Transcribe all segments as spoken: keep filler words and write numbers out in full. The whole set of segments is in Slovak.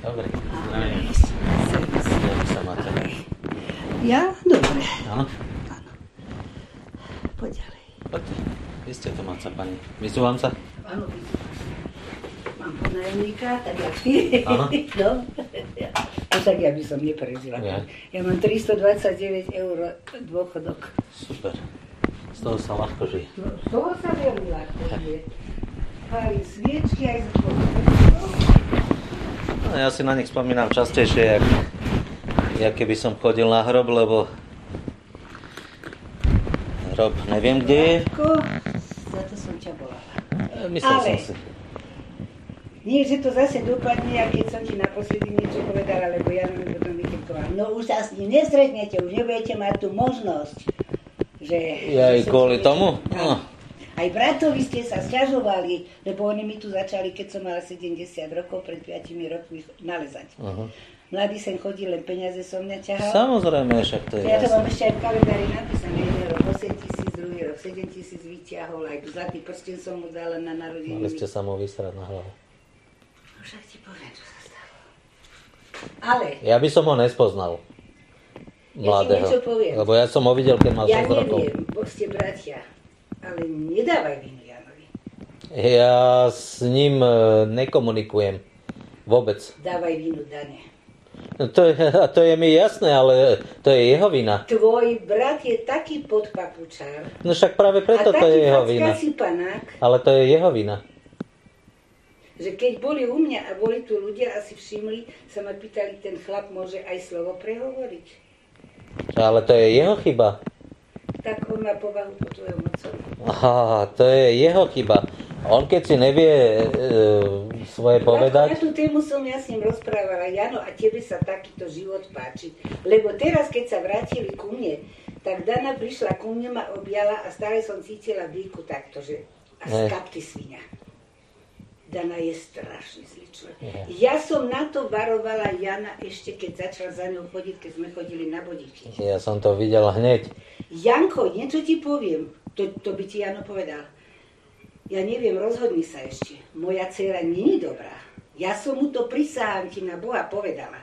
Dobre. Jak sa máte? Ja? Dobre. Áno? Áno. Poď ďalej. Poďte. Vy ste to máca, pani. Vyzúvam sa? Áno, vyzúvam. Mám podnájomníka, tak jak ty. Áno. No. To tak ja by som neprežila. Ja. Ja mám tristodvadsaťdeväť eur dôchodok. Super. Z toho sa ľahko žije. No, z toho sa veľmi ľahko žije. Pálím sviečky aj z toho. No, ja si na nich spomínam častejšie, jak, jak keby som chodil na hrob, lebo hrob neviem, kde je. Ako? Za to som ťa volala. Myslel Ale- som si. Nie, že to zase dopadne, a keď som ti naposledy niečo povedala, lebo ja mi potom vykypkovala. No už sa s ním nestretnete, už nebudete mať tú možnosť. Že, Ja že aj sa kvôli ti- tomu? Áno. No. Aj bratovi ste sa sťažovali, lebo oni mi tu začali, keď som mala sedemdesiat rokov, pred piatimi rokmi nalezať. Uh-huh. Mladý sem chodí, len peniaze som mňa ťahal. Samozrejme, však to je Ja to mám jasné. ešte aj v kalendári napísané. Jeden rok osem tisíc, druhý rok sedem tisíc vyťahol, aj zlatý prsten som mu dala na narodeniny. Mali ste sa mu vysrať na hlavu. Však ti poviem, čo sa stalo. Ale Ja by som ho nespoznal. Ja ti Mladého. niečo poviem. Lebo ja som ho videl, keď mal ja šesť rokov. neviem, bo ste bratia, ale nedávaj vinu Janovi. Ja s ním e, nekomunikujem. Vôbec. Dávaj vinu Dane. No to, je, to je mi jasné, ale to je jeho vina. Tvoj brat je taký podpapučár No však práve a preto to je taký jeho vina. fackací panák, Ale to je jeho vina. že keď boli u mňa a boli tu ľudia a si všimli, sa ma pýtali, ten chlap môže aj slovo prehovoriť. Ale to je jeho chyba. Tak on má povahu po tvojom otcovi. Aha, to je jeho chyba. On keď si nevie e, svoje povedať... Na tú tému som ja s ním rozprávala. Jano, a tebe sa takýto život páči. Lebo teraz, keď sa vrátili ku mne, tak Dana prišla ku mne, ma objala a stále som cítila Blíku takto, že a Ne. skap ty svinia. Dana je strašne zlý človek. Ne. Ja som na to varovala Jana ešte, keď začal za ňou chodiť, keď sme chodili na bodíky. Ja som to videl hneď. Janko, niečo ti poviem. To, to by ti Jano povedal. Ja neviem, rozhodni sa ešte. Moja dcéra nie je dobrá. Ja som mu to prisahám ti na Boha povedala.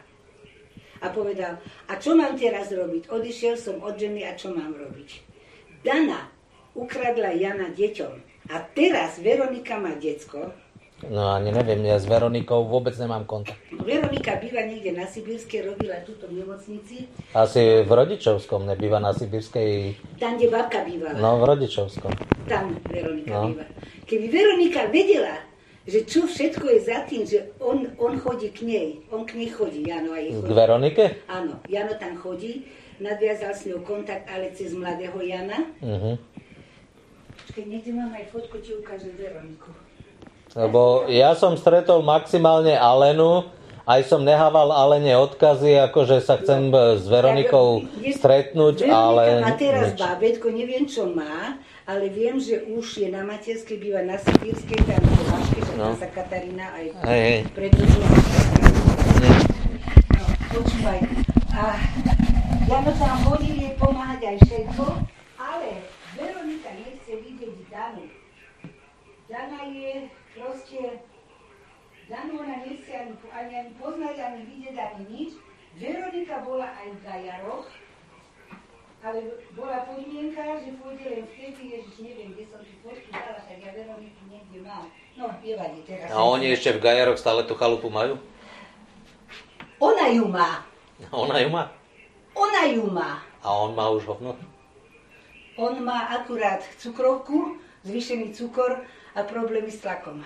A povedal, a čo mám teraz robiť? Odišiel som od ženy a čo mám robiť? Dana ukradla Jana deťom. A teraz Veronika má decko. No ani neviem, ja s Veronikou vôbec nemám kontakt. Veronika býva niekde na Sibírskej, robila túto v nemocnici. Asi v Rodičovskom, nebýva na Sibírskej... Tam, kde babka bývala. No, v Rodičovskom. Tam Veronika No. býva. Keby Veronika vedela, že čo všetko je za tým, že on, on chodí k nej, on k nej chodí, Jano aj jej K chodí. Veronike? Áno, Jano tam chodí, nadviazal s ňou kontakt, ale cez mladého Jana. Mhm. Počkaj, niekde mám aj fotku, ti ukážem Veroniku. Lebo ja som stretol maximálne Alenu, aj som nehával Alene odkazy, akože sa chcem s Veronikou Je- stretnúť, Veronika ale... má teraz nič. bábätko, neviem čo má, ale viem, že už je na materskej, býva na Sibírskej, tam v Láške, že No. tam sa Katarína aj Hej, hej. predlžila. Nie. No, počúvaj. A Jano tam chodí jej pomáhať aj všetko, ale Veronika nechce vidieť Danu. Dana je proste... Danu ona nechce ani, ani, ani poznať, ani vidieť, ani nič. Veronika bola aj v Gajaroch, ale bola podmienka, že pôjde len vtedy, ježiš, neviem, kde som tu fotku dala, tak ja Veroniku niekde mám. No, nevadí teraz. A oni ešte v Gajaroch stále tú chalupu majú? Ona ju má. Ona ju má. Ona ju má. A on má už hovno? On má akurát cukrovku, zvýšený cukor a problémy s tlakom.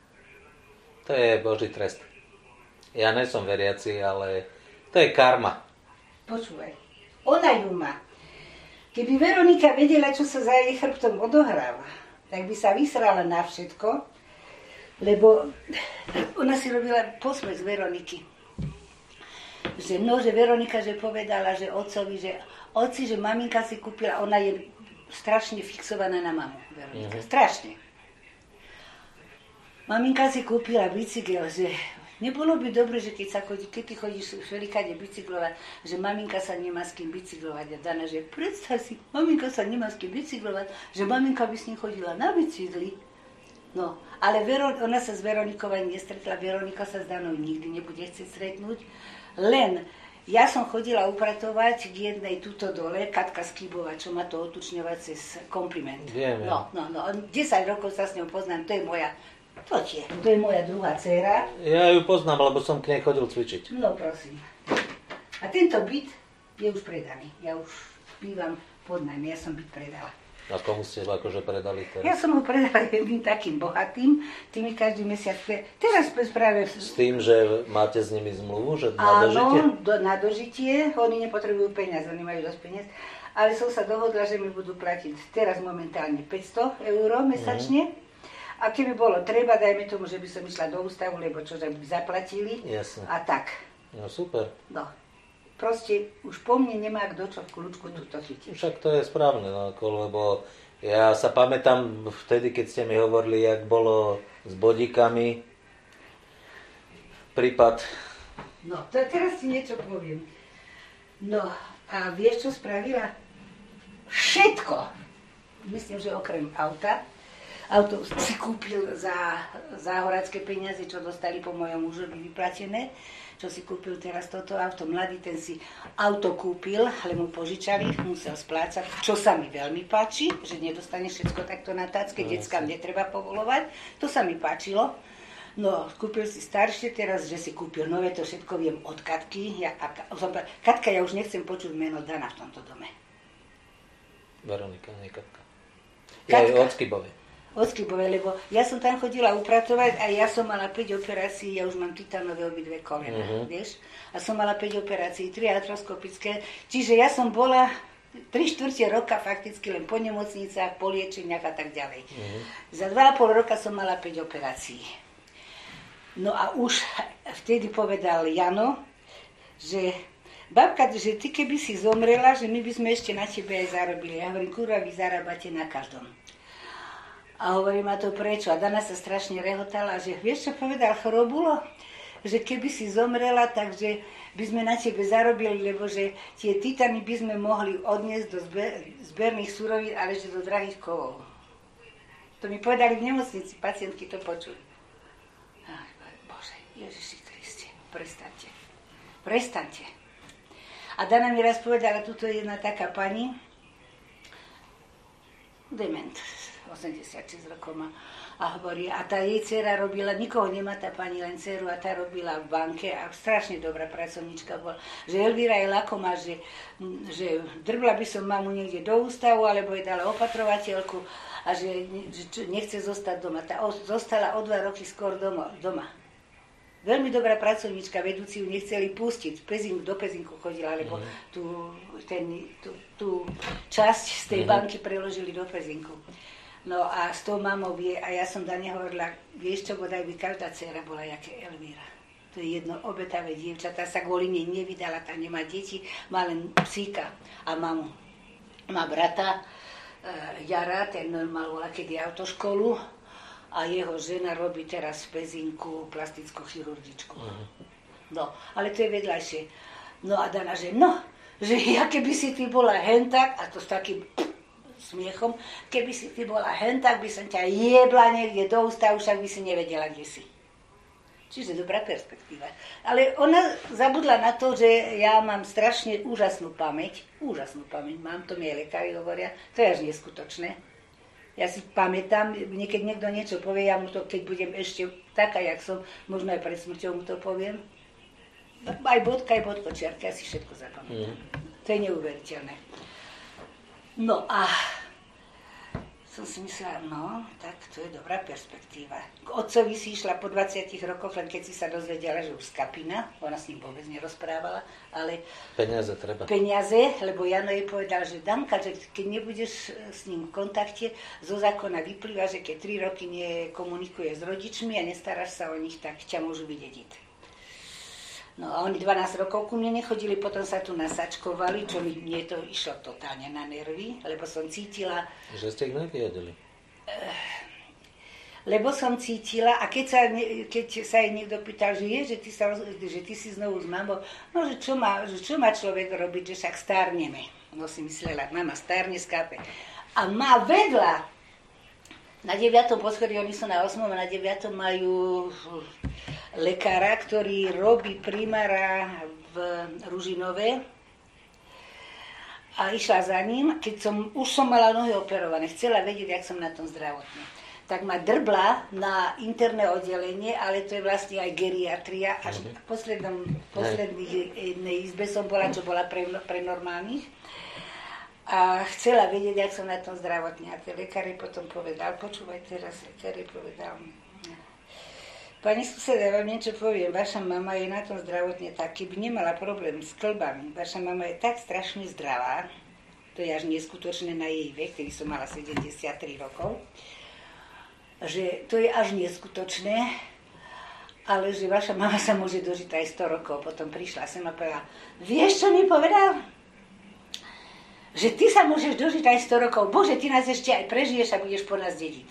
To je Boží trest. Ja nie som veriaci, ale to je karma. Počúvaj, ona ju má. Keby Veronika vedela, čo sa za jej chrbtom odohráva, tak by sa vysrala na všetko, lebo ona si robila posmech z Veroniky. Že no, že Veronika, že povedala, že otcovi, že oci, že maminka si kúpila, ona je strašne fixovaná na mamu, Veronika, Mhm. strašne. Maminka si kúpila bicykel, že nebolo by dobre, že keď, sa chodí, keď ty chodíš všelikade bicyklovať, že maminka sa nemá s kým bicyklovať. A Dana, že predstav si, maminka sa nemá s kým bicyklovať, že maminka by s ním chodila na bicykli. No, ale Vero, ona sa s Veronikou ani nestretla, Veronika sa s Danou nikdy nebude chcieť stretnúť, len ja som chodila upratovať k jednej tuto dole, Katka Skybová, čo má to otučňovať cez Kompliment. Viem, no, no, no, desať rokov sa s ňou poznám, to je moja, to je, to je moja druhá dcéra. Ja ju poznám, lebo som k nej chodil cvičiť. No prosím. A tento byt je už predaný. Ja už bývam pod nájom, ja som byt predala. A komu ste ho akože predali teraz? Ja som ho predala jedným takým bohatým, tými každý mesiac. Teraz práve... S tým, že máte s nimi zmluvu, že na dožitie? Áno, do, na dožitie. Oni nepotrebujú peniaze, oni majú dosť peniaz. Ale som sa dohodla, že mi budú platiť teraz momentálne päťsto eur mesačne. Mm. A keby bolo treba, dajme tomu, že by som išla do ústavu, lebo čo, že by zaplatili. Jasne. A tak. No super. No. Proste už po mne nemá kto čo v kľúčku túto chytiť. Však to je správne, no, lebo ja sa pamätám vtedy, keď ste mi hovorili, jak bolo s bodíkami prípad. No, to teraz si niečo poviem. No, a vieš, čo spravila? Všetko. Myslím, že okrem auta. Auto si kúpil za záhoracké peniaze, čo dostali po mojom mužovi vyplatené. Čo si kúpil teraz toto auto, mladý, ten si auto kúpil, ale mu požičali, musel splácať, čo sa mi veľmi páči, že nedostane všetko takto na tácke, deckám netreba povolovať, to sa mi páčilo. No, kúpil si staršie teraz, že si kúpil nové, to všetko viem od Katky. Ja, a, Katka, ja už nechcem počuť meno Dana v tomto dome. Veronika, nie Katka. Katka. Ja od Skybovej. Od Skybovej, lebo ja som tam chodila upratovať a ja som mala päť operácií, ja už mám titánové obidve kolena, uh-huh. vieš? A som mala päť operácií, tri artroskopické, čiže ja som bola tri štvrte roka fakticky len po nemocnicách, po liečeniach a tak ďalej. Uh-huh. Za dva a pol roka som mala päť operácií. No a už vtedy povedal Jano, že babka, že ty keby si zomrela, že my by sme ešte na tebe aj zarobili. Ja hovorím, kurva, vy zarábate na každom. A hovorím, a to prečo? A Dana sa strašne rehotala, že vieš, čo povedal Chorobulo? Že keby si zomrela, takže by sme na tebe zarobili, lebo že tie titany by sme mohli odniesť do zber, zberných surovín, ale že do drahých kovov. To mi povedali v nemocnici, pacientky to počuli. Ach, Bože, Ježiši Kriste, prestaňte. Prestaňte. A Dana mi raz povedala, tuto je jedna taká pani, dement, osemdesiatšesť rokov má, a hovorí, a tá jej dcera robila, nikoho nemá tá pani, len dceru, a tá robila v banke a strašne dobrá pracovníčka bola, že Elvíra je lakomá, že, že drbla by som mamu niekde do ústavu, alebo jej dala opatrovateľku a že, že nechce zostať doma. Tá zostala o dva roky skôr doma. doma. Veľmi dobrá pracovníčka, vedúci ju nechceli pustiť, Pezinku, do Pezinku chodila, lebo mm. tú, ten, tú, tú časť z tej mm. banky preložili do Pezinku. No a s tou mamou vie, a ja som Dane hovorila, vieš čo, bodaj by každá dcera bola jaké Elvíra. To je jedno obetavé dievča, tá sa kvôli nej nevydala, tá nemá deti, má len psíka a mamu. Má brata, e, Jara, ten mal volá kedy autoškolu a jeho žena robí teraz v Pezinku plastickú chirurgičku. Uh-huh. No, ale to je vedľajšie. No a Dana, že no, že ja keby si ty bola hentak, a to s takým smiechom, keby si ty bola hen, tak by som ťa jebla niekde do ústavu, však by si nevedela, kde si. Čiže dobrá perspektíva. Ale ona zabudla na to, že ja mám strašne úžasnú pamäť. Úžasnú pamäť mám, to mi aj lekári hovoria. To je až neskutočné. Ja si pamätám, niekedy niekto niečo povie, ja mu to, keď budem ešte taká, jak som, možno aj pred smrťou mu to poviem. Aj bodka, aj bodko, čiarka, ja si všetko zapamätám. Mm. To je neuveriteľné. No a som si myslela, no, tak to je dobrá perspektíva. K otcovi si išla po dvadsiatich rokoch, len keď si sa dozvedela, že už skapina, ona s ním vôbec nerozprávala, ale... Peniaze treba. Peniaze, lebo Jano jej povedal, že Danka, že keď nebudeš s ním v kontakte, zo zákona vyplýva, že keď tri roky nekomunikuje s rodičmi a nestaráš sa o nich, tak ťa môžu vydediť. No a oni dvanásť rokov ku mne nechodili, potom sa tu nasačkovali, čo mi mne to išlo totálne na nervy, lebo som cítila... Že ste ich neviedeli? Lebo som cítila, a keď sa, keď sa jej niekto pýtal, že je, že ty, sa, že ty si znovu s mamou, no že čo má, že čo má človek robiť, že však stárneme. No si myslela, mama stárne, skápe. A má vedľa Na deviatom poschodí, oni sú na osmom a na deviatom majú lekára, ktorý robí primára v Ružinove. A išla za ním, keď som, už som mala nohy operované, chcela vedieť, jak som na tom zdravotne. Tak ma drbla na interné oddelenie, ale to je vlastne aj geriatria. Až v poslednom, poslednej izbe som bola, čo bola pre, pre normálnych. A chcela vedieť, jak som na tom zdravotne. A ten lekár potom povedal, počúvaj teraz, lekár povedal, pani suseda, vám niečo poviem, vaša mama je na tom zdravotne tak, keby nemala problém s kĺbami. Vaša mama je tak strašne zdravá, to je až neskutočné na jej vek, ktorý som mala sedemdesiattri rokov, že to je až neskutočné, ale že vaša mama sa môže dožiť aj sto rokov. Potom prišla sem a povedala, vieš, čo mi povedal? Že ty sa môžeš dožiť aj sto rokov. Bože, ty nás ešte aj prežiješ a budeš po nás dediť.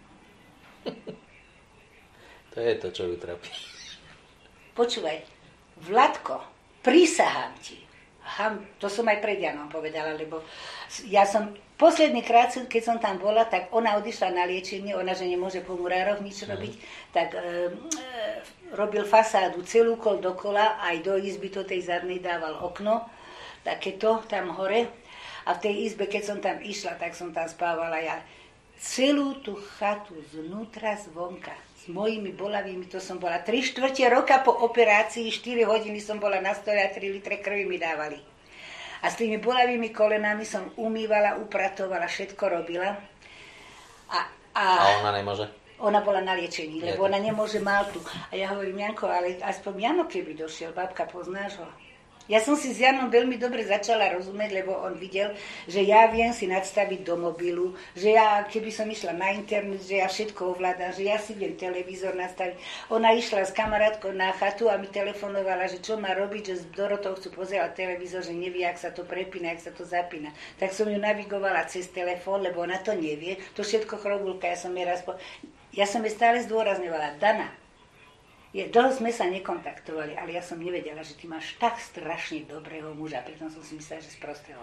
To je to, čo ju trápi. Počúvaj, Vladko, prisahám ti. Ham, to som aj pred Janom povedala, lebo ja som posledný krát, keď som tam bola, tak ona odišla na liečenie, ona, že nemôže po murároch nič robiť, mm. tak e, e, robil fasádu celú kol dokola, aj do izby do tej zadnej dával okno, takéto tam hore. A v tej izbe, keď som tam išla, tak som tam spávala ja celú tú chatu znútra, zvonka. S mojimi bolavými, to som bola tri štvrte roka po operácii, štyri hodiny som bola na stole a tri litre krvi mi dávali. A s tými bolavými kolenami som umývala, upratovala, všetko robila. A, a, a ona nemôže? Ona bola na liečení, lebo ona nemôže Maltu. A ja hovorím, Janko, ale aspoň Jano keby došiel, babka, poznáš ho? Ja som si s Janom veľmi dobre začala rozumieť, lebo on videl, že ja viem si nadstaviť do mobilu, že ja, keby som išla na internet, že ja všetko ovládam, že ja si viem televízor nastaviť. Ona išla s kamarátkou na chatu a mi telefonovala, že čo má robiť, že s Dorotou chcú pozerať televízor, že nevie, jak sa to prepína, jak sa to zapína. Tak som ju navigovala cez telefón, lebo ona to nevie. To všetko chrobulka, ja som jej raz po... Ja som jej stále zdôrazňovala, Dana, Je, dlho sme sa nekontaktovali, ale ja som nevedela, že ty máš tak strašne dobrého muža, pritom som si myslela, že z prostého.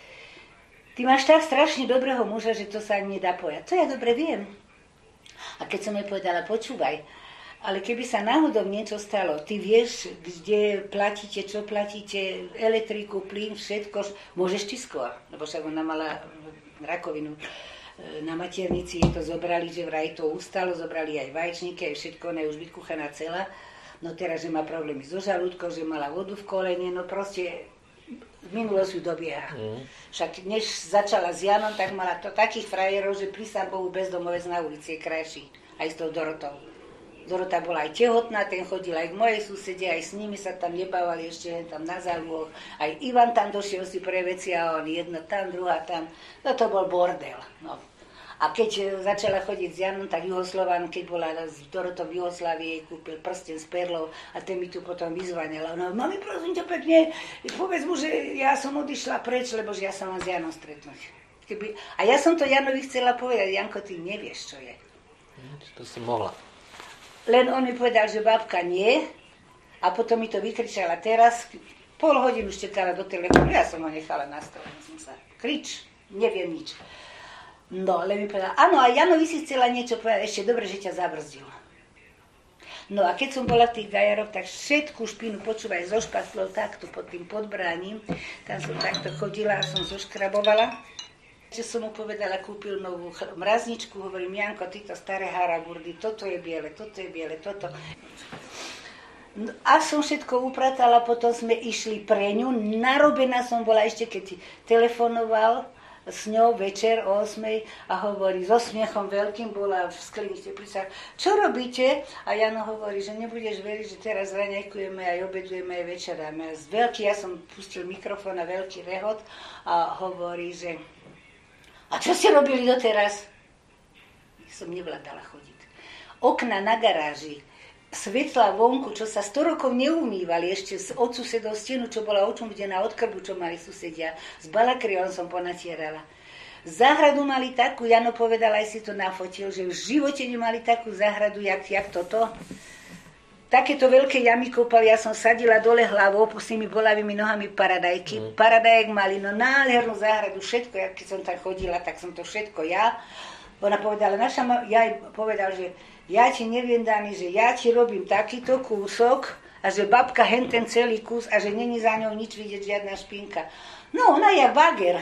Ty máš tak strašne dobrého muža, že to sa ani nedá povedať. To ja dobre viem. A keď som jej povedala, počúvaj, ale keby sa náhodou niečo stalo, ty vieš, kde platíte, čo platíte, elektriku, plyn, všetko, môžeš ty skôr, lebo však ona mala rakovinu. Na maternici je to zobrali, že vraj to ustalo, zobrali aj vaječníky, aj všetko, ona je už vykuchaná celá. No teraz, že má problémy so žalúdkou, že mala vodu v kolene, no proste minulosť ju dobieha. Mm. Však než začala s Janom, tak mala to takých frajerov, že prísam Bohu bezdomovec na ulici je krajší, aj s tou Dorotou. Dorota bola aj tehotná, ten chodil aj k mojej susede, aj s nimi sa tam nebávali ešte tam na záľuboch. Aj Ivan tam došiel si pre veci a on jedna tam, druhá tam. No to bol bordel. No. A keď začala chodiť s Janom, tak Juhoslovan, keď bola s Dorotou v Juhoslávii, jej kúpil prsten s perlou a ten mi tu potom vyzvanila. Ona, mami, prosím ťa pekne, povedz mu, že ja som odišla preč, lebo že ja sa mám s Janom stretnúť. Keby... A ja som to Janovi chcela povedať, Janko, ty nevieš, čo je. To si mohla. Len on mi povedal, že babka nie a potom mi to vykričala teraz, pol hodinu štekala do telefónu, ja som ho nechala na stole, som sa, krič, neviem nič. No, ale mi povedala, áno, a Janovi si chcela niečo povedať, ešte dobre, že ťa zabrzdil. No a keď som bola v tých gajaroch, tak všetku špinu, počúvaj, zo špatlou takto pod tým podbráním, tam som takto chodila a som zoškrabovala. Že som mu povedala, kúpil novú mrazničku, hovorím, Janko, tyto staré haraburdy, toto je biele, toto je biele, toto. No, a som všetko upratala, potom sme išli pre ňu, narobená som bola ešte, keď ti telefonoval s ňou večer o ôsmej a hovorí, so smiechom veľkým bola v skleničke, prísah, čo robíte? A Jano hovorí, že nebudeš veriť, že teraz raňajkujeme, aj obedujeme, aj večeráme. Veľký, ja som pustil mikrofón a veľký rehot a hovorí, že a čo ste robili doteraz? Som nevládala chodiť. Okna na garáži, svetla vonku, čo sa sto rokov neumývali, ešte od susedov stenu, čo bola očumdená od krbu, čo mali susedia. S balakriom som ponatierala. Záhradu mali takú, Jano povedal, aj si to nafotil, že v živote nemali takú záhradu, jak, jak toto. Takéto veľké jamy kopali, ja som sadila dole hlavou, s tými bolavými nohami paradajky. Mm. Paradajek mali, no nádhernú záhradu, všetko, ja, keď som tam chodila, tak som to všetko ja. Ona povedala, naša ma, ja jej povedal, že ja ti neviem, Dani, že ja ti robím takýto kúsok a že babka hen ten celý kus a že není za ňou nič vidieť, žiadna špinka. No, ona je bager.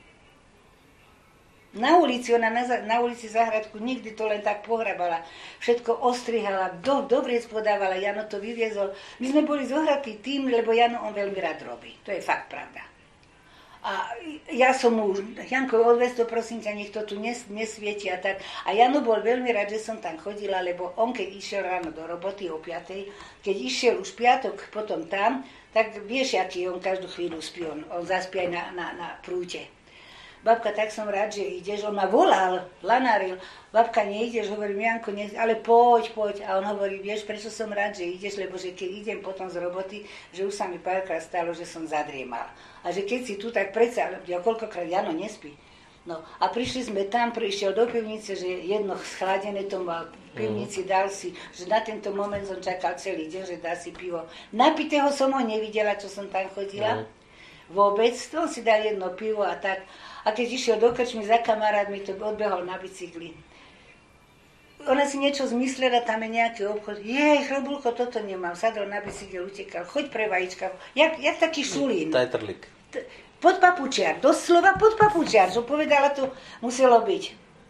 Na ulici, ona na, na ulici Záhradku nikdy to len tak pohrabala. Všetko ostrihala, do, dobre podávala, Jano to vyviezol. My sme boli zohratí tým, lebo Jano on veľmi rád robí. To je fakt pravda. A ja som mu, Janko, odvez to prosím ťa, nech to tu nes, nesvieti a tak. A Jano bol veľmi rád, že som tam chodila, lebo on keď išiel ráno do roboty o piatej, keď išiel už piatok potom tam, tak vieš, aký on každú chvíľu spí, on, on zaspí aj na, na, na prúte. Babka, tak som rád, že ideš. On ma volal, lanáril. Babka, neideš? Hovorím, Janko, ne, ale poď, poď. A on hovorí, vieš, prečo som rád, že ideš, lebo že keď idem potom z roboty, že už sa mi párkrát stalo, že som zadriemal. A že keď si tu, tak predsa, ja koľkokrát Jano nespí. No a prišli sme tam, prišiel do pivnice, že jedno schladené to mal v pivnici, dal si, že na tento moment som čakal celý deň, že dá si pivo. Napitého som ho nevidela, čo som tam chodila. Mm. Vôbec, to si dal jedno pivo a tak. A keď išiel do krčmy za kamarátmi, to odbehol na bicykli. Ona si niečo zmyslela, tam je nejaký obchod. Jej, Chrobulko, toto nemám. Sadol na bicykel, utekal. Choď pre vajíčka. Jak, jak taký šulín. Tajtrlik. Pod papučiar, doslova pod papučiar. Čo povedala, to muselo byť.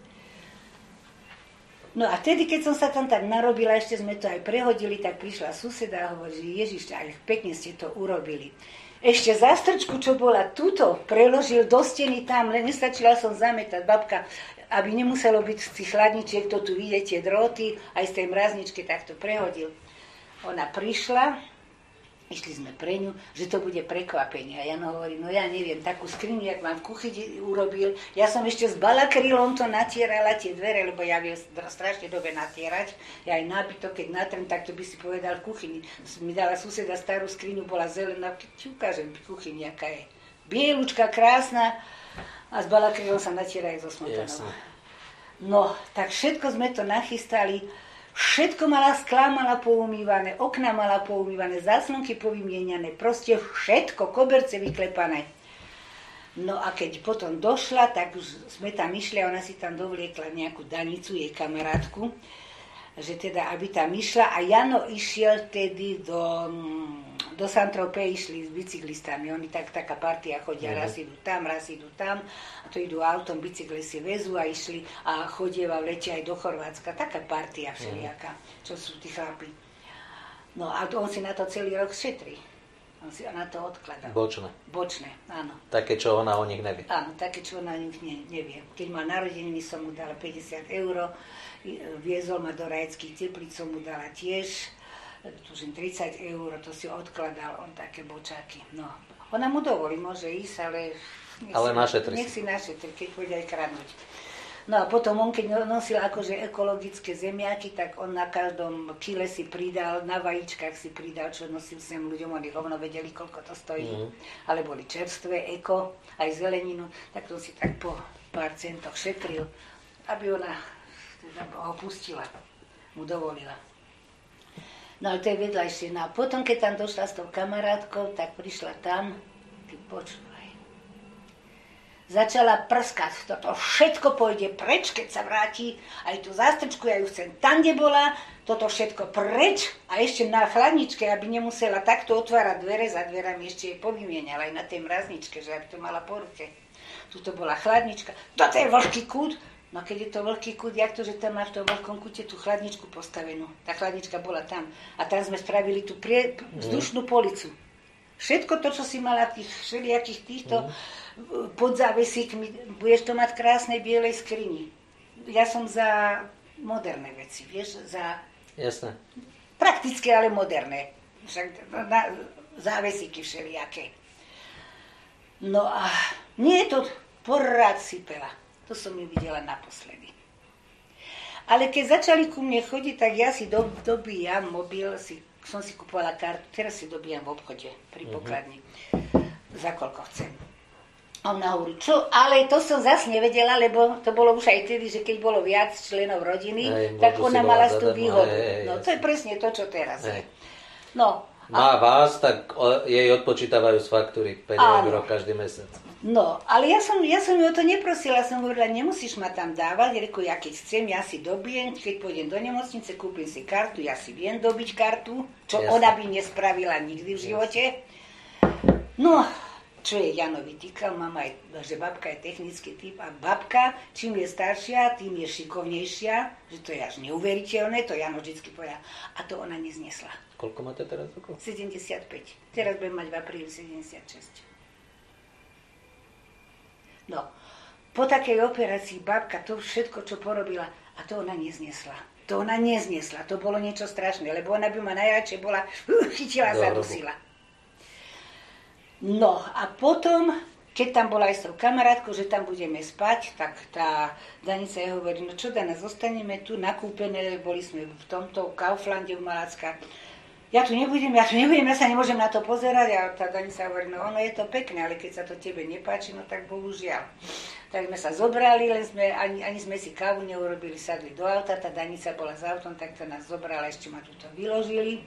No a vtedy, keď som sa tam tak narobila, ešte sme to aj prehodili, tak prišla suseda a hovorí, že Ježiš, aj pekne ste to urobili. Ešte zástrčku, čo bola tuto, preložil do steny tam, len nestačila som zametať, babka, aby nemuselo byť z tých chladničiek, to tu vidíte, dróty, aj z tej mrazničky, tak to prehodil. Ona prišla, išli sme pre ňu, že to bude prekvapenie. A Jano hovorí, no ja neviem, takú skriňu, jak mám v kuchyni urobil, ja som ešte s balakrylom to natierala, tie dvere, lebo ja viem strašne dobre natierať. Ja aj nábytok, keď natrem, tak to by si povedal v kuchyni. Mi dala suseda starú skriňu, bola zelená, ti ukážem v kuchyni, aká je. Bielučka, krásna a s balakrylom sa natiera aj zo smotanou. No, tak všetko sme to nachystali. Všetko mala sklá, mala poumývané, okna mala poumývané, záslonky povymieniané, proste všetko, koberce vyklepané. No a keď potom došla, tak už sme tam išli a ona si tam dovliekla nejakú Danicu, jej kamarátku, že teda, aby tam išla a Jano išiel tedy do, do Saint-Tropez, išli s bicyklistami, oni tak, taká partia chodia, mm. raz idú tam, raz idú tam, a to idú autom, bicykle si vezú a išli a chodieva v lete aj do Chorvátska, taká partia všelijaká, čo sú tí chlapi. No a on si na to celý rok šetrí, on si na to odkladá. Bočné. Bočné, áno. Také, čo ona o nich nevie. Áno, také, čo ona o nich ne, nevie. Keď mal narodeniny, som mu dala päťdesiat eur, viezol ma do Rajeckých Teplíc, som mu dala tiež, tužím tridsať eur, to si odkladal on také bočáky. No, ona mu dovolí, môže ísť, ale nech, ale si, našetri nech si našetri, keď pôjde aj kradnúť. No a potom on, keď nosil akože ekologické zemiaky, tak on na každom kile si pridal, na vajíčkach si pridal, čo nosil sem ľuďom, oni hovno vedeli, koľko to stojí. Mm. Ale boli čerstvé, eko, aj zeleninu, tak to si tak po pár centoch šetril, aby ona teda ho pustila, mu dovolila. No ale to je vedľajšie. No a potom, keď tam došla s tou kamarátkou, tak prišla tam, ty počúvaj. Začala prskať, toto všetko pôjde preč, keď sa vráti, aj tú zástrčku, ja ju chcem tam, kde bola, toto všetko preč a ešte na chladničke, aby nemusela takto otvárať dvere, za dverami ešte jej povymieniala aj na tej mrazničke, že aby to mala po ruke. Tuto bola chladnička, toto je vlhký kút. No keď je to veľký kút, jak to, že tam máš v tom veľkom kúte tú chladničku postavenú. Tá chladnička bola tam. A tam sme spravili tú prie, vzdušnú policu. Všetko to, čo si mala v tých všelijakých týchto mm. pod závesíkmi, budeš to mať v krásnej bielej skrini. Ja som za moderné veci, vieš, za... Jasné. Praktické, ale moderné. Však na závesíky všelijaké. No a nie je to porad sypela. To som ju videla naposledy. Ale keď začali ku mne chodiť, tak ja si do, dobíjam mobil, si, som si kupovala kartu, teraz si dobíjam v obchode pri pokladni. Mm-hmm. Za koľko chcem. A ona hovorí, čo? Ale to som zase nevedela, lebo to bolo už aj tedy, že keď bolo viac členov rodiny, hej, tak ona mala tú výhodu. Hej, no to je presne to, čo teraz je. No, má vás, tak jej odpočítavajú z faktúry päť eur každý mesiac. No, ale ja som, ja som ju o to neprosila, som hovorila, nemusíš ma tam dávať, reku, ja keď chcem, ja si dobijem, keď pôjdem do nemocnice, kúpim si kartu, ja si viem dobiť kartu, čo Jasne. Ona by nespravila nikdy v živote. No, čo je Janovi týkal, mama je, že babka je technický typ a babka, čím je staršia, tým je šikovnejšia, že to je až neuveriteľné, to Jano vždycky povedal, a to ona neznesla. Koľko máte teraz rokov? sedemdesiatpäť. Teraz budem mať v apríli sedemdesiatšesť. No, po takej operácii babka to všetko, čo porobila, a to ona neznesla. To ona neznesla, to bolo niečo strašné, lebo ona by ma najradšej bola, uh, chytila, zadusila. No a potom, keď tam bola aj s tou kamarátkou, že tam budeme spať, tak tá Danica jej hovorí, no čo Dana, zostaneme tu nakúpené, boli sme v tomto Kauflande v Malacka. Ja tu nebudem, ja tu nebudem, ja sa nemôžem na to pozerať. A tá Danica hovorí, no ono je to pekné, ale keď sa to tebe nepáči, no tak bohužiaľ. Tak sme sa zobrali, len sme, ani, ani sme si kávu neurobili, sadli do auta, tá Danica bola s autom, tak to nás zobrala, ešte ma tuto vyložili.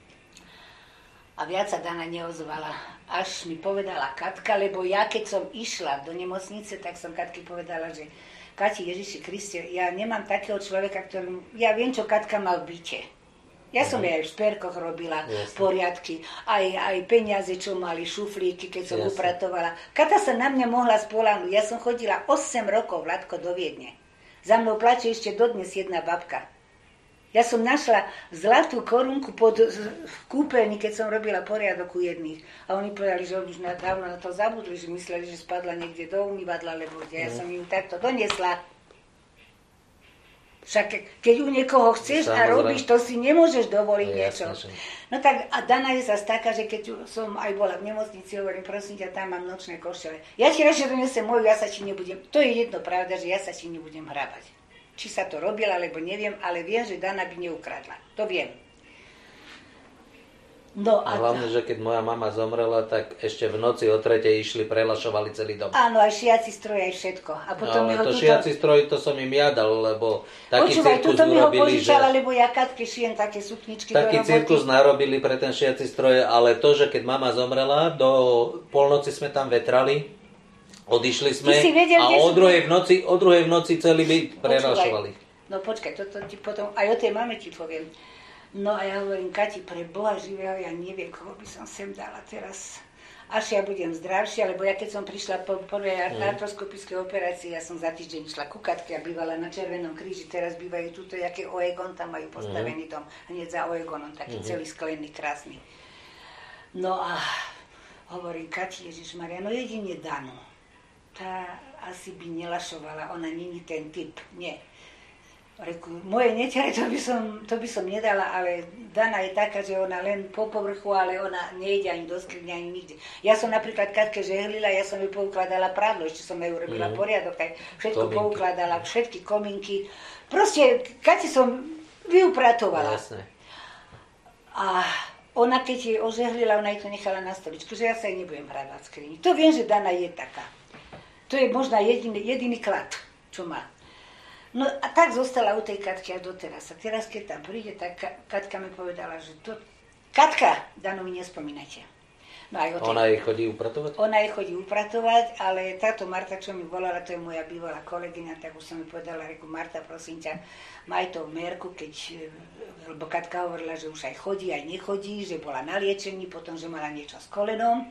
A viac sa Dana neozvala. Až mi povedala Katka, lebo ja keď som išla do nemocnice, tak som Katke povedala, že Kati, Ježiši Kriste, ja nemám takého človeka, ktorý, ja viem, čo Katka má v byte. Ja som aj v šperkoch robila Jasne. Poriadky, aj, aj peniaze, čo mali, šuflíky, keď som Jasne. Upratovala. Kata sa na mňa mohla spoľahnúť. Ja som chodila osem rokov, Vladko, do Viedne. Za mnou plače ešte dodnes jedna babka. Ja som našla zlatú korunku pod v kúpeľni, keď som robila poriadok u jedných. A oni povedali, že už dávno na to zabudli, že mysleli, že spadla niekde do umývadla, lebo kde. Ja som im takto doniesla. Však keď u niekoho chceš Samozrejme. A robíš, to si nemôžeš dovoliť no, niečo. Jasne, no tak a Dana je zase taká, že keď som aj bola v nemocnici, hovorím, prosím ťa, tam mám nočné košele. Ja ti radšej donesem moju, ja sa ti nebudem, to je jedno pravda, že ja sa ti nebudem hrabať. Či sa to robila, alebo neviem, ale viem, že Dana by neukradla. To viem. No a, a hlavne, že keď moja mama zomrela, tak ešte v noci o tretej išli, prelašovali celý dom. Áno, aj šiaci stroj, aj všetko. A potom no, ale to tuto... šiaci stroj, to som im ja dal, lebo taký Počúvaj, cirkus urobili, že... mi ho požičala, že... lebo ja Katke šijem také sukničky Taký do roboty. cirkus narobili pre ten šiaci stroj, ale to, že keď mama zomrela, do polnoci sme tam vetrali, odišli sme vedel, a o druhej, v noci, o druhej v noci celý byt prelašovali. No počkaj, toto ti potom, aj o tej mame ti poviem. No a ja hovorím, Kati, pre Boha živého, ja neviem, koho by som sem dala teraz. Až ja budem zdravšia, lebo ja keď som prišla po prvej artroskopickej operácii, ja som za týždeň išla ku Katke a bývala na Červenom kríži, teraz bývajú tuto, jaké Oegon, tam majú postavený dom, hneď za Oegonom, taký mm-hmm. celý sklený, krásny. No a hovorím, Kati, Ježišmaria, no jedine Danu. Tá asi by nelašovala, ona není ten typ, nie. Reku, moje neťare, to by, som, to by som nedala, ale Dana je taká, že ona len po povrchu, ale ona nejde ani do skriňa, ani nikde. Ja som napríklad Katke žehlila, ja som ju poukladala prádlo, ešte som jej urobila mm. poriadok, aj všetko kominky. Poukladala, všetky kominky. Proste Kati som vyupratovala. Jasne. A ona keď jej ožehlila, ona jej to nechala na stoličku, že ja sa jej nebudem hrávať v skrini. To viem, že Dana je taká. To je možno jediný, jediný klad, čo má. No a tak zostala u tej Katky až doteraz. A teraz, keď tam príde, tak Katka mi povedala, že to... Katka, Danu mi nespomínajte. No aj o tej... Ona jej chodí upratovať? Ona jej chodí upratovať, ale táto Marta, čo mi volala, to je moja bývalá kolegyňa, tak už som mi povedala, reku, Marta, prosím ťa, maj to v merku, keď... Lebo Katka hovorila, že už aj chodí, aj nechodí, že bola na liečení, potom, že mala niečo s kolenom.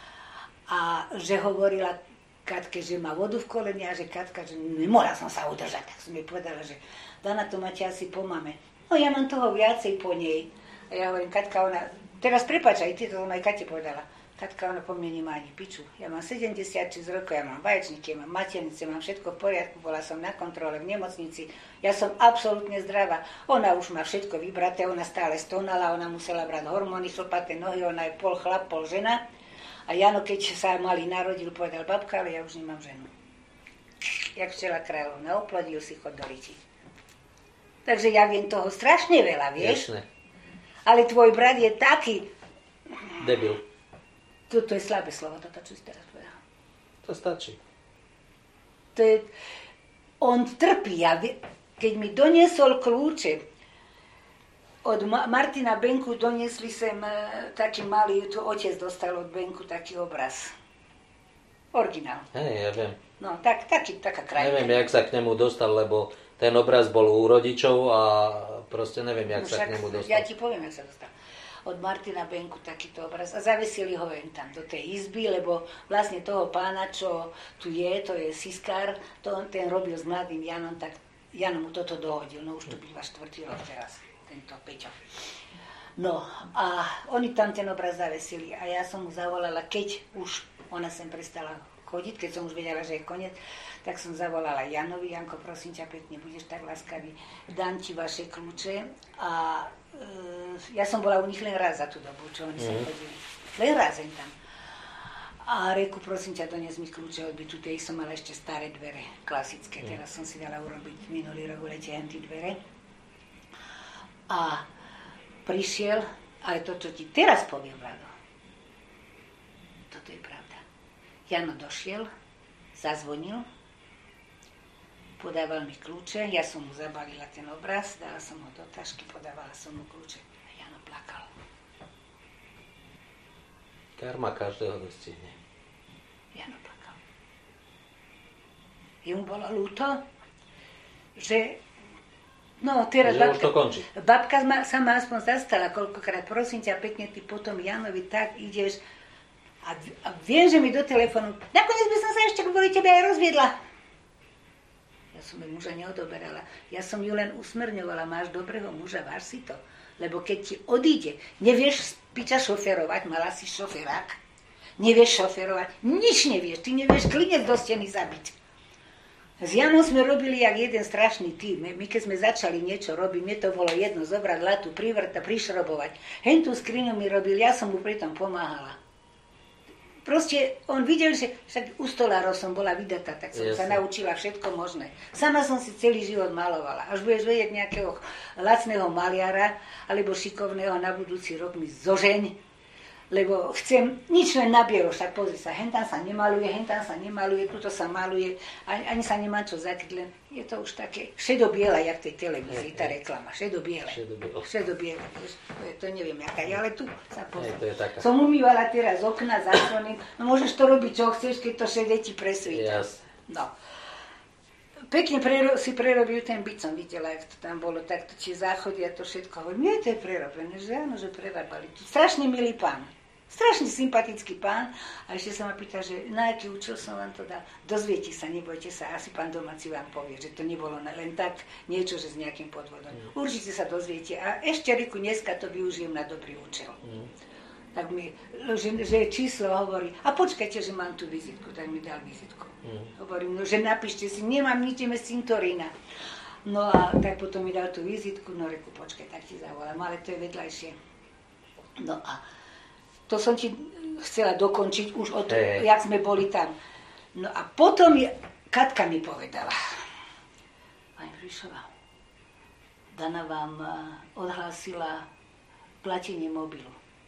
A že hovorila Katke, že má vodu v kolene a že Katka, že nemohla som sa udržať. Tak som jej povedala, že Dana, to máte asi po mame. No ja mám toho viacej po nej. A ja hovorím, Katka, ona... Teraz prepáč, aj ty to aj Kate povedala. Katka, ona po mne nemá ani piču. Ja mám sedemdesiatšesť rokov, ja mám vaječníky, ja mám maternice, mám všetko v poriadku, bola som na kontrole v nemocnici. Ja som absolútne zdravá. Ona už má všetko vybraté, ona stále stonala, ona musela brať hormóny, chlpaté nohy, ona je pol chlap, pol žena. A Jano, keď sa malý narodil, povedal, babka, ale ja už nemám ženu. Jak včela kráľovna, oplodil si, chod do liti. Takže ja viem toho strašne veľa, vieš? Jasne. Ale tvoj brat je taký... Debil. To, to je slabé slovo, toto, čo si teraz povedal. To stačí. To je... On trpí, ja vie... Keď mi doniesol kľúče, od Ma- Martina Benku doniesli sem taký malý, tu otec dostal od Benku taký obraz. Originál. Hej, ja viem. No, tak, taký, taká krajina. Neviem, jak sa k nemu dostal, lebo ten obraz bol u rodičov a proste neviem, jak no, sa k nemu dostal. Ja ti poviem, jak sa dostal. Od Martina Benku takýto obraz a zavesili ho len tam do tej izby, lebo vlastne toho pána, čo tu je, to je Siskár, to ten robil s mladým Janom, tak Jan mu toto dohodil, no už tu býva štvrtý rok teraz, tento Peťo. No a oni tam ten obraz zavesili a ja som mu zavolala, keď už ona sem prestala chodiť, keď som už vedela, že je koniec, tak som zavolala Janovi, Janko, prosím ťa pekne, budeš tak láskavý, dám ti vaše kľúče a e, ja som bola u nich len raz za tú dobu, čo oni mm. sem chodili. Len raz len tam. A reku, prosím ťa, donies mi kľúče od bytu, tej som mala ešte staré dvere, klasické, teraz som si dala urobiť minulý rok v lete tie dvere. A prišiel, ale to, čo ti teraz poviem, Vlado, toto je pravda. Jano došiel, zazvonil, podával mi kľúče, ja som mu zabalila ten obraz, dala som ho do tašky, podávala som mu kľúče a Jano plakal. Karma každého dostihne. Jano plakal. Jemu bolo ľúto, že no teraz že babka, už to končí. Babka ma, sa ma aspoň zastala koľkokrát, prosím ťa pekne, ty potom Janovi tak ideš a, a viem, že mi do telefónu, nakoniec by som sa ešte kvôli tebe aj rozviedla. Ja som jej muža neodoberala. Ja som ju len usmerňovala, máš dobrého muža, váž si to. Lebo keď ti odíde, nevieš piča šoferovať, mala si šoferák, nevieš šoferovať, nič nevieš, ty nevieš klinec do steny zabiť. S Janom sme robili jak jeden strašný tým. My keď sme začali niečo robiť, mne to bolo jedno, zobrať latu, privrta, prišrobovať. Hen tú skriňu mi robil, ja som mu pritom pomáhala. Proste on videl, že však u stolárov som bola vydatá, tak som Jasne. sa naučila všetko možné. Sama som si celý život malovala. Až budeš vedieť nejakého lacného maliara alebo šikovného na budúci rok mi zožeň, lebo chcem nič len na bielo, však pozri sa, hentam sa nemaluje, hentam sa nemaluje, tuto sa maluje, ani, ani sa nemá čo zakyť, len je to už také šedobiela, jak v tej televízii, tá reklama, šedobiele, šedobiele, to neviem, jaká je, ale tu sa pozri. Som umývala teraz okna, záclony, no môžeš to robiť, čo chceš, keď to šede ti presvíta. Yes. No. Pekne prero- si prerobil ten byt, som videla, jak to tam bolo, tak to tie záchody a to všetko, hovorím, nie, to je prerobené, že áno, že prerábali. Strašne milý pán. Strašne sympatický pán a ešte sa ma pýta, že na aký účel som vám to dal. Dozviete sa, nebojte sa, asi pán domáci vám povie, že to nebolo len tak niečo, že s nejakým podvodom. Mm. Určite sa dozviete a ešte Riku, dneska to využijem na dobrý účel. Mm. Tak mi, že, že číslo hovorí, a počkajte, že mám tú vizitku, tak mi dal vizitku. Mm. Hovorím, no, že napíšte si, nemám nič, ideme z cintorína. No a tak potom mi dal tú vizitku, no Riku, počkaj, tak ti zavolám, ale to je vedľajšie. No a to som ti chcela dokončiť už od toho, jak sme boli tam. No a potom je, Katka mi povedala, pani Frišová, Dana vám odhlásila platenie mobilu.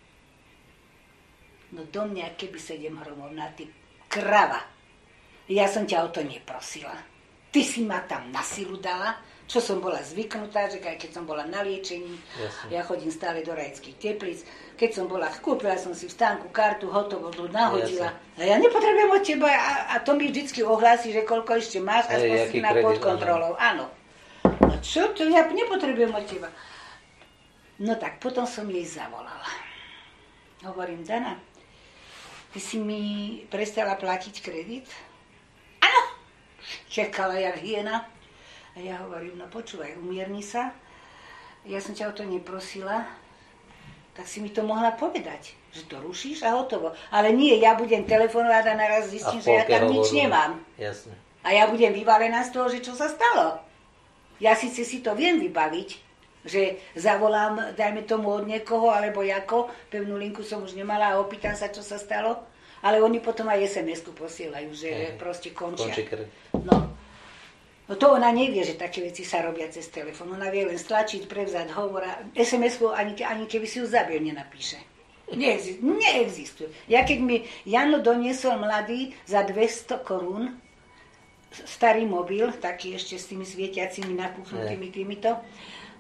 No do mňa keby sedem hromov na ty krava. Ja som ťa o to neprosila. Ty si ma tam na silu dala, čo som bola zvyknutá, že aj keď som bola na liečení, Jasne. ja chodím stále do Rajeckých Teplíc, keď som bola, kúpila som si v stánku kartu, hotovo, nahodila. Jasne. A ja nepotrebujem od teba a, a to mi vždycky ohlási, že koľko ešte máš, aspoň si na pod kontrolou. Áno. No čo, to ja nepotrebujem od teba. No tak, potom som jej zavolala. Hovorím, Dana, ty si mi prestala platiť kredit? Áno. Čekala jak hyena. A ja hovorím, no počúvaj, umierni sa. Ja som ťa o to neprosila, tak si mi to mohla povedať, že to rušíš a hotovo. Ale nie, ja budem telefonovať a naraz zistím, že ja tam nič nemám. Jasne. A ja budem vybavená z toho, že čo sa stalo. Ja síce si to viem vybaviť, že zavolám, dajme tomu od niekoho, alebo ako, pevnú linku som už nemala a opýtam sa, čo sa stalo. Ale oni potom aj es em esku posielajú, že Aj. proste končia. Končí krv. No. No to ona nevie, že také veci sa robia cez telefón. Ona vie len stlačiť, prevzať hovor a es em esku ani, ani keby si ju zabil, nenapíše. Neexistuje. Neexistuje. Ja keď mi Jano doniesol mladý za dvesto korún starý mobil, taký ešte s tými svietiacimi napuchnutými týmito,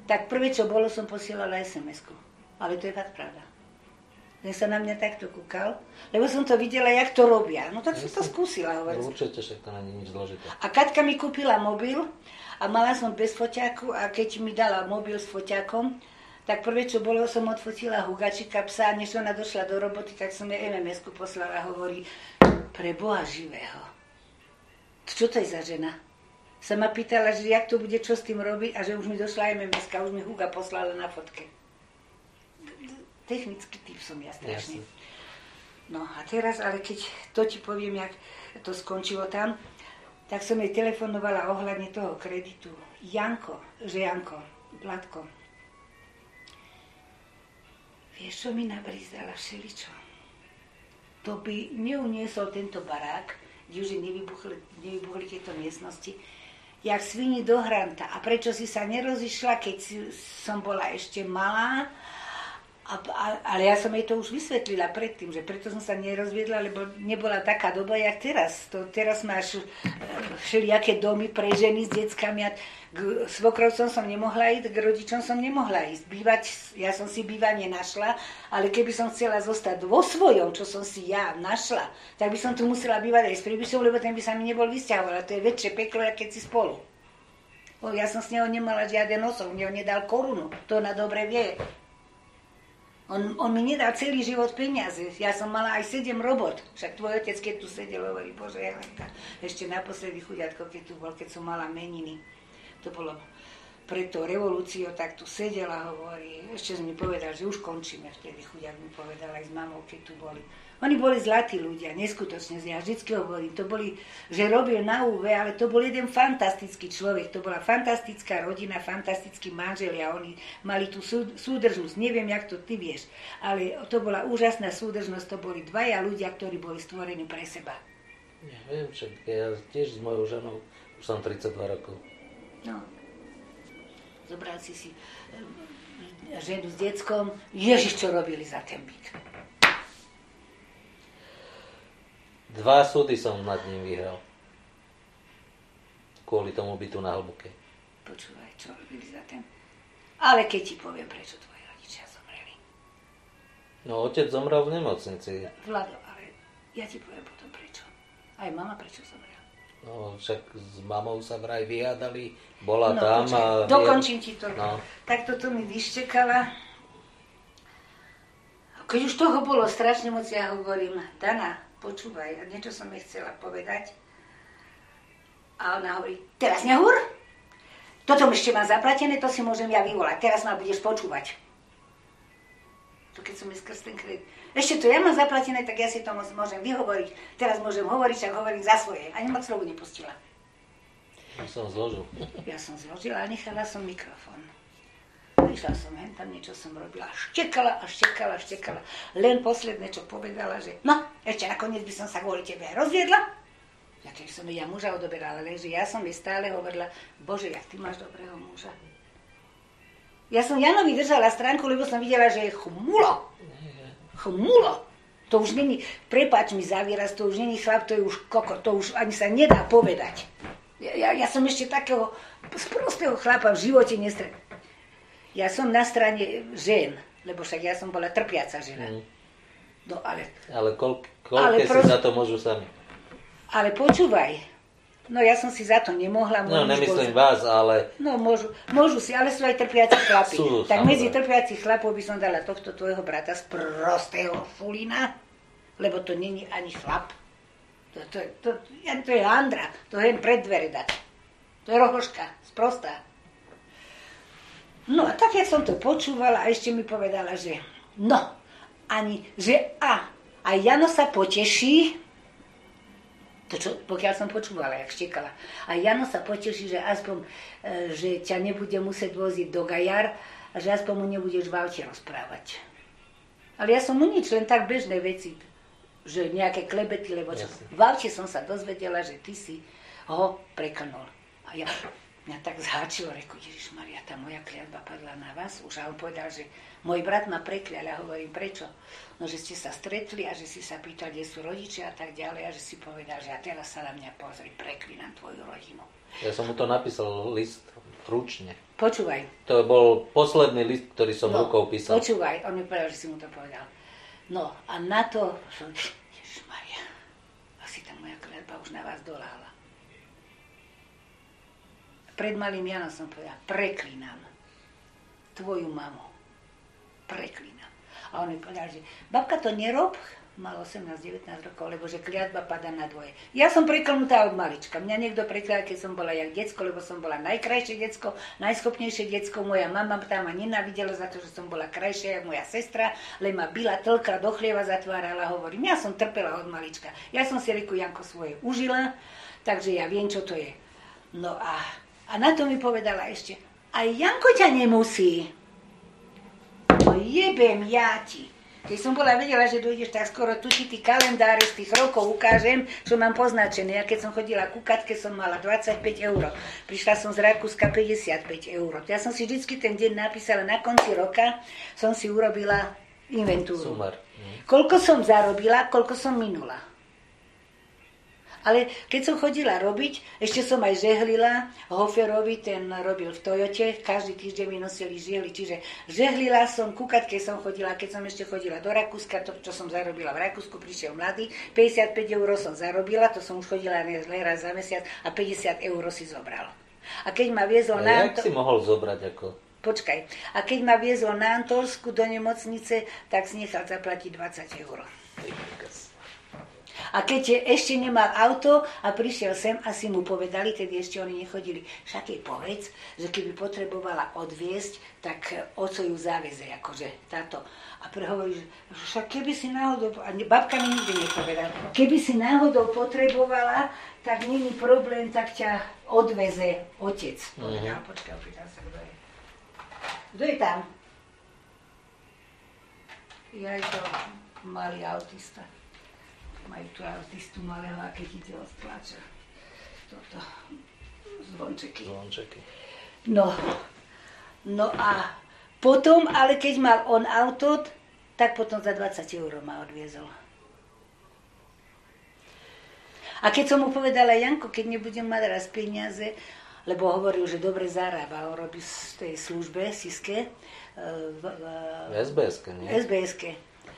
tak prvé, čo bolo, som posielala es em esku. Ale to je fakt pravda. Ten sa na mňa takto kúkal, lebo som to videla, jak to robia. No tak som to skúsila. Hovorím. No určite, však to nie je nič zložité. A Katka mi kúpila mobil a mala som bez foťáku a keď mi dala mobil s foťákom, tak prvé, čo bolo, som odfotila Hugačika psa, než ona došla do roboty, tak som jej em em esku poslala a hovorí, pre Boha živého. Čo to je za žena? Sa ma pýtala, že jak to bude, čo s tým robiť a že už mi došla em em eska, už mi Huga poslala na fotke. Technický typ som ja strašný. No a teraz, ale keď to ti poviem, jak to skončilo tam, tak som jej telefonovala ohľadne toho kreditu. Janko, že Janko, Blatko, vieš, čo mi nabrízdala všeličo? To by neuniesol tento barák, kde už nevybuchli, nevybuchli tieto miestnosti, jak svini do hranta. A prečo si sa nerozišla, keď si, som bola ešte malá? A, a, ale ja som jej to už vysvetlila predtým, že preto som sa nerozviedla, lebo nebola taká doba, jak teraz. To, teraz máš všelijaké domy pre ženy s deckami. A k svokrovcom som nemohla ísť, k rodičom som nemohla ísť. Bývať, ja som si bývanie našla, ale keby som chcela zostať vo svojom, čo som si ja našla, tak by som tu musela bývať aj s príbyšom, lebo ten by sa mi nebol vysťahoval. To je väčšie peklo, keď si spolu. O, ja som s neho nemala žiaden osov, mne ho nedal korunu. To ona dobre vie. On, on mi nedal celý život peniaze. Ja som mala aj sedem robot. Však tvoj otec, keď tu sedel, hovorí, Bože, Jelenka, ešte naposledy chuďatko, keď tu bol, keď som mala meniny. To bolo pred tou revolúciou, tak tu sedel a hovorí, ešte som mi povedal, že už končíme vtedy. Chuďak mi povedal aj s mamou, keď tu boli. Oni boli zlatí ľudia, neskutočne. Ja vždycky hovorím, to boli, že robil na ú vé, ale to bol jeden fantastický človek. To bola fantastická rodina, fantastickí manželia. Oni mali tú súdržnosť. Neviem, jak to ty vieš, ale to bola úžasná súdržnosť. To boli dvaja ľudia, ktorí boli stvorení pre seba. Ja viem, však ja tiež s mojou ženou už som tridsaťdva rokov. No. Zobral si si ženu s deckom. Ježiš, čo robili za ten byt. Dva súdy som nad ním vyhral. Kvôli tomu bytu na Hlboké. Počúvaj, čo robili za ten. Ale keď ti poviem, prečo tvoji rodičia zomreli. No, otec zomrel v nemocnici. Vlado, ale ja ti poviem potom prečo. Aj mama prečo zomrela. No, však s mamou sa vraj vyhádali. Bola no, tam počkaj, a... dokončím ti to. No. Tak toto mi vyštekala. Keď už toho bolo strašne moc, ja hovorím, Dana, počúvaj, niečo som jej chcela povedať. A ona hovorí, teraz nehovor? Toto ešte mám zaplatené, to si môžem ja vyvolať. Teraz ma budeš počúvať. To keď som mi skrz ten kredit. Ešte to ja mám zaplatené, tak ja si to môžem vyhovoriť. Teraz môžem hovoriť, ak hovorím za svoje. Ani moc slovu nepustila. Ja som zložil. Ja som zložila a nechala som mikrofón. Išla som hen tam, niečo som robila. Štekala a štekala a štekala. Len posledné, čo povedala, že no, ešte nakoniec by som sa kvôli tebe rozviedla. Ja keď som ja muža odoberala, lenže ja som jej stále hovorila, Bože, jak ty máš dobrého muža. Ja som Janovi držala stránku, lebo som videla, že je chmulo. Chmulo. To už není, prepáč mi za výraz, to už není chlap, to je už koko, to už ani sa nedá povedať. Ja, ja, ja som ešte takého sprostého chlapa v živote nestretla. Ja som na strane žien, lebo však ja som bola trpiaca žena. Mm. No ale... Ale koľké koľ pro... si za to môžu sami? Ale počúvaj, no ja som si za to nemohla. No nemyslím bol... vás, ale... No môžu, môžu si, ale sú aj trpiaci chlapi. Sú, tak medzi trpiacich chlapov by som dala tohto tvojho brata z prostého fulina, lebo to není ani chlap. To, to, to, to, to je handra, to je pred dvere dať. To je rohoška, sprostá. No a tak, jak som to počúvala a ešte mi povedala, že no, ani, že a, a Jano sa poteší, to čo, pokiaľ som počúvala, jak štekala, a Jano sa poteší, že aspoň, e, že ťa nebude musieť voziť do Gajar a že aspoň mu nebudeš v aute rozprávať. Ale ja som mu nič, len tak bežné veci, že nejaké klebety, lebo čo, v aute som sa dozvedela, že ty si ho prekonol. A ja... Mňa tak zháčilo, reku, Ježišmaria, tá moja kliatba padla na vás. Už a on povedal, že môj brat ma preklial. Ja hovorím, prečo? No, že ste sa stretli a že si sa pýtal, kde sú rodičia a tak ďalej. A že si povedal, že a teraz sa na mňa pozri, preklínam tvoju rodinu. Ja som mu to napísal list ručne. Počúvaj. To bol posledný list, ktorý som no, rukou písal. Počúvaj, on mi povedal, že si mu to povedal. No a na to som... Ježišmaria, asi tá moja kletba už na vás doláhla. Pred malým Janom som povedal, preklínam tvoju mamu. Preklínam. A on mi povedal, že babka, to nerob, mal osemnásť devätnásť rokov, lebo že kliatba padá na dvoje. Ja som preklnutá od malička. Mňa niekto prekladal, keď som bola jak decko, lebo som bola najkrajšie decko, najschopnejšie decko. Moja mama tam ma nenávidela za to, že som bola krajšia jak moja sestra, len ma byla tlka, do chlieva zatvárala, hovorím. Ja som trpela od malička. Ja som si reku Janko svoje užila, takže ja viem, čo to je. No a, a na to mi povedala ešte, aj Janko ťa nemusí. No jebem ja ti. Keď som bola vedela, že dojdeš tak skoro, tu ti tí kalendáre z tých rokov ukážem, čo mám poznačené. Ja keď som chodila ku Katke, som mala dvadsaťpäť eur. Prišla som z Rakúska päťdesiatpäť eur. Ja som si vždycky ten deň napísala, na konci roka som si urobila inventúru. Sumar. Koľko som zarobila, koľko som minula. Ale keď som chodila robiť, ešte som aj žehlila, Hoferovi, ten robil v Toyote, každý týždeň mi nosili žehly, čiže žehlila som, kúkať, keď som chodila, keď som ešte chodila do Rakúska, to, čo som zarobila v Rakúsku, prišiel mladý, päťdesiatpäť eur som zarobila, to som už chodila raz za mesiac a päťdesiat eur si zobral. A keď ma viezol na... Jak si mohol zobrať ako... Počkaj, a keď ma viezol na Antolsku do nemocnice, tak si nechal zaplatiť dvadsať eur. A keď ešte nemal auto a prišiel sem, asi mu povedali, tedy ešte oni nechodili, však jej povedz, že keby potrebovala odviesť, tak oco ju záveze, akože táto. A prehovorí, že však keby si náhodou, a babka mi nikdy nepovedala, keby si náhodou potrebovala, tak není problém, tak ťa odveze otec. Povedal, uh-huh. Počkaj, opýtam sa, kto je. Kto je tam? Ja je to malý autista. Majú tu autistu malého, a keď ide od pláča. Toto, zvončeky. Zvončeky. No, no a potom, ale keď mal on auto, tak potom za dvadsať eur ma odviezol. A keď som mu povedala, Janko, keď nebudem mať raz peniaze, lebo hovoril, že dobre zarába, on robí v tej službe, Siske. V, v, es bé eske, nie? es bé eske.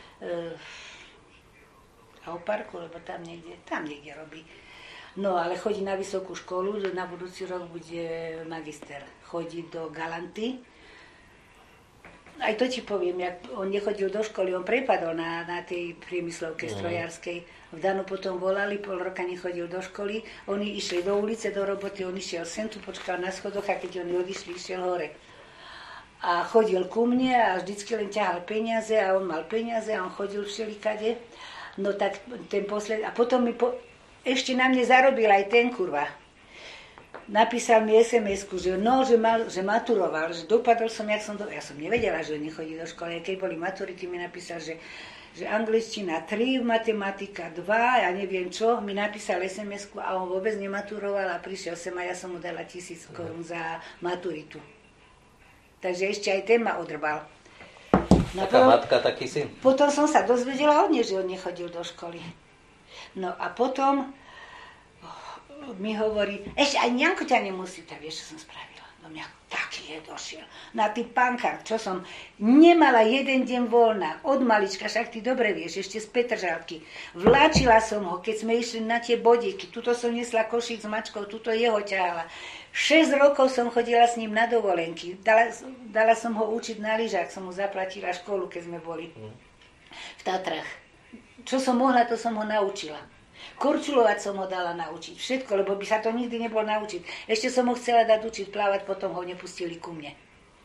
A o parku, lebo tam niekde, tam niekde robí. No, ale chodí na vysokú školu, na budúci rok bude magister. Chodí do Galanty. Aj to ti poviem, jak on nechodil do školy, on prepadol na, na tej priemyslovke strojárskej. V Danu potom volali, pol roka nechodil do školy. Oni išli do ulice, do roboty, on išiel sem, tu počkal na schodoch a keď oni odišli, išiel hore. A chodil ku mne a vždycky len ťahal peniaze a on mal peniaze a on chodil všelikade. No tak ten posled... A potom mi po... ešte na mne zarobil aj ten, kurva. Napísal mi es em esku, že no, že, mal, že maturoval, že dopadol som, jak som... Do... Ja som nevedela, že on nechodí do školy. Keď boli maturity, mi napísal, že, že angličtina tri, matematika dva, ja neviem čo. Mi napísal es em esku a on vôbec nematuroval a prišiel sem a ja som mu dala tisíc korún za maturitu. Takže ešte aj ten ma odrbal. Taká no, matka, taký syn. Potom som sa dozvedela od nej, že on nechodil do školy. No a potom oh, mi hovorí, ešte aj Janko ťa nemusí, tak vieš, čo som spravila. No mňa taký je došiel. Na tý pankár, čo som nemala jeden deň voľná, od malička, však ty dobre vieš, ešte z Petržalky. Vláčila som ho, keď sme išli na tie bodíky, tuto som nesla košík s mačkou, tuto jeho ťahala. šesť rokov som chodila s ním na dovolenky. Dala, dala som ho učiť na lyžách, som mu zaplatila školu, keď sme boli v Tatrách. Čo som mohla, to som ho naučila. Korčulovať som ho dala naučiť. Všetko, lebo by sa to nikdy nebol naučiť. Ešte som ho chcela dať učiť plávať, potom ho nepustili ku mne.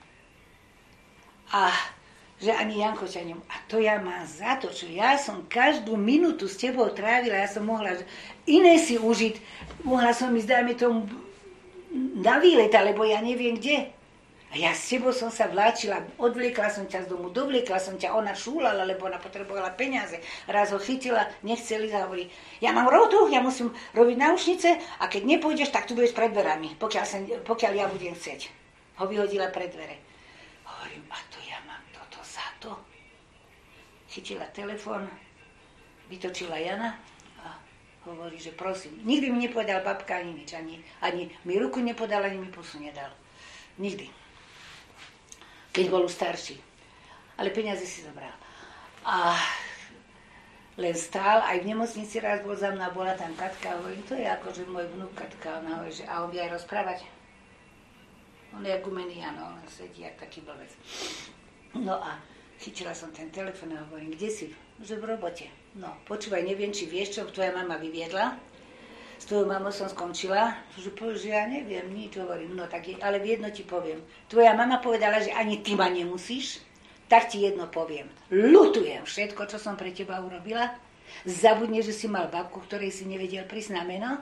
A že ani Janko ťa nem... A to ja mám za to, čo ja som každú minútu s tebou trávila, ja som mohla iné si užiť. Mohla som ísť, dajme tomu, na výlet, alebo ja neviem kde. A ja s tebou som sa vláčila, odvliekla som ťa z domu, dovliekla som ťa, ona šúlala, lebo ona potrebovala peniaze. Raz ho chytila, nechceli, hovorí, ja mám rotu, ja musím robiť náušnice a keď nepôjdeš, tak tu budeš pred dverami, pokiaľ, sa, pokiaľ ja budem chcieť. Ho vyhodila pred dvere. Hovorím, a to ja mám toto za to. Chytila telefón, vytočila Jana a Hovorí, že prosím. Nikdy mi nepovedal babka ani nič. Ani, ani mi ruku nepodal, ani mi pusu nedal. Nikdy. Keď bol už starší. Ale peniaze si zobral. A len stál, aj v nemocnici raz bol za mnou, bola tam Katka, hovorím, to je akože môj vnúk Katka, ona hovorí, že a on vie aj rozprávať. On je gumený, áno, on sedí jak taký blbec. No a chytila som ten telefón a hovorím, kde si? Že v robote. No, počúvaj, neviem, či vieš, čo tvoja mama vyviedla. S tvojou mamou som skončila. Že povieš, že ja neviem, nič, hovorím. No tak je, ale v jedno ti poviem. Tvoja mama povedala, že ani ty ma nemusíš, tak ti jedno poviem. Ľutujem všetko, čo som pre teba urobila. Zabudne, že si mal babku, ktorej si nevedel prísť na meno.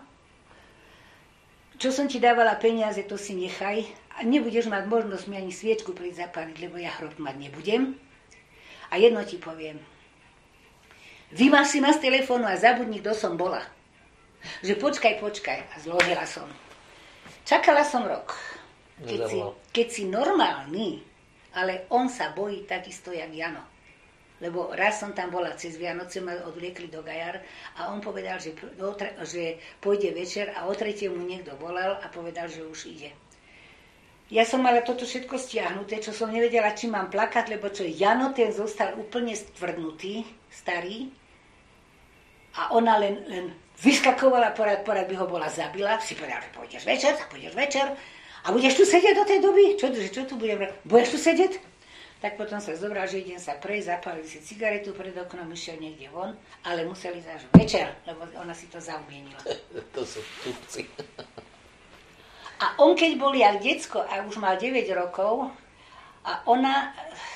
Čo som ti dávala peniaze, to si nechaj. A nebudeš mať možnosť mi ani sviečku prísť zapáliť, lebo ja hrob mať nebudem. A jedno ti poviem. Vymaž si ma z telefónu a zabudni, kto som bola. Že počkaj, počkaj. A zložila som. Čakala som rok. Keď si, keď si normálny, ale on sa bojí takisto, jak Jano. Lebo raz som tam bola cez Vianoce, ma odvliekli do Gajar a on povedal, že, že pôjde večer a o tretie mu niekto volal a povedal, že už ide. Ja som mala toto všetko stiahnuté, čo som nevedela, či mám plakať, lebo čo Jano, ten zostal úplne stvrdnutý, starý. A ona len, len vyskakovala, porad, porad by ho bola zabila. Si povedala, že pôjdeš večer, tak pôjdeš večer. A budeš tu sedieť do tej doby? Čo, čo tu budem? Budeš tu sedieť? Tak potom sa zobral, že idem sa prejsť, zapálil si cigaretu pred oknom, išiel niekde von, ale museli ísť až večer, lebo ona si to zaumienila. To sú tupci. A on keď bol jak decko a už mal deväť rokov a ona,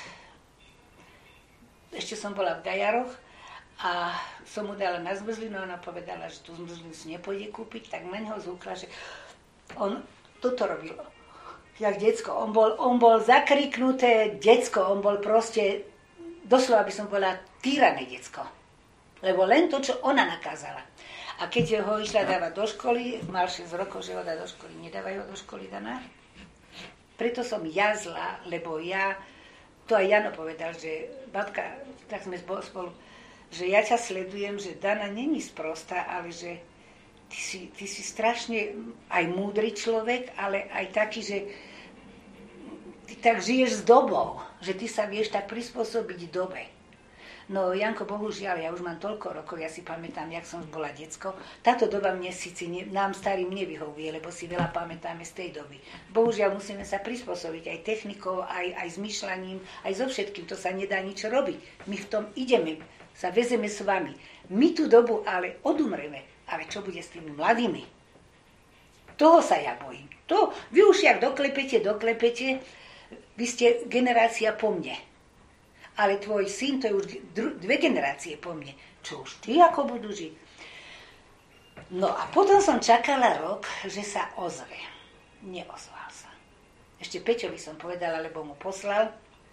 ešte som bola v Gajaroch a som mu dala na zmrzlinu, ona povedala, že tú zmrzlinu si nepôjde kúpiť, tak na neho zúkla, že on toto robil jak decko. On bol, on bol zakriknuté decko, on bol proste, doslova by som povedala, týrané decko. Lebo len to, čo ona nakázala. A keď ho išla dávať do školy, mal šesť rokov, že ho dá do školy, nedávajú ho do školy, Dana. Preto som ja zlá, lebo ja, to aj Jano povedal, že babka, tak sme spolu, že ja ťa sledujem, že Dana není sprostá, ale že ty si, ty si strašne aj múdry človek, ale aj taký, že ty tak žiješ s dobou, že ty sa vieš tak prispôsobiť dobe. No, Janko, bohužiaľ, ja už mám toľko rokov, ja si pamätám, jak som bola decko. Táto doba mne síce, ne, nám starým nevyhovuje, lebo si veľa pamätáme z tej doby. Bohužiaľ, musíme sa prispôsobiť aj technikou, aj, aj zmyšľaním, aj so všetkým. To sa nedá nič robiť. My v tom ideme, sa vezeme s vami. My tú dobu ale odumreme. Ale čo bude s tými mladými? Toho sa ja bojím. To, vy už jak doklepete, doklepete, vy ste generácia po mne. Ale tvoj syn, to je už dve generácie po mne. Čo už ty ako budú žiť? No a potom som čakala rok, že sa ozve. Neozval sa. Ešte Peťovi som povedala, lebo mu poslal.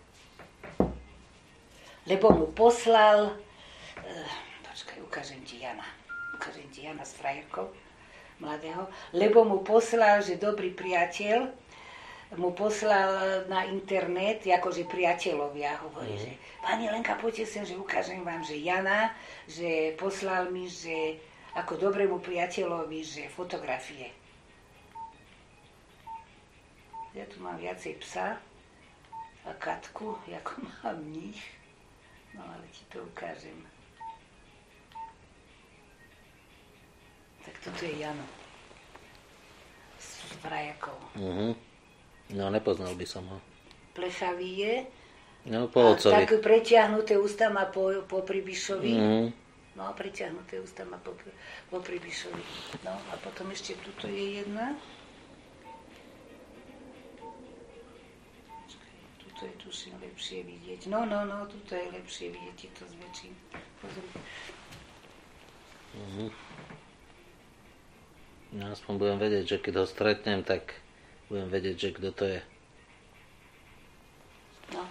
Lebo mu poslal... Uh, počkaj, ukážem ti Jana. Ukážem ti Jana s frajerkou mladého. Lebo mu poslal, že dobrý priateľ mu poslal na internet, akože priateľovia, hovorí, mm. že pani Lenka, poďte sem, že ukážem vám, že Jana, že poslal mi, že ako dobrému priateľovi, že fotografie. Ja tu mám viacej psa a Katku, ako mám nich. No ale ti to ukážem. Tak toto je Jano. S frajakou. Mhm. No, nepoznal by som ho. Plechavý je. No, po otcovi. Tak pretiahnuté ústa má po, po Pribišovi. Mm. No, pretiahnuté ústa má po, po Pribišovi. No, a potom ešte tuto je jedna. Tuto je tuším lepšie vidieť. No, no, no, tuto je lepšie vidieť, ti to zväčším. Pozri. Mm-hmm. No, aspoň budem vedieť, že keď ho stretnem, tak budem vedieť, že kto to je. No.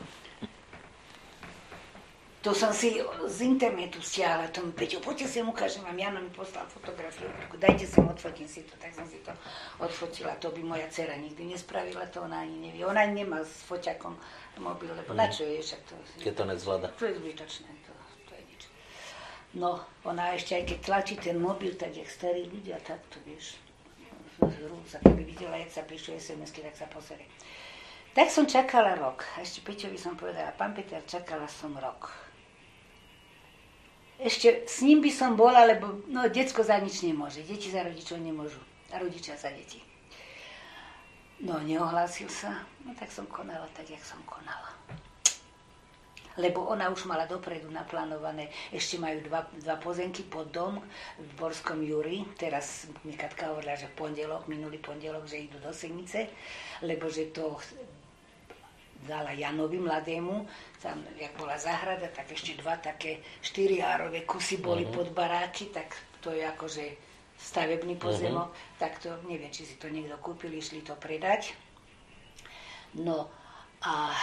To som si z internetu stiahla. Tomu Peťo, poďte si ukážem vám. Jano mi poslal fotografiu. Dajte si, odfotím si to. Tak som si to odfotila. To by moja dcera nikdy nespravila. To ona ani nevie. Ona nemá s foťakom mobil, lebo mm. na čo je však to? Keď to nezvláda. To je zbytočné. To, to je nič. No, ona ešte aj keď tlačí ten mobil, tak jak starí ľudia, tak to vieš. Rúza, keby videla, jak sa píšu es em esky, tak sa pozrie. Tak som čakala rok. A ešte Peťovi som povedala, pán Peter, čakala som rok. Ešte s ním by som bola, lebo no, decko za nič nemôže. Deti za rodičov nemôžu. A rodičia za deti. No, neohlásil sa. No, tak som konala tak, jak som konala. Lebo ona už mala dopredu naplánované. Ešte majú dva, dva pozemky pod dom v Borskom Júri. Teraz mi Katka hovorila, že v pondelok, minulý pondelok, že idú do Senice. Lebo že to dala Janovi mladému, tam, jak bola záhrada, tak ešte dva také štyriárové kusy boli uh-huh. pod baráky, tak to je akože stavebný pozemok, uh-huh. tak to, neviem, či si to niekto kúpil, išli to predať. No a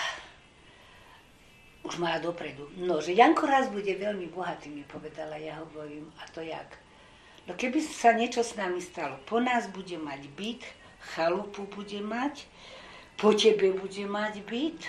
už mala dopredu. No, že Janko raz bude veľmi bohatý, mi povedala, ja hovorím, a to jak? No keby sa niečo s nami stalo, po nás bude mať byt, chalupu bude mať, po tebe bude mať byt.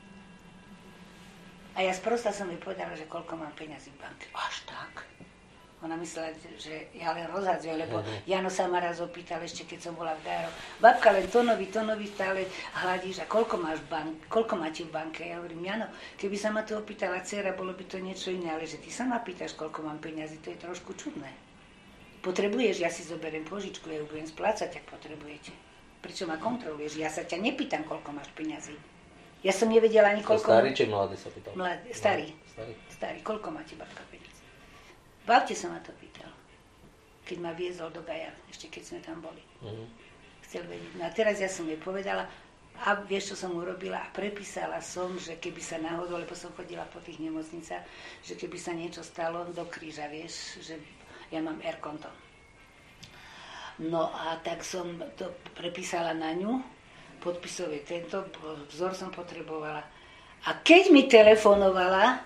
A ja sprosta som jej povedala, že koľko mám peňazí v banke. Až tak. Ona myslela, že ja len rozhadzujem, lebo uh-huh. Jano sa ma raz opýtal ešte, keď som bola v Gajaro. Babka, len tonovi, tonovi stále hľadíš. A koľko máš bank, koľko máte v banke? Ja hovorím, Jano, keby sa ma to opýtala dcera, bolo by to niečo iné, ale že ty sa ma pýtaš, koľko mám peňazí, to je trošku čudné. Potrebuješ, ja si zoberiem požičku, ja ju budem splácať, ak potrebujete. Prečo ma kontroluješ? Ja sa ťa nepýtam, koľko máš peňazí. Ja som nevedela ani koľko... Starý či mladý sa pýtal? Mladý, starý. Starý. Starý. Koľko máte, babka, peňazí? Babte sa ma to pýtal. Keď ma viezol do Gajar, ešte keď sme tam boli. Uh-huh. Chcel vedieť. No a teraz ja som jej povedala, a vieš, čo som urobila? A prepísala som, že keby sa náhodou, lebo som chodila po tých nemocnicách, že keby sa niečo stalo do kríža, vieš, že ja mám er-konto. No a tak som to prepísala na ňu, podpisový tento, vzor som potrebovala. A keď mi telefonovala,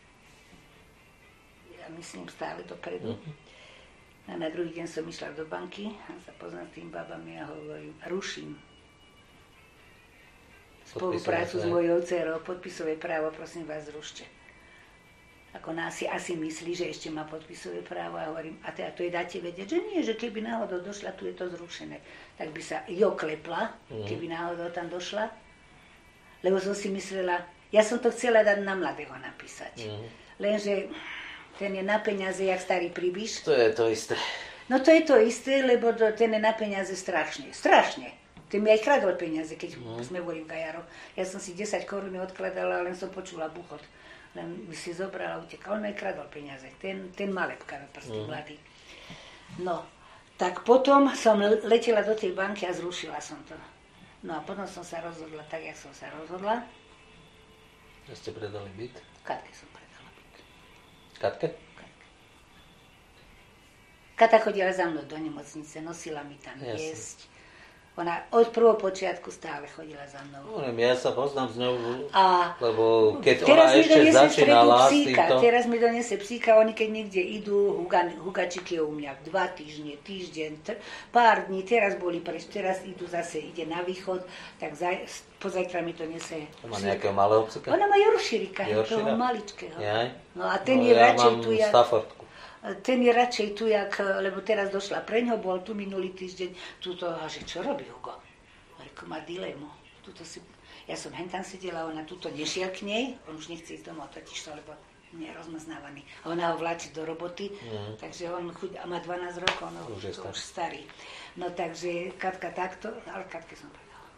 ja myslím stále dopredu, a na druhý deň som išla do banky a sa poznám s tým babami a hovorím, ruším spoluprácu s mojou dcerou, podpisové právo, prosím vás, zrušte. Ako nás si asi myslí, že ešte má podpisové právo a hovorím, a teda to je dáte vedieť, že nie, že keby náhodou došla, tu je to zrušené. Tak by sa jo klepla, keby náhodou tam došla. Lebo som si myslela, ja som to chcela dať na mladého napísať. Mm. Lenže ten je na peniaze, jak starý príbiš. To je to isté. No to je to isté, lebo ten je na peniaze strašne. Strašne. Ten mi aj kradol peniaze, keď mm. sme boli v Gajaro. Ja som si desať korún odkladala, len som počula buchot. Len by si zobrala a utekal. On mi aj kradol peniaze. Ten, ten má lepkavé prsty, mm. mladý. No, tak potom som letela do tej banky a zrušila som to. No a potom som sa rozhodla tak, jak som sa rozhodla. Ja ste predali byt? Katke som predala byt. Katke? Katke. Kata chodila za mnou do nemocnice, nosila mi tam Jasne. jesť. Ona od prvého počiatku stále chodila za mnou. No, ja sa poznám s ňou, a lebo keď ona ešte začínala s týmto... Teraz mi donese psíka, oni keď niekde idú, hugačik je u mňa dva týždne, týždeň, t- pár dní, teraz boli preč, teraz idú zase, ide na východ, tak za, pozajtra mi to nese... Má nejakého malého psíka? Ona má Yorkshireka, toho maličkého. Jaj? No a ten no, je ja radšej mám tu, jak... Staffordku. Ten je radšej tu, jak, lebo teraz došla preňho, bol tu minulý týždeň, tuto, a že čo robí Hugo? Reku, má dilemu. Tuto si, ja som hentam sedela, ona tuto nešiel k nej, on už nechce ísť domov, totiž to, lebo nie je rozmaznávaný. A ona ho vláči do roboty, mm. takže on chuť, a má dvanásť rokov, no už, to už starý. No takže Katka takto, ale Katke som povedala.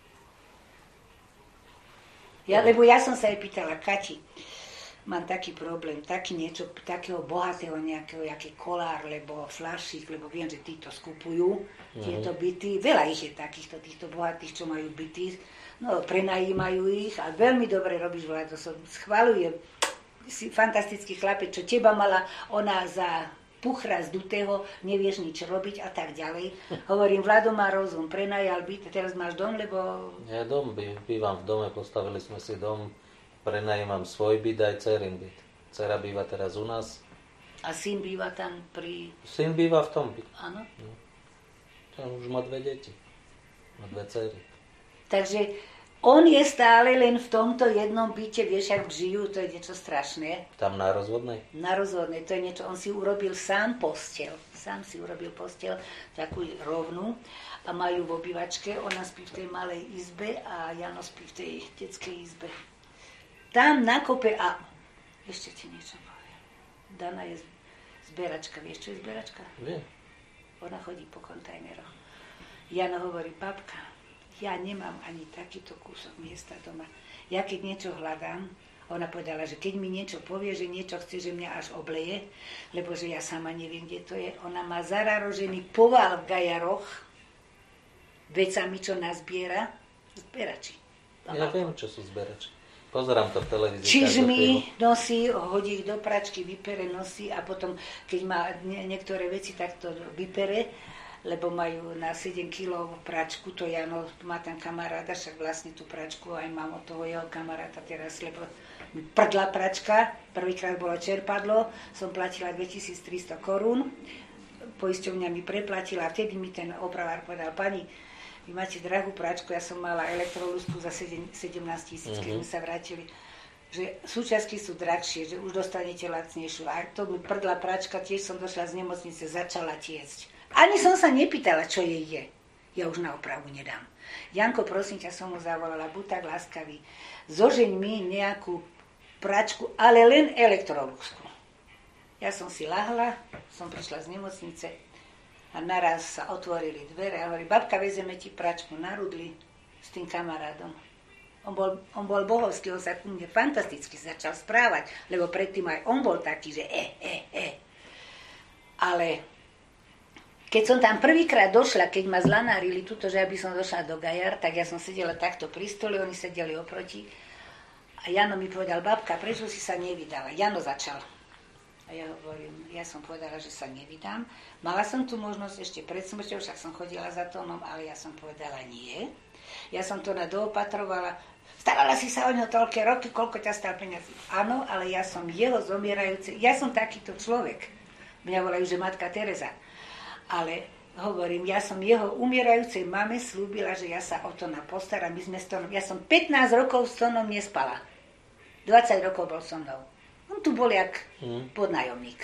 Ja, lebo ja som sa jej pýtala, Kati, mám taký problém, taký niečo, takého bohatého nejakého, jaký kolár, lebo fľašík, lebo viem, že títo skupujú mm-hmm. tieto byty. Veľa ich je takýchto, týchto bohatých, čo majú byty. No, prenajímajú ich a veľmi dobre robíš, Vlado, som schvaľujem. Si fantastický chlapec, čo teba mala ona za puchra zdutého, nevieš nič robiť a tak ďalej. Hovorím, Vlado má rozum, prenajal byt, teraz máš dom, lebo... Ja dom, bývam v dome, postavili sme si dom. Prenajímam svoj byt aj dcerin byt. Dcera býva teraz u nás. A syn býva tam pri... Syn býva v tom byte. Áno. No. Tam už má dve deti. Má dve dcery. Takže On je stále len v tomto jednom byte, vieš, ak žijú, to je niečo strašné. Tam na Rozvodnej? Na Rozvodnej, to je niečo, on si urobil sám posteľ. Sám si urobil posteľ, takú rovnú. A majú v obývačke, ona spí v tej malej izbe a Jano spí v tej detskej izbe. Tam na kope a... Ešte ti niečo poviem. Dana je zberačka, vieš, čo je zberačka? Viem. Ona chodí po kontajneroch. Jano hovorí, babka, ja nemám ani takýto kúsok miesta doma. Ja keď niečo hľadám, ona povedala, že keď mi niečo povie, že niečo chce, že mňa až obleje, lebo že ja sama neviem, kde to je. Ona má zararožený poval v gajaroch, vecami, čo nazbiera, zberači. Ja viem, čo sú zberači. Pozerám to v televízii. Čižmy nosí, hodí ich do pračky, vypere, nosí a potom, keď má niektoré veci, tak to vypere, lebo majú na sedem kilogramov pračku, to Jano má tam kamaráda, však vlastne tú pračku aj mám od toho jeho kamaráta teraz, lebo mi prdla pračka, prvýkrát bolo čerpadlo, som platila dvetisíctristo korún, poisťovňa mi preplatila, vtedy mi ten opravár povedal, pani, vy máte drahú pračku, ja som mala elektrolusku za sedemnásť tisíc, keď sme sa vrátili, že súčiastky sú drahšie, že už dostanete lacnejšiu. A to mi prdla pračka, tiež som došla z nemocnice, začala tiecť. Ani som sa nepýtala, čo jej je. Ja už na opravu nedám. Janko, prosím ťa, som mu zavolala, buď tak láskavý, zožeň mi nejakú pračku, ale len elektrolusku. Ja som si lahla, som prišla z nemocnice, a naraz sa otvorili dvere a hovorí, babka, vezeme ti pračku na Rudli s tým kamarádom. On bol, on bol bohovský, on sa ku mne fantasticky začal správať, lebo predtým aj on bol taký, že e, e, e. Ale keď som tam prvýkrát došla, keď ma zlanárili tuto, že aby som došla do Gajar, tak ja som sedela takto pri stole, oni sedeli oproti. A Jano mi povedal, babka, prečo si sa nevydala? Jano začal. A ja hovorím, ja som povedala, že sa nevydám. Mala som tu možnosť ešte pred smrťou, však som chodila za tónom, ale ja som povedala nie. Ja som to na doopatrovala. Starala si sa o ňo toľké roky, koľko ťa stál peniazy. Áno, ale ja som jeho zomierajúci. Ja som takýto človek. Mňa volajú, že matka Teresa. Ale hovorím, ja som jeho umierajúcej mame slúbila, že ja sa o to postaram. My sme s tónom, ja som pätnásť rokov s tónom nespala. dvadsať rokov bol so mnou. On tu bol jak hmm. podnájomník.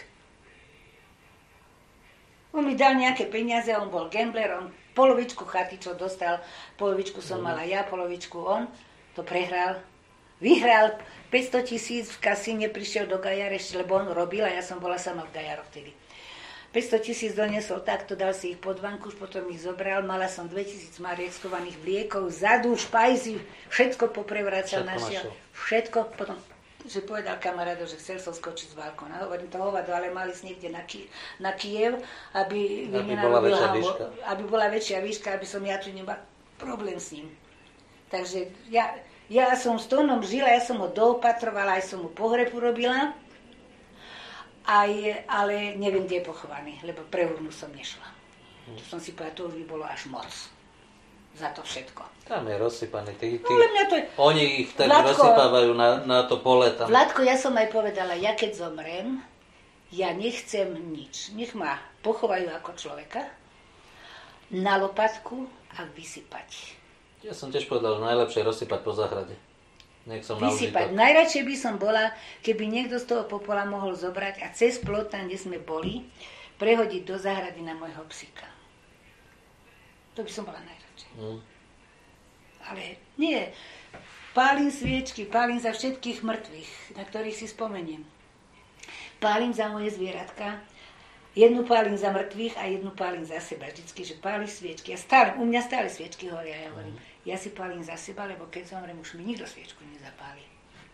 On mi dal nejaké peniaze, on bol gambler, on polovičku chaty, čo dostal, polovičku som hmm. mala ja, polovičku on, to prehral. Vyhral päťsto tisíc v kasíne, prišiel do Gajare, lebo on robil a ja som bola sama v Gajaroch vtedy. päťsto tisíc doniesol takto, dal si ich pod vanku, potom ich zobral, mala som dvetisíc mariek schovaných vliekov, zadu, špajzy, všetko poprevracal, našiel, všetko, potom že povedal kamarádo, že chcel som skočiť z balkóna. Hovorím to hovado, ale mali si niekde na, Ki- na Kiev, aby, aby, bola väčšia výška. aby bola väčšia výška, aby som ja tu nemala problém s ním. Takže ja, ja som s tónom žila, ja som ho doopatrovala, aj som mu pohreb urobila, aj, ale neviem, kde je pochovaný, lebo pre urnu som nešla. Hm. To som si povedala, to už by bolo až moc. Za to všetko. Tam je rozsypaný. Tí, tí, no, to je... Oni ich tak Vladko, rozsypávajú na, na to pole tam. Vladko, ja som aj povedala, ja keď zomrem, ja nechcem nič. Nech ma pochovajú ako človeka, na lopatku a vysypať. Ja som tiež povedal, že najlepšie je rozsypať po záhrade. Nech som vysypať. Najradšej by som bola, keby niekto z toho popola mohol zobrať a cez plot, tam, kde sme boli, prehodiť do záhrady na môjho psíka. To by som bola najradšej. Hmm. Ale nie. Pálim sviečky, pálim za všetkých mŕtvych, na ktorých si spomeniem. Pálim za moje zvieratka, jednu pálim za mŕtvych a jednu pálim za seba. Vždycky, že pálim sviečky. Ja stále, u mňa stále sviečky horia, ja hovorím. Hmm. Ja si pálim za seba, lebo keď zomrem, už mi nikto sviečku nezapáli.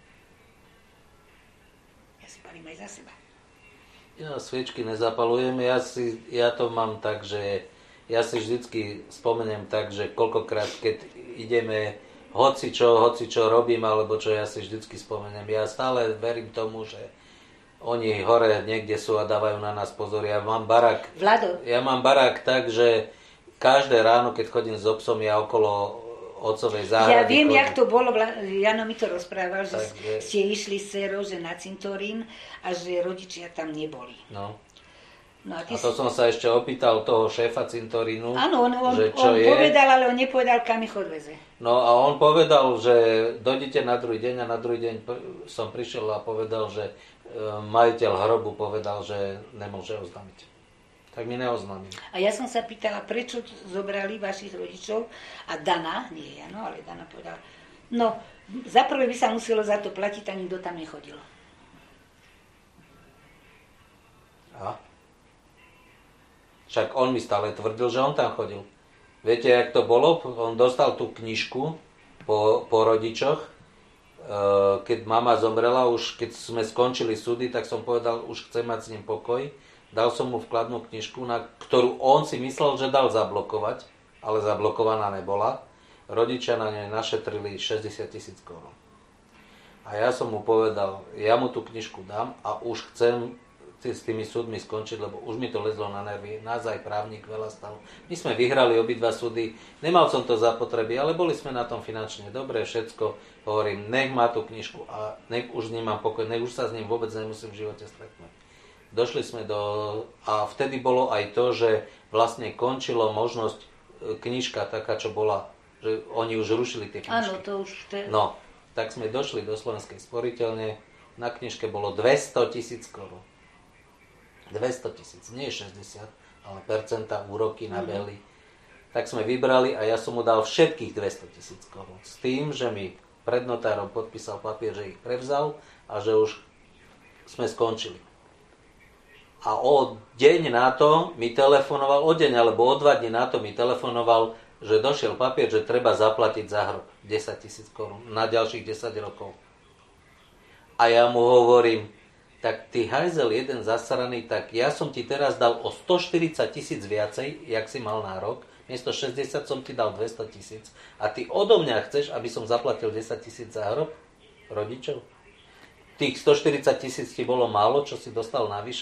Ja si pálim aj za seba. Ja sviečky nezapalujem, ja, si, ja to mám tak, že ja si vždycky spomeniem tak, že koľkokrát, keď ideme hoci čo, hoci čo robím, alebo čo ja si vždycky spomeniem. Ja stále verím tomu, že oni hore niekde sú a dávajú na nás pozor. Ja mám barák, Vlado. Ja mám barák tak, že každé ráno, keď chodím s obsom, ja okolo otcovej záhrady. Ja viem, chodím. Jak to bolo, Jano mi to rozprával, že ste išli s dcerou, že na cintorín a že rodičia tam neboli. No. No a, a to som sa ešte opýtal toho šéfa cintorínu. Áno, on, on, že čo on je. povedal, ale on nepovedal, kam ich odveze. No a on povedal, že dojdete na druhý deň a na druhý deň som prišiel a povedal, že majiteľ hrobu povedal, že nemôže oznámiť. Tak mi neoznámil. A ja som sa pýtala, prečo zobrali vašich rodičov a Dana, nie ja, no ale Dana povedala, no za prvé by sa muselo za to platiť a nikto tam nechodil. A? Však on mi stále tvrdil, že on tam chodil. Viete, jak to bolo? On dostal tú knižku po, po rodičoch. Keď mama zomrela, už keď sme skončili súdy, tak som povedal, už chcem mať s ním pokoj. Dal som mu vkladnú knižku, na ktorú on si myslel, že dal zablokovať, ale zablokovaná nebola. Rodičia na nej našetrili šesťdesiat tisíc korún. A ja som mu povedal, ja mu tú knižku dám a už chcem s tými súdmi skončiť, lebo už mi to lezlo na nervy. Nás aj právnik veľa stal. My sme vyhrali obidva súdy. Nemal som to zapotreby, ale boli sme na tom finančne dobre, všetko. Hovorím, nech má tú knižku a nech už s ním mám pokoj, nech už sa s ním vôbec nemusím v živote stretnúť. Došli sme do... A vtedy bolo aj to, že vlastne končilo možnosť knižka taká, čo bola, že oni už rušili tie knižky. Áno, to už... Te... No, tak sme došli do Slovenskej sporiteľne. Na knižke bolo dvesto tisíc korún. dvesto tisíc, nie šesťdesiat, ale percenta, úroky nabehli. Mm-hmm. Tak sme vybrali a ja som mu dal všetkých dvesto tisíc korún. S tým, že mi pred notárom podpísal papier, že ich prevzal a že už sme skončili. A o deň na to mi telefonoval, o deň alebo o dva dní na to mi telefonoval, že došiel papier, že treba zaplatiť za hrob desať tisíc korún na ďalších desať rokov. A ja mu hovorím, tak ty hajzel jeden zasraný, tak ja som ti teraz dal o stoštyridsať tisíc viacej, jak si mal nárok, miesto šesťdesiat som ti dal dvesto tisíc a ty odo mňa chceš, aby som zaplatil desať tisíc za hrob rodičov? Tých stoštyridsať tisíc ti bolo málo, čo si dostal navyše?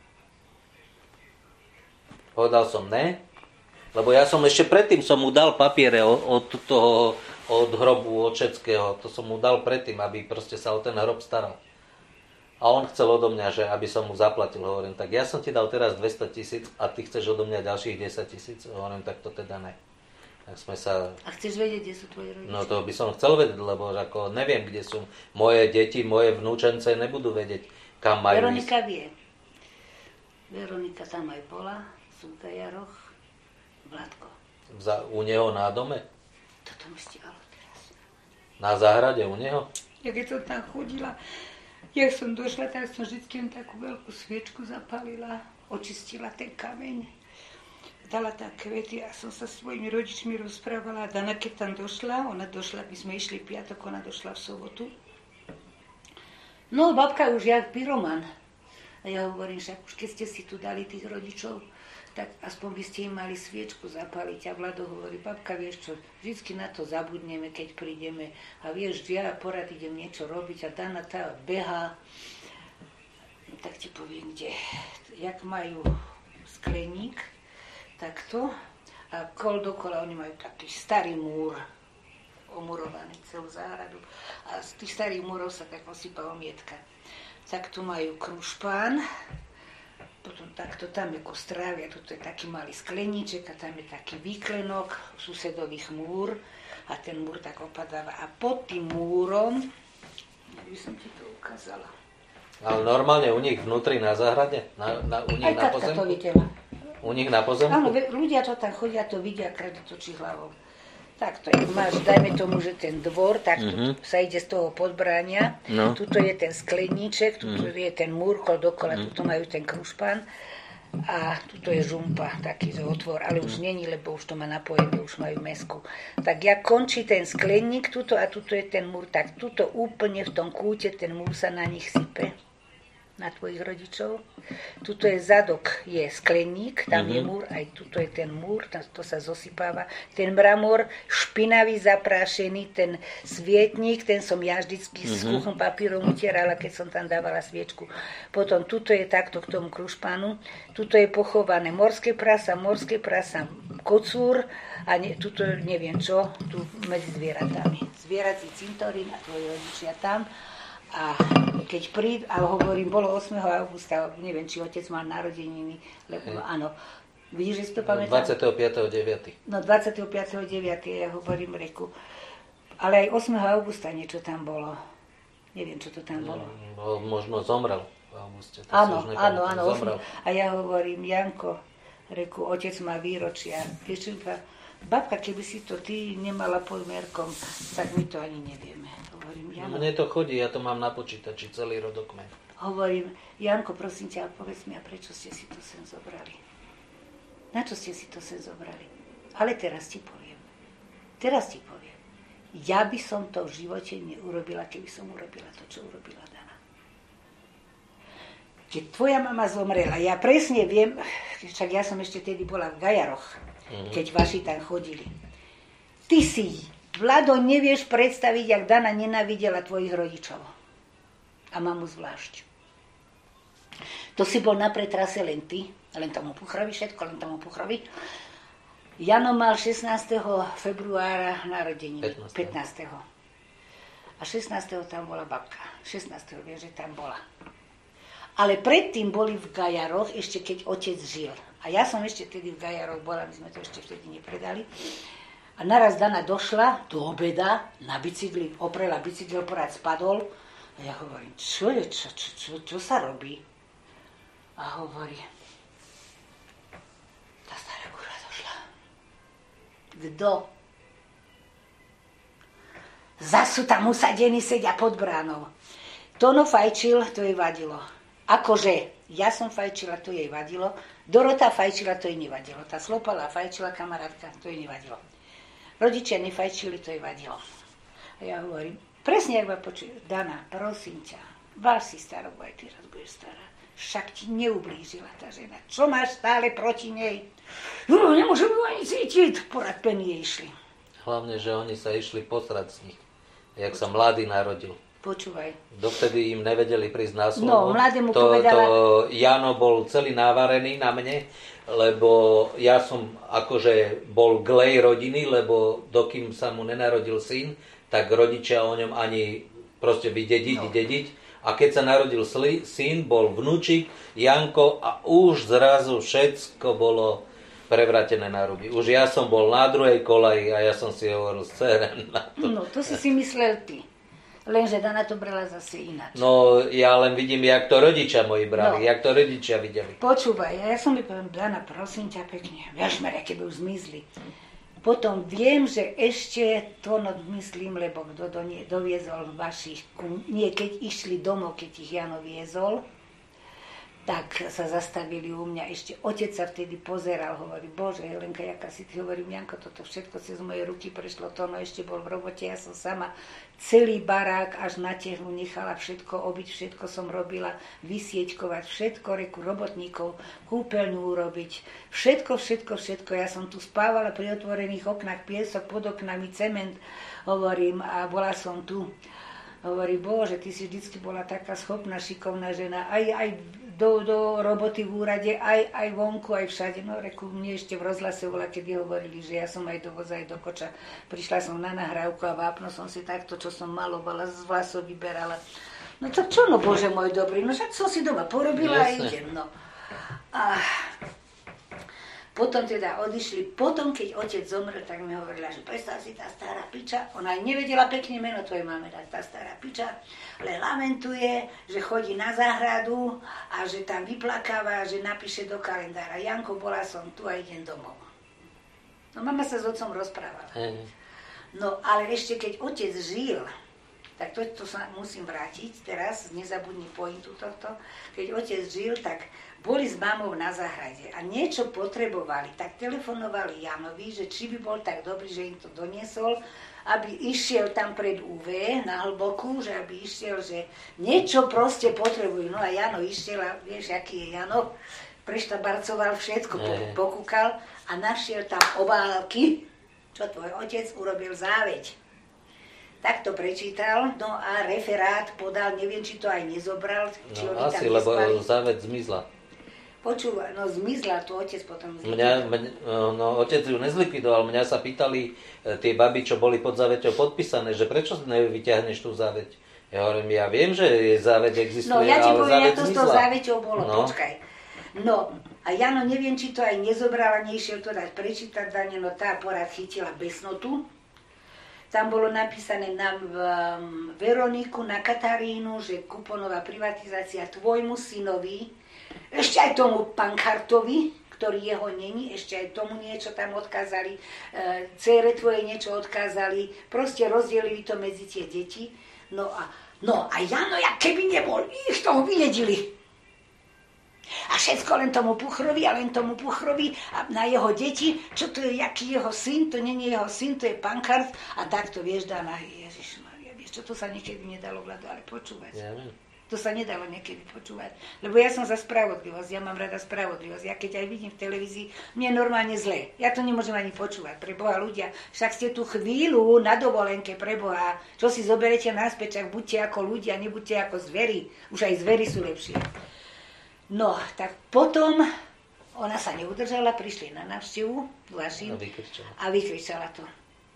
Povedal som ne, lebo ja som ešte predtým som mu dal papiere od, od toho, od hrobu očeckého, to som mu dal predtým, aby proste sa o ten hrob staral. A on chcel odo mňa, že aby som mu zaplatil. Hovorím, tak ja som ti dal teraz dvesto tisíc a ty chceš odo mňa ďalších desať tisíc? Hovorím, tak to teda ne. Tak sme sa... A chceš vedieť, kde sú tvoje rodičia? No to by som chcel vedieť, lebo ako neviem, kde sú moje deti, moje vnúčence, nebudú vedieť, kam majú Veronika ísť. vie. Veronika tam aj bola, sú v Jaroch, Vládko. Za, u neho na dome? Toto mi stíhalo teraz. Na záhrade u neho? Ja keď som tam chodila, jak som došla, tak som vždy takú veľkú sviečku zapálila, očistila ten kameň, dala tam kvety a som sa s svojimi rodičmi rozprávala. A Dana, keď tam došla, ona došla, my sme išli piatok, ona došla v sobotu. No, babka už jak pyroman. A ja hovorím, však už keď ste si tu dali tých rodičov, tak aspoň by ste im mali sviečku zapáliť. A Vlado hovorí, babka, vieš čo, vždycky na to zabudneme, keď prídeme. A vieš, ja porad idem niečo robiť a Dana tá beha. Tak ti poviem, kde. Jak majú skleník, takto. A kol dokola oni majú taký starý múr, omurovaný celú záhradu. A z tých starých múrov sa tak osýpa omietka. Tak tu majú krušpán. Potom takto tam je kostrávia, toto je taký malý skleníček a tam je taký výklenok susedových múr a ten múr tak opadáva. A pod tým múrom, by som ti to ukázala. Ale normálne u nich vnútri na záhrade? Na, na, u nich aj na Katka pozemku? to videla. U nich na pozemku? Áno, ľudia, čo tam chodia, to vidia, krade točí hlavou. Takto je, máš, dajme tomu, že ten dvor, tak tu mm-hmm. sa ide z toho podbránia, no. Tuto je ten skleníček, tuto mm. je ten múrko dokola, mm. tuto majú ten krušpán a tuto je žumpa, taký otvor, ale už není, lebo už to má napojené, už majú mesku. Tak jak končí ten skleník, tuto a tuto je ten múr, tak tuto úplne v tom kúte ten múr sa na nich sype, na tvojich rodičov. Tuto je zadok, je skleník, tam mm-hmm. je múr, aj tuto je ten múr, tam to sa zosypáva. Ten mramor, špinavý, zaprášený, ten svietnik, ten som ja vždycky mm-hmm. s kúchom papírom utierala, keď som tam dávala sviečku. Potom tuto je takto k tomu krušpánu, tuto je pochované morské prasa, morské prasa, kocúr a ne, tuto neviem čo, tu medzi zvieratami. Zvierací cintorín a tvoji rodičia tam. A keď prídu, a hovorím, bolo ôsmeho augusta, neviem, či otec mal narodeniny, lebo hey. Áno. Vidíš, že si to pamätám? dvadsiateho piateho deviateho No dvadsiateho piateho deviateho ja hovorím reku. Ale aj ôsmeho augusta niečo tam bolo. Neviem, čo to tam bolo. No, možno zomrel v auguste. Áno, áno, áno. Zomrel. A ja hovorím, Janko, reku, otec má výročia. Vieš, babka, keby si to ty nemala pod merkom, tak my to ani nevieme. Hovorím, Jano. Mne to chodí, ja to mám na počítači, celý rodokmen. Hovorím, Janko, prosím ťa, povedz mi, a prečo ste si to sem zobrali? Na čo ste si to sem zobrali? Ale teraz ti poviem. Teraz ti poviem. Ja by som to v živote neurobila, keby som urobila to, čo urobila Dana. Keď tvoja mama zomrela, ja presne viem, však ja som ešte tedy bola v Gajaroch, mm-hmm. keď vaši tam chodili. Ty si, Vlado, nevieš predstaviť, jak Dana nenávidela tvojich rodičov. A mamu zvlášť. To si bol na pretrase len ty, len tam upuchraví všetko, len tam upuchraví. Jano mal šestnásteho februára narodeniny. pätnásteho A šestnásteho tam bola babka. šestnásteho viem, že tam bola. Ale predtým boli v Gajaroch, ešte keď otec žil. A ja som ešte vtedy v Gajaroch bola, my sme to ešte vtedy nepredali. A naraz Dana došla do obeda na bicykli, oprela bicykel, porad spadol. A ja hovorím, čo je, čo, čo, čo, čo sa robí? A hovorí, tá stará kurva došla. Kto? Zas sú tam usadení, sedia pod bránou. Tono fajčil, to jej vadilo. Akože, ja som fajčila, to jej vadilo. Dorota fajčila, to jej nevadilo. Tá slopala fajčila kamarátka, to jej nevadilo. Rodičia nefajčili, to jej vadilo. A ja hovorím, presne jak ma počujem, Dana, prosím ťa, váš si starou, aj ty raz budeš stará. Však ti neublížila tá žena. Čo máš stále proti nej? No, nemôžem ju ani cítiť. Porad peny jej išli. Hlavne, že oni sa išli posrať z nich. Jak sa mladý narodil. Počúvaj. Dovtedy im nevedeli prísť na slovo. No, mladému to, povedala... To Jano bol celý navarený na mne, lebo ja som akože bol glej rodiny, lebo dokým sa mu nenarodil syn, tak rodičia o ňom ani proste vydediť, no. dediť. A keď sa narodil syn, bol vnúčik, Janko a už zrazu všetko bolo prevrátené na ruby. Už ja som bol na druhej kolaji a ja som si hovoril scéren na to. No, to si si myslel ty. Lenže Dana to brala zase ináč. No, ja len vidím, jak to rodičia moji brali, no. jak to rodičia videli. Počúvaj, ja som mi povedal, Dana, prosím ťa pekne, viažmer, aké by už zmizli. Potom viem, že ešte to no, myslím, lebo kto do, doviezol vašich, nie keď išli domov, keď ich Jano viezol, tak sa zastavili u mňa. Ešte otec sa vtedy pozeral, hovorí, Bože, Helenka, jaká si ty, hovorím, Janko, toto všetko cez moje ruky prešlo, to no ešte bol v robote, ja som sama celý barák až na tehnu nechala všetko obiť, všetko som robila, vysieťkovať, všetko, reku robotníkov, kúpeľňu urobiť, všetko, všetko, všetko. Ja som tu spávala pri otvorených oknách, piesok pod oknami, cement, hovorím, a bola som tu. Hovorí, Bože, ty si vždycky bola taká schopná, šikovná žena, aj, aj do, do roboty v úrade, aj, aj vonku, aj všade. No, reku, mne ešte v rozhlase bola, kedy hovorili, že ja som aj do voza, aj do koča. Prišla som na nahrávku a vápno som si takto, čo som malovala, z vlasov vyberala. No tak čo, no Bože môj dobrý, no však som si doma porobila a idem, no. A potom teda odišli, potom keď otec zomrel, tak mi hovorila, že predstav si tá stará piča, ona aj nevedela pekne meno tvojej máme dať, tá stará piča, ale lamentuje, že chodí na záhradu a že tam vyplakáva, že napíše do kalendára, Janko, bola som tu a idem domov. No mama sa s otcom rozprávala. Mm. No ale ešte keď otec žil, tak to, to sa musím vrátiť teraz, nezabudni pointu tohto, keď otec žil, tak boli s mamou na záhrade a niečo potrebovali, tak telefonovali Janovi, že či by bol tak dobrý, že im to doniesol, aby išiel tam pred ú vé na hlbokú, že aby išiel, že niečo proste potrebujú. No a Jano išiel a vieš, aký je Jano, preštabarcoval všetko, mm. pokúkal a našiel tam obálky, čo tvoj otec urobil záveď. Tak to prečítal, no a referát podal, neviem, či to aj nezobral. Či no asi, lebo záveď zmizla. Počúva, no zmizla, tu otec potom zlikvidoval. Mňa, mňa, no otec ju nezlikvidoval, mňa sa pýtali tie baby, čo boli pod záveťou podpísané, že prečo nevyťahneš tú záveť. Ja hovorím, ja viem, že záveť existuje, no, ja ti ale poviem, záveť jak to s zmizla. tou záveťou bolo, No. počkaj. No, a Jano, neviem, či to aj nezobrala, nešiel to dať prečítať, Dane, no tá porad chytila besnotu. Tam bolo napísané na um, Veroniku, na Katarínu, že kuponová privatizácia tvojmu synovi, ešte aj tomu Pankartovi, ktorý jeho není, ešte aj tomu niečo tam odkázali, e, dcére tvojej niečo odkázali, proste rozdelili to medzi tie deti. No a, no a Jano, jak keby nebol, ich toho vyjedili. A všetko len tomu Puchrovi a len tomu Puchrovi a na jeho deti, čo to je, jaký jeho syn, to nie je jeho syn, to je Pankart a takto, vieš, Dana, Ježišmaria, vieš čo, to sa niekedy nedalo, Vlado, ale počúvať. Ja viem. To sa nedalo niekedy počúvať. Lebo ja som za spravodlivosť, ja mám rada spravodlivosť. Ja keď aj vidím v televízii, mne je normálne zle. Ja to nemôžem ani počúvať. Pre Boha ľudia, však ste tu chvíľu na dovolenke, pre Boha. Čo si zoberete naspäť, však buďte ako ľudia, nebuďte ako zveri. Už aj zveri sú lepšie. No, tak potom ona sa neudržala, prišli na návštevu vašim A vykričala. a vykričala to.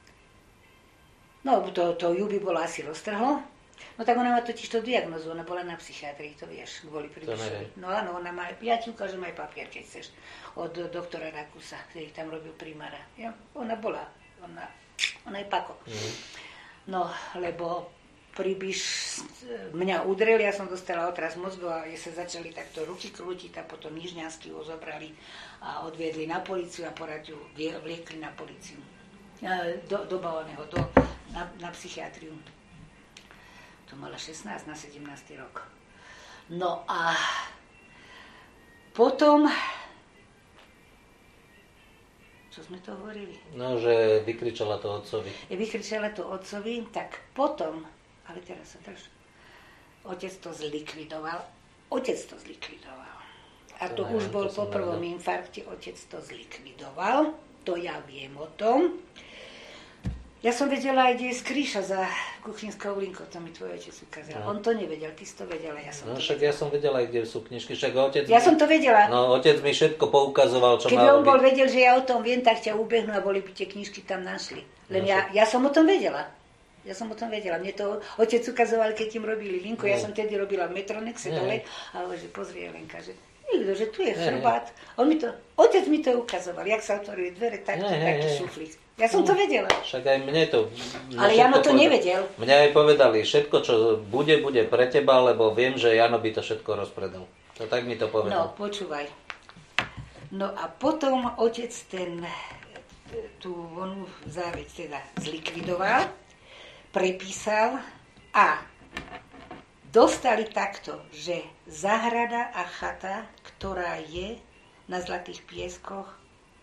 No, to, to ju by bolo asi roztrhlo. No tak ona má totiž to diagnozu, ona bola na psychiatrii, to vieš, kvôli prídušovi. No áno, ona má, ja ti ukážem aj papier, keď chceš, od doktora Rakusa, ktorý tam robil primára. Ja, ona bola, ona, ona je pako. Mm. No, lebo príbiš mňa udreli, ja som dostala otraz mozgu a sa začali takto ruky krútiť a potom nižňansky ho zobrali a odviedli na políciu a poradiu vliekli na políciu. Do, dobavaného, do, na, na psychiatriu. To mala šestnásť na sedemnásty rok. No a potom, čo sme to hovorili? No, že vykričala to otcovi. Je vykričala to otcovi, tak potom, ale teraz sa drž, otec to zlikvidoval. Otec to zlikvidoval. A to, to už neviem, bol po prvom infarkte, otec to zlikvidoval. To ja viem o tom. Ja som vedela aj, kde je skrýša za kuchynskou linkou, to mi tvoj otec ukázal. No. On to nevedel, ty si to vedela, ja som no, to však vedela. ja som vedela, kde sú knižky, však otec Ja mi, som to vedela. No, otec mi všetko poukazoval, čo Keby malo on bol byť. vedel, že ja o tom viem, tak ťa ubehnú a boli by tie knižky tam našli. Len no, ja, ja som o tom vedela. Ja som o tom vedela. Mne to otec ukazoval, keď im robili linku. No. Ja som tedy robila v Metronexe dole a hovoril, že pozri Jelenka, že nikto, že tu je chrbát. On mi to, otec mi to ukazoval, jak sa otvorujú dvere, taký, taký šuflík. Ja som to vedela. Však aj mne to... Mne ale Jano to povedal, nevedel. Mňa aj povedali, všetko, čo bude, bude pre teba, lebo viem, že Jano by to všetko rozpredal. To tak mi to povedal. No, počúvaj. No a potom otec ten, tú onú záveď teda zlikvidoval, prepísal a dostali takto, že záhrada a chata, ktorá je na Zlatých pieskoch,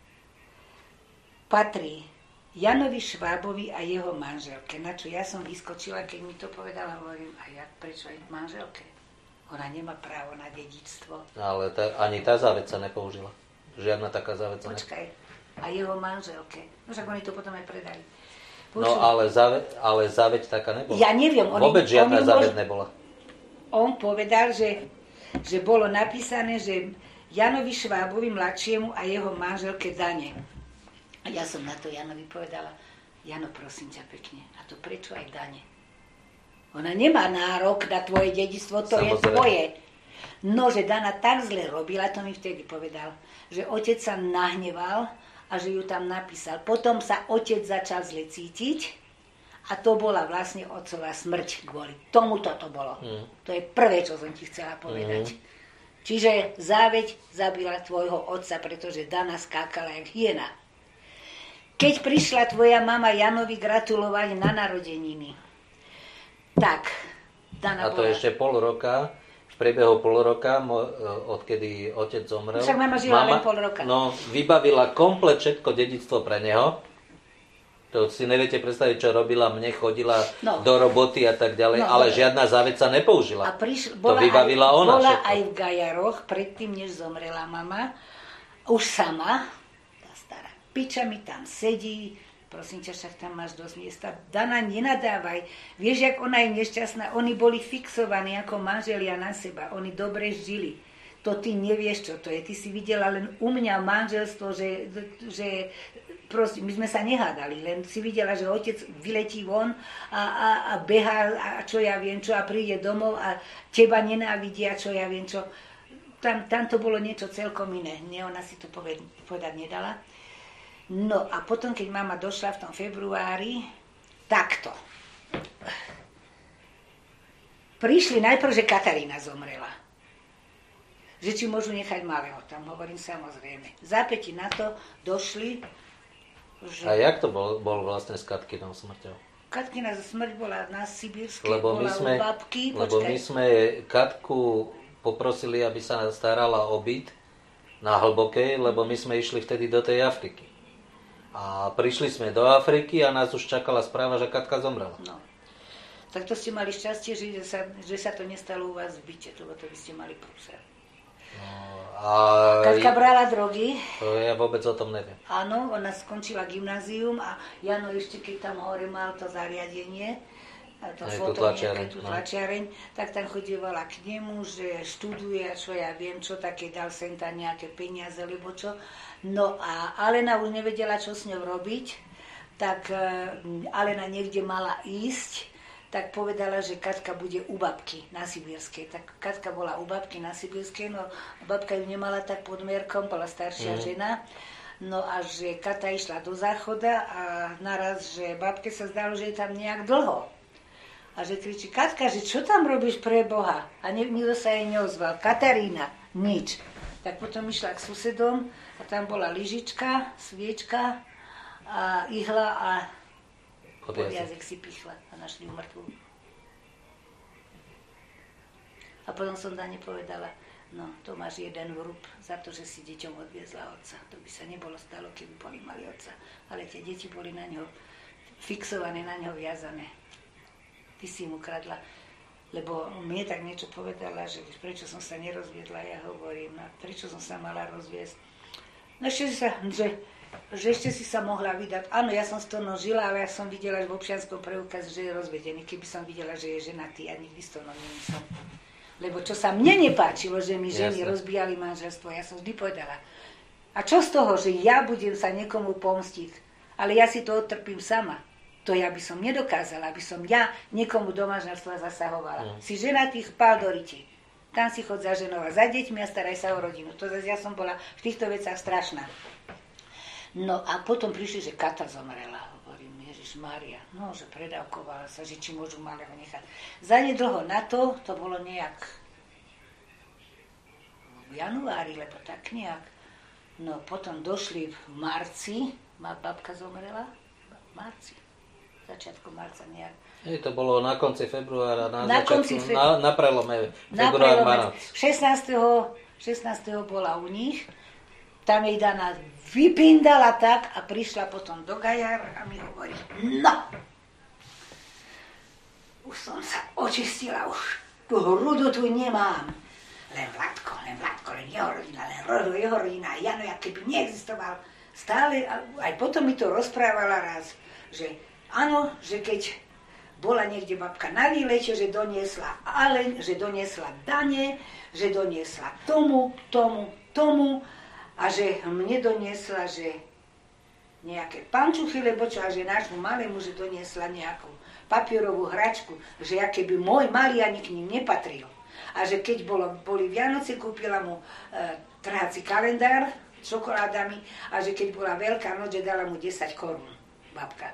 patrí Janovi Švábovi a jeho manželke. Na čo ja som vyskočila, keď mi to povedala, hovorím, a ja prečo aj manželke? Ona nemá právo na dedičstvo. Ale tá, ani tá záveď sa nepoužila. Žiadna taká záveď sa nepoužila. Počkaj, a jeho manželke. No však oni to potom aj predali. Počuť. No ale záveď, ale záveď taká nebola. Ja neviem. Vôbec oni, žiadna oni záveď môž... nebola. On povedal, že, že bolo napísané, že Janovi Švábovi mladšiemu a jeho manželke Dane. A ja som na to Janovi povedala, Jano, prosím ťa pekne, a to prečo aj Dane? Ona nemá nárok na tvoje dedičstvo, to Samozrejme. je tvoje. No, že Dana tak zle robila, to mi vtedy povedal, že otec sa nahneval a že ju tam napísal. Potom sa otec začal zle cítiť a to bola vlastne otcová smrť kvôli tomuto to bolo. Mm. To je prvé, čo som ti chcela povedať. Mm. Čiže záveď zabila tvojho otca, pretože Dana skákala jak hyena. Keď prišla tvoja mama Janovi gratulovať na narodeniny, tak Dana A to bola... ešte pol roka, v priebehu pol roka, odkedy otec zomrel, však mama žila len pol roka. No, vybavila komplet všetko dedičstvo pre neho. To si neviete predstaviť, čo robila, mne chodila no. do roboty a tak ďalej, no, ale dobre. Žiadna záveď sa nepoužila. A priš... bola to vybavila aj, ona bola všetko. aj v Gajaroch, predtým, než zomrela mama, už sama, tá stará piča mi tam sedí, prosím ťa, však tam máš dosť miesta. Dana, nenadávaj. Vieš, jak ona je nešťastná? Oni boli fixovaní ako manželia na seba. Oni dobre žili. To ty nevieš, čo to je. Ty si videla len u mňa manželstvo, že, že proste, my sme sa nehádali, len si videla, že otec vyletí von a, a, a behá a čo ja viem čo a príde domov a teba nenávidí a čo ja viem čo. Tam, tam to bolo niečo celkom iné. Nie, ona si to poved, povedať nedala. No a potom, keď mama došla v tom februári, takto. Prišli najprv, že Katarína zomrela. Že či môžu nechať malého, tam hovorím samozrejme. Zápäti na to došli, že... A jak to bol, bol vlastne s Katkinou smrťou? Katkina smrť bola na Sibírskej, lebo bola my sme, u babky. Lebo Počkaj. my sme Katku poprosili, aby sa starala o byt na Hlbokej, lebo my sme išli vtedy do tej Afriky. A prišli sme do Afriky a nás už čakala správa, že Katka zomrela. No. Tak to ste mali šťastie, že sa, že sa to nestalo u vás v byte, lebo to by ste mali prúser. No, a... Katka brala drogy. To ja vôbec o tom neviem. Áno, ona skončila gymnázium a Jano ešte, keď tam hore mal to zariadenie, to Aj foto, tú tlačiareň, tú no. tlačiareň, tak tam chodievala k nemu, že študuje a čo ja viem, čo také dal sem tam nejaké peniaze, alebo čo. No a Alena už nevedela, čo s ňou robiť, tak Alena niekde mala ísť, tak povedala, že Katka bude u babky na Sibírskej. Tak Katka bola u babky na Sibírskej, no babka ju nemala tak pod mierkom, bola staršia mm. žena. No a že Kata išla do záchoda a naraz, že babke sa zdalo, že je tam nejak dlho. A že kričí, Katka, že čo tam robíš pre Boha? A nikto sa jej neozval. Katarína, nič. Tak potom išla k susedom a tam bola lyžička, sviečka a ihla a pod jazyk si pichla a našli ju mŕtvu. A potom som Dane povedala, no to máš jeden vrúb za to, že si deťom odviezla otca. To by sa nebolo stalo, keby boli mali otca. Ale tie deti boli na ňo fixované, na ňo viazané. Ty si mu kradla. Lebo mne tak niečo povedala, že prečo som sa nerozviedla, ja hovorím, a prečo som sa mala rozviesť. No ešte sa, že, že ešte si sa mohla vydať. Áno, ja som s Tonom žila, ale ja som videla v občianskom preukaze, že je rozvedený. Keby som videla, že je ženatý, ja nikdy s Tonom nie som. Lebo čo sa mne nepáčilo, že mi ženy Jasne. rozbíjali manželstvo, ja som vždy povedala. A čo z toho, že ja budem sa niekomu pomstiť, ale ja si to odtrpím sama. To ja by som nedokázala, aby som ja niekomu do manželstva zasahovala. Mm. Si ženatý, chpál do riti. Tam si chod za ženou a za deťmi a staraj sa o rodinu. To zase ja som bola v týchto veciach strašná. No a potom prišli, že Kata zomrela. Hovorím, Ježiš Mária, no, že predávkovala sa, že či môžu malého nechať. Zanedlho na to, to bolo nejak v januári, lebo tak nejak. No potom došli v marci, má babka zomrela, v marci. Začiatku marca nejak. Hej, to bolo na konci februára, na, na, začiatku, fe... na, na prelome na február, marec. šestnásteho bola u nich, tam jej Dana vypindala tak a prišla potom do Gajar a mi hovorí, no, už som sa očistila, už tú hrudu tu nemám. Len Vladko, len Vladko, len jeho rodina, len rodo, jeho rodina, Jano, jak keby neexistoval. Stále, aj potom mi to rozprávala raz, že áno, že keď bola niekde babka na výlete, že doniesla ale, že doniesla dane, že doniesla tomu, tomu, tomu a že mne doniesla, že nejaké pančuchy, lebo čo, a že nášmu malému, že doniesla nejakú papierovú hračku, že ja keby môj malý ani k ním nepatril. A že keď bolo, boli Vianoce, kúpila mu e, trhací kalendár s čokoládami a že keď bola Veľká noc, že dala mu desať korún babka.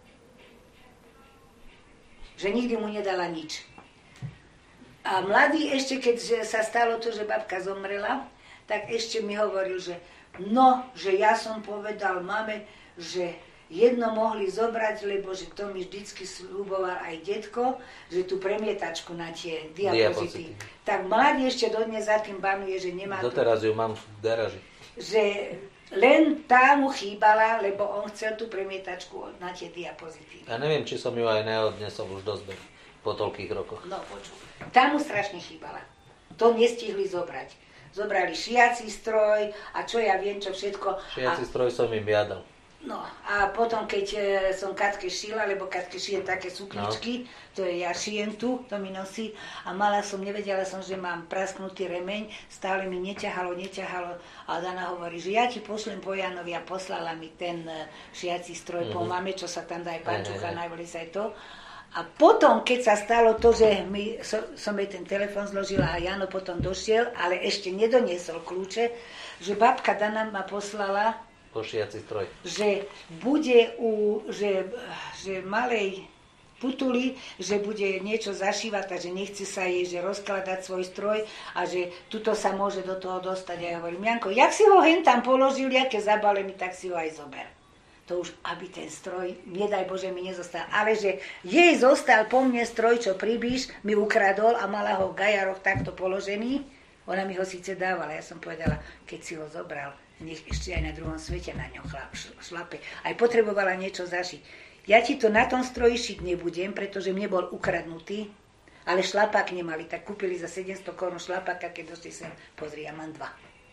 Že nikdy mu nedala nič. A mladý ešte, keď sa stalo to, že babka zomrela, tak ešte mi hovoril, že no, že ja som povedal mame, že jedno mohli zobrať, lebo že to mi vždycky sľuboval aj detko, že tú premietačku na tie diapozity. Tak mladý ešte dodnes za tým banuje, že nemá... Doteraz ju mám v garáži. Že len tá mu chýbala, lebo on chcel tú premietačku na tie diapozitívy. Ja neviem, či som ju aj neodnesol už do zberu po toľkých rokoch. No, počuj. Tá mu strašne chýbala. To nestihli zobrať. Zobrali šiací stroj a čo ja viem, čo všetko. Šiací a... stroj som im jadal. No a potom, keď som Katke šila, lebo Katke šijem také sukničky, no. To je, ja šijem tu, to mi nosí, a mala som, nevedela som, že mám prasknutý remeň, stále mi neťahalo, neťahalo, a Dana hovorí, že ja ti pošlem po Janovi, a poslala mi ten šiací stroj mm-hmm. po mame, čo sa tam dá aj pančucha, najvoliť aj to. A potom, keď sa stalo to, že mi, so, som jej ten telefon zložila a Jano potom došiel, ale ešte nedoniesol kľúče, že babka Dana ma poslala pošiaci stroj. Že bude u že, že malej putuli, že bude niečo zašívať a že nechce sa jej že rozkladať svoj stroj a že tuto sa môže do toho dostať. A ja hovorím, Janko, jak si ho hen tam položil, jaké zabalený, tak si ho aj zober. To už, aby ten stroj, nedaj Bože, mi nezostal. Ale že jej zostal po mne stroj, čo pribíš, mi ukradol a mala ho v gajaroch takto položený. Ona mi ho síce dávala, ja som povedala, keď si ho zobral, nech ešte aj na druhom svete na ňom šlape. Aj potrebovala niečo zašiť. Ja ti to na tom stroji šiť nebudem, pretože mne bol ukradnutý, ale šlapák nemali, tak kúpili za sedemsto korún šlapáka, keď došli sem, pozri, ja mám dva.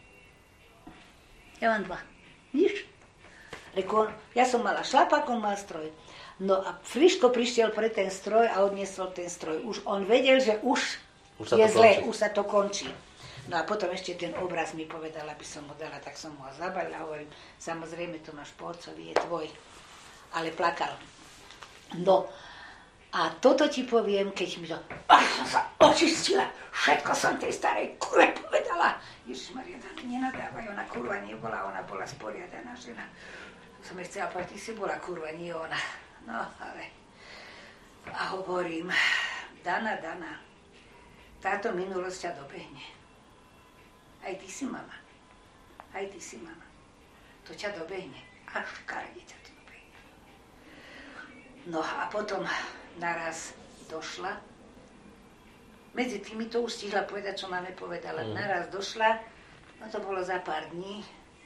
Ja mám dva. Nič. Reko, ja som mala šlapák, on mal stroj. No a Friško prišiel pre ten stroj a odniesol ten stroj. Už on vedel, že už, už je zle, už sa to končí. No a potom ešte ten obraz mi povedal, aby som ho dala, tak som ho zabalila. Hovorím, samozrejme, to máš po otcovi, je tvoj. Ale plakal. No a toto ti poviem, keď mi to... Ach, som sa očistila, všetko som tej starej kurve povedala. Ježišmaria, nenadávaj, ona kurva nebola, ona bola sporiadaná žena. Som jej chcela povedať, ty si bola kurva, nie ona. No, ale... A hovorím, Dana, Dana, táto minulosť ťa dobehne. Aj ty si mama. Aj ty si mama. To ťa dobehne. Až v karde ťa to dobehne. No a potom naraz došla. Medzi tými to už stihla povedať, čo máme povedala. Mm. Naraz došla, no to bolo za pár dní,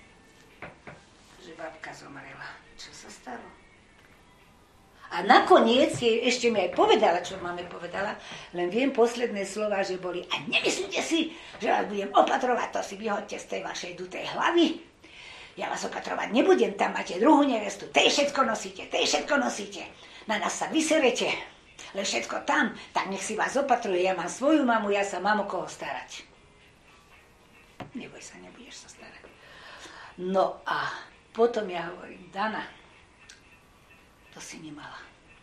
že babka zomrela. Čo sa stalo? A nakoniec jej ešte mi aj povedala, čo máme povedala, len viem posledné slova, že boli, a nemyslíte si, že vás budem opatrovať, to si vyhoďte z tej vašej dutej hlavy. Ja vás opatrovať nebudem, tam máte druhú nevestu, tej všetko nosíte, tej všetko nosíte. Na nás sa vyserete, len všetko tam, tak nech si vás opatruje, ja mám svoju mamu, ja sa mám o koho starať. Neboj sa, nebudeš sa starať. No a potom ja hovorím, Dana, to si nemala.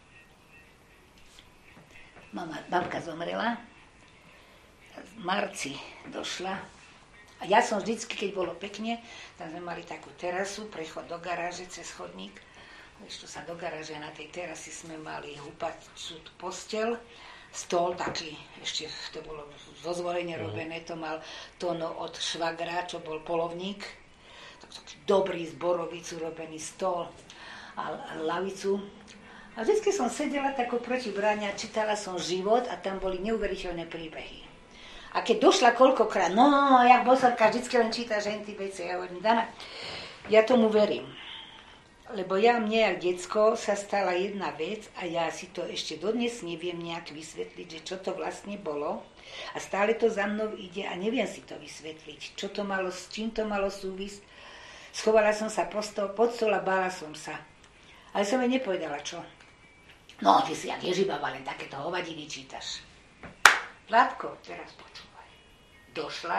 Mama, babka zomrela, v marci došla a ja som vždycky, keď bolo pekne, tam sme mali takú terasu, prechod do garáže cez chodník, ešte sa do garáže, na tej terasi sme mali húpaciu posteľ, stôl taký, ešte to bolo zozvolenie robené, to mal Tono od švagra, čo bol polovník, taký dobrý z borovicu robený stôl a lavicu. A vždycky som sedela tak oproti bráne a čítala som Život a tam boli neuveriteľné príbehy. A keď došla koľkokrát, no, jak bosorka vždycky len číta ženty veci, ja hovorím, Dana, ja tomu verím. Lebo ja, mne, jak decko, sa stala jedna vec a ja si to ešte dodnes neviem nejak vysvetliť, že čo to vlastne bolo. A stále to za mnou ide a neviem si to vysvetliť. Čo to malo, s čím to malo súvisť. Schovala som sa pod stôl, pod stôl a bála som sa. Ale som jej nepovedala, čo. No, ty si jak Ježibaba, len takéto hovadiny čítaš. Vládko, teraz počúvaj. Došla.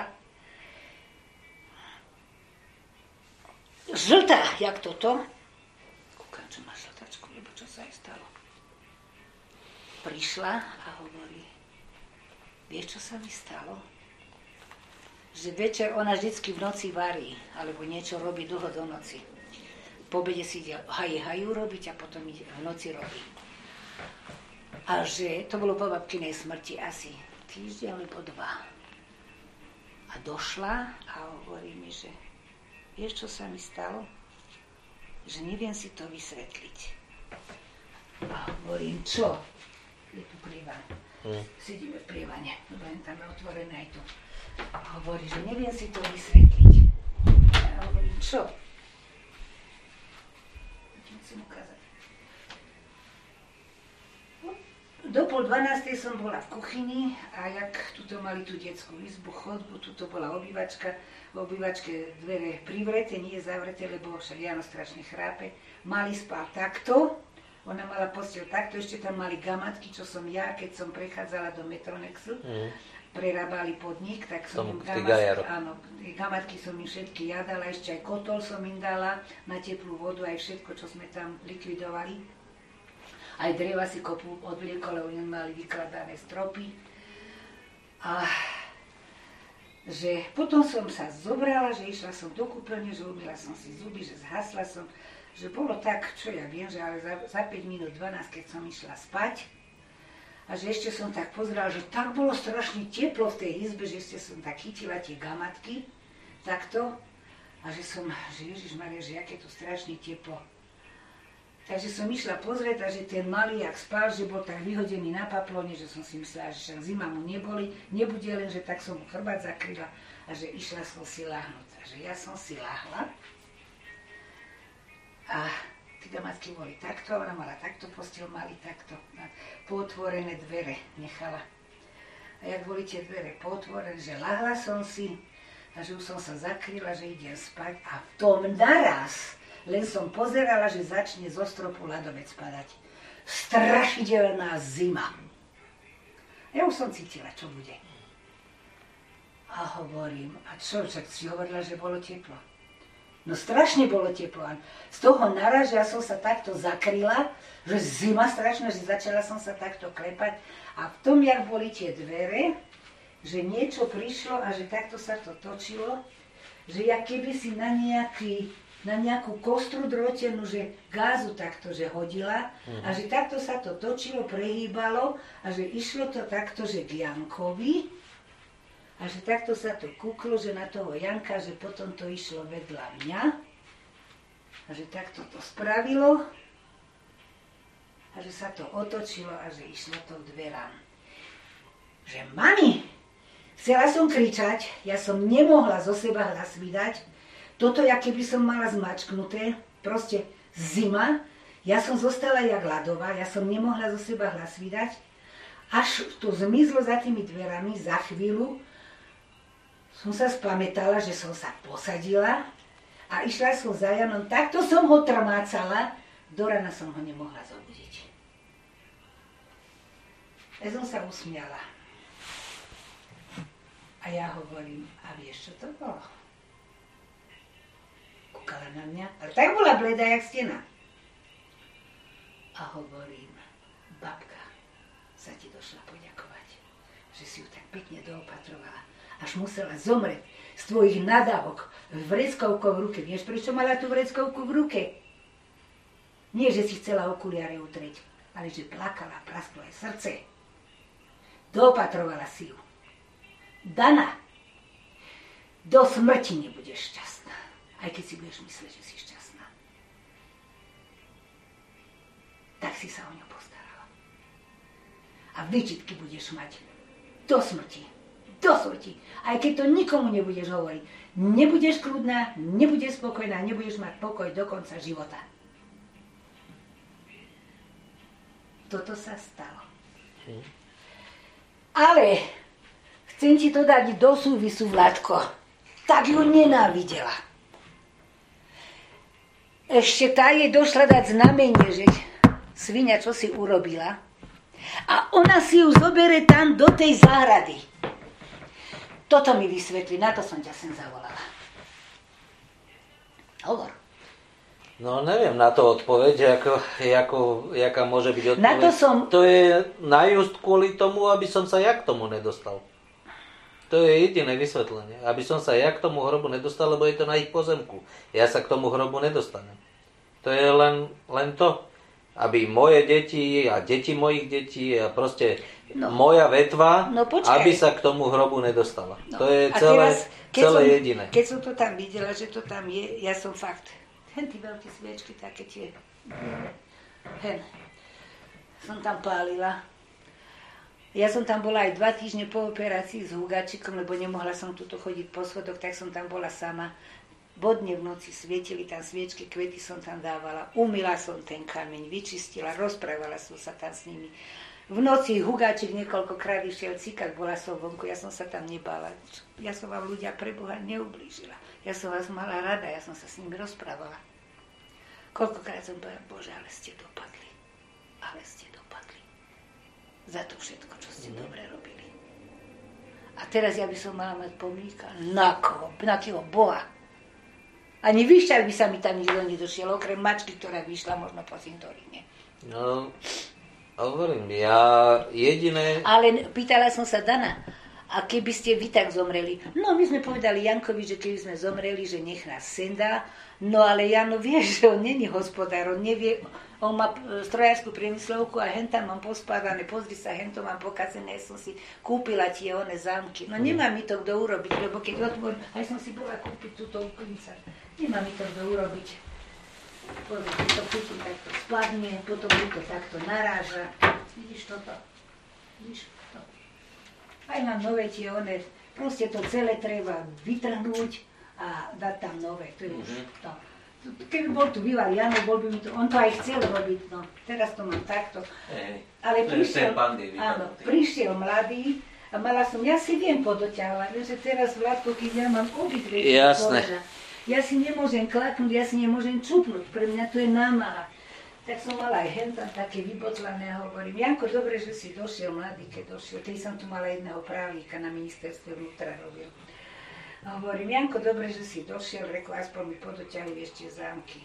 Žltá, jak toto. Kúkam, čo má žltačku, lebo čo sa jej stalo. Prišla a hovorí, vieš, čo sa mi stalo? Že večer ona vždycky v noci varí, alebo niečo robí dlho do noci. Po obede si ide haje hajú robiť a potom ide v noci robí. A že to bolo po babkinej smrti asi týždeň alebo dva. A došla a hovorí mi, že vieš, čo sa mi stalo? Že neviem si to vysvetliť. A hovorím, čo? Je tu prievan. Hmm. Sedíme v prievane. Len tam je otvorené aj tu. A hovorí, že neviem si to vysvetliť. A hovorím, čo? Musím ukázať. do pol dvanástej som bola v kuchyni a jak tuto mali tú detskú izbu, chodbu, tuto bola obývačka, v obývačke dvere privreté, nie zavreté, lebo však Jano strašne chrápe. Malý spal takto, ona mala posteľ takto, ešte tam mali gamatky, čo som ja, keď som prechádzala do Metronexu, mm. prerábali podnik, tak som im gamatky, áno, gamatky som im všetky ja dala, ešte aj kotol som im dala na teplú vodu, aj všetko, čo sme tam likvidovali. Aj dreva si kopu odvliekol, lebo oni mali vykladané stropy. A že potom som sa zobrala, že išla som do kúpeľne, že umýla som si zuby, že zhasla som, že bolo tak, čo ja viem, že ale za, za päť minút dvanásť, keď som išla spať, a že ešte som tak pozerala, že tak bolo strašne teplo v tej izbe, že ešte som tak chytila tie gamatky, takto, a že som, že Ježišmaria, že aké to strašne teplo. Takže som išla pozrieť a že ten malý, jak spal, že bol tak vyhodený na paplóne, že som si myslela, že však zima mu neboli, nebude len, že tak som mu chrbát zakryla a že išla som si láhnuť. Takže ja som si láhla a tí gamatky boli takto, ona mala takto posteľ, mali takto, pootvorené dvere nechala. A jak boli tie dvere pootvorené, že láhla som si a že už som sa zakryla, že idem spať a v tom naraz len som pozerala, že začne zo stropu ľadovec padať. Strašidelná zima. Ja už som cítila, čo bude. A hovorím, a čo, však si hovorila, že bolo teplo. No strašne bolo teplo. Z toho naraz, že ja som sa takto zakryla, že zima strašná, že začala som sa takto klepať. A v tom, jak boli tie dvere, že niečo prišlo a že takto sa to točilo, že ja keby si na nejaký na nejakú kostru drotenú, že gázu takto, že hodila uh-huh. a že takto sa to točilo, prehýbalo a že išlo to takto, že k Jankovi a že takto sa to kúklo, že na toho Janka, že potom to išlo vedľa mňa a že takto to spravilo a že sa to otočilo a že išlo to k dverám. Že mami, chcela som kričať, ja som nemohla zo seba hlas vydať. Toto, ja keby som mala zmačknuté, proste zima, ja som zostala jak ľadová, ja som nemohla zo seba hlas vydať, až to zmizlo za tými dverami, za chvíľu som sa spamätala, že som sa posadila a išla som za Janom, takto som ho trmácala, do rana som ho nemohla zobudiť. Ja som sa usmiala. A ja hovorím, a vieš, čo to bolo? Kúkala na mňa, ale tak bola bledá, jak stena. A hovorím, babka sa ti došla poďakovať, že si ju tak pekne doopatrovala, až musela zomrieť z tvojich nadávok vreckovkou v ruke. Vieš, prečo mala tú vreckovku v ruke? Nie, že si chcela okuliare utrieť, ale že plakala, prasklo aj srdce. Doopatrovala si ju. Dana, do smrti nebudeš šťastná. Aj keď si budeš mysleť, že si šťastná. Tak si sa o ňu postarala. A výčitky budeš mať do smrti. Do smrti. Aj keď to nikomu nebudeš hovoriť. Nebudeš kľudná, nebudeš spokojná, nebudeš mať pokoj do konca života. Toto sa stalo. Hm. Ale chcem ti to dať do súvisu, Vládko. Tak ju nenávidela. Ešte tá jej došla dať znamenie, že svinia, čo si urobila. A ona si ju zobere tam do tej záhrady. Toto mi vysvetlí, na to som ťa sem zavolala. Hovor. No neviem na to odpoveď, ako, ako, jaká môže byť odpoveď. Na to som... To je najúst kvôli tomu, aby som sa ja k tomu nedostal. To je jediné vysvetlenie. Aby som sa ja k tomu hrobu nedostal, lebo je to na ich pozemku. Ja sa k tomu hrobu nedostanem. To je len, len to, aby moje deti a deti mojich detí a proste no. moja vetva, no, aby sa k tomu hrobu nedostala. No. To je celé, teraz, celé som, jediné. Keď som to tam videla, že to tam je, ja som fakt, hen tí veľké sviečky, také tie, hen, som tam pálila. Ja som tam bola aj dva týždne po operácii s Hugáčikom, lebo nemohla som tuto chodiť po schodoch, tak som tam bola sama. Bodne v noci svietili tam sviečky, kvety som tam dávala, umyla som ten kameň, vyčistila, rozprávala som sa tam s nimi. V noci Hugáčik niekoľkokrát išiel cikať, bola som vonku, ja som sa tam nebála. Ja som vám ľudia pre Boha neublížila. Ja som vás mala rada, ja som sa s nimi rozprávala. Koľkokrát som povedala, Bože, ale ste dopadli. Ale ste dopadli. Za to všetko, čo ste mm. dobre robili. A teraz ja by som mala mať pomníka. Na koho? Na kého Boha? Ani vyšťak by sa mi tam nikto nedošiel, okrem mačky, ktorá vyšla možno po cintoríne. No... Hovorím, ja jediné... Ale pýtala som sa Dana, a keby ste vy tak zomreli? No, my sme povedali Jankovi, že keby sme zomreli, že nech nás sem dá. No, ale Jano vie, že on není hospodár, on nevie, on má strojárskú priemyslovku a hentam mám pospádané, pozri sa, hento mám pokazené, som si kúpila tie one zámky. No, nemá mi to kto urobiť, lebo keď otvorím, aj som si bola kúpiť túto uklica, nemá mi to kto urobiť. Pozri, keď to chytím, takto spadne, potom mi to takto naráža. Vidíš toto? Vidíš to? Aj mám nové tie one, proste to celé treba vytrhnúť a dať tam nové. To je už to. Keby bol tu býval Jano, bol by mi to, on to aj chcel robiť, no. Teraz to mám takto. Ale prišiel, áno, prišiel mladý a mala som, ja si viem podoťahovať, že teraz Vládko, keď ja mám obidve. Jasné. Ja si nemôžem klaknúť, ja si nemôžem čupnúť, pre mňa to je námaha. Tak som mala aj hentam také vyboclané a hovorím, Janko, dobre, že si došiel, mladý, keď došiel. Keď som tu mala jedného právnika na ministerstve vnútra robil. A hovorím, Janko, dobre, že si došiel, reku, aspoň mi podoťahuj ešte zámky.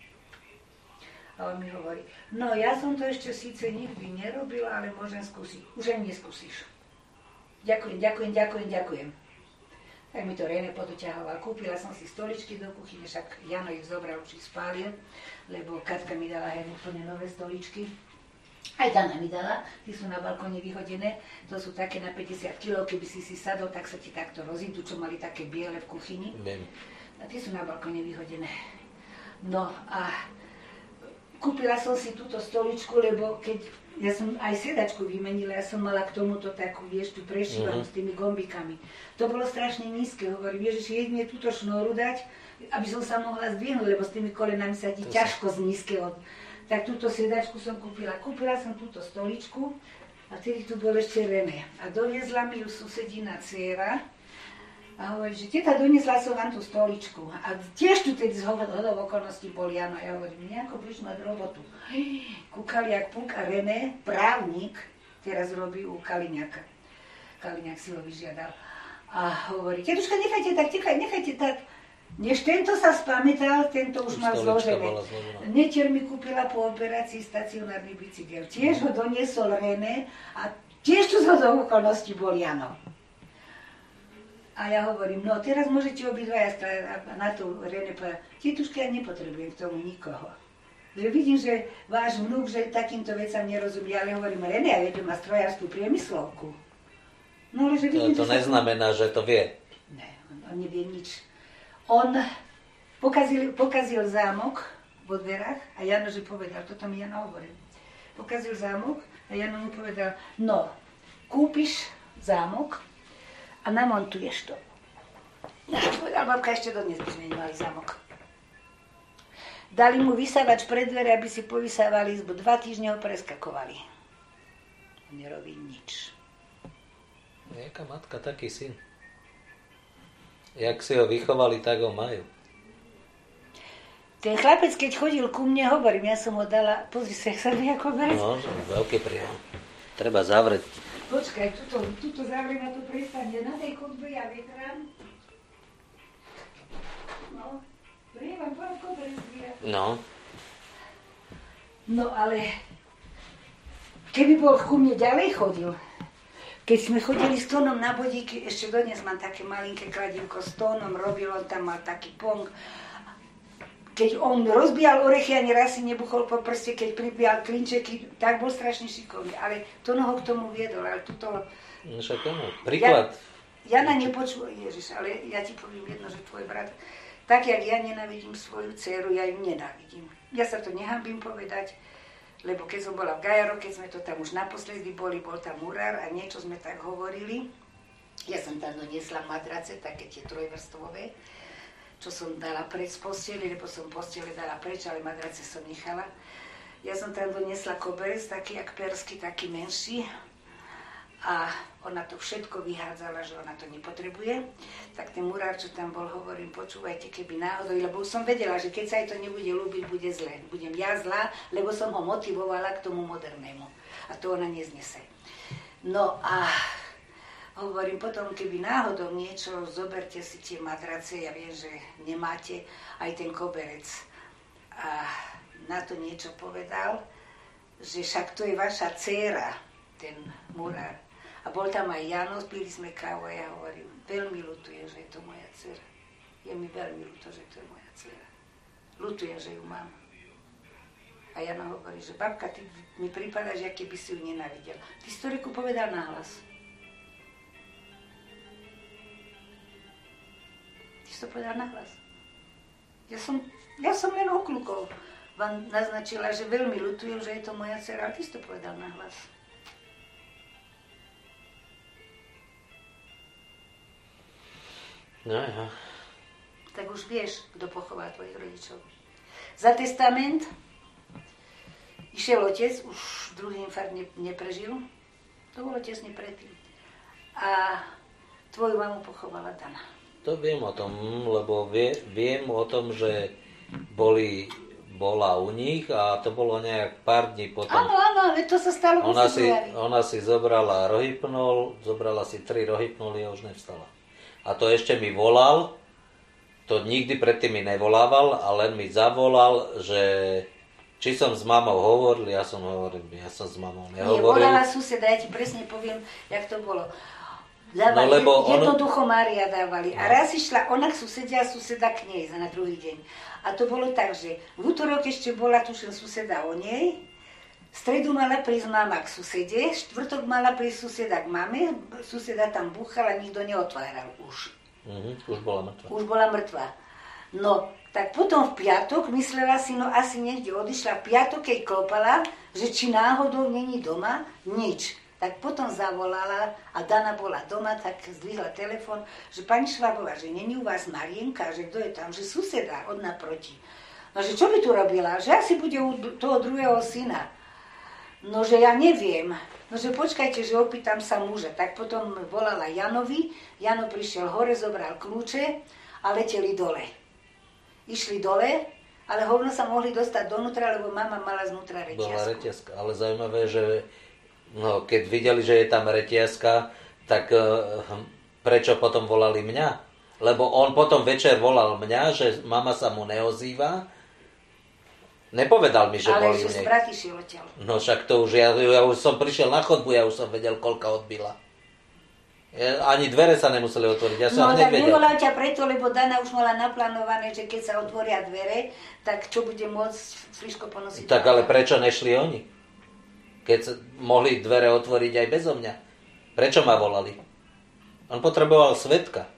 A on mi hovorí, no ja som to ešte síce nikdy nerobila, ale môžem skúsiť. Už aj neskúsiš. Ďakujem, ďakujem, ďakujem, ďakujem. Tak mi to René podoťahoval. Kúpila som si stoličky do kuchyne, však Jano ich zobral, už ich spálil, lebo Katka mi dala aj úplne nové stoličky. Aj Dana mi dala, tí sú na balkóne vyhodené, to sú také na päťdesiat kilogramov, keby si si sadol, tak sa ti takto rozídu, čo mali také biele v kuchyni. Viem. A tie sú na balkóne vyhodené. No a kúpila som si túto stoličku, lebo keď ja som aj sedačku vymenila, ja som mala k tomuto takú, vieš, tu prešívanú uh-huh. s tými gombikami. To bolo strašne nízke, hovorím, Ježiš, jedine túto šnúru dať, aby som sa mohla zdvihnúť, lebo s tými kolenami sa ti to ťažko z nízkeho. Tak túto sedačku som kúpila. Kúpila som túto stoličku a tedy tu bol ešte René. A doviezla mi ju susedina dcéra a hovorí, že teta, doniesla som vám tú stoličku. A tiež tu tedy z hodov okolností bol Jano. Ja hovorím, nejako budeš mať robotu. Kúkali jak púk a René, právnik, teraz robí u Kaliňaka. Kaliňak si ho vyžiadal. A hovorí, tetuška, nechajte tak, nechajte tak. Než tento sa spamätal, tento už mal zložené. Netier mi kúpila po operácii stacionárny bicykel. Tiež ho doniesol René a tiež tu z hodov okolností bol Jano. A ja hovorím, no teraz môžete obidvaja stať. A na to René povedal, tetuška, ja nepotrebujem k tomu nikoho. Že vidím, že váš vnúk, že takýmto vecam nerozumie, ale hovorím, René, ja vedem, má strojárskú priemyslovku. No, ale že vidím, to to neznamená, že to vie. Ne, on, on nevie nič. On pokazil, pokazil zámok vo dverách a Janože povedal, toto mi Jano hovoril. Pokazil zámok a Jano mu povedal, no, kúpiš zámok a namontuješ to. Ja povedal, babka, ešte dodnes by sme nemali zámok. Dali mu vysávač pred dvere, aby si povysávali izbu. Dva týždne ho preskakovali. Nerobí nič. Jaká matka, taký syn. Jak si ho vychovali, tak ho majú. Ten chlapec, keď chodil ku mne, hovorím, ja som ho dala, pozri sa, sa mi ako bez. No, veľký príjem. Treba zavrieť. Počkaj, tuto, tuto zavriem a tu prestane. Na tej chodbe ja vetrám. No, prievam, poviem, koberec zvíja. No. No, ale keby bol ku mne ďalej chodil, keď sme chodili s tónom na bodíky, ešte dodnes mám také malinké kladívko s tónom, robil, on tam mal taký pong. Keď on rozbíjal orechy, ani raz si nebuchol po prste, keď pribíjal klinčeky, tak bol strašne šikovný. Ale Tono ho k tomu viedol, ale tuto... No však tomu, príklad. Ja, Jana nepočúva, Ježiš, ale ja ti poviem jedno, že tvoj brat, tak jak ja nenávidím svoju dceru, ja ju nenávidím. Ja sa to nehanbím povedať, lebo keď som bola v Gajaroch, keď sme to tam už naposledy boli, bol tam murár a niečo sme tak hovorili. Ja som tam doniesla madrace, také tie trojvrstvové, čo som dala preč z postele, lebo som postele dala preč, ale madrace som nechala. Ja som tam doniesla koberec, taký jak persky, taký menší. A ona to všetko vyhádzala, že ona to nepotrebuje. Tak ten murár, čo tam bol, hovorím, počúvajte, keby náhodou, lebo už som vedela, že keď sa jej to nebude ľúbiť, bude zle. Budem ja zlá, lebo som ho motivovala k tomu modernému. A to ona neznese. No a hovorím, potom, keby náhodou niečo, zoberte si tie madrace, ja viem, že nemáte, aj ten koberec. A na to niečo povedal, že však to je vaša dcéra, ten murár. A bol tam aj Jano, pili sme kávu a ja hovorím, veľmi ľutujem, že je to moja dcera. Je mi veľmi ľúto, že to je moja dcera. Ľutujem, že ju mám. A Jano hovorí, že babka, ty mi prípadaš, že keby si ju nenávidel. Ty si to reku povedal nahlas. Ty si to povedal nahlas. Ja som, ja som len okľukov vám naznačila, že veľmi ľutujem, že je to moja dcera, ale ty si to povedal nahlas. No, ja. Tak už vieš, kto pochová tvojich rodičov. Za testament išiel otec, už druhý infarkt ne, neprežil. To bolo tesne predtým. A tvoju mamu pochovala Dana. To viem o tom, lebo vie, viem o tom, že boli, bola u nich a to bolo nejak pár dní potom. Áno, áno, ale to sa stalo ona si, ona si zobrala rohypnol, zobrala si tri rohypnoly a už nevstala. A to ešte mi volal, to nikdy predtým mi nevolával, a len mi zavolal, že či som s mamou hovoril, ja som hovoril, ja som s mamou nehovoril. Nie, volala suseda, ja ti presne poviem, jak to bolo. Dávali, no, lebo jednoducho ono... Mária dávali. A raz išla ona k susede a suseda k nej na druhý deň. A to bolo tak, že v útorok ešte bola tuším suseda o nej, v stredu mala prísť mama k susede, štvrtok mala prísť suseda k mame, suseda tam búchala, nikto neotváral už. Uh-huh, už bola mŕtva. Už bola mŕtva. No, tak potom v piatok, myslela si, no asi niekde odišla, v piatok, keď klopala, že či náhodou není doma, nič. Tak potom zavolala a Dana bola doma, tak zdvihla telefon, že pani Švábová, že není u vás Marienka, že kto je tam, že suseda od naproti. No, že čo by tu robila, že asi bude u toho druhého syna. No, že ja neviem. No, že počkajte, že opýtam sa muža. Tak potom volala Janovi, Jano prišiel hore, zobral kľúče a leteli dole. Išli dole, ale hovno sa mohli dostať donútra, lebo mama mala znútra reťazku. Bola reťazka, ale zaujímavé, že no, keď videli, že je tam reťazka, tak uh, prečo potom volali mňa? Lebo on potom večer volal mňa, že mama sa mu neozýva. Nepovedal mi, že ale boli že u nej. brat išiel odtiaľ. No však to už, ja, ja už som prišiel na chodbu, ja už som vedel, koľka odbila. Ja, ani dvere sa nemuseli otvoriť, ja som no, hneď vedel. No tak nevolal ťa preto, lebo Dana už mala naplánované, že keď sa otvoria dvere, tak čo bude môcť Friško ponosiť. Tak ale prečo nešli oni? Keď sa mohli dvere otvoriť aj bezo mňa. Prečo ma volali? On potreboval svedka.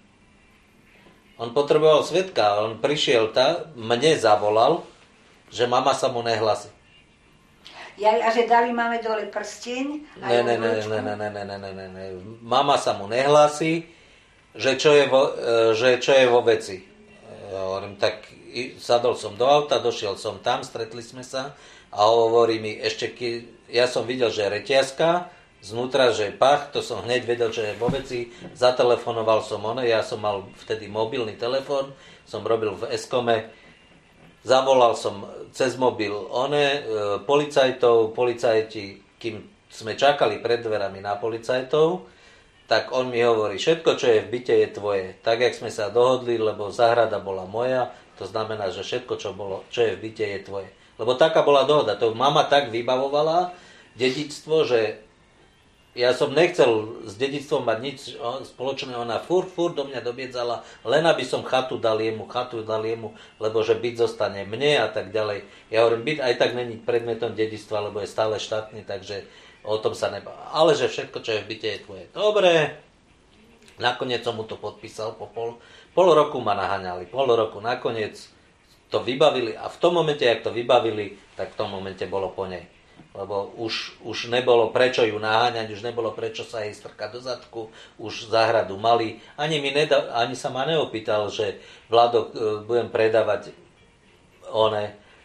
On potreboval svedka, on prišiel tá, mne zavolal, že mama sa mu nehlasí. Ja, a že dali máme dole prsteň? Ne, ne, ne, ne, ne, ne, ne, ne, ne, ne. Mama sa mu nehlasí, že čo je vo, že čo je vo veci. Ja hovorím, tak sadol som do auta, došiel som tam, stretli sme sa a hovorí mi, ešte keď ja som videl, že je reťazka, znútra, že je pach, to som hneď vedel, že je vo veci, zatelefonoval som ono, ja som mal vtedy mobilný telefón, som robil v Eskome, zavolal som cez mobil one, e, policajtov, policajti, kým sme čakali pred dverami na policajtov, tak on mi hovorí, všetko, čo je v byte, je tvoje. Tak, jak sme sa dohodli, lebo záhrada bola moja, to znamená, že všetko, čo, bolo, čo je v byte, je tvoje. Lebo taká bola dohoda. To mama tak vybavovala dedičstvo, že ja som nechcel s dedičstvom mať nič spoločné. Ona furt, furt do mňa dobiedzala, len aby som chatu dal jemu, chatu dal jemu, lebo že byt zostane mne a tak ďalej. Ja hovorím, byt aj tak není predmetom dedičstva, lebo je stále štátny, takže o tom sa nebá. Ale že všetko, čo je v byte, je tvoje. Dobre. Nakoniec som mu to podpísal po pol, pol roku ma naháňali. Pol roku nakoniec to vybavili a v tom momente, jak to vybavili, tak v tom momente bolo po nej. Lebo už, už nebolo prečo ju naháňať, už nebolo prečo sa jej strkať do zadku, už záhradu mali. Ani, mi neda, ani sa ma neopýtal, že Vlado, budem predávať one,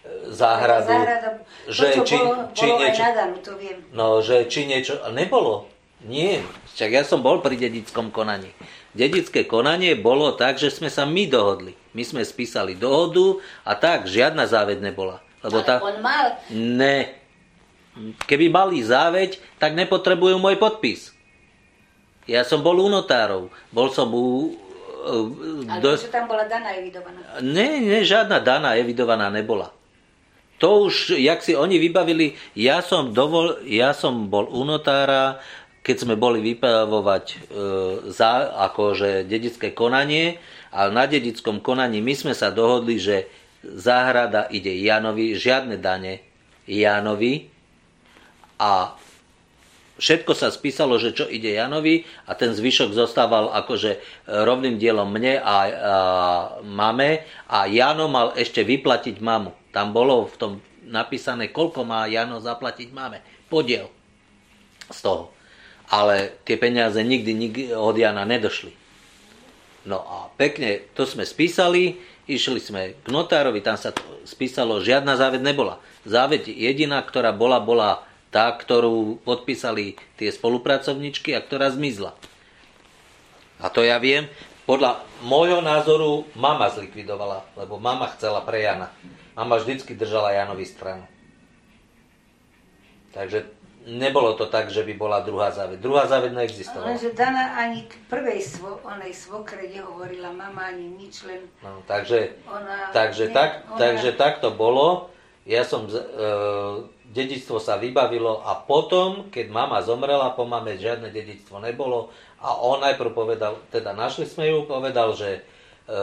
záhradu. Záhrada, že to, čo či, bolo, či bolo niečo, aj na Danu, to viem. No, že či niečo... Nebolo. Nie. Však ja som bol pri dedickom konaní. Dedické konanie bolo tak, že sme sa my dohodli. My sme spísali dohodu a tak, žiadna záveď nebola. Lebo Ale tá... on mal... Ne. Keby mali záveď, tak nepotrebujú môj podpis. Ja som bol u notárov. Bol som u... Ale do... čo tam bola Dana evidovaná? Ne, ne, žiadna Dana evidovaná nebola. To už, jak si oni vybavili, ja som, dovol, ja som bol u notára, keď sme boli vypravovať e, za, akože dedické konanie, ale na dedickom konaní my sme sa dohodli, že záhrada ide Janovi, žiadne dane Janovi a všetko sa spísalo, že čo ide Janovi a ten zvyšok zostával akože rovným dielom mne a, a mame a Jano mal ešte vyplatiť mamu. Tam bolo v tom napísané, koľko má Jano zaplatiť mame. Podiel z toho. Ale tie peniaze nikdy, nikdy od Jana nedošli. No a pekne to sme spísali, išli sme k notárovi, tam sa to spísalo, žiadna záveď nebola. Záveď jediná, ktorá bola, bola tá, ktorú podpísali tie spolupracovničky a ktorá zmizla. A to ja viem, podľa môjho názoru mama zlikvidovala, lebo mama chcela pre Jana. Mama vždycky držala Janovi stranu. Takže nebolo to tak, že by bola druhá záveď. Druhá záveď neexistovala. Ale že Dana ani k prvej svo, onej svokre nehovorila mama ani nič, len... No, takže ona, takže, ne, tak, ona... takže tak to bolo. Ja som... E, dedičstvo sa vybavilo a potom, keď mama zomrela, po mame žiadne dedičstvo nebolo a on najprv povedal, teda našli sme ju, povedal, že e,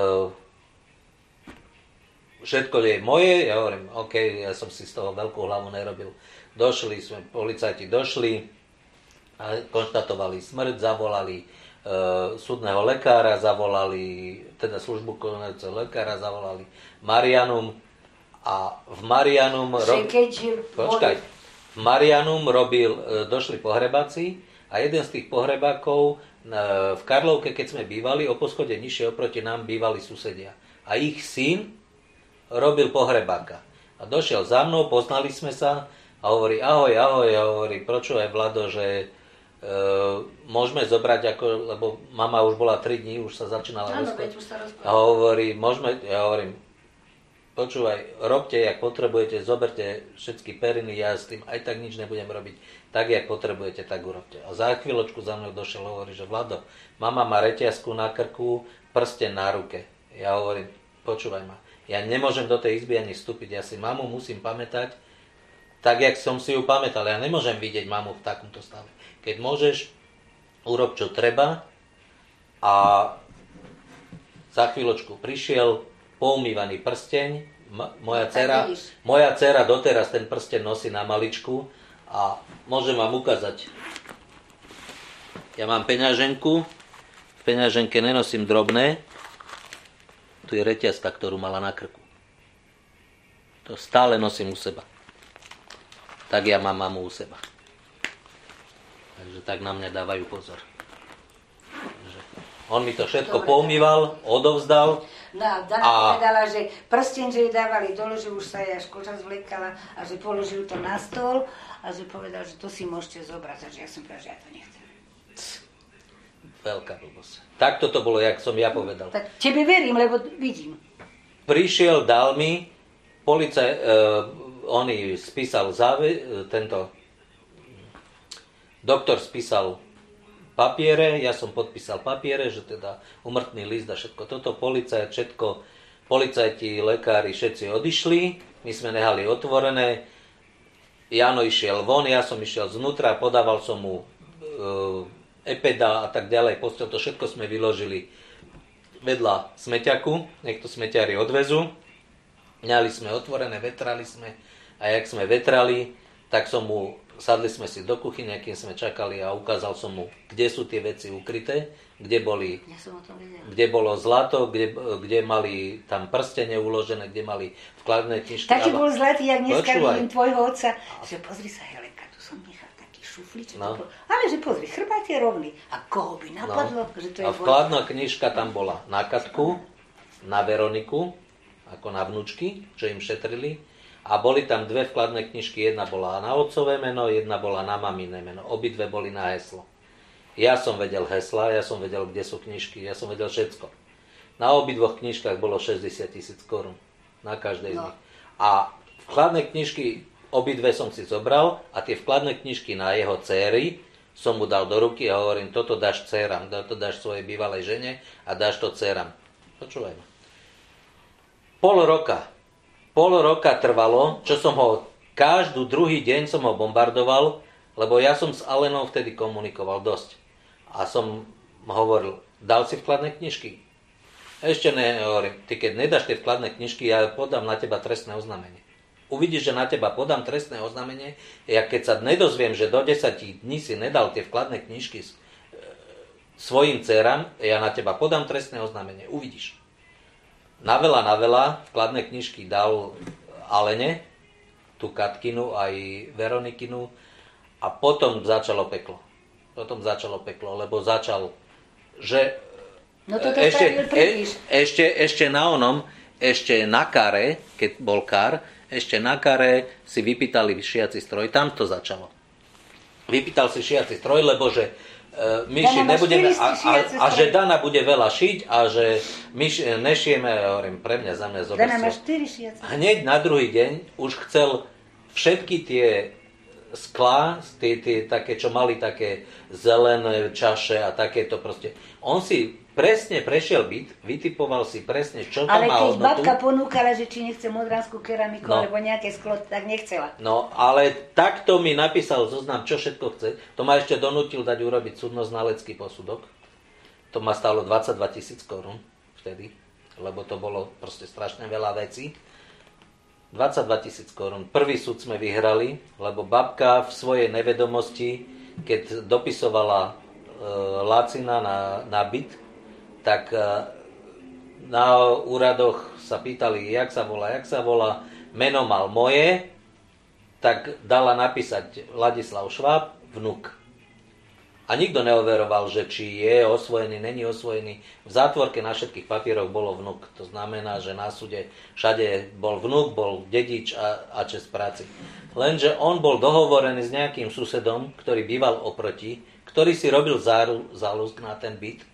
všetko je moje, ja hovorím, OK, ja som si z toho veľkú hlavu nerobil. Došli sme, policajti došli, a konštatovali smrť, zavolali e, súdneho lekára, zavolali, teda službu konajúceho lekára, zavolali Marianum a v Marianum... Rob... Keď... Počkaj, v Marianum robil, došli pohrebáci a jeden z tých pohrebákov v Karlovke, keď sme bývali, o poschode nižšie oproti nám bývali susedia. A ich syn robil pohrebáka. A došiel za mnou, poznali sme sa a hovorí, ahoj, ahoj, a hovorí, počúvaj Vlado, že e, môžeme zobrať, ako, lebo mama už bola tri dní, už sa začínala rozprávať. A hovorí, môžeme, ja hovorím, počúvaj, robte, jak potrebujete, zoberte všetky periny, ja s tým aj tak nič nebudem robiť. Tak, jak potrebujete, tak urobte. A za chvíľočku za mnou došiel, hovorí, že Vlado, mama má reťazku na krku, prsten na ruke. Ja hovorím, počúvaj ma, ja nemôžem do tej izby ani vstúpiť, ja si mamu musím pamätať, tak, jak som si ju pamätal. Ja nemôžem vidieť mamu v takomto stave. Keď môžeš, urob, čo treba. A za chvíľočku prišiel poumývaný prsteň. Moja dcera, moja dcera doteraz ten prsteň nosí na maličku a môžem vám ukázať. Ja mám peňaženku, v peňaženke nenosím drobné, tu je reťazka, ktorú mala na krku. To stále nosím u seba. Tak ja mám mamu u seba. Takže tak na mňa dávajú pozor. Takže on mi to všetko Dobre, poumýval, odovzdal. No a Dana a... povedala, že prsteň, že jej dávali dole, že už sa jej až koža zvlekala a že položil to na stôl a že povedal, že to si môžete zobrať. Takže ja som povedal, že ja to nechcem. Veľká blbosť. Takto to bolo, jak som ja povedal. Tak tebe verím, lebo vidím. Prišiel, dal mi, policaj, e, on spísal záve, tento doktor spísal papiere, ja som podpísal papiere, že teda umrtný list a všetko toto, policajt, všetko, policajti, lekári, všetci odišli, my sme nehali otvorené, Jano išiel von, ja som išiel znútra, podával som mu e, epeda a tak ďalej, postel, to všetko sme vyložili vedľa smeťaku, nech to smeťári odvezú, ňali sme otvorené, vetrali sme a jak sme vetrali, tak som mu sadli sme si do kuchyne, kým sme čakali a ukázal som mu, kde sú tie veci ukryté, kde boli, ja som o tom kde bolo zlato, kde, kde mali tam prstene uložené, kde mali vkladné knižky. Taký bol zlatý, jak dneska vidím tvojho otca, že pozri sa, Helenka, tu som nechal taký šufliček, no. Ale že pozri, chrbát je rovný. A koho by napadlo, no. Že to je... A vkladná knižka tam bola na Katku, na Veroniku, ako na vnúčky, čo im šetrili, A boli tam dve vkladné knižky, jedna bola na otcové meno, jedna bola na maminé meno. Obidve boli na heslo. Ja som vedel hesla, ja som vedel, kde sú knižky, ja som vedel všetko. Na obidvoch knižkách bolo šesťdesiat tisíc korún. Na každej z nich. A vkladné knižky obidve som si zobral a tie vkladné knižky na jeho céry som mu dal do ruky a hovorím, toto dáš dcéram, toto dáš svojej bývalej žene a dáš to dcéram. Počúvaj ma. Pol roka. Pol roka trvalo, čo som ho, každú druhý deň som ho bombardoval, lebo ja som s Alenou vtedy komunikoval dosť. A som hovoril, dal si vkladné knižky? Ešte ne, hovorím, ty keď nedáš tie vkladné knižky, ja podám na teba trestné oznámenie. Uvidíš, že na teba podám trestné oznámenie, ja keď sa nedozviem, že do desať dní si nedal tie vkladné knižky s, e, svojim dcerám, ja na teba podám trestné oznámenie. Uvidíš. Na veľa, na veľa vkladné knižky dal Alene, tú Katkinu, aj Veronikinu a potom začalo peklo. Potom začalo peklo, lebo začal, že no to ešte, e, ešte, ešte na onom, ešte na kare, keď bol kar, ešte na kare si vypýtali šiaci stroj, tam to začalo. Vypýtal si šiaci stroj, lebo že Uh, my ši, nebudeme, a, a, a že Dana bude veľa šiť a že my ši, nešieme, hovorím, pre mňa, za mňa zobrať. Dana má štyri šiace. Hneď na druhý deň už chcel všetky tie sklá, tie, tie také, čo mali také zelené čaše a takéto proste. On si presne prešiel byt, vytipoval si presne, čo tam má hodnotu. Ale keď babka ponúkala, že či nechce modranskú keramiku, no, alebo nejaké sklo, tak nechcela. No, ale takto mi napísal zoznam, čo všetko chce. To ma ešte donútil dať urobiť súdno-znalecký posudok. To ma stálo dvadsaťdva tisíc korún vtedy, lebo to bolo proste strašne veľa vecí. dvadsaťdva tisíc korún. Prvý súd sme vyhrali, lebo babka v svojej nevedomosti, keď dopisovala e, Lacina na, na byt, tak na úradoch sa pýtali, jak sa volá, jak sa volá, meno mal moje, tak dala napísať Ladislav Šváb, vnuk. A nikto neoveroval, že či je osvojený, není osvojený. V zátvorke na všetkých papieroch bolo vnuk. To znamená, že na súde všade bol vnuk, bol dedič a, a čest práci. Lenže on bol dohovorený s nejakým susedom, ktorý býval oproti, ktorý si robil záru, záľusk na ten byt.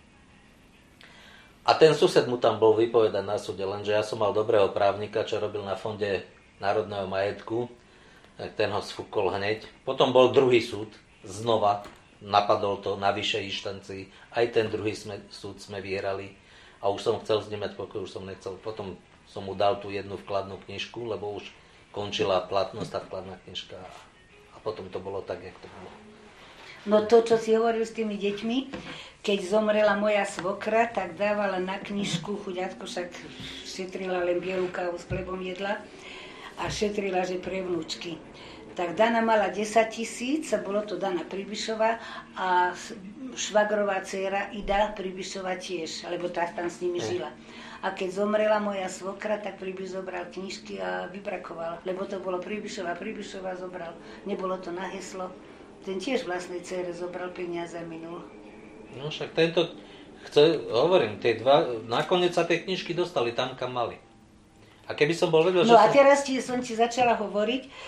A ten sused mu tam bol vypovedať na súde, lenže ja som mal dobrého právnika, čo robil na Fonde národného majetku, tak ten ho sfúkol hneď. Potom bol druhý súd, znova, napadol to na vyššej inštancii, aj ten druhý sme, súd sme vyhrali a už som chcel s ním mať pokoj, už som nechcel. Potom som mu dal tú jednu vkladnú knižku, lebo už končila platnosť tá vkladná knižka a potom to bolo tak, jak to bolo. No to, čo si hovoril s tými deťmi, keď zomrela moja svokra, tak dávala na knižku, chuďatko však šetrila len bielú kávu s chlebom jedla a šetrila, že pre vnúčky. Tak Dana mala desať tisíc, bolo to Dana Pribišová a švagrová dcéra Ida Pribišová tiež, lebo tá tam s nimi žila. A keď zomrela moja svokra, tak Pribiš zobral knižky a vybrakoval, lebo to bolo Pribišová, Pribišová zobral, nebolo to na heslo. Ten tiež vlastnej dcére zobral peniaze a minul. No však tento, chce, hovorím, tie dva, nakoniec sa tie knižky dostali tam, kam mali. A keby som bol vedel, no že a som... teraz ti, som ti začala hovoriť, e,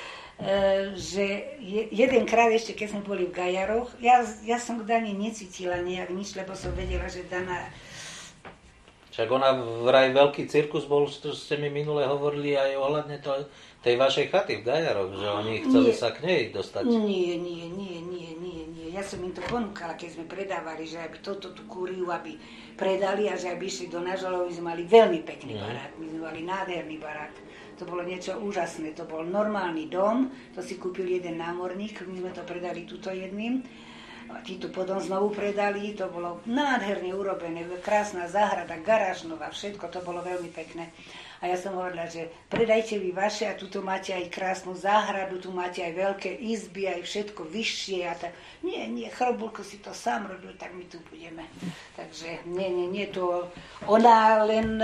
že je, jedenkrát ešte, keď sme boli v Gajaroch, ja, ja som k Dane necítila nejak nič, lebo som vedela, že Dana... Však ona vraj veľký cirkus bol, čo ste mi minule hovorili aj ohľadne to, tej vašej chaty v Gajaroch, že oni chceli nie, sa k nej dostať. Nie, nie, nie, nie, nie, nie. Ja som im to ponúkala, keď sme predávali, že aby toto tú kúriu, aby predali a že aby išli do Nažalov, my sme mali veľmi pekný mm. barák, my sme mali nádherný barák. To bolo niečo úžasné, to bol normálny dom, to si kúpil jeden námorník, my sme to predali tuto jedným. Tí tu potom znovu predali, to bolo nádherne urobené, krásna záhrada, garážnová, všetko, to bolo veľmi pekné. A ja som hovorila, že predajte vy vaše a tuto máte aj krásnu záhradu, tu máte aj veľké izby, aj všetko vyššie. A tak. Nie, nie, Chrobulko si to sám robil, tak my tu budeme. Takže nie, nie, nie, to ona len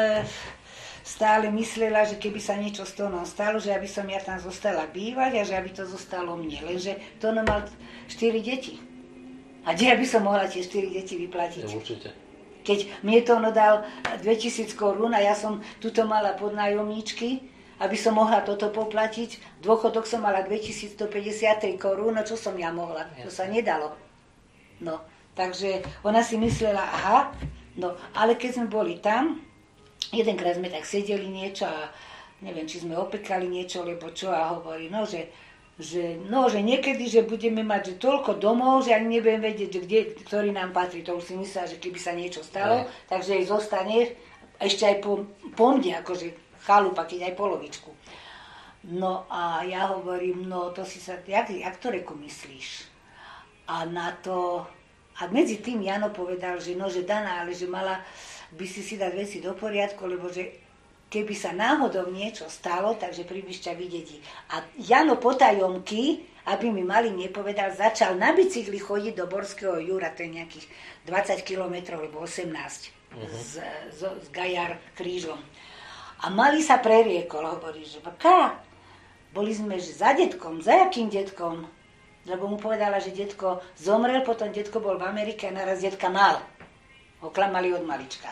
stále myslela, že keby sa niečo s Tónom stalo, že aby som ja tam zostala bývať a že aby to zostalo mne. Lenže Tóno mal štyri deti. A kde by som mohla tie štyri deti vyplatiť? Určite. Keď mne to ono dal dvetisíc korún a ja som tuto mala podnájomníčky aby som mohla toto poplatiť. Dôchodok som mala dvetisícstopäťdesiat korún, no čo som ja mohla? To sa nedalo. No, takže ona si myslela, aha, no, ale keď sme boli tam, jedenkrát sme tak sedeli niečo a neviem, či sme opekali niečo, lebo čo, a hovorí, no, že, že, no, že niekedy, že budeme mať že toľko domov, že ani nebudem vedieť, že kde, ktorý nám patrí. To už si myslela, že keby sa niečo stalo, aj. Takže jej zostane ešte aj po, po mne, akože chalupa, keď aj polovičku. No a ja hovorím, no to si sa, jak, jak to reku myslíš? A na to, a medzi tým Jano povedal, že no, že Dana, ale že mala by si si dať veci do poriadku, lebo že keby sa náhodou niečo stalo, takže príbiš ťa vidieť. A Jano potajomky, aby mi mali nepovedal, začal na bicykli chodiť do Borského Jura, to je nejakých dvadsať kilometrov, alebo osemnásť, uh-huh. z, z, z Gajar krížom. A mali sa preriekol, hovorí, že ká, boli sme že za detkom, za jakým detkom? Lebo mu povedala, že detko zomrel, potom detko bol v Amerike a naraz detka mal. Ho klamali od malička.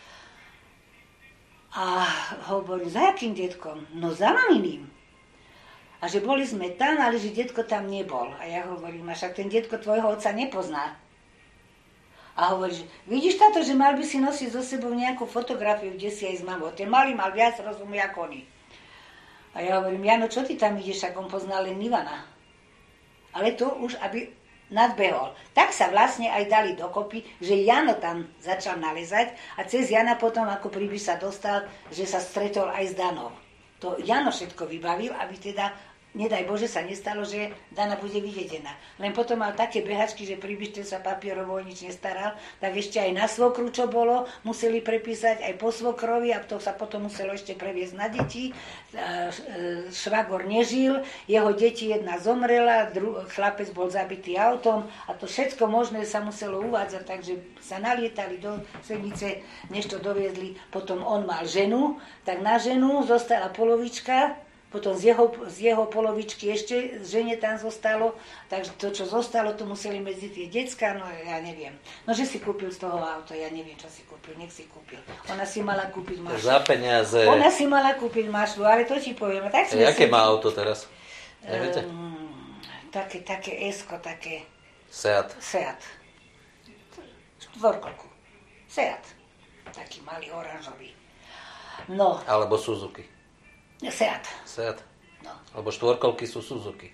A hovorí, za jakým detkom? No za maminým. A že boli sme tam, ale že detko tam nebol. A ja hovorím, a však ten detko tvojho otca nepozná. A hovorí, že vidíš táto, že mal by si nosiť so sebou nejakú fotografiu, kde si aj s mamou. Ten malý mal viac rozumie ako oni. A ja hovorím, Jano, čo ty tam ideš, ak on pozná len Ivana. Ale to už, aby nadbehol. Tak sa vlastne aj dali dokopy, že Jano tam začal nalezať a cez Jana potom ako príbyš sa dostal, že sa stretol aj s Danou. To Jano všetko vybavil, aby teda, nedaj Bože, sa nestalo, že Dana bude vyvedená. Len potom mal také behačky, že príbyš sa papierovo o nič nestaral, tak ešte aj na svokru, čo bolo, museli prepísať aj po svokrovi a to sa potom muselo ešte previesť na deti. Švagor nežil, jeho deti jedna zomrela, dru- chlapec bol zabitý autom a to všetko možné sa muselo uvádzať, takže sa nalietali do Sedmice, než to doviezli. Potom on mal ženu, tak na ženu zostala polovička, potom z jeho, z jeho polovičky ešte žene tam zostalo, takže to, čo zostalo, to museli medzi tie decka, no ja neviem. No, že si kúpil z toho auto, ja neviem, čo si kúpil, nech si kúpil. Ona si mala kúpiť mašlu. Za peniaze. Ona si mala kúpiť mašlu, ale to ti poviem. Tak e, aké má auto teraz? Neviete? Um, také, také esko, také... Seat. Seat. Štvorkolku. Seat. Taký malý, oranžový. No. Alebo Suzuki. Seat. Seat. No. Lebo štvorkolky sú Suzuki.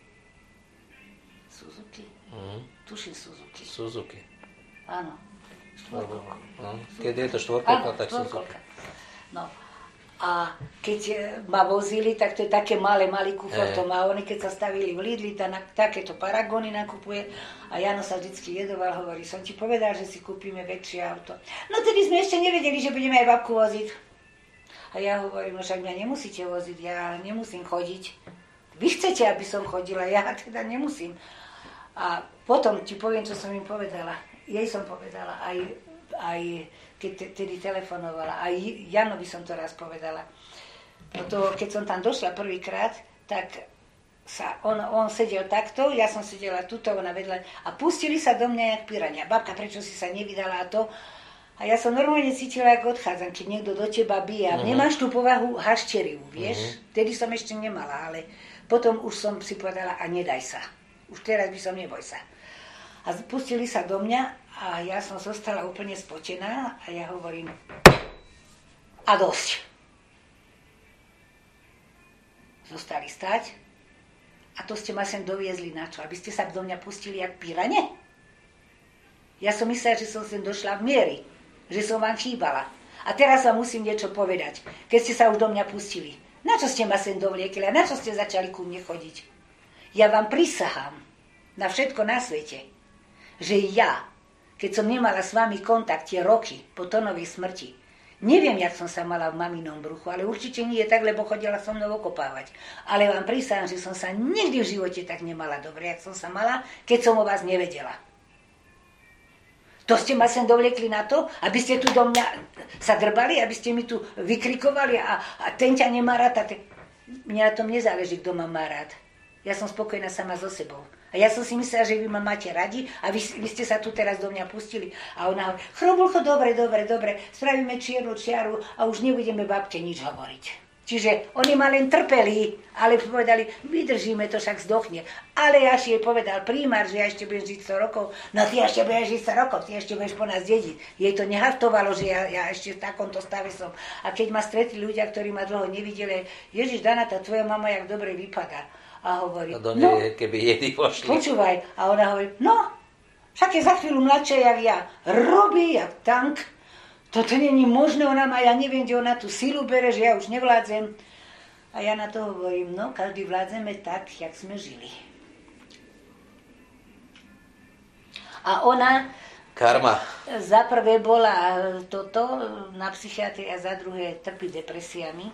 Suzuki? Mhm. Tuším Suzuki. Suzuki. Áno. Štvorkolka. No. Keď je to štvorkolka, tak štvorkolka. Suzuki. No. A keď ma vozili, tak to je také malé, malý kufor to má. Oni keď sa stavili v Lidli, tak takéto paragóny nakupuje. A Jano sa vždycky jedoval, hovorí, som ti povedal, že si kúpime väčšie auto. No tedy sme ešte nevedeli, že budeme aj babku voziť. A ja hovorím, no však mňa nemusíte voziť, ja nemusím chodiť. Vy chcete, aby som chodila, ja teda nemusím. A potom ti poviem, čo som im povedala. Jej som povedala, aj, aj keď tedy telefonovala, aj Janovi som to raz povedala. No to, keď som tam došla prvýkrát, tak sa on, on sedel takto, ja som sedela tuto, ona vedľa a pustili sa do mňa jak pirania. Babka, prečo si sa nevydala a to? A ja som normálne cítila, ako odchádzam, keď niekto do teba bije. Uh-huh. Nemáš tú povahu hašteriu, vieš? Uh-huh. Vtedy som ešte nemala, ale potom už som si povedala, a nedaj sa. Už teraz by som, neboj sa. A pustili sa do mňa a ja som zostala úplne spotená a ja hovorím, a dosť. Zostali stať a to ste ma sem doviezli na čo? Aby ste sa do mňa pustili jak pirane? Ja som myslela, že som sem došla v miery. Že som vám chýbala. A teraz vám musím niečo povedať, keď ste sa už do mňa pustili. Na čo ste ma sem dovliekli a na čo ste začali ku mne chodiť? Ja vám prisahám na všetko na svete, že ja, keď som nemala s vami kontakt tie roky po Tonovej smrti, neviem, jak som sa mala v maminom bruchu, ale určite nie je tak, lebo chodila so mnou okopávať. Ale vám prisahám, že som sa nikdy v živote tak nemala dobre, jak som sa mala, keď som o vás nevedela. To ste ma sem dovliekli na to, aby ste tu do mňa sa drbali, aby ste mi tu vykrikovali a, a ten ťa nemá rád. Te... Mne na tom nezáleží, kto ma má rád. Ja som spokojná sama so sebou. A ja som si myslela, že vy ma máte radi a vy, vy ste sa tu teraz do mňa pustili. A ona hovorí, Chrobulko, dobre, dobre, dobre, spravíme čiernu čiaru a už nebudeme babke nič hovoriť. Čiže oni ma len trpeli, ale povedali, vydržíme to, však zdochne. Ale ja si jej povedal primár, že ja ešte budem žiť sto rokov. No ty ešte budeš žiť sto rokov, ty ešte budeš po nás dediť. Jej to nehaftovalo, že ja, ja ešte v takomto stave som. A keď ma stretli ľudia, ktorí ma dlho nevideli, Ježiš, Dana, tá tvoja mama jak dobre vypadá. A hovorí, no, no keby jedy pošli. Počúvaj. A ona hovorí, no, však je za chvíľu mladšia jak ja. Robí jak tank. Toto není možné, ona má, ja neviem, kde ona tú silu bere, že ja už nevládzem. A ja na to hovorím, no, každý vládzeme tak, jak sme žili. A ona... Karma. Za prvé bola toto na psychiatrii a za druhé trpí depresiami.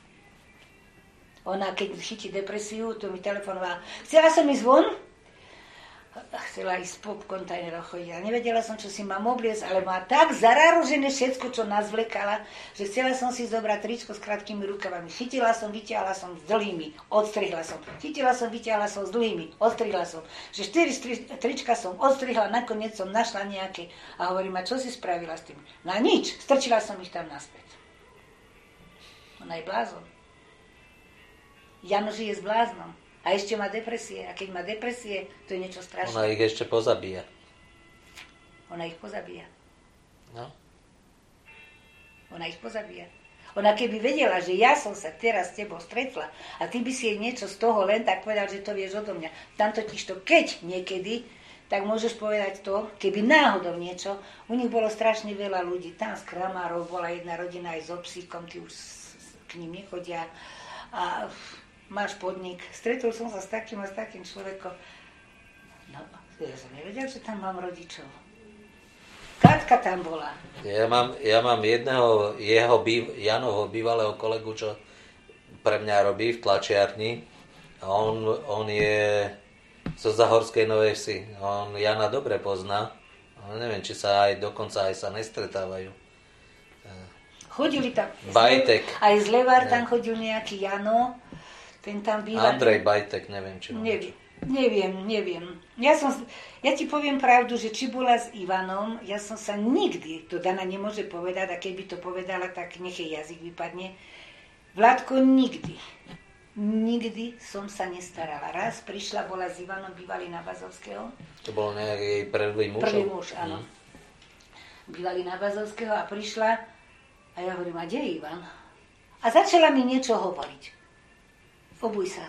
Ona, keď chytí depresiu, to mi telefonovala. Chcela som ísť von, chcela ísť po kontajneroch chodiť. A nevedela som, čo si mám obliecť, ale má tak zarárožené všetko, čo nás vlekala, že chcela som si zobrať tričko s krátkými rukavami. Chytila som, vyťahla som s dlhými, odstrihla som. Chytila som, vyťahla som s dlhými, odstrihla som. Že štyri trička som odstrihla, nakoniec som našla nejaké. A hovorím, a čo si spravila s tým? No nič, strčila som ich tam naspäť. Ona je blázon. Jano žije s bláznom. A ešte má depresie. A keď má depresie, to je niečo strašné. Ona ich ešte pozabíja. Ona ich pozabíja. No. Ona ich pozabíja. Ona keby vedela, že ja som sa teraz s tebou stretla a ty by si jej niečo z toho len tak povedal, že to vieš odo mňa. Tam totiž to, keď niekedy, tak môžeš povedať to, keby náhodou niečo. U nich bolo strašne veľa ľudí. Tam z Kramárov bola jedna rodina aj so psíkom, tí už k ním nechodia. A... máš podnik. Stretol som sa s takým a s takým človekom. No, ja som nevedel, že tam mám rodičov. Katka tam bola. Ja mám, ja mám jedného, jeho býv, Janovho bývalého kolegu, čo pre mňa robí v tlačiarni. A on, on je zo Zahorskej Novej Vsi. On Jana dobre pozná. Ale neviem, či sa aj dokonca aj sa nestretávajú. Chodili tam. Bajtek. Aj z Levár tam chodil nejaký Jano. Ten tam býva... Andrej Bajtek, neviem, či... Neviem, neviem, neviem. Ja, som, ja ti poviem pravdu, že či bola s Ivanom, ja som sa nikdy, to Dana nemôže povedať, a keby to povedala, tak nech jej jazyk vypadne. Vládko, nikdy, nikdy som sa nestarala. Raz prišla, bola s Ivanom, bývali na Vazovského. To bol nejaký prvý muž? Prvý muž, áno. Hmm. Bývali na Vazovského a prišla a ja hovorím, a kde je Ivan? A začala mi niečo hovoriť. Obuj sa.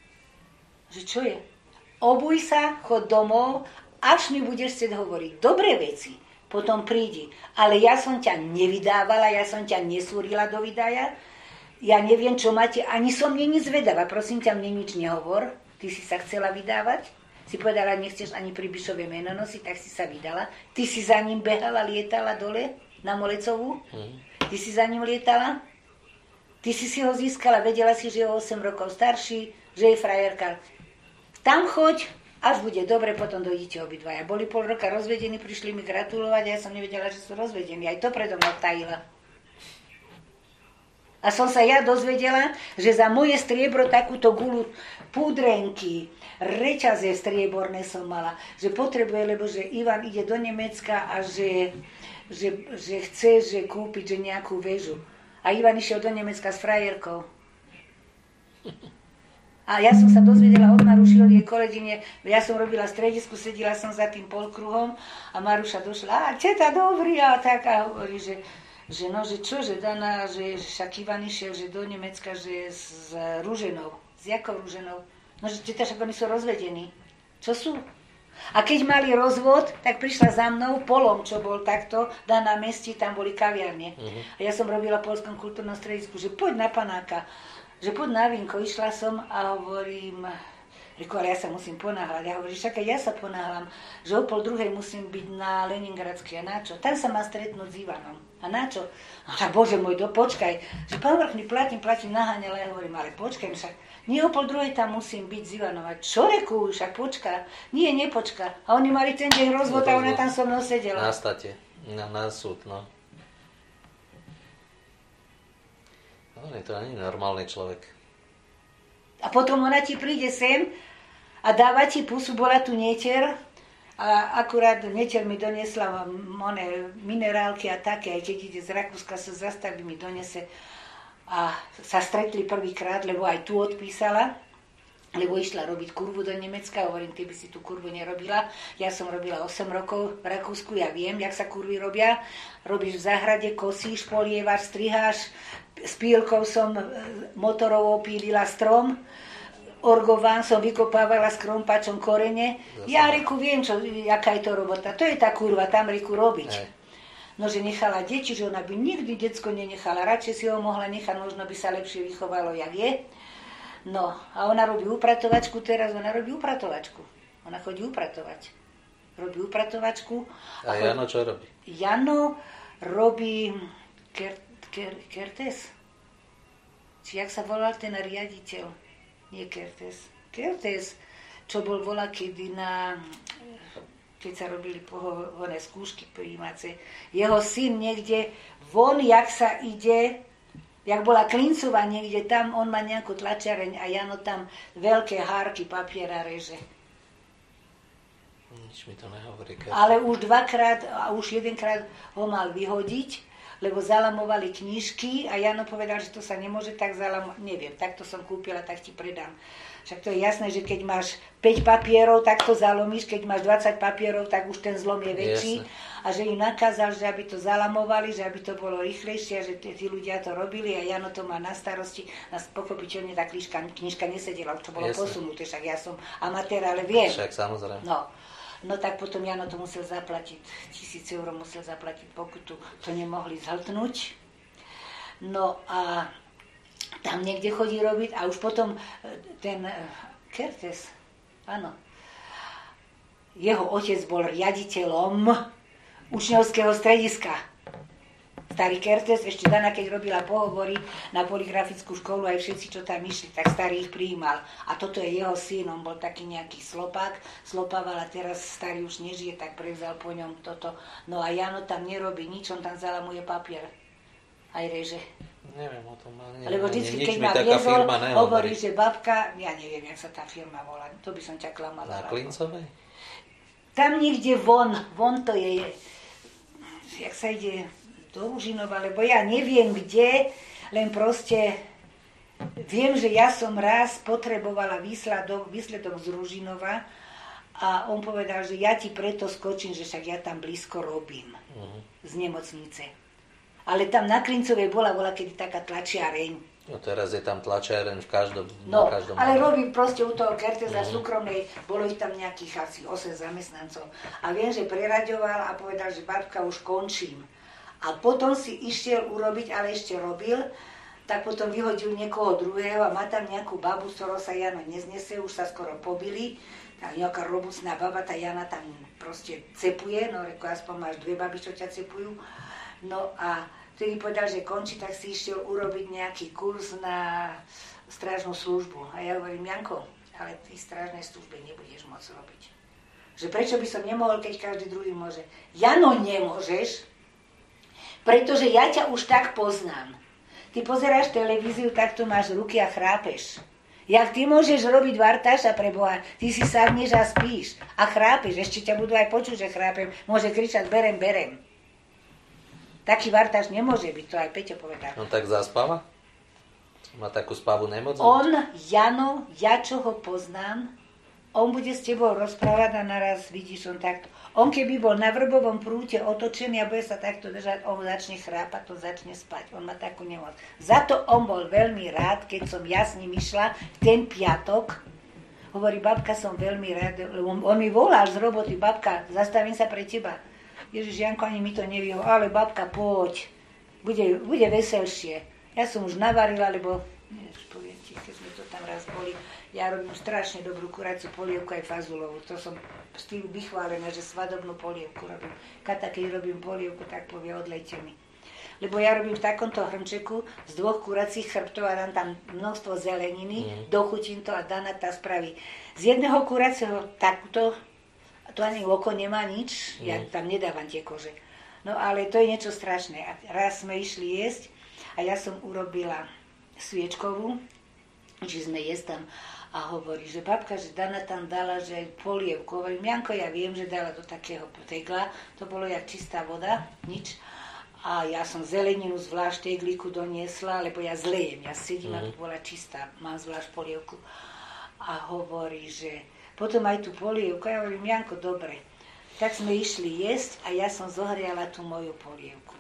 Že čo je? Obuj sa, chod domov, až mi budeš chcieť hovoriť dobré veci, potom prídi. Ale ja som ťa nevydávala, ja som ťa nesúrila do vydaja, ja neviem, čo máte, ani som není zvedavá, prosím ťa, mne nič nehovor. Ty si sa chcela vydávať? Si povedala, nechceš ani pri Bišove meno nosiť, tak si sa vydala. Ty si za ním behala, lietala dole na Molecovú? Hmm. Ty si za ním lietala? Ty si si ho získala, vedela si, že je o osem rokov starší, že je frajerka. Tam choď, až bude dobre, potom dojdete obidvaja. Boli pol roka rozvedení, prišli mi gratulovať a ja som nevedela, že sú rozvedení. Aj to predo mnou tajila. A som sa ja dozvedela, že za moje striebro takúto gulu púdrenky, reťaze strieborné som mala, že potrebuje, lebo že Ivan ide do Nemecka a že, že, že chce že kúpiť že nejakú väžu. A Ivan išiel do Nemecka s frajerkou. A ja som sa dozvedela od Maruši, od jej kolegyne, ja som robila stredisku, sedela som za tým polkruhom a Maruša došla, a teta dobrý, a tak, a hovorí, že, že no, že čo, že Dana, že však Ivan išiel, že do Nemecka, že s Ruženou, s jakou Ruženou? No, že teta, však oni sú rozvedení. Čo sú? A keď mali rozvod, tak prišla za mnou polom, čo bol takto, dá na meste, tam boli kaviarne. Uh-huh. A ja som robila v Poľskom kultúrnom stredisku, že poď na panáka, že poď na vínko. Išla som a hovorím, reku, ale ja sa musím ponáhľať. Ja hovorím, však ja sa ponáhľam, že o pol druhej musím byť na Leningradskej. A na čo? Tam sa má stretnúť s Ivanom. A na čo? A bože môj, do, počkaj, že pán vrchný, platím, platím, naháňala. Ja hovorím, ale počkaj, však nie o pol druhej tam musím byť s Ivanom. A čo reku, však počká. Nie, nepočká. A oni mali ten deň rozvod a ona tam so mnou sedela. Na state, na, na súd, no. No, to nie je normálny človek. A potom ona ti príde sem a dáva ti pusu, bola tu netier a akurát netier mi doniesla one minerálky a také, aj keď ide z Rakúska, sa zastaví, mi donese a sa stretli prvýkrát, lebo aj tu odpísala, lebo išla robiť kurvu do Nemecka. Hovorím, ty by si tú kurvu nerobila. Ja som robila osem rokov v Rakúsku, ja viem, jak sa kurvy robia. Robíš v záhrade, kosíš, polievaš, striháš. S pílkou som motorovou pílila strom. Orgován som vykopávala s krompačom korene. Ja, Riku, viem, čo, jaká je to robota. To je tá kurva, tam, Riku, robiť. Aj. No, že nechala deti, že ona by nikdy decko nenechala. Radšej si ho mohla nechať, možno by sa lepšie vychovalo, jak je. No, a ona robí upratovačku teraz, ona robí upratovačku. Ona chodí upratovať. Robí upratovačku. A, a Jano čo robí? Jano robí ker, ker, Kertes. Či jak sa volal ten riaditeľ? Nie Kertes. Kertes, čo bol volá kedy na... keď sa robili pohovorné skúšky prijímace. Jeho syn niekde von, jak sa ide... Jak bola Klincová niekde tam, on má nejakú tlačiareň a Jano tam veľké hárky papiera reže. Nič mi to nehovorí. Keď... Ale už dvakrát a už jedenkrát ho mal vyhodiť, lebo zalamovali knižky a Jano povedal, že to sa nemôže tak zalamovať. Neviem, tak to som kúpila, tak ti predám. Však to je jasné, že keď máš päť papierov, tak to zalomíš, keď máš dvadsať papierov, tak už ten zlom je väčší. Jasné. A že im nakázal, že aby to zalamovali, že aby to bolo rýchlejšie, že tí, tí ľudia to robili a Jano to má na starosti. Na pochopiteľne tá knižka, knižka nesedela, už to bolo Jasne. Posunuté, však ja som amatér, ale viem. Však samozrejme. No. No tak potom Jano to musel zaplatiť, tisíc eur musel zaplatiť pokutu, to nemohli zhltnúť. No a tam niekde chodí robiť a už potom ten Kertes, áno, jeho otec bol riaditeľom učňovského strediska. Starý Kertes, ešte Dana, keď robila pohovory na polygrafickú školu, aj všetci, čo tam išli, tak starý ich prijímal. A toto je jeho syn, on bol taký nejaký slopák, slopával a teraz starý už nežije, tak prevzal po ňom toto. No a Jano tam nerobí nič, on tam zalamuje papier. Aj reže. Neviem o tom, ale neviem. Lebo vždycky, keď ma viezol, hovorí, že babka, ja neviem, jak sa tá firma volá, to by som ťa klamala. Na Klincovej? Tam niekde von, von to je, jak sa ide do Ružinova, lebo ja neviem kde, len proste viem, že ja som raz potrebovala výsledok, výsledok z Ružinova a on povedal, že ja ti preto skočím, že však ja tam blízko robím uh-huh. z nemocnice. Ale tam na Klincovej bola, bola kedy taká tlačiareň. No teraz je tam tlačiareň v každom... No, každom ale robím proste u toho Kertesa mm. súkromnej, bolo ich tam nejakých asi osem zamestnancov. A viem, že preraďoval a povedal, že babka, už končím. A potom si išiel urobiť, ale ešte robil, tak potom vyhodil niekoho druhého a má tam nejakú babu, z ktorou sa Jano neznesie, už sa skoro pobili. Tá nejaká robustná baba, tá Jana tam proste cepuje, no reko, aspoň máš dve baby, čo ťa cepujú. No a vtedy povedal, že končí, tak si išiel urobiť nejaký kurz na strážnu službu. A ja hovorím, Janko, ale ty v strážnej službe nebudeš môcť robiť. Že prečo by som nemohol, keď každý druhý môže? Jano, nemôžeš, pretože ja ťa už tak poznám. Ty pozeráš televíziu, tak tu máš ruky a chrápeš. Jak ty môžeš robiť vartáša pre Boha? Ty si sadneš a spíš a chrápeš. Ešte ťa budú aj počuť, že chrápem. Môže kričať, berem, berem. Taký vartáš nemôže byť, to aj Peťo povedal. On tak zaspáva? Má takú spavú nemoc? On, Jano, ja čo ho poznám, on bude s tebou rozprávať a naraz vidíš on takto. On keby bol na vrbovom prúte otočený a bude sa takto držať, on začne chrápať, to začne spať. On má takú nemoc. Za to on bol veľmi rád, keď som ja s ním išla v ten piatok. Hovorí, babka, som veľmi rád, lebo on mi volal z roboty, babka, zastavím sa pre teba. Ježiš, Janko, ani mi to nevyhol, ale babka, poď, bude, bude veselšie. Ja som už navarila, lebo, ježiš, poviem ti, keď sme to tam raz boli, ja robím strašne dobrú kuraciu polievku aj fazulovú. To som s tým vychválená, že svadobnú polievku robím. Kata, keď robím polievku, tak povie, odlejte mi. Lebo ja robím v takomto hrnčeku z dvoch kuracích chrbtov a dám tam množstvo zeleniny, mm. dochutím to a Dana tá spraví. Z jedného kuracieho takto, to ani oko nemá nič, ja tam nedávam tie kože. No ale to je niečo strašné. A raz sme išli jesť a ja som urobila sviečkovú, či sme jesť tam a hovorí, že babka, že Dana tam dala, že polievku. Hovorím, Janko, ja viem, že dala do takého tegla, to bolo jak čistá voda, nič. A ja som zeleninu zvlášť teglíku doniesla, lebo ja zlejem, ja sedím, Mm. aby bola čistá, mám zvlášť polievku. A hovorí, že potom aj tú polievku, ja hovorím, Janko, dobre. Tak sme išli jesť a ja som zohriala tú moju polievku.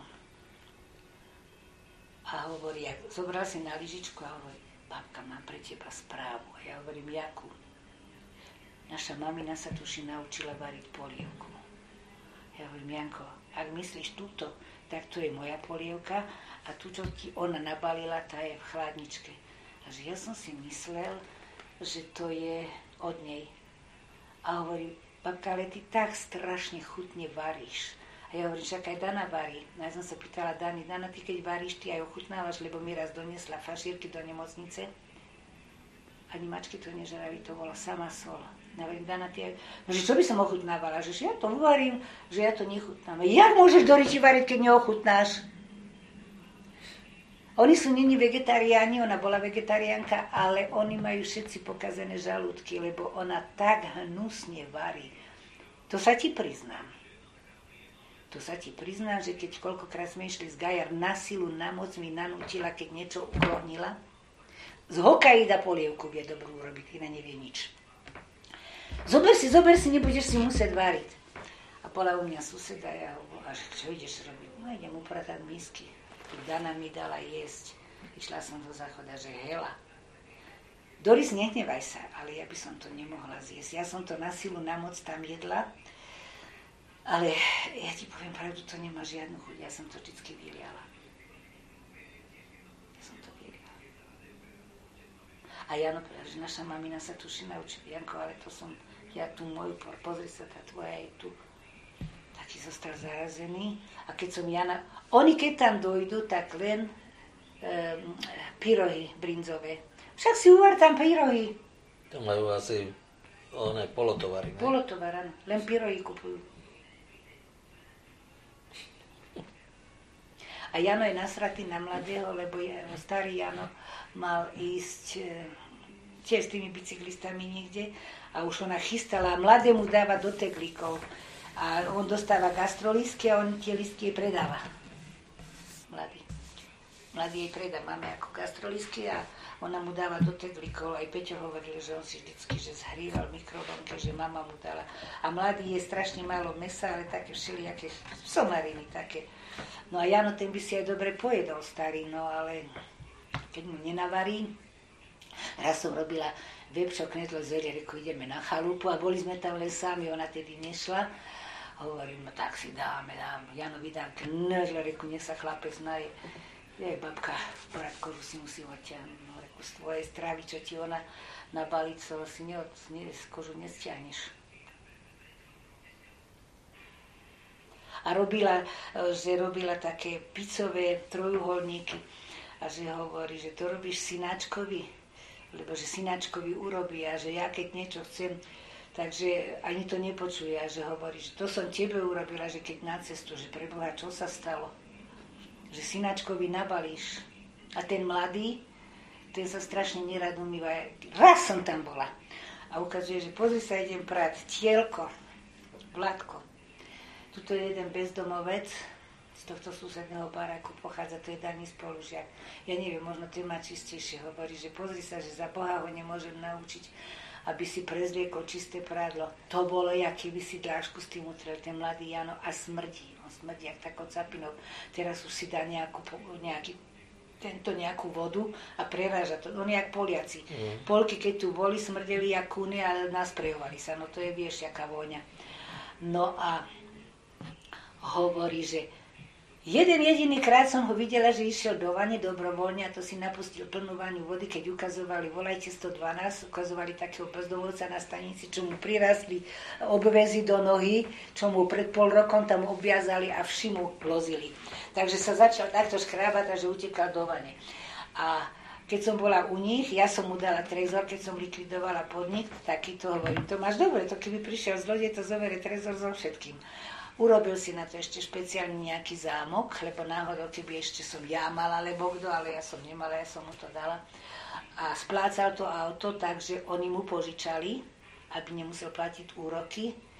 A hovorí, ja zobral si na lyžičku a hovorí, babka, mám pre teba správu. A ja hovorím, jakú? Naša mamina sa tuši naučila variť polievku. Ja hovorím, Janko, ak myslíš túto, tak to je moja polievka a tu, čo ti ona nabalila, tá je v chladničke. Takže ja som si myslel, že to je od nej. A hovorí, babka, ale ty tak strašne chutne varíš. A ja hovorím, však aj Dana varí. A ja som sa pýtala Dany, Dana, ty keď varíš, ty aj ochutnávaš, lebo mi raz doniesla fašírky do nemocnice. Ani mačky to nežrali, to bola sama sol. Ja hovorím, Dana, ty aj... No, že čo by som ochutnávala? Že ja to varím, že ja to nechutnám. Jak môžeš do ryči variť, keď neochutnáš? Oni sú neni vegetariáni, ona bola vegetariánka, ale oni majú všetci pokazené žalúdky, lebo ona tak hnusne varí. To sa ti priznám. To sa ti priznám, že keď koľkokrát sme išli z Gajar na silu, na moc mi nanútila, keď niečo uklonila. Z Hokkaido polievku vie dobrú urobiť, iná nevie nič. Zober si, zober si, nebudeš si musieť variť. A bola u mňa suseda, ja hovorila, že čo ideš robiť? No idem upratať misky. Dana mi dala jesť. Išla som do záchoda, že hela. Doris, nehnevaj sa, ale ja by som to nemohla zjesť. Ja som to na silu, na moc tam jedla, ale ja ti poviem pravdu, to nemá žiadnu chuť. Ja som to vždycky vyliala. Ja som to vyliala. A Jano povedal, že naša mamina sa tuši naučí. Janko, ale to som, ja tu moju, pozri sa, tá tvoja je tu. Taký zostal zarazený. A keď som Jana... Oni keď tam dojdu, tak len um, pyrohy brinzové. Však si uvar tam pyrohy. To majú asi one polotovary, ne? Polotovar, áno. Len pyrohy kupujú. A Jano je nasratý na mladého, lebo je, starý Jano mal ísť e, tiež s tými bicyklistami niekde a už ona chystala a mladému dáva do teglíkov. A on dostáva gastrolístky a on tie listky jej predáva. Mladý. Mladý jej predá, máme ako gastrolístky a ona mu dáva do teglíkov. Aj Peťo hovoril, že on si vždycky že zhrieval mikrovlnke, že mama mu dala. A mladý je strašne málo mesa, ale také všelijaké somariny také. No a Jano, ten by si aj dobre pojedol, starý, no ale keď mu nenavarí. Raz som robila vepšo knedlo z vere, reku, ideme na chalupu a boli sme tam len sami, ona tedy nešla. Hovorím, no tak si dáme, dáme. Jano vydám knedlo, reku, nech sa chlapec naje. Jej, babka, poradkoru si musí odtiahnuť, no reku, z tvojej stravy, čo ti ona nabalí, co si ne, ne, z kožu nestiahneš. A robila, že robila také picové trojuholníky a že hovorí, že to robíš synáčkovi, lebo že synáčkovi urobí a že ja keď niečo chcem, takže ani to nepočuje a že hovorí, že to som tebe urobila, že keď na cestu, že preboha, čo sa stalo? Že synáčkovi nabalíš. A ten mladý, ten sa strašne nerad umýva. Raz som tam bola. A ukazuje, že pozri sa, idem prať tielko, Vládko. Tuto je jeden bezdomovec, z tohto susedného baráku pochádza, to je daný spolužiak. Ja neviem, možno ten má čistejšie, hovorí, že pozri sa, že za Boha ho nemôžem naučiť, aby si prezliekol čisté prádlo. To bolo, jaký by si dlášku s tým utrel, ten mladý Jano, a smrdí. On smrdí, jak takou capinou. Teraz už si dá nejakú, nejaký, tento nejakú vodu a preráža to. On je jak Poliaci. Mm. Polky, keď tu boli, smrdeli jak kúny a nasprejovali sa. No to je, vieš, jaká vôňa. No a hovorí, že jeden jediný krát som ho videla, že išiel do vane dobrovoľne a to si napustil plnú vaňu vody, keď ukazovali, volajte sto dvanásť, ukazovali takého bezdomovca na stanici, čo mu prirastli obväzy do nohy, čo mu pred pol rokom tam obviazali a vši mu lozili. Takže sa začal takto škrábať, že utekal do vane. A keď som bola u nich, ja som mu dala trezor, keď som likvidovala podnik, taký to hovorím, to máš dobre, to keby prišiel zlodej, to zoberie trezor so všetkým. Urobil si na to ešte špeciálne nejaký zámok, lebo náhodou, keby ešte som ja mala, alebo kto, ale ja som nemala, ja som mu to dala. A splácal to auto, takže oni mu požičali, aby nemusel platiť úroky.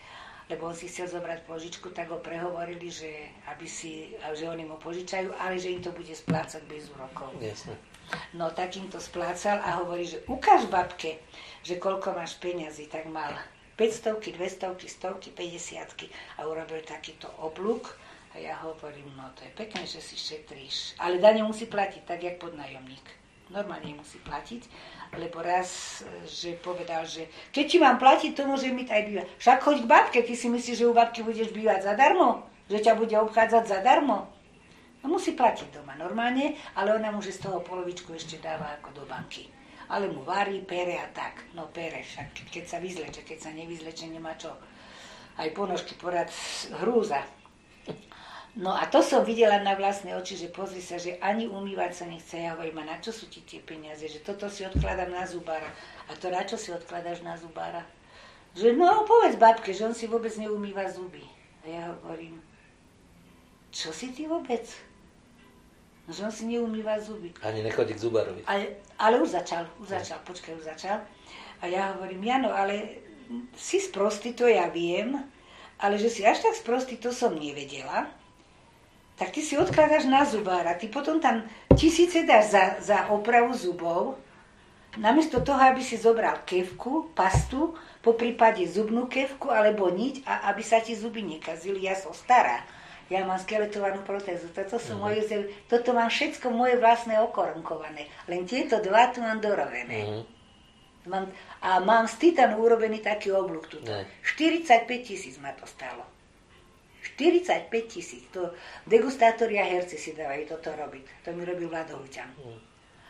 lebo on si chcel zobrať požičku, tak ho prehovorili, že, aby si, že oni mu požičajú, ale že im to bude splácať bez úrokov. Jasne. No tak im to splácal a hovorí, že ukáž babke, že koľko máš peňazí, tak mal päťstovky, dvestovky, stovky, päťdesiatky a urobil takýto oblúk a ja hovorím, no to je pekné, že si šetríš, ale dane musí platiť, tak jak podnájomník. Normálne musí platiť, lebo raz, že povedal, že keď ti mám platiť, to môže mi aj bývať. Však choď k babke, ty si myslíš, že u babky budeš bývať zadarmo? Že ťa bude obchádzať zadarmo? No musí platiť doma normálne, ale ona mu že z toho polovičku ešte dáva ako do banky. Ale mu varí, pere a tak. No pere, však keď sa vyzleče, keď sa nevyzleče, nemá čo. Aj ponožky porad hrúza. No a to som videla na vlastné oči, že pozri sa, že ani umývať sa nechce. Ja hovorím, a na čo sú ti tie peniaze? Že toto si odkladám na zubára. A to na čo si odkladáš na zubára? Že no povedz babke, že on si vôbec neumýva zuby. A ja hovorím, čo si ty vôbec? Že on si neumýva zuby. Ani nechodí k zubárovi. Ale, ale už začal, už začal, počkaj, už začal. A ja hovorím, Jano, ale si sprostý, to ja viem, ale že si až tak sprostý, to som nevedela. Tak ty si odkladáš na zubára, ty potom tam tisíce dáš za, za opravu zubov, namiesto toho, aby si zobral kefku, pastu, po prípade zubnú kefku alebo niť, a aby sa ti zuby nekazili, ja som stará. Ja mám skeletovanú protézu, toto, sú uh-huh. moje, toto mám všetko moje vlastné okorunkované. Len tieto dva tu mám dorovené. Uh-huh. Mám, a mám z titánu urobený taký oblúk tuto. Uh-huh. štyridsaťpäť tisíc ma to stalo. štyridsaťpäť tisíc. To degustátori a herci si dávajú toto robiť. To mi robil Vlado Huťan. Uh-huh.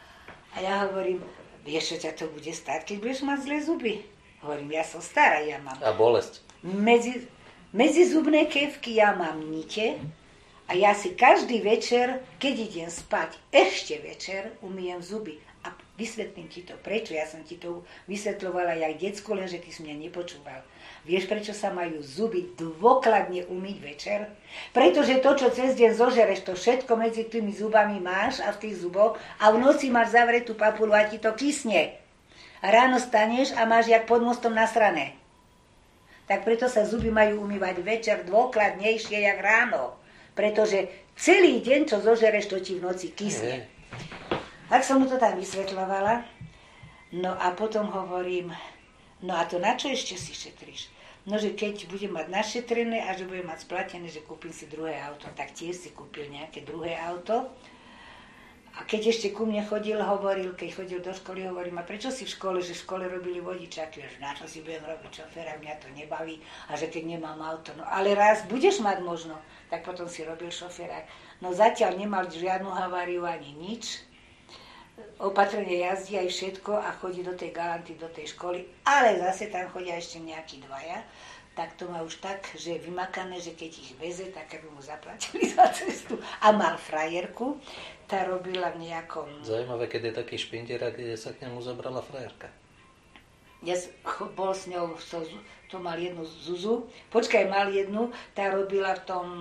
A ja hovorím, vieš, čo ťa to bude stáť, keď budeš mať zlé zuby? Hovorím, ja som stará, ja mám. A bolesť. Medzi... Medzi zubné kefky ja mám nite a ja si každý večer, keď idem spať, ešte večer umýjem zuby. A vysvetlím ti to, prečo. Ja som ti to vysvetľovala aj decku, lenže ty si mňa nepočúval. Vieš, prečo sa majú zuby dôkladne umyť večer? Pretože to, čo cez deň zožereš, to všetko medzi tými zubami máš a v tých zuboch a v noci máš zavretú papulu a ti to kysne. A ráno staneš a máš jak pod mostom nasrané. Tak preto sa zuby majú umývať večer dôkladnejšie, jak ráno. Pretože celý deň, čo zožereš, to ti v noci kysne. Tak som mu to tam vysvetľovala. No a potom hovorím, no a to na čo ešte si šetríš? No, že keď budem mať našetrené a že budem mať splatené, že kúpim si druhé auto, tak tiež si kúpil nejaké druhé auto. A keď ešte ku mne chodil, hovoril, keď chodil do školy, hovorím, a prečo si v škole, že v škole robili vodičáky, že na čo si budem robiť šoféra, mňa to nebaví, a že keď nemám auto, no ale raz budeš mať možno, tak potom si robil šoféra. No zatiaľ nemal žiadnu haváriu ani nič, opatrne jazdí aj všetko a chodí do tej Galanty, do tej školy, ale zase tam chodia ešte nejakí dvaja, tak to má už tak, že je vymakané, že keď ich veze, tak aby mu zaplatili za cestu. A mal frajerku, tá robila v nejakom... Zajímavé, keď je taký špindier, kde sa k nemu zobrala frajerka. Ja bol s ňou, to mal jednu Zuzu, počkaj, mal jednu, tá robila v tom,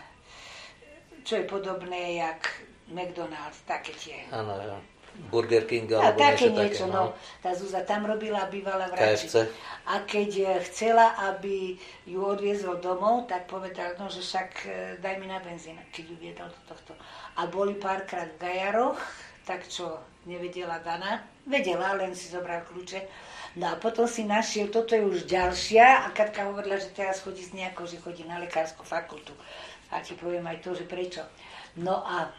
čo je podobné, jak McDonald's, také tie... Áno, áno. Burger King a alebo také niečo, niečo také, no. no. Tá Zúza tam robila, bývala v ká ef cé. A keď chcela, aby ju odviezol domov, tak povedal, no, že však daj mi na benzín, keď ju viedol do tohto. A boli párkrát v Gajaroch, tak čo nevedela Dana, vedela, len si zobral kľúče. No a potom si našiel, toto je už ďalšia, a Katka hovorila, že teraz chodí s nejakou, že chodí na lekárskú fakultu. A ti poviem aj to, že prečo. No a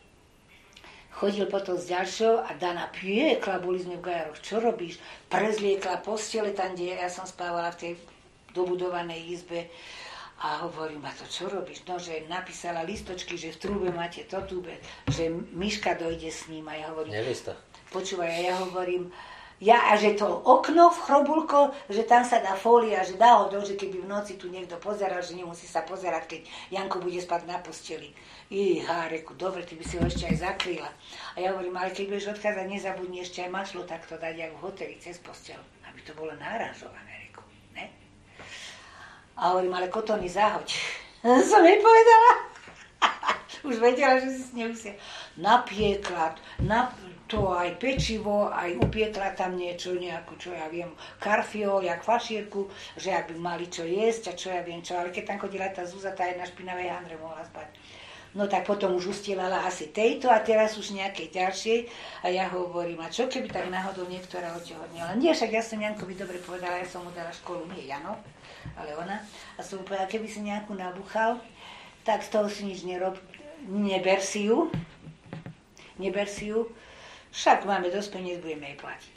chodil potom s ďalšou a Dana piekla, boli sme v Gajaroch, čo robíš? Prezliekla postele tam, kde ja som spávala v tej dobudovanej izbe a hovorím, a to čo robíš? No, že napísala listočky, že v trúbe máte to trúbe, že Miška dojde s ním a ja hovorím... Nevista. Počúvaj, ja hovorím, ja a že to okno v Chrobulko, že tam sa dá fólia, že náhodou, že keby v noci tu niekto pozeral, že nemusí sa pozerať, keď Janko bude spať na posteli. Iha, reku, dobre, ty by si ho ešte aj zakryla. A ja hovorím, ale keď budeš odkázať, nezabudni ešte aj maslo takto dať, jak v hoteli, cez postel, aby to bolo naranžované, reku, ne? A hovorím, ale kotóny zahoď. Som jej povedala. Už vedela, že si s ňou usia. Napiekla, nap... to aj pečivo, aj upiekla tam niečo, nejakú, čo ja viem, karfiol, jak fašírku, že ak by mali čo jesť a čo ja viem čo, ale keď tam chodila tá Zúza, tá jedna špinavá Jandre mohla spať. No tak potom už ustielala asi tejto a teraz už nejakej ďalšej a ja hovorím, a čo keby tak náhodou niektorá otehotnela. Nie, však ja som Jankovi dobre povedala, ja som mu dala školu, nie Jano, ale ona. A som mu povedala, keby si nejakú nabuchal, tak z toho si nič nerob, neber si ju, neber si ju, však máme dosť peniaz, budeme jej platiť.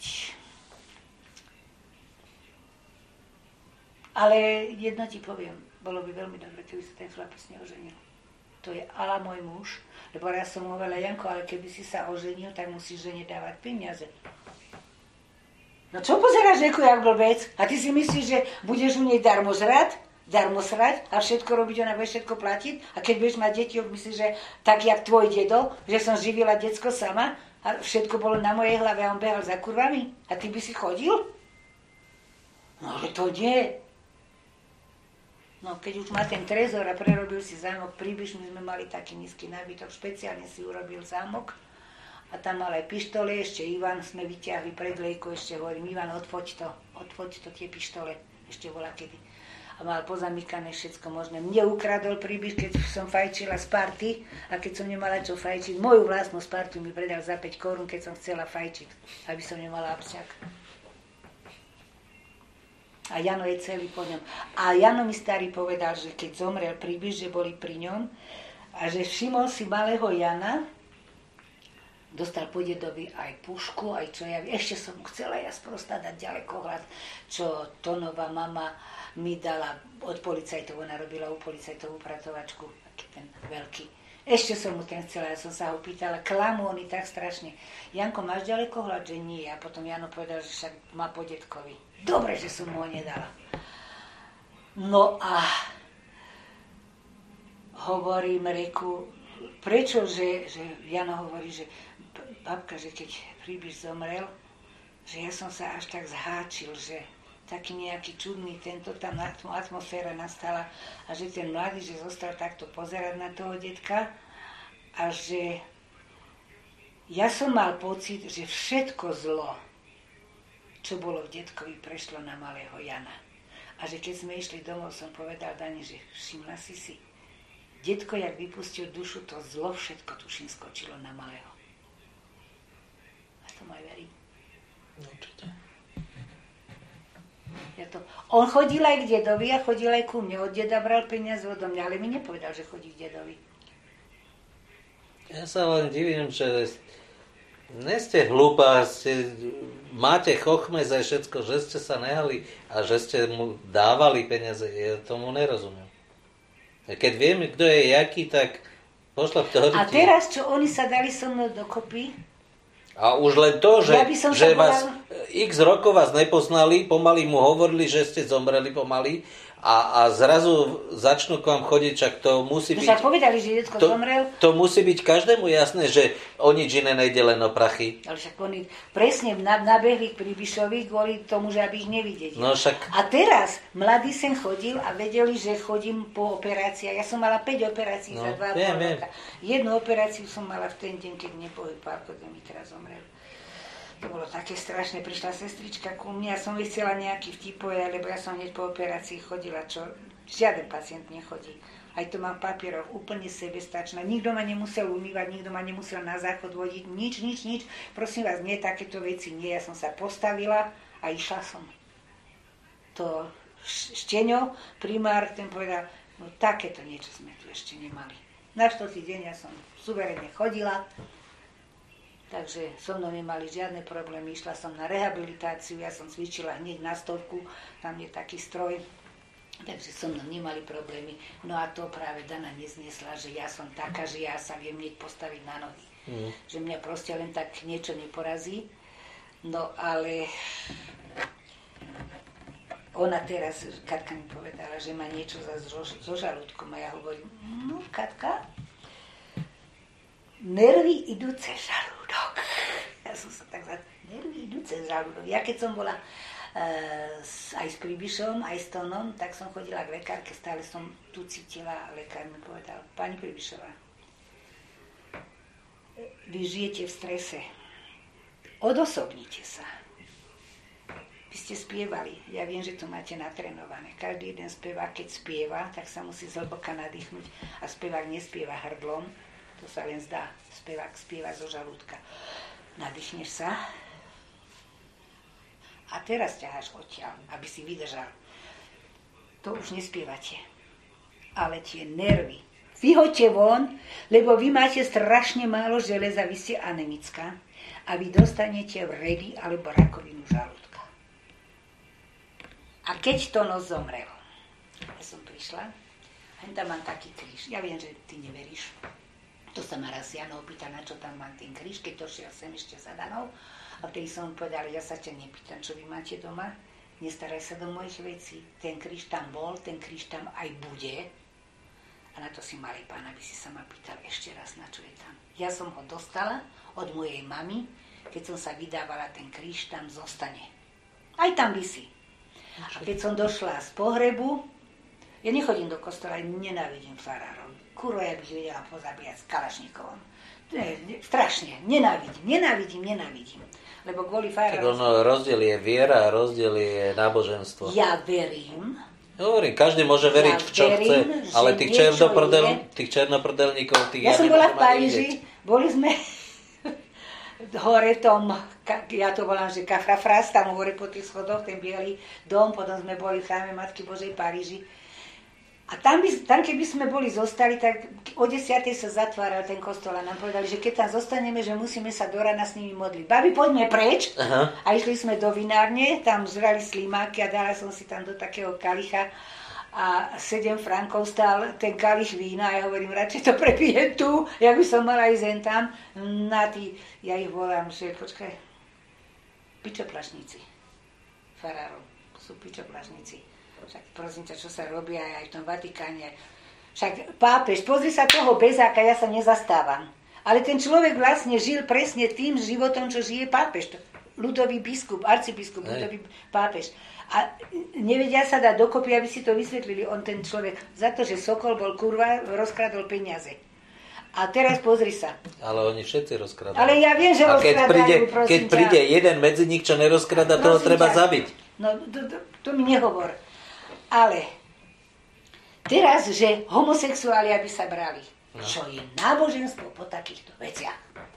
Ale jedno ti poviem, bolo by veľmi dobre, keby sa ten chlapec neoženil. To je ala môj muž, lebo ja som hovorila, Janko, ale keby si sa oženil, tak musíš žene dávať peniaze. No čo pozeráš, Reku, jak blbec? A ty si myslíš, že budeš u nej darmo žrať, darmo srať a všetko robiť, ona bude všetko platiť? A keď budeš mať deti, myslíš, že tak, jak tvoj dedo, že som živila decko sama a všetko bolo na mojej hlave a on behal za kurvami? A ty by si chodil? No ale to nie. No keď už má ten trezor a prerobil si zámok Príbyš, my sme mali taký nízky nábytok, špeciálne si urobil zámok a tam mal aj pištole, ešte Ivan sme vyťahli pred lejku, ešte hovorím, Ivan, odfoď to, odfoď to tie pištole, ešte bola kedy. A mal pozamykané všetko možné. Mne ukradol Príbyš, keď som fajčila z party a keď som nemala čo fajčiť, moju vlastnú Spartu mi predal za päť korún, keď som chcela fajčiť, aby som nemala absťak. A Jano je celý po ňom. A Jano mi starý povedal, že keď zomrel Príbyš, že boli pri ňom a že všimol si malého Jana, dostal po dedovi aj pušku, aj čo ja viem. Ešte som mu chcela ja sprosta dať ďalekohľad, čo Tonová mama mi dala od policajtov, ona robila u policajtov upratovačku, taký ten veľký. Ešte som mu ten chcela, ja som sa ho pýtala, klamú oni tak strašne. Janko, máš ďalekohľad? Že nie. A potom Jano povedal, že však má po detkovi. Dobre, že som mu ho nedala. No a hovorím Reku, prečo, že, že Jano hovorí, že babka, že keď Príbyš zomrel, že ja som sa až tak zháčil, že taký nejaký čudný tento tam atmosféra nastala a že ten mladý, že zostal takto pozerať na toho detka a že ja som mal pocit, že všetko zlo, čo bolo v detkovi, prešlo na malého Jana. A že keď sme išli domov, som povedal Dani, že všimla si si, detko, jak vypustil dušu, to zlo všetko tuším skočilo na malého. A to aj verím. Určite. Ja to, on chodil aj k dedovi a chodil aj ku mne. Od deda bral peniaze odo mňa, ale mi nepovedal, že chodí k dedovi. Ja sa len divím, že nie ste hlúpa, ste, máte chochmez aj všetko, že ste sa nehali a že ste mu dávali peniaze. Ja tomu nerozumiem. A keď vieme, kto je jaký, tak pošla to hoditi. A teraz, čo oni sa dali so mnou dokopy, a už len to, že, ja že vás bola... x rokov vás nepoznali, pomaly mu hovorili, že ste zomreli pomaly a, a zrazu začnú k vám chodiť, čak to musí byť... Však povedali, že detko to, zomrel. To musí byť každému jasné, že o nič iné nejde, len o prachy. Ale však oni presne nabehli k Príbyšovi kvôli tomu, že aby ich nevideli. No však... A teraz mladý sem chodil a vedeli, že chodím po operáciách. Ja som mala päť operácií no, za dva viem, viem. roka. Jednu operáciu som mala v ten deň, keď nepohybal, párko, mi teraz zomrel. To bolo také strašné, prišla sestrička ku mne a som jej chcela nejaký vtip povedať, lebo ja som hneď po operácii chodila, čo žiaden pacient nechodí. Aj to mám v papieroch, úplne sebestačná. Nikto ma nemusel umývať, nikto ma nemusel na záchod vodiť, nič, nič, nič. Prosím vás, nie, takéto veci nie. Ja som sa postavila a išla som. To Šteňo, primár, ten povedal, no takéto niečo sme tu ešte nemali. Na štvrtý deň ja som suverene chodila, takže so mnou nemali žiadne problémy. Išla som na rehabilitáciu, ja som cvičila hneď na stovku, tam je taký stroj, takže so mnou nemali problémy. No a to práve Dana nezniesla, že ja som taká, že ja sa viem hneď postaviť na nohy. Mm. Že mňa proste len tak niečo neporazí. No ale ona teraz, Katka mi povedala, že má niečo za so žalúdkom a ja hovorím, no Katka, nervy idú cez žalúdok. Ja som sa tak za... Nervy idú cez žalúdok. Ja keď som bola uh, aj s Príbyšom, aj s Tonom, tak som chodila k lekárke, stále som tu cítila a lekár mi povedal, pani Príbyšová, vy žijete v strese. odosobnite sa. Vy ste spievali, ja viem, že to máte natrénované. Každý jeden spevák, keď spieva, tak sa musí zhlboka nadýchnuť a spevák nespieva hrdlom, to sa len zdá, spevák spieva zo žalúdka. Nadýchneš sa a teraz ťaháš odtiaľ, aby si vydržal. To už nespievate, ale tie nervy. Vyhoďte von, lebo vy máte strašne málo železa, vy ste anemická a vy dostanete vredy alebo rakovinu žalúdka. A keď to nos zomrel, ja som prišla, a tam mám taký kríž. Ja viem, že ty neveríš. To sa ma raz Jano opýta, na čo tam mám ten kríž, keď to šiel sem ešte za Danou. A vtedy som povedala, ja sa ťa nepýtam, čo vy máte doma. Nestaraj sa do mojich vecí. Ten kríž tam bol, ten kríž tam aj bude. A na to si malý pán, aby si sa ma pýtal ešte raz, na čo je tam. Ja som ho dostala od mojej mamy. Keď som sa vydávala, ten kríž tam zostane. Aj tam visí. A keď som došla z pohrebu, ja nechodím do kostola, nenávidím farárov. Kurva, ja bych vedela pozabíjať s Kalašníkovom. Ne, ne, strašne, nenávidím, nenávidím, nenávidím. Lebo kvôli farárom... Tak ono, rozdiel je viera a rozdiel je náboženstvo. Ja verím. Hovorím, každý môže veriť ja v čo verím, chce, ale tých, černoprdel, tých černoprdelníkov... Tých ja, ja som bola v Paríži, vidieť. Boli sme... hore tom, ja to volám, že Kafrafras, tam hore po tých schodoch, ten bielý dom, potom sme boli v chráme Matky Božej v Paríži. A tam, by, tam keby sme boli zostali, tak o desiatej sa zatváral ten kostol a nám povedali, že keď tam zostaneme, že musíme sa do rána s nimi modliť. Babi, poďme preč. Aha. A išli sme do vinárne, tam žrali slimáky a dala som si tam do takého kalicha a sedem frankov stál ten kalich vína a ja hovorím, radšej to prepijem tu, ja by som mala ísť len tam. Na tí, ja ich volám, že počkaj, pičoplašníci, farárov, sú pičoplašníci. Však prosím ťa, čo sa robí aj v tom Vatikáne. Však pápež, pozri sa toho bezáka, ja sa nezastávam. Ale ten človek vlastne žil presne tým životom, čo žije pápež. Ľudový biskup, arcibiskup, ľudový pápež. A nevedia sa dať dokopy, aby si to vysvetlili. On, ten človek, za to, že Sokol bol kurva, rozkradol peniaze. A teraz pozri sa. Ale oni všetci rozkradajú. Ale ja viem, že a keď rozkradajú, príde, prosím keď príde jeden medzi nich, čo nerozkrada, toho treba ťa. zabiť. No, to, to, to mi nehovor. Ale teraz, že homosexuáli, aby sa brali. No. Čo je náboženstvo po takýchto veciach?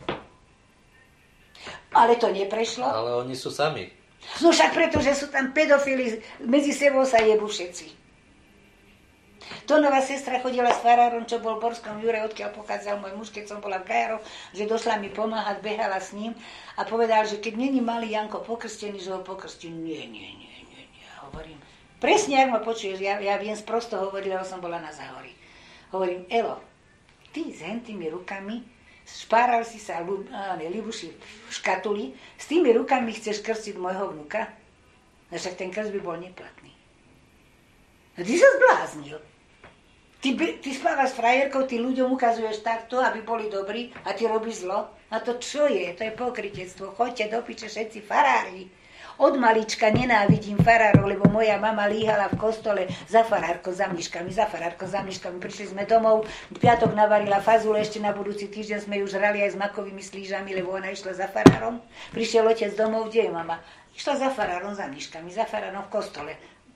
Ale to neprešlo. Ale oni sú sami. No však preto, že sú tam pedofili, medzi sebou sa jebú všetci. Tonová sestra chodila s farárom, čo bol v Borskom Jure, odkiaľ pochádzal môj muž, keď som bola v Gajaroch, že došla mi pomáhať, behala s ním a povedal, že keď není malý Janko pokrstený, že ho pokrstí. Nie, nie, nie, nie, nie. Hovorím, presne, ak ma počuješ, ja, ja viem sprosto hovoriť, lebo som bola na Záhorí. Hovorím, Elo, ty s hentými rukami špáral si sa ne, Libuši v škatuli, s tými rukami chceš krstiť môjho vnuka? No však ten krst by bol neplatný. No ty sa zbláznil. Ty, ty spávaš s frajerkou, ty ľuďom ukazuješ takto, aby boli dobrí a ty robíš zlo. A to čo je? To je pokrytectvo. Choďte do piče všetci farári. Od malička nenávidím farárov, lebo moja mama líhala v kostole za farárko, za mniškami, za farárko, za mniškami. Prišli sme domov, v piatok navarila fazule, ešte na budúci týždeň sme ju žrali aj s makovými slížami, lebo ona išla za farárom. Prišiel otec domov, kde je mama? Išla za farárom, za mniškami, za farárom v kostole.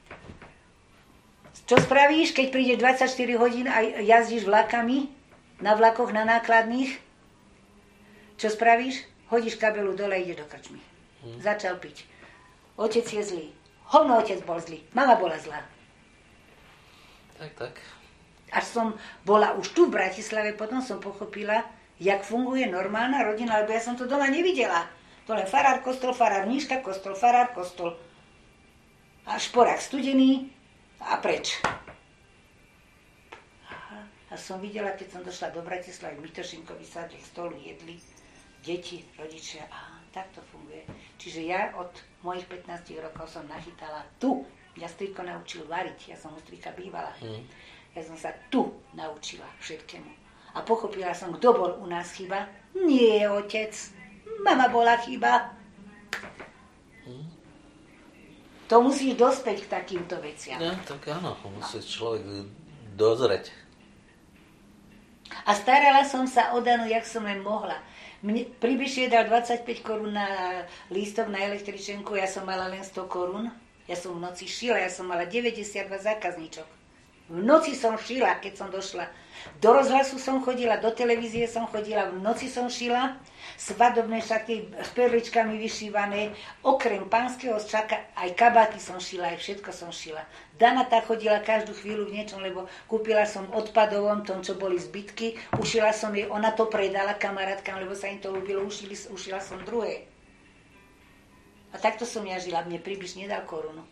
Čo spravíš, keď prídeš dvadsaťštyri hodín a jazdíš vlakami, na vlakoch, na nákladných? Čo spravíš? Hodíš kabelu dole a ideš do krčmy. Hmm. Začal piť. Otec je zlý. Hovno otec bol zlý. Mama bola zlá. Tak, tak. Až som bola už tu v Bratislave, potom som pochopila, jak funguje normálna rodina, lebo ja som to doma nevidela. To len farár, kostol, farár, nížka, kostol, farár, kostol. A šporák studený a preč. A som videla, keď som došla do Bratislavy, Mitošinkovi sadli k stolu, jedli deti, rodičia. Aha, tak to funguje. Čiže ja od mojich pätnástich rokov som nachytala tu. Ja strýko naučil variť, ja som u strýka bývala. Mm. Ja som sa tu naučila všetkému. A pochopila som, kto bol u nás chyba. Nie otec, mama bola chyba. Mm. To musíš dospäť k takýmto veciam. Ja, tak áno, musí človek dozrieť. A starala som sa o Danu, jak som len mohla. Mne Pribišie dal dvadsaťpäť korún na lístok na električenku, ja som mala len sto korún. Ja som v noci šila, ja som mala deväťdesiatdva zákazníčok. V noci som šila, keď som došla. Do rozhlasu som chodila, do televízie som chodila, v noci som šila. Svadobné šaty s perličkami vyšívané, okrem pánskeho šaka, aj kabáty som šila, aj všetko som šila. Dana tá chodila každú chvíľu v niečom, lebo kúpila som odpadovom tom, čo boli zbytky, ušila som jej, ona to predala kamarátkam, lebo sa im to ľúbilo, ušili, ušila som druhé. A takto som ja žila, mne Pribiš nedal korunu.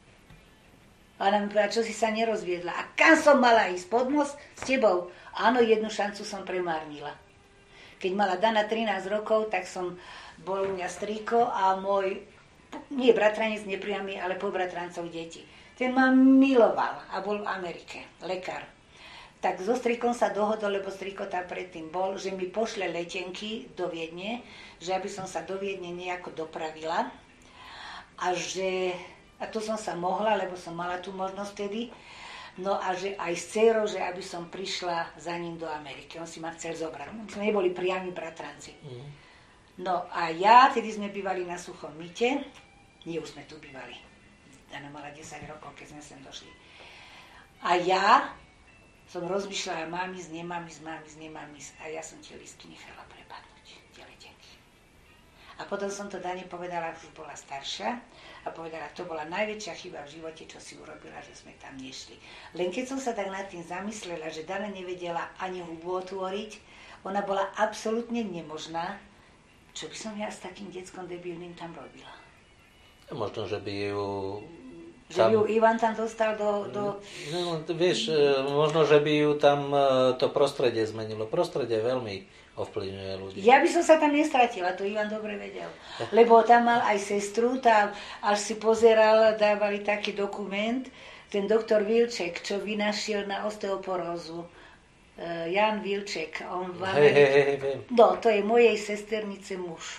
A ona mi povedala, čo si sa nerozviedla. A kam som mala ísť? Pod most s tebou? Áno, jednu šancu som premárnila. Keď mala Dana trinásť rokov, tak som bol u mňa strýko a môj, nie bratranec nepriamy, ale pobratrancov deti. Ten ma miloval a bol v Amerike, lekár. Tak so strýkom sa dohodol, lebo strýko tam predtým bol, že mi pošle letenky do Viedne, že aby som sa do Viedne nejako dopravila. A že, a to som sa mohla, lebo som mala tú možnosť vtedy, no a že aj s dcerou, že aby som prišla za ním do Ameriky. On si ma chcel zobrať. My sme neboli priami bratranci. Mm. No a ja, tedy sme bývali na Suchom Mite, nie už sme tu bývali. Dana mala desať rokov, keď sme sem došli. A ja som rozmýšľala, mám ísť, nemám ísť, mám ísť, nemám ísť. A ja som tie listky nechala prepadnúť, tie letenky. A potom som to Dane povedala, už bola staršia, a povedala, to bola najväčšia chyba v živote, čo si urobila, že sme tam nešli. Len keď som sa tak nad tým zamyslela, že Dana nevedela ani hubu otvoriť, ona bola absolútne nemožná, čo by som ja s takým deckom debilným tam robila. Možno, že by ju... Že tam... ju Ivan tam dostal do... do... No, vieš, možno, že by ju tam to prostredie zmenilo. Prostredie veľmi ovplyvňuje ľudí. Ja by som sa tam nestratila, to Ivan dobre vedel. Lebo tam mal aj sestru, tam, až si pozeral, dávali taký dokument, ten doktor Vilček, čo vynašiel na osteoporózu. Uh, Jan Vilček, on v Amerike... Hej, hej, hej. No, to je mojej sesternice muž.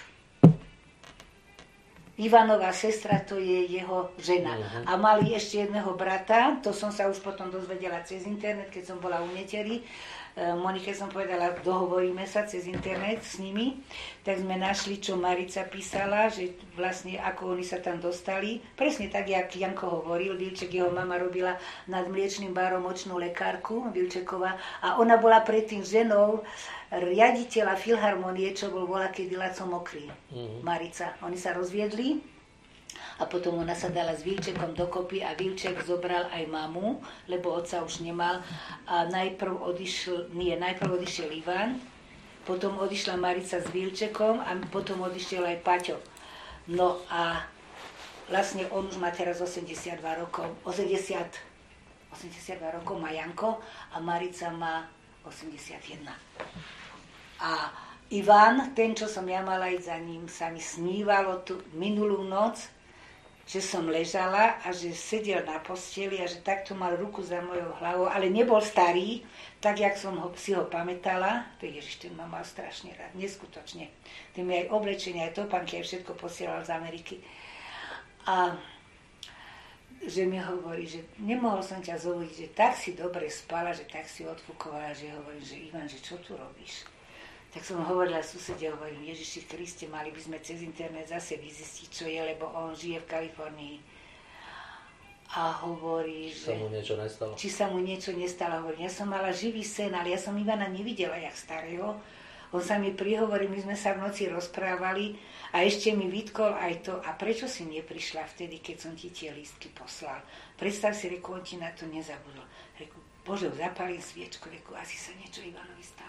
Ivanová sestra, to je jeho žena. Uh-huh. A mali ešte jedného brata, to som sa už potom dozvedela cez internet, keď som bola u neteri. Monike som povedala, dohovoríme sa cez internet s nimi, tak sme našli, čo Marica písala, že vlastne ako oni sa tam dostali. Presne tak, jak Janko hovoril, Vilček, jeho mama robila nad mliečným barom očnú lekárku, Vilčeková, a ona bola predtým ženou riaditeľa Filharmonie, čo bol voľakedy Laco Mokrý, uh-huh. Marica. Oni sa rozviedli. A potom ona sa dala s Vilčekom dokopy a Vilček zobral aj mamu, lebo otca už nemal. A najprv odišiel, nie, najprv odišiel Ivan, potom odišla Marica s Vilčekom a potom odišiel aj Paťo. No a vlastne on už má teraz osemdesiatdva rokov, osemdesiat, osemdesiatdva rokov má Janko a Marica má osemdesiatjeden. A Ivan, ten, čo som ja mala ísť za ním, sa mi snívalo tu minulú noc, že som ležala a že sedel na posteli a že takto mal ruku za mojou hlavou, ale nebol starý, tak, jak som ho, si ho pamätala. To Ježiš, ten ma mal strašne rád, neskutočne. Ten mi aj oblečenie, aj topánky, aj všetko posielal z Ameriky. A že mi hovorí, že nemohol som ťa zovodiť, že tak si dobre spala, že tak si odfúkovala, že hovorím, že Ivan, že čo tu robíš? Tak som hovorila susede, hovorím, Ježiši Kriste, mali by sme cez internet zase vyzistiť, čo je, lebo on žije v Kalifornii. A hovorí, či že... Či sa mu niečo nestalo? Či sa mu niečo nestalo. Hovorím, ja som mala živý sen, ale ja som Ivana nevidela, jak starého. On sa mi prihovoril, my sme sa v noci rozprávali a ešte mi vytkol aj to, a prečo si neprišla vtedy, keď som ti tie lístky poslal? Predstav si, reku, on ti na to nezabudol. Reku, Bože, zapalím sviečku, reku, asi sa niečo Ivanovi stalo.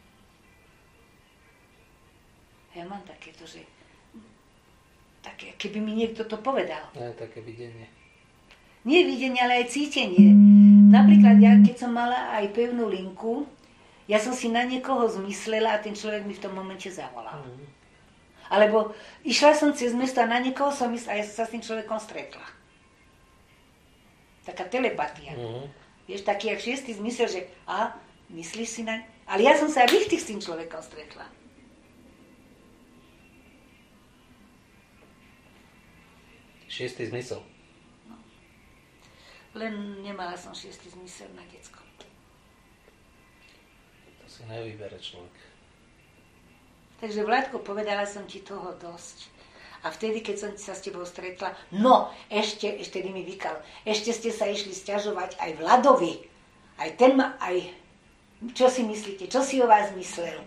Ja mám takéto, že také, keby mi niekto to povedal. Ne, také videnie. Nie videnie, ale aj cítenie. Napríklad ja, keď som mala aj pevnú linku, ja som si na niekoho zmyslela a ten človek mi v tom momente zavolal. Mm. Alebo išla som cez mesto a na niekoho som myslela a ja som sa s tým človekom stretla. Taká telepatia. Mm. Vieš, taký jak šiestý zmysel, že a, myslíš si na... Ale ja som sa aj s tým človekom stretla. Šiestý zmysel. No. Len nemala som šiestý zmysel na decko. To si nevybere človek. Takže Vládko, povedala som ti toho dosť. A vtedy, keď som sa s tebou stretla, no, ešte, ešte mi vykal, ešte ste sa išli sťažovať aj Vladovi. Aj ten ma, aj, čo si myslíte, čo si o vás myslel?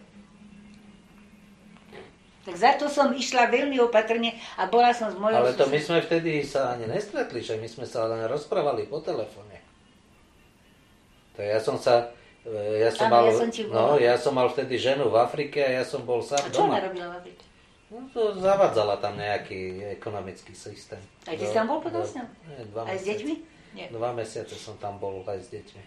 Tak za to som išla veľmi opatrne a bola som s mojou... Ale to my sme vtedy sa ani nestretli, že my sme sa len rozprávali po telefóne. To ja som sa... Ja som, mal, ja som no, ja som mal vtedy ženu v Afrike a ja som bol sám doma. A čo ona robila v Afrike? No to zavadzala tam nejaký ekonomický systém. A ty si tam bol potom s ňou? Nie, dva aj s deťmi? Nie. Dva mesiace som tam bol aj s deťmi.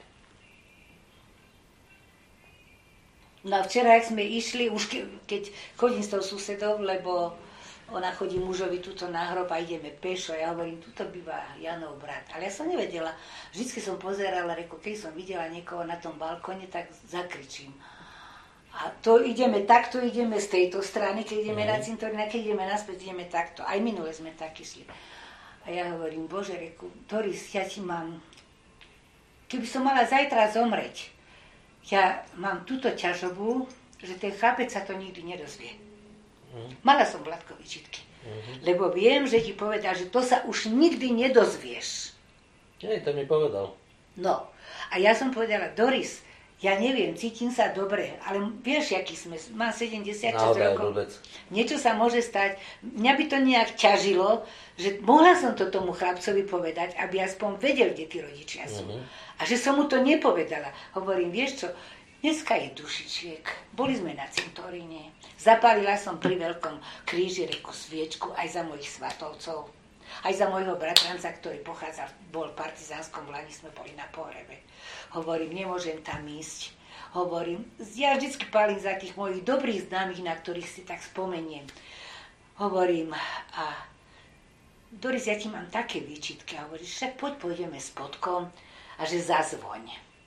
No a včera, jak sme išli, už ke, keď chodím s tou susedou, lebo ona chodí mužovi tuto na hrob a ideme pešo. Ja hovorím, tuto býva Janov brat. Ale ja som nevedela. Vždycky som pozerala, reku, keď som videla niekoho na tom balkóne, tak zakričím. A to ideme takto, ideme z tejto strany, keď ideme mm. na cintorín, a keď ideme naspäť, ideme takto. Aj minule sme tak išli. A ja hovorím, Bože, reku, Doris, ja ti mám... Keby som mala zajtra zomreť, ja mám túto ťažobu, že ten chlapec sa to nikdy nedozvie. Mm. Mala som Vládko výčitky. Mm-hmm. Lebo viem, že ti povedal, že to sa už nikdy nedozvieš. Nie, to mi povedal. No. A ja som povedala, Doris, ja neviem, cítim sa dobre, ale vieš, aký sme, mám sedemdesiatšesť rokov. Vôbec. Niečo sa môže stať. Mňa by to nejak ťažilo, že mohla som to tomu chlapcovi povedať, aby aspoň vedel, kde tí rodičia sú. Mm-hmm. A že som mu to nepovedala. Hovorím, vieš čo, dneska je dušičiek, boli sme na cintoríne, zapálila som pri veľkom kríži reku sviečku aj za mojich svatovcov, aj za môjho bratranca, ktorý pochádzal, bol v partizánskom Vlani, sme boli na pohrebe. Hovorím, nemôžem tam ísť. Hovorím, ja vždycky pálim za tých mojich dobrých známych, na ktorých si tak spomeniem. Hovorím, a Doris, ja ti mám také výčitky. A hovoríš, však poď, pôjdeme s Potkom a že zazvoň.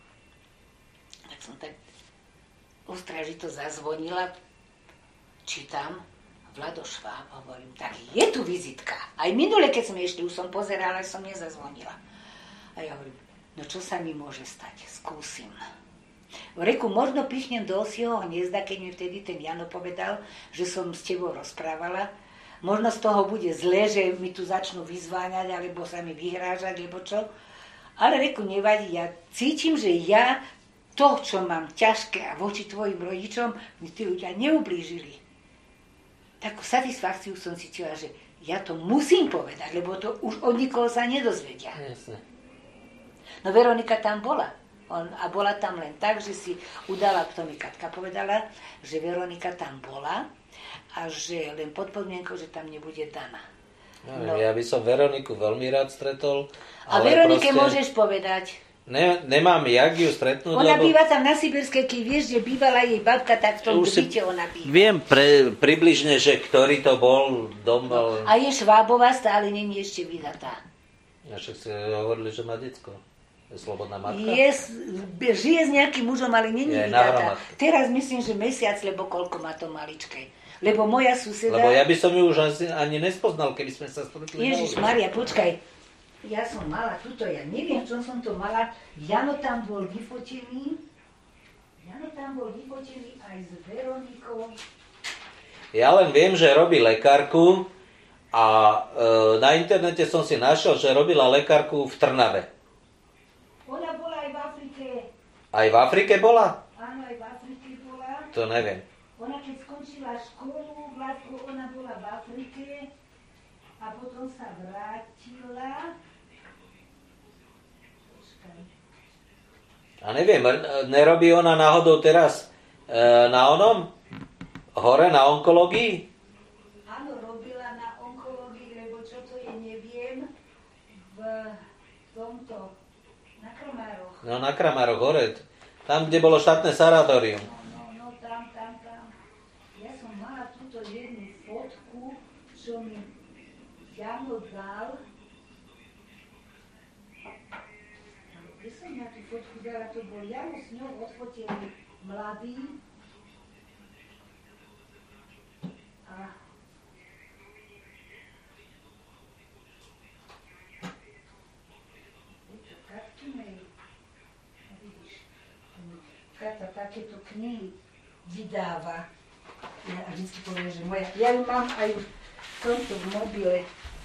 Tak som tak ostražito zazvonila, čítam, Vlado Šváb, hovorím, tak je tu vizitka. Aj minule, keď sme išli, už som pozerala, aj som nezazvonila. A ja hovorím, no čo sa mi môže stať? Skúsim. V reku možno pichnem do osieho hniezda, keď mi vtedy ten Jano povedal, že som s tebou rozprávala. Možno z toho bude zle, že mi tu začnú vyzváňať, alebo sa mi vyhrážať, alebo čo. Ale reku, nevadí, ja cítim, že ja to, čo mám ťažké a voči tvojim rodičom, mi tí ľudia neublížili. Takú satisfakciu som cítila, že ja to musím povedať, lebo to už od nikoho sa nedozvedia. Jasne. No Veronika tam bola. On, a bola tam len tak, že si udala, to mi Katka povedala, že Veronika tam bola a že len pod podmienkou, že tam nebude Dana. No, no. Ja by som Veroniku veľmi rád stretol. A Veronike proste... môžeš povedať. Ne, nemám jak ju stretnúť, ona lebo... býva tam na Sibirskej, keď vieš, že bývala jej babka, tak v tom byte ona býva. Viem pre, približne, že ktorý to bol dom. No. A je Švábová, stále není ešte vydatá. A však si hovorili, že má decko. Je slobodná matka? Je, žije s nejakým mužom, ale není vydatá. Teraz myslím, že mesiac, lebo koľko má to maličké. Lebo moja suseda... Lebo ja by som ju už ani, ani nespoznal, keby sme sa stretli. Ježiš Maria, počkaj. Ja som mala tuto, ja neviem, čo som to mala. Jano tam bol vyfotený. Jano tam bol vyfotený aj s Veronikou. Ja len viem, že robí lekárku a e, na internete som si našiel, že robila lekárku v Trnave. Ona bola aj v Afrike. Aj v Afrike bola? Áno, aj v Afrike bola. To neviem. Ona keď skončila školu, vlastne ona bola v Afrike a potom sa vrátila. A neviem, nerobí ona náhodou teraz e, na onom? Hore na onkológii? Áno, robila na onkológii, lebo čo to je, neviem, v tomto, na Kramároch. No na Kramároch, hore, tam, kde bolo štátne sanatórium. No, no, no, tam, tam, tam. Ja som mala túto jednu fotku, čo mi Jano dal. Kde som na tú fotku dala, to bol Jano s ňou odfotený mladý. A Kata takéto knihy vydáva. Ja vždycky poviem, že moja, ja ju mám aj v tomto v mobile.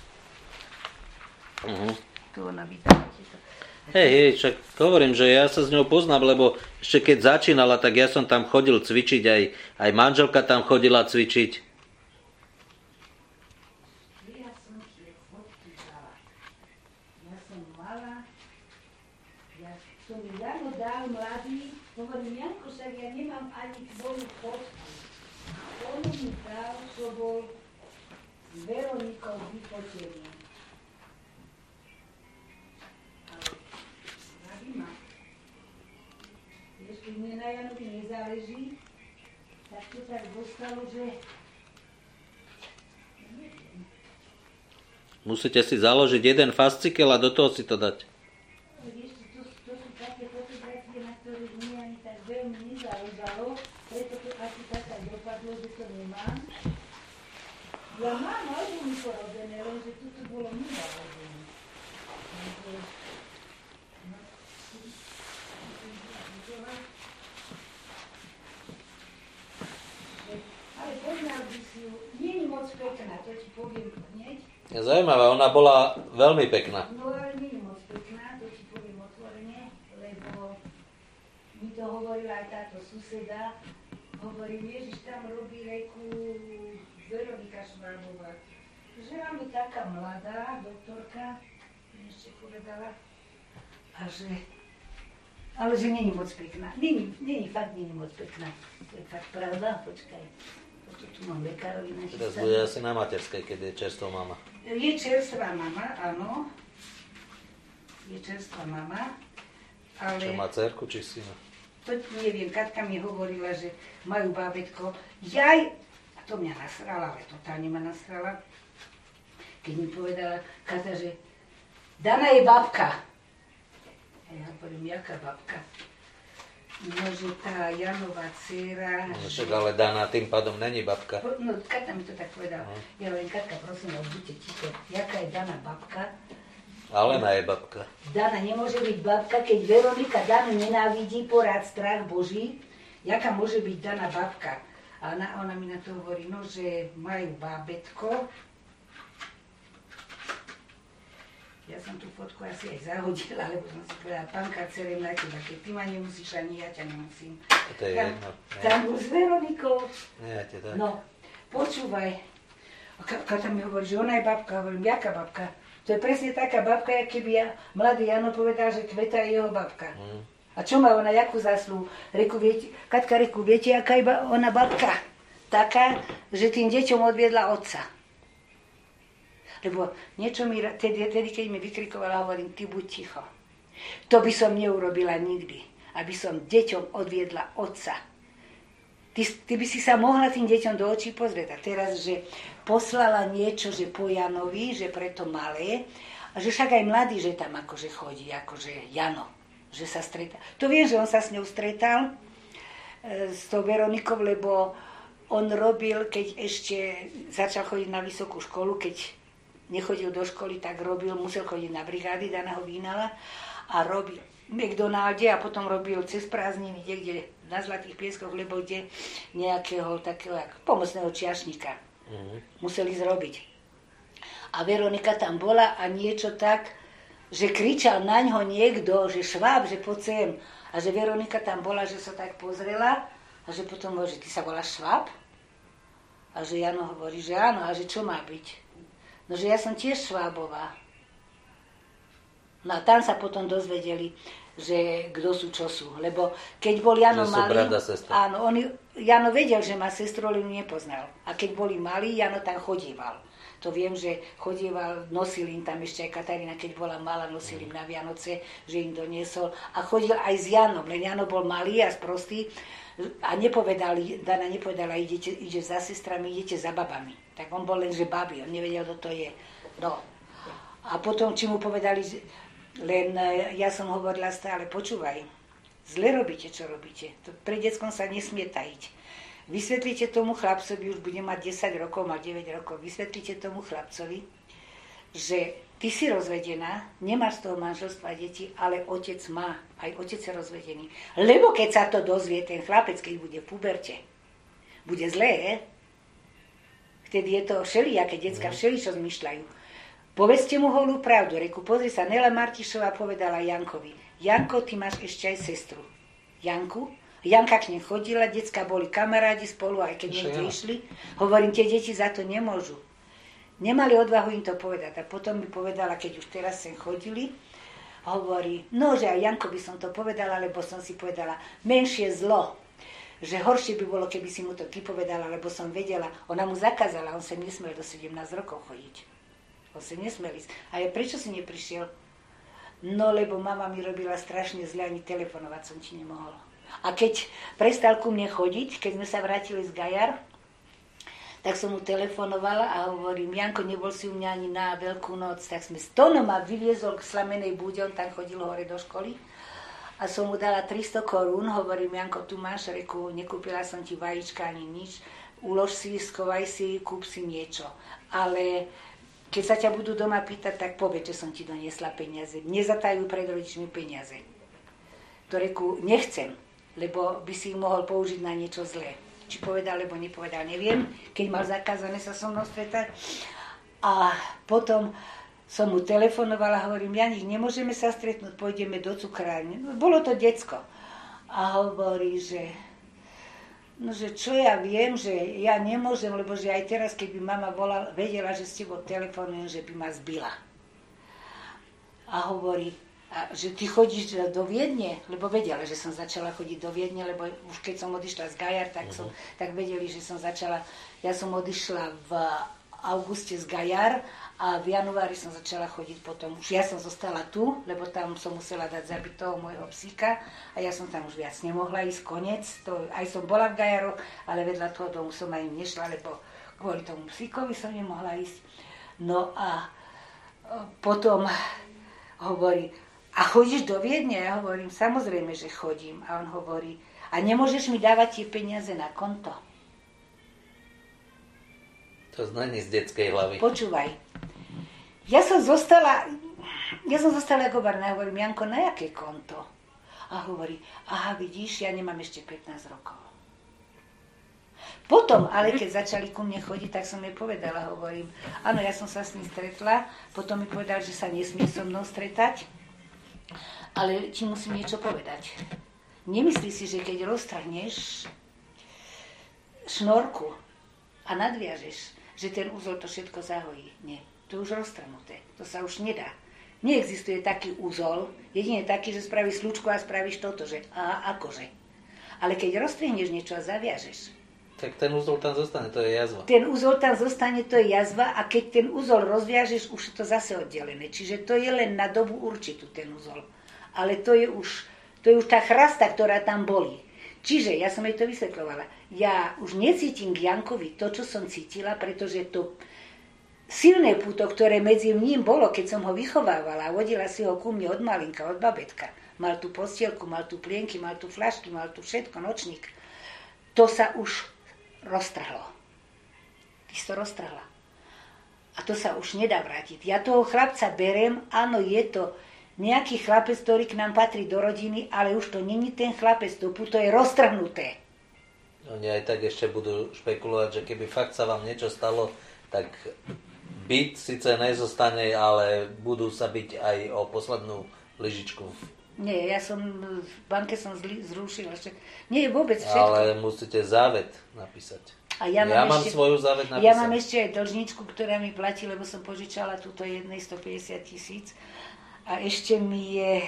Uh-huh. Tu ona vydáva tieto. Hej, hej, však hovorím, že ja sa s ňou poznám, lebo ešte keď začínala, tak ja som tam chodil cvičiť, aj, aj manželka tam chodila cvičiť. Ja som tie fotky dala. Ja som mala, ja som Jano dal mladý, hovorím, Janko, však ja nemám ani tvoju fotku. On mi dal, čo bol s Veronikou vyfotený. Keď mne na Janovi nezáleží, tak to tak dostalo, že... Musíte si založiť jeden fascikel a do toho si to dať. Vieš, to, to sú také fotografie, na ktorých mne ani tak veľmi nezáležalo, preto to asi tak aj dopadlo, že to nemám. Ja mám albumy porobené, lenže toto bolo mimo albumy. Ale poznal by si ju, nie je moc pekná, to ti poviem hneď. Je zaujímavá, ona bola veľmi pekná. No ale nie je moc pekná, to ti poviem otvorene, lebo mi to hovorila aj táto suseda. Hovorím, Ježiš, tam robí reku Veronika Švábová. Že máme taká mladá doktorka, mi ešte povedala, a že, ale že nie je moc pekná. Nie je fakt, nie je moc pekná. To je fakt pravda, počkaj. Toto tu mám lekárovi nachystané. Teraz bude asi na materskej, keď je čerstvá mama. Je čerstvá mama, áno. Je čerstvá mama, ale... Čo má dcerku či syna? To neviem, Katka mi hovorila, že majú bábätko. Jaj, a to mňa nasrala, ale totálne ma nasrala. Keď mi povedala Kata, že Dana je babka. A ja poviem, jaká babka? No, že tá Janová dcera... No, však ale Dana tým pádom není babka. No, Kata mi to tak povedala. No. Ja len, Katka, prosím vás, buďte ticho. Jaká je Dana babka? Alena je babka. Dana nemôže byť babka, keď Veronika Danu nenávidí, porád strach Boží. Jaká môže byť Dana babka? A ona, ona mi na to hovorí, no, že majú bábätko. Ja som tú fotku asi aj zahodila, lebo som si povedala, pánka, cerem na teba, keď ty ma nemusíš, ani ja ťa nemusím. To je tam, jedno. Tam s Veronikou. Nie, te tak. No, počúvaj. Kata mi hovorí, že ona je babka. Hovorím, jaká babka? To je presne taká babka, jak keby ja, mladý Jano povedal, že Kveta je jeho babka. Mm. A čo má ona, jakú zásluhu? Reku, viete, Katka, reku, viete, aká je ona babka? Taká, že tým deťom odviedla otca. Lebo niečo mi, tedy, tedy keď mi vykrikovala, hovorím, ty buď ticho. To by som neurobila nikdy, aby som deťom odviedla otca. Ty, ty by si sa mohla tým deťom do očí pozrieť. A teraz, že poslala niečo, že po Janovi, že preto malé, a že však aj mladý, že tam akože chodí, akože Jano, že sa stretá. To viem, že on sa s ňou stretal, e, s tou Veronikou, lebo on robil, keď ešte začal chodiť na vysokú školu, keď nechodil do školy, tak robil, musel chodiť na brigády, Dana ho vyhnala a robil v McDonalde a potom robil cez prázdniny niekde na Zlatých pieskoch, lebo kde nejakého takého pomocného čiašníka mm-hmm. museli zrobiť. A Veronika tam bola a niečo tak, že kričal na ňo niekto, že Šváb, že poď sem. A že Veronika tam bola, že sa tak pozrela a že potom hovorí, že ty sa voláš Šváb? A že Jano hovorí, že áno, a že čo má byť? No, že ja som tiež Švábová. No a tam sa potom dozvedeli, že kto sú, čo sú. Lebo keď bol Jano malý... Áno, on, Jano vedel, že má sestru, ale ju nepoznal. A keď boli malí, Jano tam chodíval. To viem, že chodíval, nosil im tam ešte aj Katarína, keď bola malá, nosil im na Vianoce, že im doniesol. A chodil aj s Janom, len Jano bol malý a sprostý. A nepovedali, Dana nepovedala, idete, ide za sestrami, idete za babami. Tak on bol len, že babi, on nevedel, kto to je. No. A potom, či mu povedali, len ja som hovorila stále, počúvaj, zle robíte, čo robíte. To pre deckom sa nesmie tajiť. Vysvetlíte tomu chlapcovi, už bude mať desať rokov, má deväť rokov, vysvetlíte tomu chlapcovi, že ty si rozvedená, nemáš z toho manželstva deti, ale otec má, aj otec je rozvedený. Lebo keď sa to dozvie ten chlapec, keď bude v puberte, bude zlé. Vtedy je to všelijaké, decka všeličo zmyšľajú. Povedzte mu holú pravdu. Reku, pozri sa, Nela Martišová povedala Jankovi. Janko, ty máš ešte aj sestru. Janku? Janka k nej chodila, decka boli kamarádi spolu, aj keď niekde išli. Hovorím, tie deti za to nemôžu. Nemali odvahu im to povedať. A potom mi povedala, keď už teraz sem chodili, hovorí, no, že aj Janko by som to povedala, lebo som si povedala, menšie zlo. Že horšie by bolo, keby si mu to ty povedala, lebo som vedela, ona mu zakázala, on sa nesmel do sedemnásť rokov chodiť. On sa nesmel ísť. A ja, prečo si neprišiel? No, lebo mama mi robila strašne zle, ani telefonovať som ti nemohol. A keď prestal ku mne chodiť, keď sme sa vrátili z Gajar, tak som mu telefonovala a hovorím, Janko, nebol si u mňa ani na Veľkú noc, tak sme s Tonom ma vyviezol k Slamenej búde, on tam chodil hore do školy a som mu dala tristo korún, hovorím, Janko, tu máš, reku, nekúpila som ti vajíčka ani nič, ulož si, skovaj si, kúp si niečo, ale keď sa ťa budú doma pýtať, tak povedz, že som ti doniesla peniaze, nezatajú pred rodičmi peniaze. To reku, nechcem, lebo by si ich mohol použiť na niečo zlé. Či povedal, alebo nepovedal, neviem, keď mal zakázané sa so mnou stretať. A potom som mu telefonovala, hovorím, Janik, nemôžeme sa stretnúť, pôjdeme do cukrárne. No, bolo to decko. A hovorí, že, no, že čo ja viem, že ja nemôžem, lebo že aj teraz, keby mama volala, vedela, že s tebou telefonujem, že by ma zbila. A hovorí, a že ty chodíš do Viedne, lebo vedela, že som začala chodiť do Viedne, lebo už keď som odišla z Gajar, tak, som, uh-huh. tak vedeli, že som začala, ja som odišla v auguste z Gajar a v januári som začala chodiť potom, už ja som zostala tu, lebo tam som musela dať zabiť toho môjho psíka a ja som tam už viac nemohla ísť, koniec, to, aj som bola v Gajaroch, ale vedľa toho domu som aj nešla, lebo kvôli tomu psíkovi som nemohla ísť. No a potom hovorí, a chodíš do Viedne? Ja hovorím, samozrejme, že chodím. A on hovorí, a nemôžeš mi dávať tie peniaze na konto? To znanie z detskej hlavy. Počúvaj. Ja som zostala, ja som zostala ako barna. Hovorím, Janko, na jaké konto? A hovorí, aha, vidíš, ja nemám ešte pätnásť rokov. Potom, ale keď začali ku mne chodiť, tak som jej povedala, hovorím, áno, ja som sa s ním stretla, potom mi povedal, že sa nesmie so mnou stretať, ale ti musím niečo povedať. Nemyslí si, že keď roztrhneš šnorku a nadviažeš, že ten úzol to všetko zahojí. Nie, to je už roztrhnuté. To sa už nedá. Neexistuje taký úzol, jedine taký, že spravíš slučku a spravíš toto, že a akože. Ale keď roztrhneš niečo a zaviažeš, tak ten úzol tam zostane, to je jazva. Ten úzol tam zostane, to je jazva a keď ten úzol rozviažeš, už je to zase oddelené. Čiže to je len na dobu určitú ten úzol. Ale to je už, to je už tá chrasta, ktorá tam bolí. Čiže, ja som jej to vysvetľovala, ja už necítim k Jankovi to, čo som cítila, pretože to silné puto, ktoré medzi ním bolo, keď som ho vychovávala a vodila si ho ku mne od malinka, od babetka. Mal tu postielku, mal tu plienky, mal tu fľašky, mal tu všetko, nočník. To sa už roztrhlo. Ty si to roztrhla. A to sa už nedá vrátiť. Ja toho chlapca berem, áno, je to nejaký chlapec, ktorý k nám patrí do rodiny, ale už to není ten chlapec, to puto je roztrhnuté. Oni aj tak ešte budú špekulovať, že keby fakt sa vám niečo stalo, tak byt síce nezostane, ale budú sa byť aj o poslednú lyžičku. Nie, ja som v banke som zli, zrušila. Nie, vôbec všetko. Ale musíte závet napísať. A ja mám, ja mám ešte, svoju závet napísať. Ja mám ešte aj dlžničku, ktorá mi platí, lebo som požičala túto jednej stopäťdesiat tisíc. A ešte mi je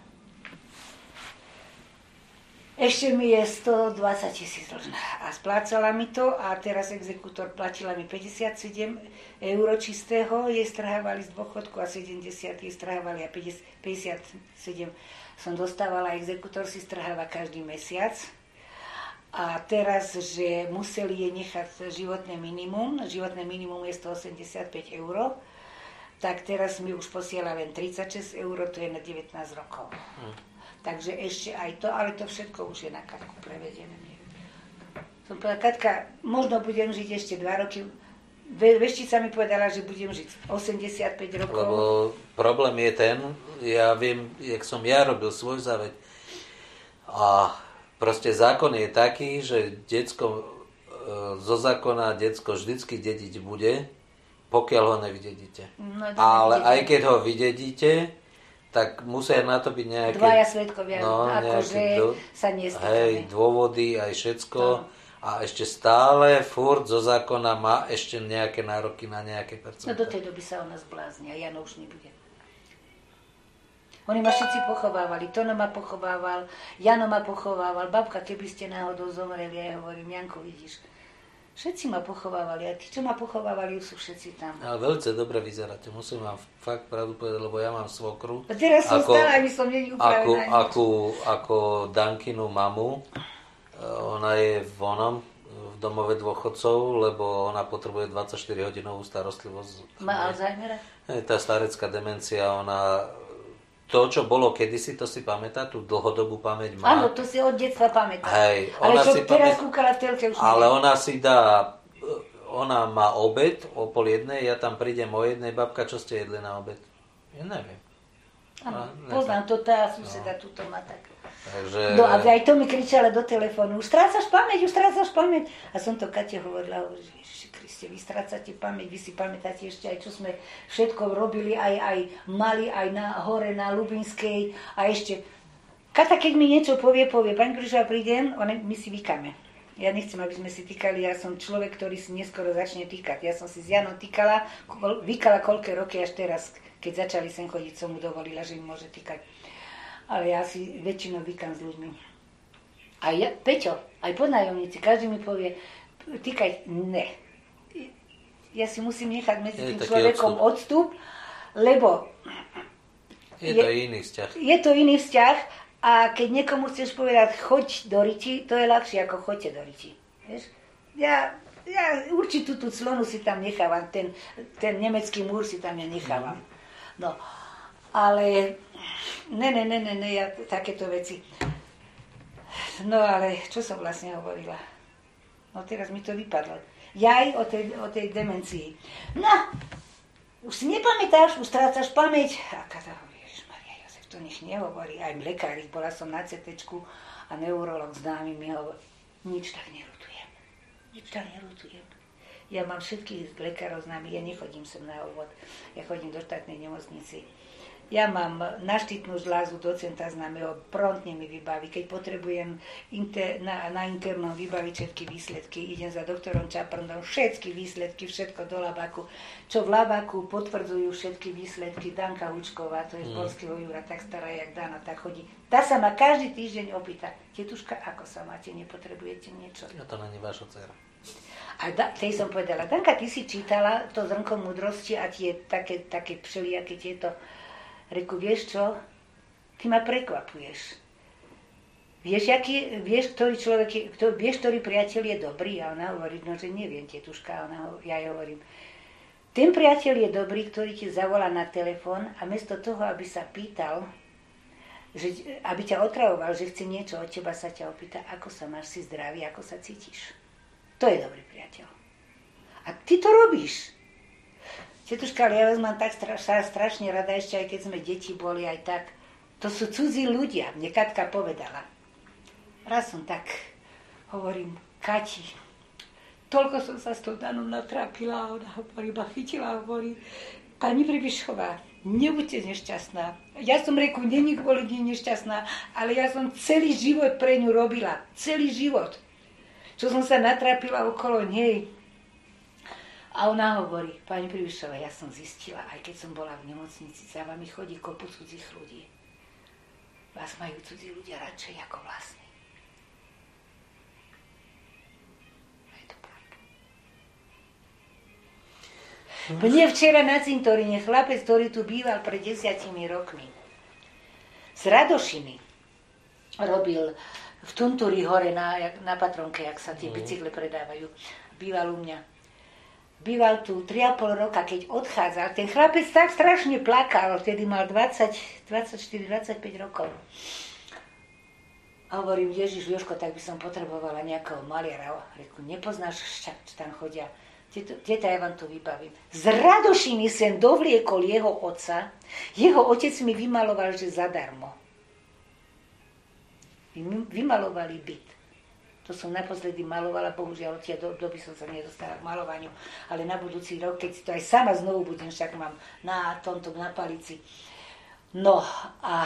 ešte mi je stodvadsať tisíc dlžná. A splácala mi to a teraz exekútor platila mi päťdesiatsedem eur čistého, jej strhávali z dôchodku a sedemdesiat jej strhávali a päťdesiatsedem som dostávala, exekútor si strháva každý mesiac. A teraz, že museli jej nechať životné minimum, životné minimum je stoosemdesiatpäť eur, tak teraz mi už posiela len tridsaťšesť eur, to je na devätnásť rokov. Hm. Takže ešte aj to, ale to všetko už je na Katku prevedené. Som povedala, Katka, možno budem žiť ešte dva roky. Veštica mi povedala, že budem žiť osemdesiatpäť rokov. Lebo problém je ten, ja viem, jak som ja robil svoj závet. A proste zákon je taký, že decko zo zákona decko vždycky dediť bude, pokiaľ ho nevydedíte. No, ale nevydedíte. aj keď ho vydedíte, tak musia na to byť nejaké... Dvaja svedkovia, no, akože do, sa nestýkame. Hej, dôvody, aj všetko. No. A ešte stále furt zo zákona má ešte nejaké nároky na nejaké percentá. No do tej doby sa o nás bláznia, Jano už nebude. Oni ma všetci pochovávali, Tono ma pochovával, Jano ma pochovával, babka, keby ste náhodou zomreli, ja hovorím, Janko, vidíš, všetci ma pochovávali a tí, čo ma pochovávali, sú všetci tam. Ale veľmi dobre vyzeráte, musím vám fakt pravdu povedať, lebo ja mám svokru. A teraz som ako, stále, aby som není upravená. Ako, ako, ako Dankinu mamu, ona je v onom, v domove dôchodcov, lebo ona potrebuje dvadsaťštyri hodinovú starostlivosť. Má Alzheimera? Tá starecká demencia, ona... To, čo bolo kedysi, to si pamätá, tú dlhodobú pamäť má. Áno, to si od detstva pamätá. Hej, ale čo si teraz pamät... kúkala v telke už Ale neviem. ona si dá, ona má obed o pol jednej, ja tam prídem o jednej, babka, čo ste jedli na obed? Ja neviem. Áno, No, poznám to, tá suseda, no. Tuto má tak. Takže... No a aj to mi kričala do telefónu, už strácaš pamäť, už strácaš pamäť. A som to Kate hovorila, hovorila, že Ježiši Kriste, vy strácate pamäť, vy si pamätáte ešte aj, čo sme všetko robili, aj, aj mali, aj na hore, na Lubinskej a ešte. Kata, keď mi niečo povie, povie, pani Kryšová, prídem, my si vykáme. Ja nechcem, aby sme si týkali, ja som človek, ktorý si neskoro začne týkať. Ja som si s Janom týkala, vykala koľké roky až teraz, keď začali sem chodiť, som mu dovolila, že mi môže týkať. Ale ja si väčšinou vykám s ľuďmi. A ja, Peťo, aj podnájomníci, každý mi povie, týkaj, ne. Ja si musím nechať medzi je tým človekom odstup. odstup, lebo je, je to iný vzťah. Je to iný vzťah a keď niekomu chceš povedať, choď do Riči, to je ľahšie ako choďte do Riči. Vieš? Ja, ja určitú tú clonu si tam nechávam, ten, ten nemecký múr si tam ja nechávam. No, ale ne, ne, ne, ne, ne, ja takéto veci. No ale čo som vlastne hovorila? No teraz mi to vypadlo. Jaj o tej, o tej demencii. No, už si nepamätáš, už strácaš pamäť. A Kata hovorí, Ježišmaria, Jozef, to nech nehovorí. Aj lekári, bola som na cé téčku a neurolog známy mi hovorí, nič tak nerutujem. Nič tak nerutujem. Ja mám všetkých lekárov známych, ja nechodím sem na obvod, ja chodím do štátnej nemocnici. Ja mám naštítnu žľazu docenta známeho, promptne mi vybaví. Keď potrebujem inter, na, na internom vybaviť všetky výsledky, idem za doktorom Čaprndom, všetky výsledky, všetko do labáku. Čo v labáku potvrdzujú všetky výsledky, Danka Hučková, to je z Bolského Jura, tak stará jak Dana, tak chodí. Tá sa ma každý týždeň opýta, tetuška, ako sa máte, nepotrebujete niečo? Ja to není vaša dcera. A da, tej som povedala, Danka, ty si čítala to Zrnko múdrosti a tie také, také všelijaké tieto. Reku, vieš čo? Ty ma prekvapuješ. Vieš, aký, vieš, ktorý človek je, kto, vieš, ktorý priateľ je dobrý? A ona hovorí, no, že neviem, tetuška. Ona, ja jej hovorím, ten priateľ je dobrý, ktorý ti zavolá na telefón a miesto toho, aby sa pýtal, že, aby ťa otravoval, že chce niečo od teba, sa ťa opýta, ako sa máš, si zdravý, ako sa cítiš. To je dobrý priateľ. A ty to robíš. Tetuška, ale ja vás mám tak strašne, strašne rada, ešte aj keď sme deti boli, aj tak. To sú cudzí ľudia, mne Katka povedala. Raz som tak, hovorím, Kati, toľko som sa s tou Danou natrápila a ona hovorí, ma chytila a hovorí, pani Pribišová, nebuďte nešťastná. Ja som reku, není kvôli nej nešťastná, ale ja som celý život pre ňu robila. Celý život. Čo som sa natrápila okolo nej. A ona hovorí, pani Pribišová, ja som zistila, aj keď som bola v nemocnici, za vami chodí kopu cudzích ľudí. Vás majú cudzí ľudia radšej ako vlastní. Je to pravda. Mne včera na cintoríne chlapec, ktorý tu býval pred desiatimi rokmi, z Radošiny robil v Tuntúri hore na, na Patronke, jak sa tie bicykle predávajú, býval u mňa. Býval tu tri a pol roka, keď odchádzal. Ten chlapec tak strašne plakal, vtedy mal dvadsať, dvadsaťštyri, dvadsaťpäť rokov. A hovorím, Ježiš, Jožko, tak by som potrebovala nejakého maliara. Reku, nepoznáš, čo tam chodia. Teta, ja vám to vybavím. Z Radošiny sem dovliekol jeho otca. Jeho otec mi vymaloval, že zadarmo. Vymalovali byt. To som naposledy malovala, bohužiaľ od tej doby som sa nedostala k malovaniu, ale na budúci rok, keď si to aj sama znovu budem, však mám na tomto, na palici. No a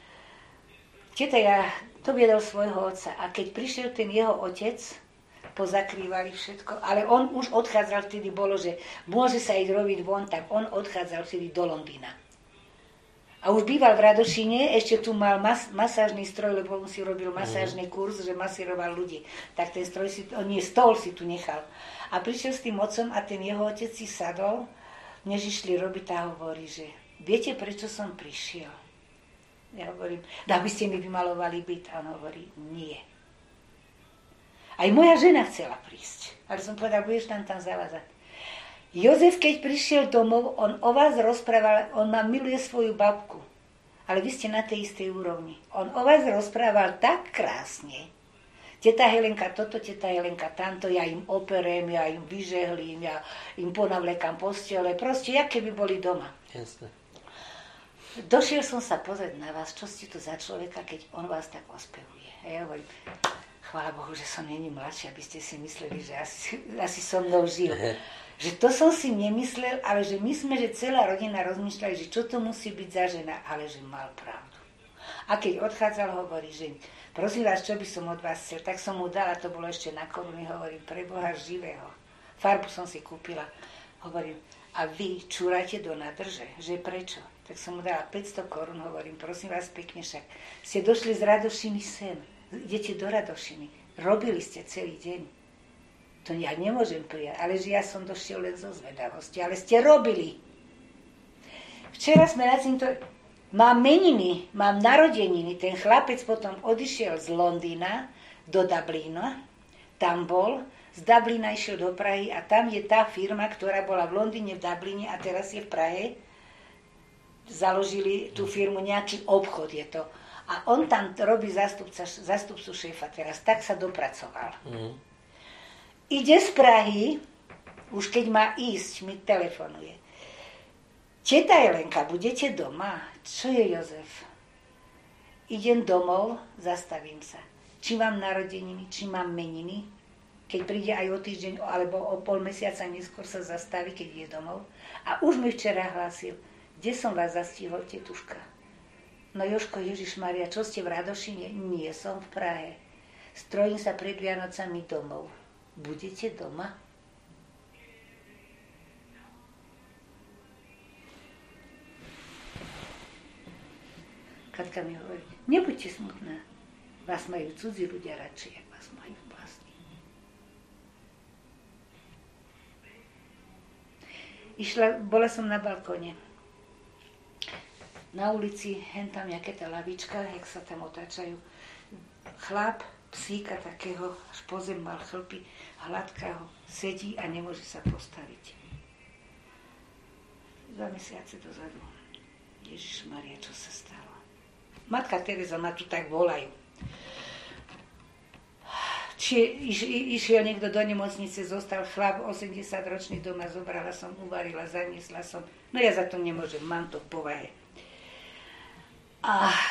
teta ja to viedol svojho otca a keď prišiel ten jeho otec, pozakrývali všetko, ale on už odchádzal, vtedy bolo, že môže sa ísť robiť von, tak on odchádzal vtedy do Londýna. A už býval v Radošine, ešte tu mal mas, masážny stroj, lebo on si robil masážny kurz, že masíroval ľudí. Tak ten stroj si, on nie, stôl si tu nechal. A prišiel s tým otcom a ten jeho otec si sadol, než išli robiť a hovorí, že viete, prečo som prišiel? Ja hovorím, aby ste mi vymalovali byt. A on hovorí, nie. Aj moja žena chcela prísť. Ale som povedal, budeš tam tam zavázať. Jozef, keď prišiel domov, on o vás rozprával, on ma miluje svoju babku. Ale vy ste na tej istej úrovni. On o vás rozprával tak krásne. Teta Helenka toto, teta Helenka tamto, ja im operem, ja im vyžehlím, ja im ponavlekam postele. Proste, jak keby boli doma. Jasne. Došiel som sa pozrieť na vás, čo ste to za človeka, keď on vás tak ospevuje. A ja hovorím, chvála Bohu, že som není mladší, aby ste si mysleli, že asi, asi so mnou žil. Že to som si nemyslel, ale že my sme, že celá rodina rozmýšľali, že čo to musí byť za žena, ale že mal pravdu. A keď odchádzal, hovorí, že prosím vás, čo by som od vás chcel, tak som mu dala, to bolo ešte na koruny, hovorím, pre Boha živého. Farbu som si kúpila, hovorím, a vy čúrate do nádrže, že prečo? Tak som mu dala päťsto korún, hovorím, prosím vás pekne, však ste došli z Radošiny sem, idete do Radošiny, robili ste celý deň. To ja nemôžem prijať, ale že ja som došiel len zo zvedavosti, ale ste robili. Včera sme na týmto, mám meniny, mám narodeniny, ten chlapec potom odišiel z Londýna do Dublína, tam bol, z Dublína išiel do Prahy a tam je tá firma, ktorá bola v Londýne, v Dublíne a teraz je v Prahe, založili tú firmu, nejaký obchod je to. A on tam robí zástupca, zástupcu šéfa teraz, tak sa dopracoval. Mm. Ide z Prahy, už keď má ísť, mi telefonuje. Teta Jelenka, budete doma? Čo je Jozef? Idem domov, zastavím sa. Či mám narodeniny, či mám meniny. Keď príde aj o týždeň, alebo o pol mesiaca neskôr sa zastaví, keď je domov. A už mi včera hlásil, kde som vás zastihol, tetuška? No Jožko, Ježišmaria, čo ste v Radošine? Nie, som v Prahe. Strojím sa pred Vianocami domov. Budete doma? Katka mi hovorí, nebuďte smutná. Vás majú cudzí ľudia radšej, ak vás majú vlastní. Išla, bola som na balkóne. Na ulici, hen tam jaké tá lavička, jak sa tam otáčajú. Chlap, psíka takého, až po zem mal chlpy, hladkého, sedí a nemôže sa postaviť. Dva mesiace dozadu. Ježišmaria, čo sa stalo? Matka Teresa ma tu tak volajú. Či iš, išiel niekto do nemocnice, zostal chlap, osemdesiatročný doma, zobrala som, uvarila, zaniesla som. No ja za to nemôžem, mám to v povahe. A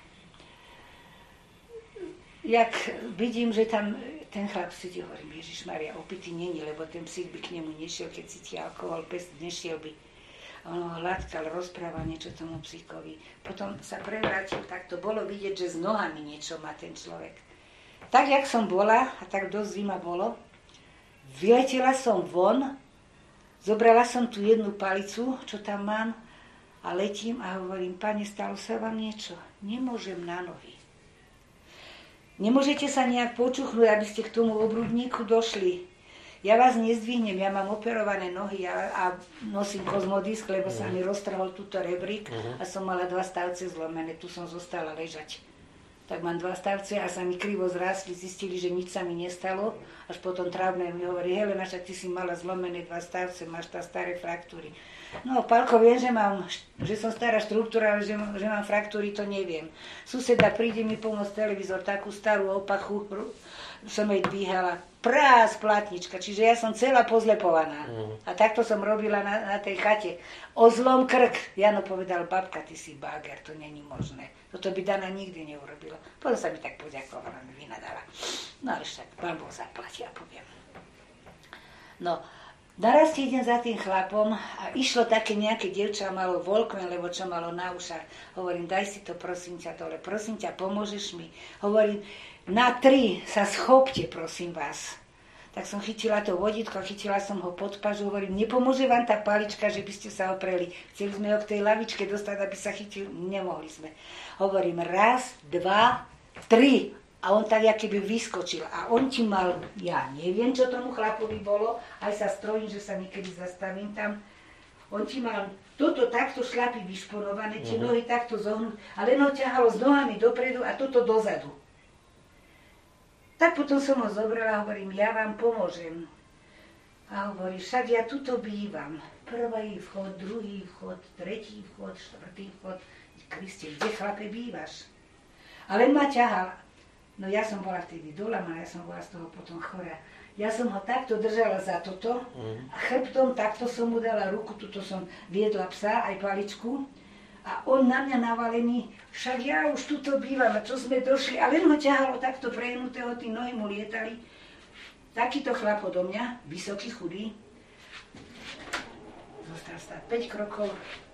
jak vidím, že tam ten chlap sedí, hovorím, Ježišmaria, opitý není, lebo ten psík by k nemu nešiel, keď cíti alkohol, pes nešiel by. On ho hladkal, rozprával niečo tomu psíkovi. Potom sa prevrátil, tak to bolo vidieť, že s nohami niečo má ten človek. Tak, jak som bola, a tak dosť zima bolo, vyletela som von, zobrala som tu jednu palicu, čo tam mám, a letím a hovorím, pane, stalo sa vám niečo? Nemôžem na nohy. Nemôžete sa nejak počuchnúť, aby ste k tomu obrubníku došli. Ja vás nezdvihnem, ja mám operované nohy a, a nosím kozmodisk, lebo sa mi roztrhol túto rebrík a som mala dva stavce zlomené, tu som zostala ležať. Tak mám dva stavce a sa mi krivo zrástli, zistili, že nič sa mi nestalo. Až potom trávne mi hovorí, Helena, však ty si mala zlomené dva stavce, máš tam staré fraktúry. No, Pálko, viem, že, mám, že som stará štruktúra, ale že, že mám fraktúry, to neviem. Suseda príde mi pomôcť televízor, takú starú opachu som jej dvíhala. prás platnička, čiže ja som celá pozlepovaná. Mm. A takto som robila na, na tej chate. O zlom krk. Jano povedal, babka, ty si báger, to není možné. Toto by Dana nikdy neurobila. Potom sa mi tak poďakovala, mi vynadala. No ale však, pán Boh zaplatí, ja poviem. No, naraz idem za tým chlapom a išlo také nejaké dievča, malo volkmen, lebo čo malo na ušách. Hovorím, daj si to prosím ťa dole, prosím ťa, pomôžeš mi. Hovorím, na tri sa schopte, prosím vás. Tak som chytila to vodítko, chytila som ho pod pažu, hovorím, nepomôže vám tá palička, že by ste sa opreli. Chceli sme ho k tej lavičke dostať, aby sa chytil, nemohli sme. Hovorím, raz, dva, tri. A on tak, jak keby vyskočil. A on ti mal, ja neviem, čo tomu chlapovi bolo, aj sa strojím, že sa niekedy zastavím tam. On ti mal toto takto šľapy vyšponované, tie uh-huh. nohy takto zohnúť, a len ho ťahalo s nohami dopredu a toto dozadu. Tak potom som ho zobrala a hovorím, ja vám pomôžem. A hovorí, však ja tuto bývam. Prvý vchod, druhý vchod, tretí vchod, štvrtý vchod. Kriste, kde chlape bývaš? A len ma ťahal. No ja som bola vtedy dolama, ja som bola z toho potom chorá. Ja som ho takto držala za toto a chrbtom takto som mu dala ruku, tuto som viedla psa, aj paličku. A on na mňa navalený, však ja už tuto bývam, a čo sme došli, a len ho ťahalo takto prehnutého, tí nohy mu lietali. Takýto chlap odo mňa, vysoký, chudý, zostal stáť päť krokov,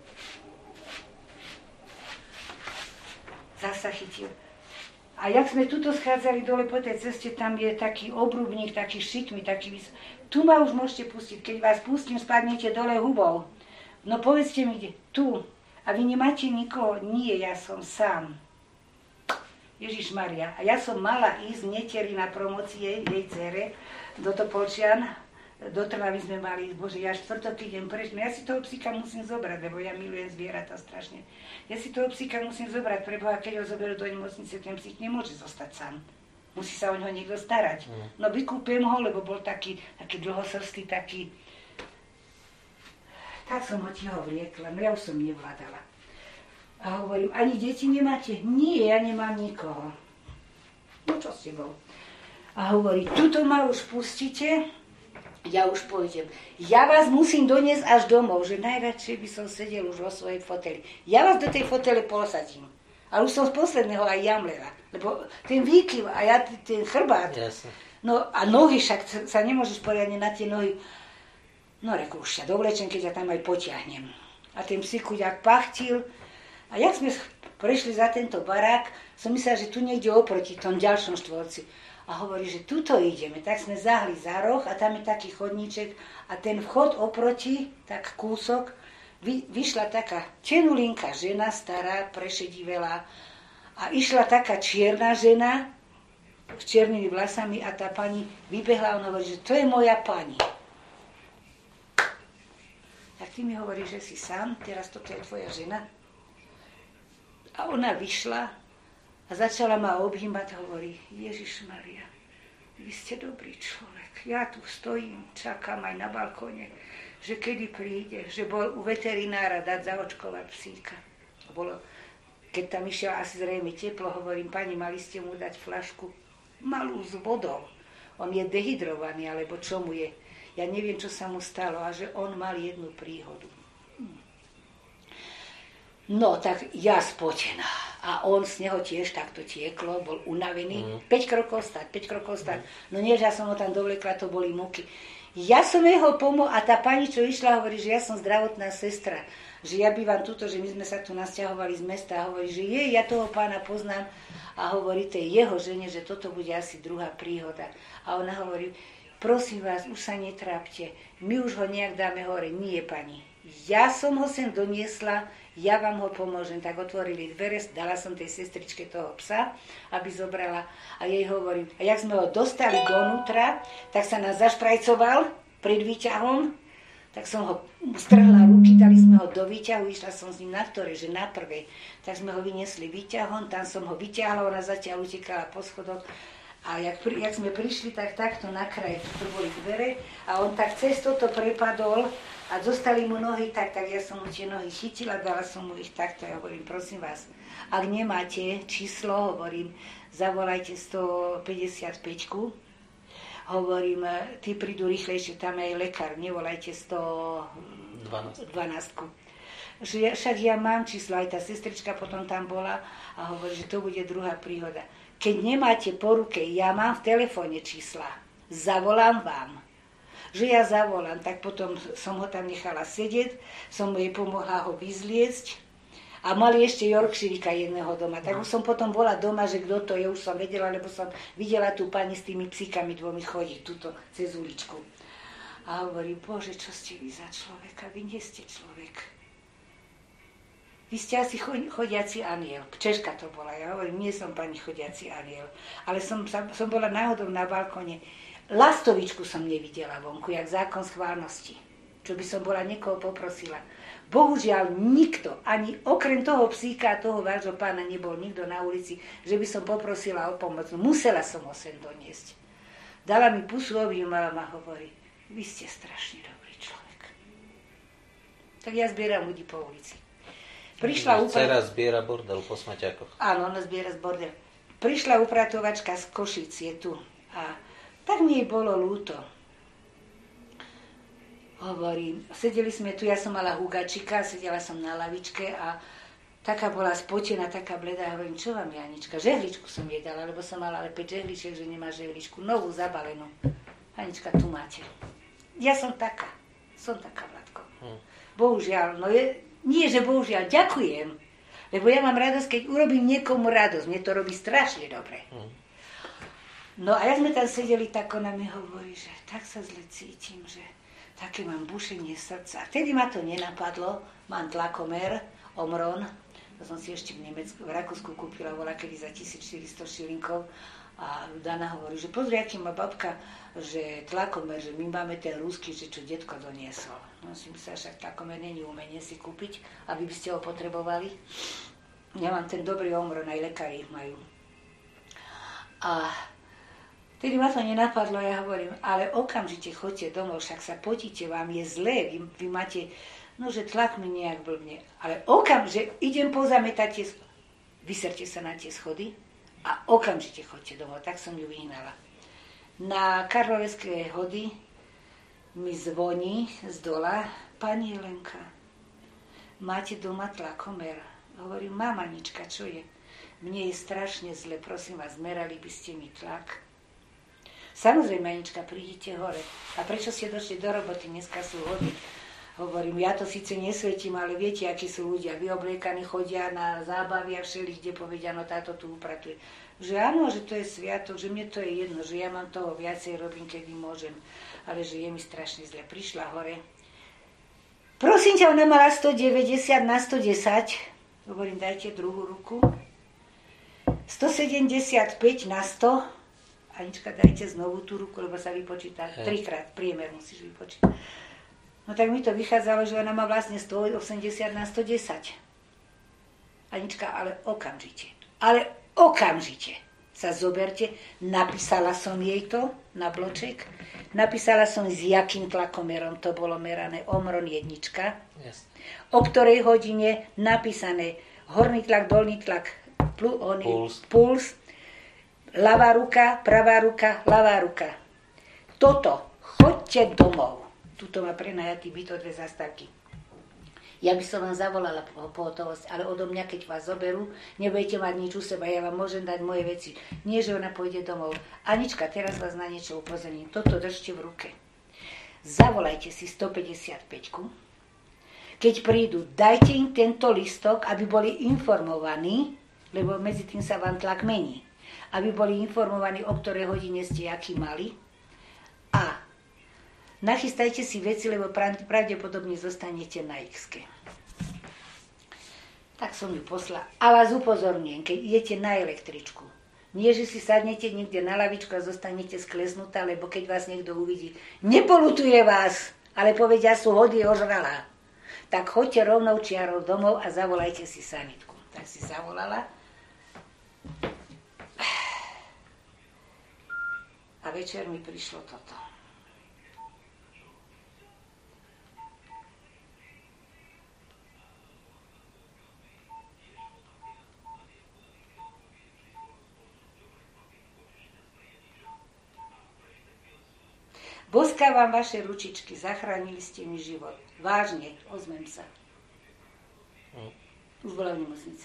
zasa chytil. A jak sme tuto schádzali dole po tej ceste, tam je taký obrubník, taký šikmy, taký vys... Tu ma už môžete pustiť, keď vás pustím, spadnete dole hubou. No povedzte mi, kde? Tu. A vy nemáte nikoho? Nie, ja som sám. Ježišmaria. A ja som mala ísť v neteri na promocie jej dcere do Topolčian. Do Trnavy sme mali ísť. Bože, ja štvrtok idem preč. No ja si toho psíka musím zobrať, lebo ja milujem zvieratá strašne. Ja si toho psíka musím zobrať, preboha, keď ho zoberú do nemocnice, ten psík nemôže zostať sám. Musí sa o ňo niekto starať. No vykúpem ho, lebo bol taký, taký dlhosrstý, taký... Tak som ho tiho vliekla, no ja už som nevládala. A hovorím, ani deti nemáte? Nie, ja nemám nikoho. No čo s tebou? A hovorí, tuto ma už pustíte, ja už pôjdem. Ja vás musím doniesť až domov, že najradšej by som sedel už vo svojej foteli. Ja vás do tej fotele posadím. Ale už som z posledného aj jamlela, lebo ten výkyv a ja ten chrbát, Jasne. No a nohy, však sa nemôžeš poriadne na tie nohy. No reku, už sa dovlečem, keď ja tam aj potiahnem. A ten psík chuďák pachtil. A jak sme prešli za tento barák, som myslela, že tu niekde oproti tom ďalšom štvorci. A hovorí, že tuto ideme. Tak sme zahli za roh a tam je taký chodníček. A ten vchod oproti, tak kúsok, vy, vyšla taká tenulinká žena, stará, prešedivelá. A išla taká čierna žena s čiernymi vlasami a tá pani vybehla a ona hovorí, že to je moja pani. Tak ty mi hovoríš, že si sám, teraz toto je tvoja žena. A ona vyšla a začala ma objímať a hovorí, Ježišmaria, vy ste dobrý človek. Ja tu stojím, čakám aj na balkóne, že kedy príde, že bol u veterinára dať zaočkovať psíka. Bolo, keď tam išiel asi zrejme teplo, hovorím, pani, mali ste mu dať flašku malú s vodou. On je dehydrovaný, alebo čo mu je. Ja neviem, čo sa mu stalo, a že on mal jednu príhodu. No, tak ja spotená. A on z neho tiež takto tieklo, bol unavený. Mm. päť krokov stať, päť krokov stať. No nie, že ja som ho tam dovlekla, to boli muky. Ja som jeho pomohla a tá pani, čo išla, hovorí, že ja som zdravotná sestra. Že ja bývam tuto, že my sme sa tu nasťahovali z mesta. A hovorí, že je, ja toho pána poznám. A hovorí tej jeho žene, že toto bude asi druhá príhoda. A ona hovorí, prosím vás, už sa netrápte, my už ho nejak dáme hore. Nie, pani, ja som ho sem doniesla, ja vám ho pomôžem. Tak otvorili dvere, dala som tej sestričke toho psa, aby zobrala a jej hovorím. A jak sme ho dostali donútra, tak sa nás zašprajcoval pred výťahom, tak som ho strhla ruky, dali sme ho do výťahu, išla som s ním na ktoré, že na prvej. Tak sme ho vyniesli výťahom, tam som ho vyťahla, ona zatiaľ utekala po schodoch. A jak, pri, jak sme prišli, tak takto na kraj tu boli dvere a on tak cez toto prepadol a zostali mu nohy tak, tak ja som mu tie nohy chytila, dala som mu ich takto. Ja hovorím, prosím vás, ak nemáte číslo, hovorím, zavolajte sto päťdesiatpäť. Hovorím, tí prídu rýchlejšie, tam je aj lekár, nevolajte sto dvanásť. Že ja, však ja mám číslo, aj tá sestrička potom tam bola a hovorí, že to bude druhá príhoda. Keď nemáte po ruke, ja mám v telefóne čísla, zavolám vám. Že ja zavolám, tak potom som ho tam nechala sedieť, som jej pomohla ho vyzliecť a mali ešte Yorkshireka jedného doma. Tak už som potom bola doma, že kto to je, už som vedela, lebo som videla tú pani s tými psíkami dvomi chodiť tuto cez uličku. A hovorí, Bože, čo ste vy za človeka? Vy nie ste človek. Vy ste asi chodiaci aniel. Češka to bola. Ja hovorím, nie som pani chodiaci aniel. Ale som, som bola náhodou na balkóne. Lastovičku som nevidela vonku, jak zákon schválnosti. Čo by som bola niekoho poprosila. Bohužiaľ nikto, ani okrem toho psíka a toho vášho pána nebol nikto na ulici, že by som poprosila o pomoc. Musela som ho sem doniesť. Dala mi pusu, objímala ma, hovorí, vy ste strašne dobrý človek. Tak ja zbieram ľudí po ulici. Prišla upra... Dcera zbiera bordel po smaťakoch. Áno, ona zbiera z bordel. Prišla upratovačka z Košíc, je tu. A tak mi jej bolo ľúto. Hovorím, sedeli sme tu, ja som mala hugačika, sedela som na lavičke a taká bola spotená, taká bledá. Hovorím, čo vám, Janička? Žehličku som jej dala, lebo som mala ale päť žehličiek, že nemá žehličku. Novú, zabalenú. Janička, tu máte. Ja som taká. Som taká, Vladko. Hm. Bohužiaľ, no je, nie, že bohužiaľ, ďakujem. Lebo ja mám radosť, keď urobím niekomu radosť. Mne to robí strašne dobre. Hm. No a ja sme tam sedeli, tak ona mi hovorí, že tak sa zle cítim, že také mám bušenie srdca. Vtedy ma to nenapadlo, mám tlakomer, Omron, to som si ešte v Nemecku, v Rakúsku kúpila, bola kedy za tisícštyristo šilinkov a Dana hovorí, že pozri, aký má babka, že tlakomer, že my máme ten ruský, že čo detko doniesol. No si myslela, však tlakomer není umenie si kúpiť, aby by ste ho potrebovali. Ja mám ten dobrý Omron, aj lekári ich majú. A vtedy ma to nenapadlo, ja hovorím, ale okamžite choďte domov, však sa potíte, vám je zlé, vy, vy máte, no že tlak mi nejak blbne, ale okamžite, idem pozametať tie, vyserte sa na tie schody a okamžite choďte domov, tak som ju vyhnala. Na Karloveské hody mi zvoní z dola, pani Jelenka, máte doma tlakomer? Hovorím, mamanička, čo je? Mne je strašne zle, prosím vás, merali by ste mi tlak? Samozrejme, Anička, prídite hore. A prečo ste došli do roboty? Dneska sú hody. Hovorím, ja to síce nesvetím, ale viete, akí sú ľudia. Vyobliekaní chodia na zábavy a všeli, kde povedia, no táto tu upratuje. Že áno, že to je sviatok, že mne to je jedno, že ja mám toho viacej, robím, kedy môžem. Ale že je mi strašne zle. Prišla hore. Prosím ťa, ona mala stodeväťdesiat na stodesať. Hovorím, dajte druhú ruku. stosedemdesiatpäť na sto. Anička, dajte znovu tú ruku, lebo sa vypočíta. Hey. Trikrát priemer musíš vypočítať. No tak mi to vychádzalo, že ona má vlastne stoosemdesiat na stodesať. Anička, ale okamžite. Ale okamžite sa zoberte. Napísala som jej to na bloček. Napísala som s jakým tlakomerom to bolo merané. Omron jednička. Yes. O ktorej hodine napísané horný tlak, dolný tlak, plus, oný, puls. puls. Ľavá ruka, pravá ruka, ľavá ruka. Toto, choďte domov. Tuto má prenajatý byt o dve zastávky. Ja by som vám zavolala pohotovosť, ale odo mňa, keď vás zoberú, nebudete mať nič u seba, ja vám môžem dať moje veci. Nie, že ona pôjde domov. Anička, teraz vás na niečo upozorním. Toto držte v ruke. Zavolajte si stopäťdesiatpäť. Keď prídu, dajte im tento listok, aby boli informovaní, lebo medzi tým sa vám tlak mení. Aby boli informovaní, o ktorej hodine ste aký mali. A nachystajte si veci, lebo pravdepodobne zostanete na X-ke. Tak som ju poslala. A vás upozorňujem, keď idete na električku. Nie, že si sadnete niekde na lavičku a zostanete sklesnutá, lebo keď vás niekto uvidí, nepolutuje vás, ale povedia, sú hody ožrala. Tak choďte rovnou čiarou domov a zavolajte si sanitku. Tak si zavolala. A večer mi prišlo toto. Boskávam vaše ručičky, zachránili ste mi život. Vážne, ozmem sa. Už bola v nemocnici.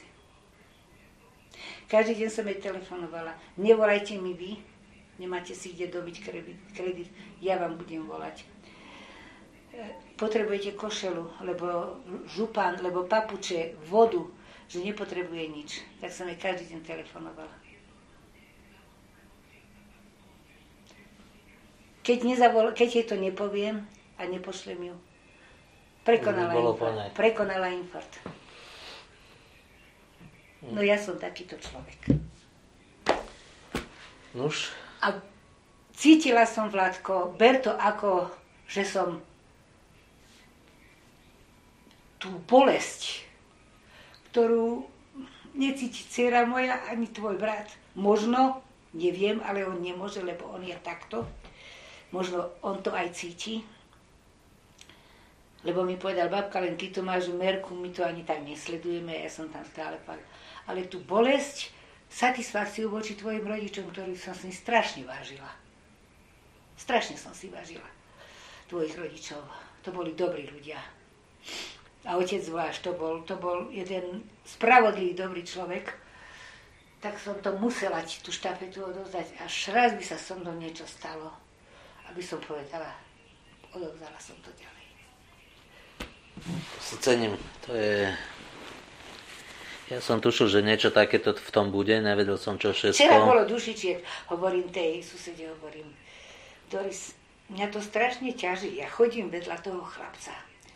Každý deň som jej telefonovala. Nevolajte mi vy, nemáte si kde dobiť kredit, kredit, ja vám budem volať. Potrebujete košelu, lebo župan, lebo papuče, vodu, že nepotrebuje nič. Tak som jej každý deň telefonovala. Keď, nezavol, keď jej to nepoviem a nepošlem ju, prekonala infarkt. Prekonala infarkt. No ja som takýto človek. Nuž. A cítila som, Vládko, ber to ako, že som tú bolesť, ktorú necíti dcera moja ani tvoj brat. Možno, neviem, ale on nemôže, lebo on je takto. Možno on to aj cíti. Lebo mi povedal, babka, len ty to máš v merku, my to ani tak nesledujeme, ja som tam stále padla. Ale tú bolesť, satisfakciu voči tvojim rodičom, ktorých som si strašne vážila. Strašne som si vážila tvojich rodičov. To boli dobrí ľudia. A otec zvlášť, to bol, to bol jeden spravodlivý, dobrý človek. Tak som to musela ti tú štafetu odovzdať. Až raz by sa so mnou niečo stalo. Aby som povedala, odovzdala som to ďalej. To si cením. To je... Ja som tušil, že niečo takéto v tom bude, nevedel som čo všetko. Včera bolo dušičiek, hovorím tej susede, hovorím, Doris, mňa to strašne ťaží, ja chodím vedľa toho chlapca.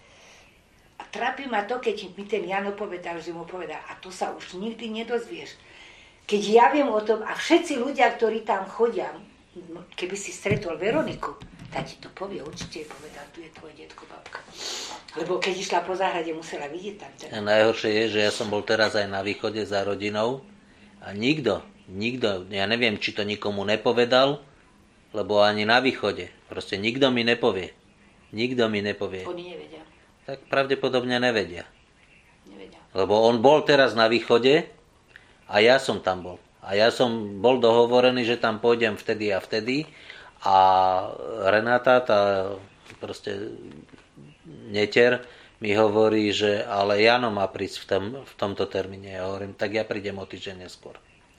A trápi ma to, keď mi ten Jano povedal, že mu povedal, a to sa už nikdy nedozvieš. Keď ja viem o tom, a všetci ľudia, ktorí tam chodia, keby si stretol Veroniku, tak ti to povie, určite povedal, tu je tvoj detko, babka. Lebo keď išla po záhrade, musela vidieť tam. Ten. A najhoršie je, že ja som bol teraz aj na východe za rodinou a nikto, nikto, ja neviem, či to nikomu nepovedal, lebo ani na východe, proste nikto mi nepovie. Nikto mi nepovie. Oni nevedia. Tak pravdepodobne nevedia. Nevedia. Lebo on bol teraz na východe a ja som tam bol. A ja som bol dohovorený, že tam pôjdem vtedy a vtedy. A Renáta, tá proste netier, mi hovorí, že ale Jano má prísť v, tom, v tomto termíne. Ja hovorím, tak ja prídem o týždeň neskôr.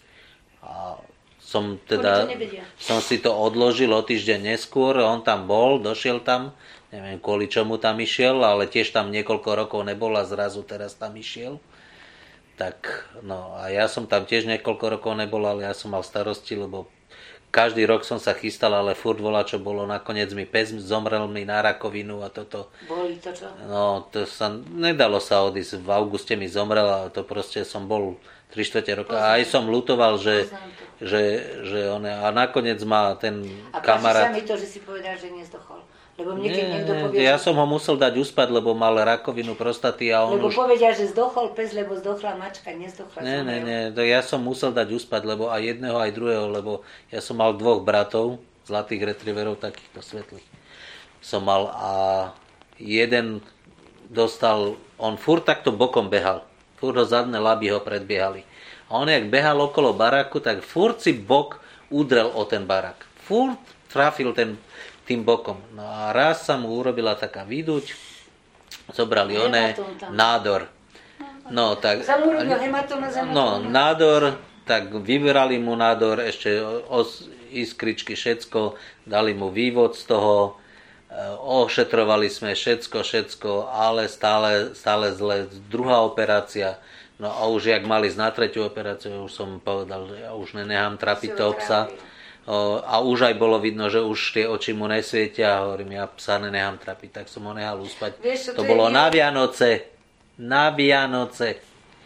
A som teda, som si to odložil o týždeň neskôr, on tam bol, došiel tam, neviem kvôli čomu tam išiel, ale tiež tam niekoľko rokov nebol a zrazu teraz tam išiel. Tak, no a ja som tam tiež niekoľko rokov nebol, ale ja som mal starosti, lebo každý rok som sa chystal, ale furt volá, čo bolo. Nakoniec mi pes zomrel mi na rakovinu a toto. Boli to čo? No, to sa, nedalo sa odísť. V auguste mi zomrel a to proste som bol tri štvrte roka. A aj som ľutoval, že, že, že on, a nakoniec má ten a kamarát... A páči sa mi to, že si povedal, že nezdochol. Lebo mne, keď nie, niekto povie, ja že... som ho musel dať uspať, lebo mal rakovinu prostaty a on lebo už... povedia, že zdochol pes, lebo zdochla mačka, nezdochla Nie, zomrel. nie, nie, to ja som musel dať uspať, lebo aj jedného, aj druhého, lebo ja som mal dvoch bratov, zlatých retrieverov, takýchto svetlých. Som mal a jeden dostal, on furt takto bokom behal, furt ho zadné laby ho predbiehali. A on jak behal okolo baráku, tak furt si bok udrel o ten barák. Furt trafil ten tým bokom. No a raz sa mu urobila taká výduť, zobrali oné nádor. No, tak, sa mu urobil hematoma za no, nádor, tak vybrali mu nádor, ešte os, iskričky, všetko, dali mu vývod z toho, ošetrovali sme všetko, všetko, ale stále, stále zle. Druhá operácia, no a už jak mali ísť na tretiu operáciu, už som povedal, že ja už nenechám trapiť toho psa. A už aj bolo vidno, že už tie oči mu nesvietia a hovorím, ja psa nenechám trapiť, tak som ho nechal uspať. Vieš, to, to bolo na Vianoce. Na Vianoce.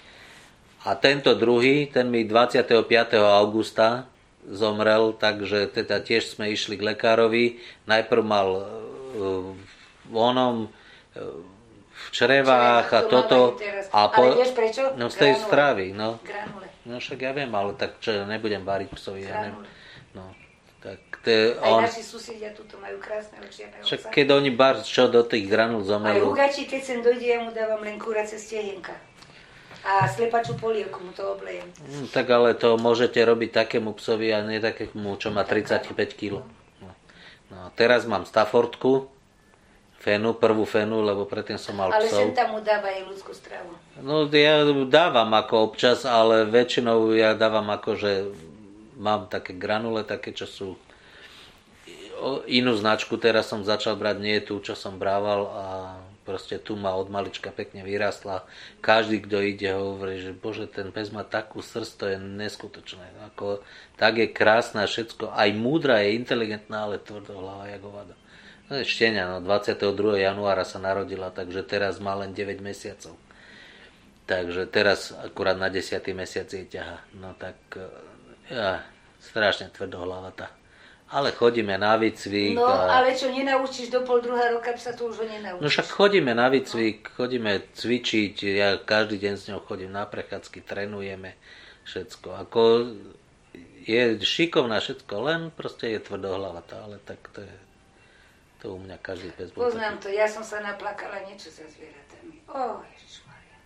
A tento druhý, ten mi dvadsiateho piateho augusta zomrel, takže teda tiež sme išli k lekárovi. Najprv mal v onom v črevách a toto. A po, ale vieš prečo? No z tej stravy. No. Granule. No však ja viem, ale tak čo, nebudem variť psovi. Ja neviem. No, tak te, aj on, naši susedia tuto majú krásne očiarne ovca. Však keď oni bar čo do tých granul Aj zomelú. Hugači, keď sem dojde, ja mu dávam len kurace stehienka. A slepačú polievku mu to oblejem. Hm, tak ale to môžete robiť takému psovi a nie takému, čo má tridsaťpäť kilogramov. No. No, teraz mám Staffordku, fenu, prvú fenu, lebo predtým som mal ale psov. Ale sem tam mu dáva aj ľudskú stravu. No ja dávam ako občas, ale väčšinou ja dávam ako, že mám také granule, také, čo sú inú značku. Teraz som začal brať nie tú, čo som brával a proste tu ma od malička pekne vyrastla. Každý, kto ide, hovorí, že bože, ten pes má takú srst, to je neskutočné. Ako, tak je krásna všetko, aj múdra, je inteligentná, ale tvrdohlava jak hovado. No je štenia, no dvadsiateho druhého januára sa narodila, takže teraz má len deväť mesiacov. Takže teraz akurát na desiaty mesiac jej ťaha. No tak, ja, strašne tvrdohlavatá. Ale chodíme na výcvik. No, a... ale čo, nenaučíš do pol druhá roka, sa to už ho nenaučíš. No však chodíme na výcvik, chodíme cvičiť, ja každý deň s ňou chodím na prechádzky, trénujeme všetko. Ako je šikovná všetko, len proste je tvrdohlavatá, ale tak to je... To u mňa každý pes bol Poznám taký. To, ja som sa naplakala niečo za zvieratami. Ó, Ježišmaria.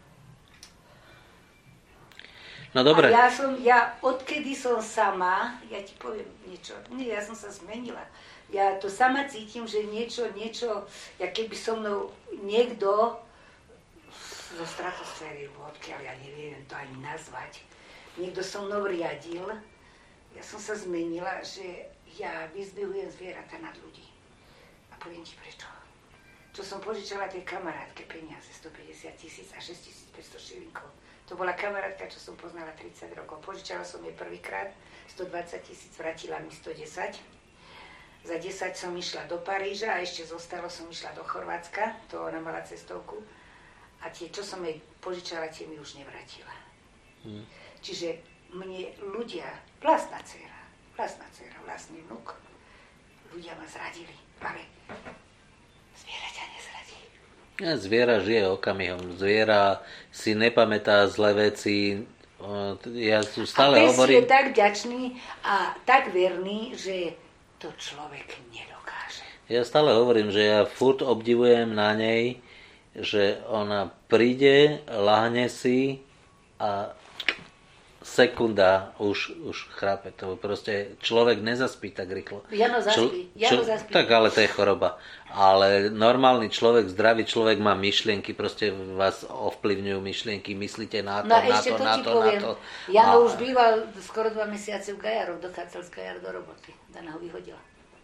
No dobre. A ja som, ja odkedy som sama, ja ti poviem niečo, nie, ja som sa zmenila. Ja to sama cítim, že niečo, niečo, ja keby so mnou niekto zo stratosféry, odkiaľ ja neviem to ani nazvať, niekto so mnou riadil, ja som sa zmenila, že ja vyzdvihujem zvieratá nad ľudí. Poviem ti prečo. Čo som požičala tej kamarátke peniaze, stopäťdesiat tisíc a šesťtisícpäťsto šilinkov. To bola kamarátka, čo som poznala tridsať rokov. Požičala som jej prvýkrát stodvadsať tisíc, vrátila mi stodesať. Za desať som išla do Paríža a ešte zostalo som išla do Chorvátska. To ona mala cestovku. A tie, čo som jej požičala, tie mi už nevrátila. Hmm. Čiže mne ľudia, vlastná dcera, vlastná dcera, vlastný vnuk, ľudia ma zradili. Ale zviera ťa nezradí. Ja, zviera žije okamihom. Zviera si nepamätá zlé veci. Ja tu stále a pes hovorím... je tak vďačný a tak verný, že to človek nedokáže. Ja stále hovorím, že ja furt obdivujem na nej, že ona príde, lahne si a sekunda už, už chrápe. To proste človek nezaspí tak rýchlo. Jano zaspí. Jano zaspí. Tak ale to je choroba. Ale normálny človek, zdravý človek má myšlienky, proste vás ovplyvňujú myšlienky, myslíte na to, no, na ešte to, to na to, poviem. na to. Jano a... už býval skoro dva mesiace v Gajaroch, dochádzal z Gajar do roboty. Dana ho vyhodila.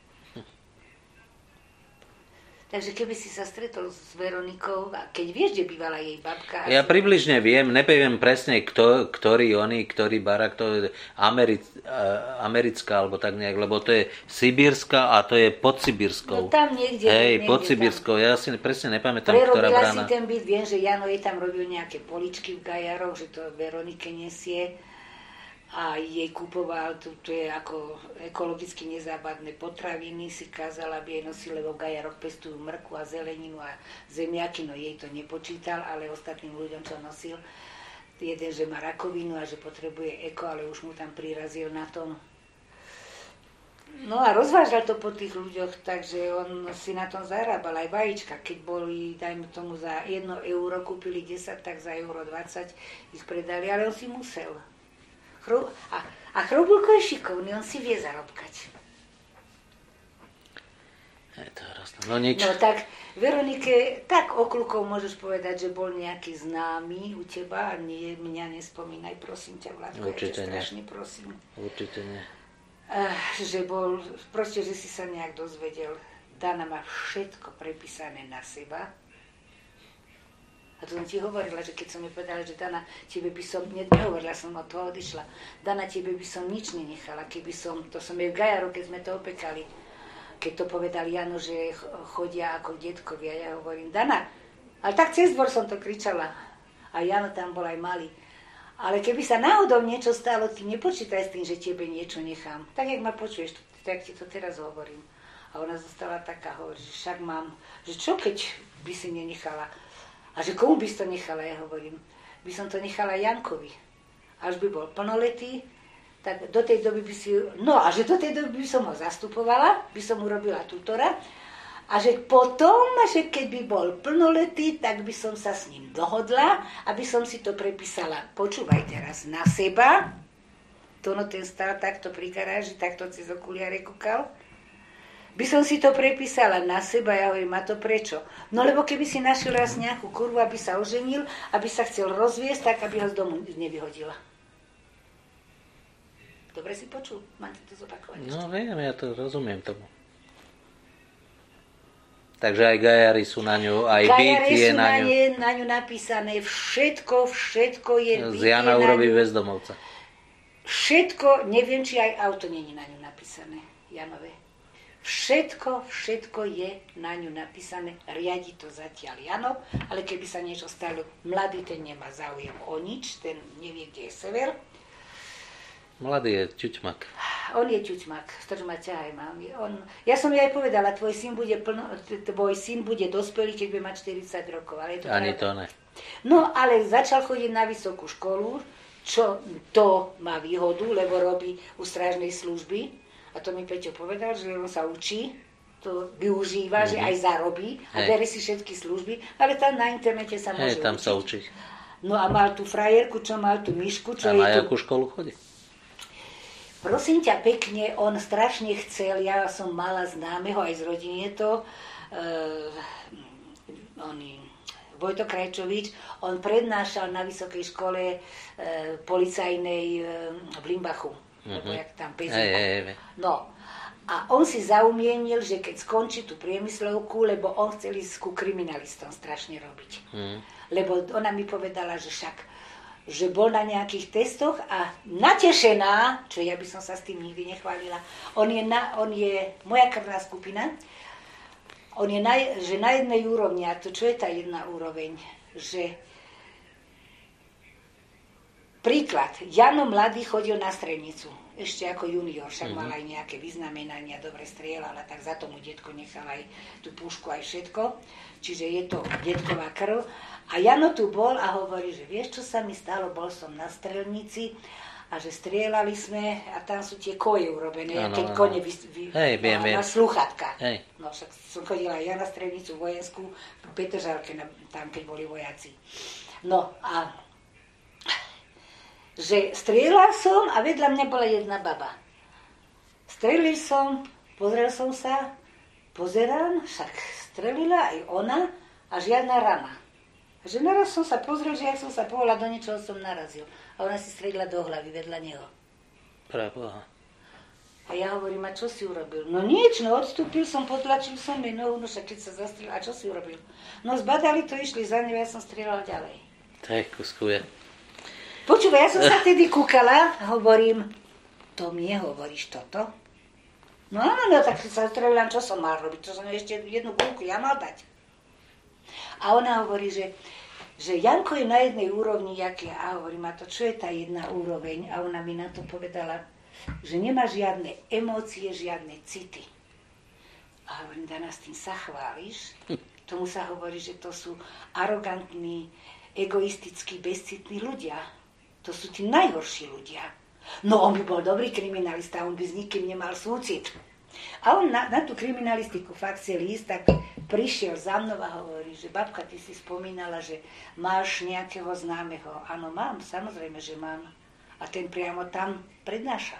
Takže keby si sa stretol s Veronikou, a keď vieš, kde bývala jej babka... Ja približne viem, nepeviem presne, kto, ktorý oni, ktorý barak, to je Americ, americká, alebo tak nejak, lebo to je Sibírska a to je pod Sibírskou. No tam niekde. Hej, niekde pod Sibírskou, ja si presne nepamätám, Prerobila ktorá brána. si ten byt, viem, že Jano jej tam robil nejaké poličky v Gajaroch, že to Veronike nesie. A jej kupoval, to, to je ako ekologicky nezávadné potraviny, si kázala, aby jej nosili, lebo v Gajaroch pestujú mrku a zeleninu a zemiaky, no jej to nepočítal, ale ostatným ľuďom, čo nosil, jeden, že má rakovinu a že potrebuje eko, ale už mu tam prirazil na tom. No a rozvážal to po tých ľuďoch, takže on si na tom zarábal aj vajíčka, keď boli, dajme tomu, za jedno euro kúpili desať, tak za euro dvadsať ich predali, ale on si musel. Chru... A, a Chrobulko je šikovný, on si vie zarobkať. Je to hrozné. No nič. No tak Veronike, tak okľukov môžeš povedať, že bol nejaký známy u teba a nie, mňa nespomínaj, prosím ťa, Vládko, ja ťa strašne prosím. Určite nie. Uh, že bol, proste, že si sa nejak dozvedel. Dana má všetko prepísané na seba. A to som ti hovorila, že keď som mi povedala, že Dana, tebe by som, nehovorila som, od toho odišla, Dana, tebe by som nič nenechala, keby som, to som jej v Gajaru, keď sme to opekali, keď to povedal Jano, že chodia ako detkovia, ja hovorím, Dana, ale tak cez dvor som to kričala, a Jano tam bol aj malý, ale keby sa náhodou niečo stalo, ty nepočítaj s tým, že tebe niečo nechám, tak jak ma počuješ, tak ti to teraz hovorím. A ona zostala taká, hovorí, že však mám, že čo keď by si nenechala. A že komu by si to nechala, ja hovorím, by som to nechala Jankovi. Až by bol plnoletý, tak do tej doby by si, no a že do tej doby by som ho zastupovala, by som urobila tutora, a že potom, že keď by bol plnoletý, tak by som sa s ním dohodla, aby som si to prepísala, počúvaj teraz, na seba, to no ten stál takto pri garáži, takto cez okuliare kúkal, by som si to prepísala na seba, ja hovorím, a to prečo? No lebo keby si našiel raz nejakú kurvu, aby sa oženil, aby sa chcel rozviesť, tak aby ho z domu nevyhodila. Dobre si počul? Máte to zopakovať? No viem, ja to rozumiem tomu. Takže aj gajary sú na ňu, aj byt je na ňu. Gajary sú na ňu napísané, všetko, všetko je byt. Z Jana urobí bezdomovca. Všetko, neviem, či aj auto nie je na ňu napísané, Janové. Všetko, všetko je na ňu napísané, riadi to zatiaľ Jano, ale keby sa niečo stalo, mladý ten nemá záujem o nič, ten nevie, kde je sever. Mladý je ťuťmak. On je ťuťmak, ktorý ma ťahaj, mám. On, ja som jej aj povedala, tvoj syn bude plno, tvoj syn bude dospelý, keď bude mať štyridsať rokov. Ale je to Ani pravda. to ne. No, ale začal chodiť na vysokú školu, čo to má výhodu, lebo robí u strážnej služby. A to mi Peťo povedal, že on sa učí, to využíva, mm-hmm. že aj zarobí a Hej. bere si všetky služby, ale tam na internete sa môže Hej, tam učiť. sa učí. No a mal tú frajerku, čo mal tú myšku, čo A je na tu... jakú školu chodí? Prosím ťa pekne, on strašne chcel, ja som mala známeho aj z rodiny, je to uh, oný, Vojto Krajčovič, on prednášal na vysokej škole uh, policajnej uh, v Limbachu. Mm-hmm. Lebo jak tam Hej, hej, hej. No, a on si zaumienil, že keď skončí tú priemyslovku, lebo on chcel ísť ku kriminalistom strašne robiť. Mm. Lebo ona mi povedala, že však, že bol na nejakých testoch a natešená, čo ja by som sa s tým nikdy nechválila, on je, na, on je moja krvná skupina, on je na, že na jednej úrovni, a to čo je tá jedna úroveň, že príklad, Jano mladý chodil na strelnicu, ešte ako junior, však mm-hmm. mal aj nejaké vyznamenania, dobre strieľala, tak za to mu detko nechal aj tú pušku, aj všetko. Čiže je to detková krv. A Jano tu bol a hovorí, že vieš, čo sa mi stalo, bol som na strelnici a že strieľali sme a tam sú tie koje urobené, ano, keď kone vy, vy, Hej, viem, na, na slúchatka. Hej. No však som chodila aj ja na strelnicu vojenskú, v Petržalke, tam keď boli vojaci. No a že strieľal som a vedľa mňa bola jedna baba. Strelil som, pozrel som sa, pozerám, však strelila aj ona a žiadna rana. A že naraz som sa pozrel, že ak som sa pohľadal, do niečoho som narazil. A ona si strelila do hlavy vedľa neho. Preboha. A ja hovorím, a čo si urobil? No nič, no odstúpil som, potlačil som jej nohu, no však keď sa zastrelil, a čo si urobil? No zbadali to, išli za ňou, ja som strieľala ďalej. Tak kuskuje. Počúvaj, ja som sa tedy kúkala a hovorím, to mne hovoríš toto? No áno, no tak sa strelila, čo som mal robiť? To som ešte jednu kúlku ja mal dať. A ona hovorí, že, že Janko je na jednej úrovni, jak ja. A hovorím, a to čo je tá jedna úroveň? A ona mi na to povedala, že nemá žiadne emócie, žiadne city. A hovorím, Dana, s tým sa chváliš? Tomu sa hovorí, že to sú arogantní, egoistickí, bezcitní ľudia. To sú tí najhorší ľudia. No on by bol dobrý kriminalista, on by s nikým nemal súcit. A on na, na tú kriminalistiku fakt chcel ísť, tak prišiel za mnou a hovorí, že babka, ty si spomínala, že máš nejakého známeho. Áno, mám, samozrejme, že mám. A ten priamo tam prednáša.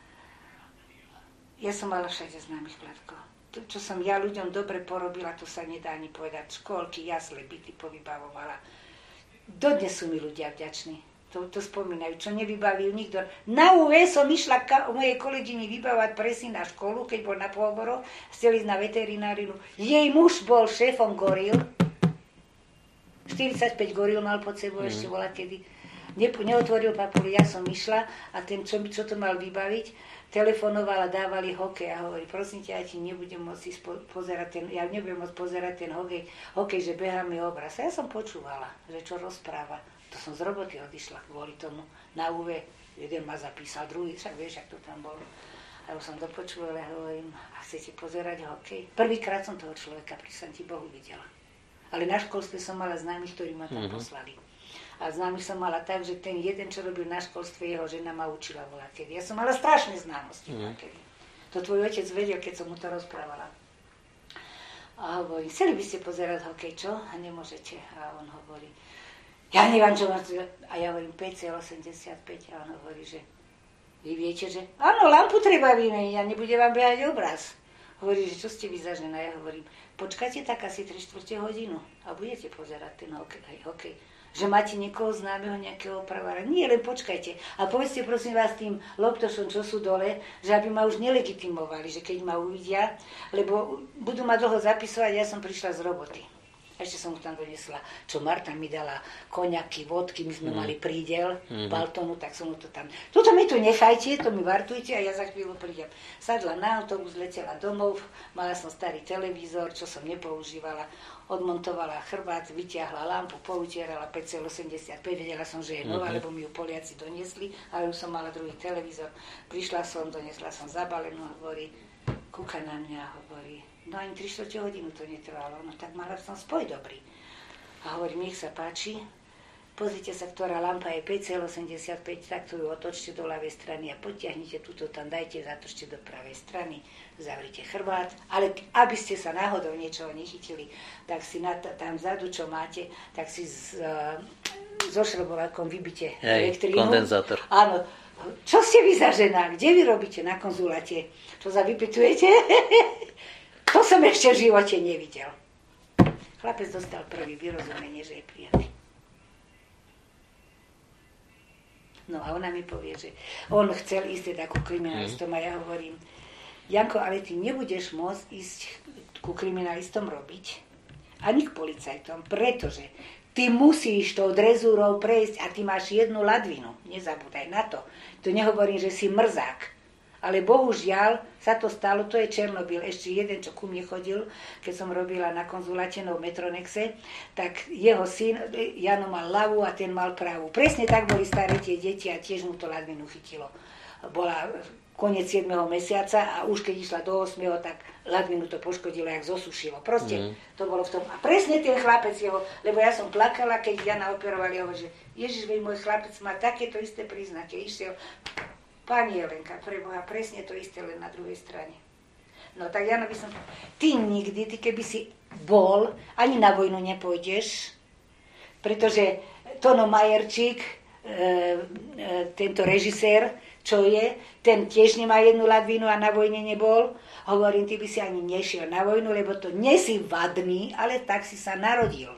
Ja som mala všade známych, Vladko. To, čo som ja ľuďom dobre porobila, to sa nedá ani povedať. Školky, jasle, byty povybavovala. Dodnes sú mi ľudia vďační. To, to spomínajú, čo nevybavil nikto. Na ú vé som išla ka, u mojej kolegyni vybavovať pre syna školu, keď bol na pôboroch, chcel ísť na veterinárinu. Jej muž bol šéfom goril. štyridsaťpäť goril mal pod sebou, mm. ešte bola kedy. Ne, neotvoril papulu, ja som išla a ten, čo, čo to mal vybaviť, telefonoval a dávali hokej a hovorí, prosím ťa, ja ti nebudem môcť po, pozerať ten, ja nebudem môcť pozerať ten hokej, hokej, že behá mi obraz. A ja som počúvala, že čo rozpráva. To som z roboty odišla kvôli tomu. Na ú vé jeden ma zapísal, druhý, však vieš, ak to tam bolo. A už som dopočúvala a hovorím, a chcete pozerať hokej? Prvýkrát som toho človeka pri Santi Bohu videla. Ale na školstve som mala známych, ktorí ma tam mm-hmm. poslali. A známych som mala tak, že ten jeden, čo robil na školstve, jeho žena ma učila voľakedy. Ja som mala strašné známosti voľakedy. Mm-hmm. To tvoj otec vedel, keď som mu to rozprávala. A hovorí, chceli by ste pozerať hokej, čo? A nemôžete. A on hovorí, ja neviem, čo máte. A ja hovorím päť celá osemdesiatpäť a on hovorí, že vy viete, že áno, lampu treba vymeniť a nebude vám behať obraz. Hovorí, že čo ste vy za žena? Ja hovorím, počkajte tak asi tri štvrte hodinu a budete pozerať ten hokej. Aj hokej. Že máte niekoho známeho, nejakého opravára. Nie, len počkajte. A povedzte prosím vás tým loptošom, čo sú dole, že aby ma už nelegitimovali, že keď ma uvidia, lebo budú ma dlho zapisovať, ja som prišla z roboty. Ešte som mu tam donesla, čo Marta mi dala koňaky, vodky, my sme mm. mali prídel, mm. Baltonu, tak som mu to tam... Toto mi tu nechajte, to mi vartujte a ja za chvíľu prídem. Sadla na autobus, letela domov, mala som starý televízor, čo som nepoužívala, odmontovala chrbát, vyťahla lampu, poutierala päť celá osemdesiatpäť, vedela som, že je nová, mm-hmm. lebo mi ju Poliaci doniesli, ale už som mala druhý televízor. Prišla som, donesla som zabalenú, hovorí, kúka na mňa, hovorí, no ani tri štvrte hodinu to netrvalo, no tak mala som spoj dobrý. A hovorím, nech sa páči, pozrite sa, ktorá lampa je päť celá osemdesiatpäť, tak tu ju otočte do ľavej strany a potiahnite túto tam, dajte, zatočte do pravej strany, zavrite chrbát, ale aby ste sa náhodou niečoho nechytili, tak si na t- tam vzadu, čo máte, tak si s, uh, so šrobovákom vybite elektrínu. Kondenzátor. Áno. Čo ste vy za žena? Kde vy robíte na konzuláte? Čo sa vypytujete? To som ešte v živote nevidel. Chlapec dostal prvý vyrozumenie, že je prijatý. No a ona mi povie, že on chcel ísť teda ku kriminalistom mm. a ja hovorím, Janko, ale ty nebudeš môcť ísť ku kriminalistom robiť, ani k policajtom, pretože ty musíš tou drezúrou prejsť a ty máš jednu ladvinu. Nezabúdaj na to. To nehovorím, že si mrzák. Ale bohužiaľ sa to stalo, to je Černobyl. Ešte jeden, čo ku mne chodil, keď som robila na konzuláte v Metronexe, tak jeho syn, Jano mal ľavú a ten mal pravú. Presne tak boli staré tie deti a tiež mu to ladvinu chytilo. Bola koniec siedmeho mesiaca a už keď išla do ôsmeho, tak ladvinu to poškodilo, jak zosušilo. Proste mm. to bolo v tom. A presne ten chlapec jeho, lebo ja som plakala, keď Jana operovali, hovoril, že Ježiš, veď môj chlapec má takéto isté príznaky. Išiel, pani Jelenka, preboha, presne to isté, len na druhej strane. No tak Jano by som... Ty nikdy, ty keby si bol, ani na vojnu nepôjdeš, pretože Tono Majerčík, e, e, tento režisér, čo je, ten tiež nemá jednu ladvinu a na vojne nebol. Hovorím, ty by si ani nešiel na vojnu, lebo to nie si vadný, ale tak si sa narodil.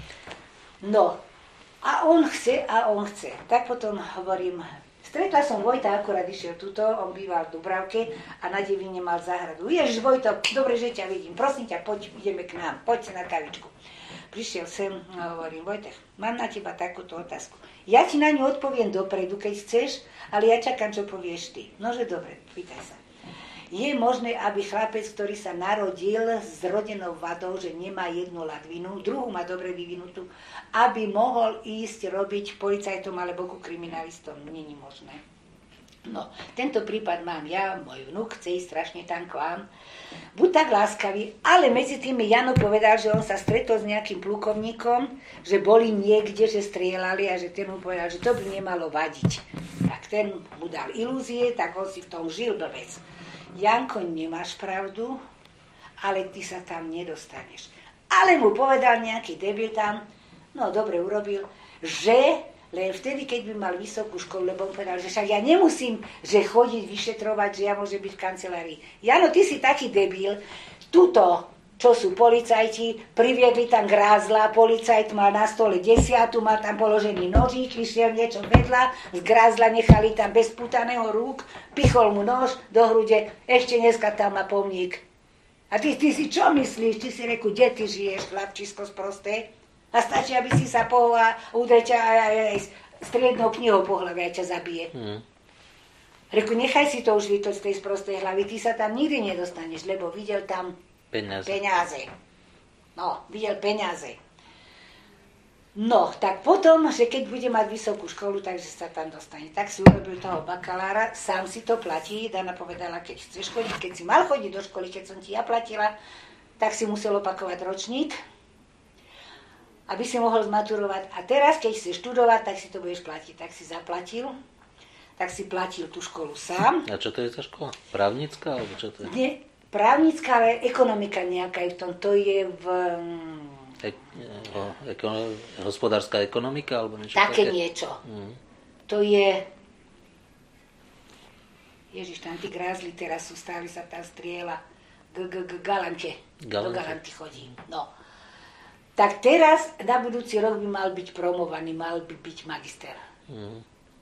No, a on chce, a on chce. Tak potom hovorím, stretla som Vojta, akorát išiel tuto, on býval v Dubravke a na Devíne mal záhradu. Ježiš, Vojto, dobre, že ťa vidím, prosím ťa, poď, ideme k nám, poď sa na kavičku. Prišiel sem a hovorím, Vojtech, mám na teba takúto otázku. Ja ti na ňu odpoviem dopredu, keď chceš, ale ja čakám, čo povieš ty. Nože dobre, pýtaj sa. Je možné, aby chlapec, ktorý sa narodil s rodenou vadou, že nemá jednu ladvinu, druhú má dobre vyvinutú, aby mohol ísť robiť policajtom alebo ku kriminalistom? Není možné. No, tento prípad mám ja, môj vnuk chce ísť strašne tam k vám. Buď tak láskavý, ale medzi tým Jano povedal, že on sa stretol s nejakým plukovníkom, že boli niekde, že strieľali a že ten mu povedal, že to by nemalo vadiť. Tak ten mu dal ilúzie, tak on si v tom žil blbec. Janko, nemáš pravdu, ale ty sa tam nedostaneš. Ale mu povedal nejaký debil tam, no dobre urobil, že len vtedy, keď by mal vysokú školu, lebo on povedal, že však ja nemusím, že chodiť, vyšetrovať, že ja môžem byť v kancelárii. Jano, ty si taký debil, tuto, čo sú policajti, priviedli tam grázla, policajt mal na stole desiatu, mal tam položený nožík, vyšiel niečo vedľa, z grázla nechali tam bez putaného rúk, pichol mu nož do hrude, ešte dneska tam má pomník. A ty, ty si čo myslíš? Ty si reku, kde ty žiješ, chlapčisko sprosté? A stačí, aby si sa pohol a udreť a aj striednou knihou po hlave a ťa zabije. Hmm. Reku, nechaj si to už vytoť z tej sprostej hlavy, ty sa tam nikdy nedostaneš, lebo videl tam peniaze. peniaze. No, videl peniaze. No, tak potom, že keď bude mať vysokú školu, takže sa tam dostane. Tak si urobil toho bakalára, sám si to platí, Dana povedala, keď chceš chodiť, keď si mal chodiť do školy, keď som ti ja platila, tak si musel opakovať ročník, aby si mohol zmaturovať. A teraz, keď chceš študovať, tak si to budeš platiť. Tak si zaplatil, tak si platil tú školu sám. A čo to je za škola? Právnická? Alebo čo to je? Nie, právnická, ale ekonomika nejaká je v tom. To je v... E, o, ekono, hospodárska ekonomika? Alebo niečo také? Také niečo. Mm. To je... Ježiš, tam tí grázli teraz sú, stáli sa tam strieľa. g- g- g- Galante. Galante. Do Galanty chodí. No. Tak teraz na budúci rok by mal byť promovaný, mal by byť magister. Mm.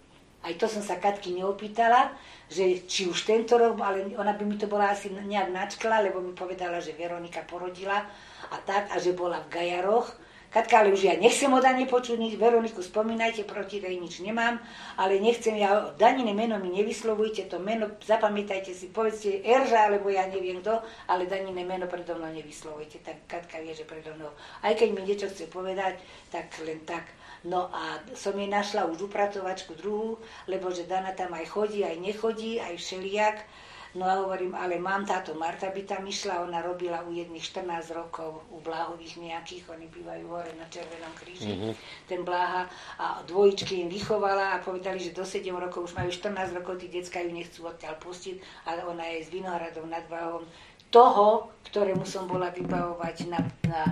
Aj to som sa Katky neopýtala, že či už tento rok, ale ona by mi to bola asi nejak načkla, lebo mi povedala, že Veronika porodila a tak, a že bola v Gajaroch. Katka, ale už ja nechcem o Dane počuť nič, Veroniku spomínajte, proti tej nič nemám, ale nechcem, ja Danine meno mi nevyslovujte, to meno, zapamätajte si, povedzte Erža, alebo ja neviem kto, ale Danine meno predo mnou nevyslovujte, tak Katka vie, že predo mnou. Aj keď mi niečo chce povedať, tak len tak. No a som jej našla už upratovačku druhú, lebo že Dana tam aj chodí, aj nechodí, aj všelijak. No a hovorím, ale mám táto Marta by tam išla, ona robila u jedných štrnásť rokov, u Bláhových nejakých, oni bývajú hore na Červenom kríži, mm-hmm. ten Bláha, a dvojičky im vychovala a povedali, že do sedem rokov už majú štrnásť rokov, tí decka ju nechcú odtiaľ pustiť, ale ona je z Vinohradov nad Váhom, toho, ktorému som bola vybavovať na, na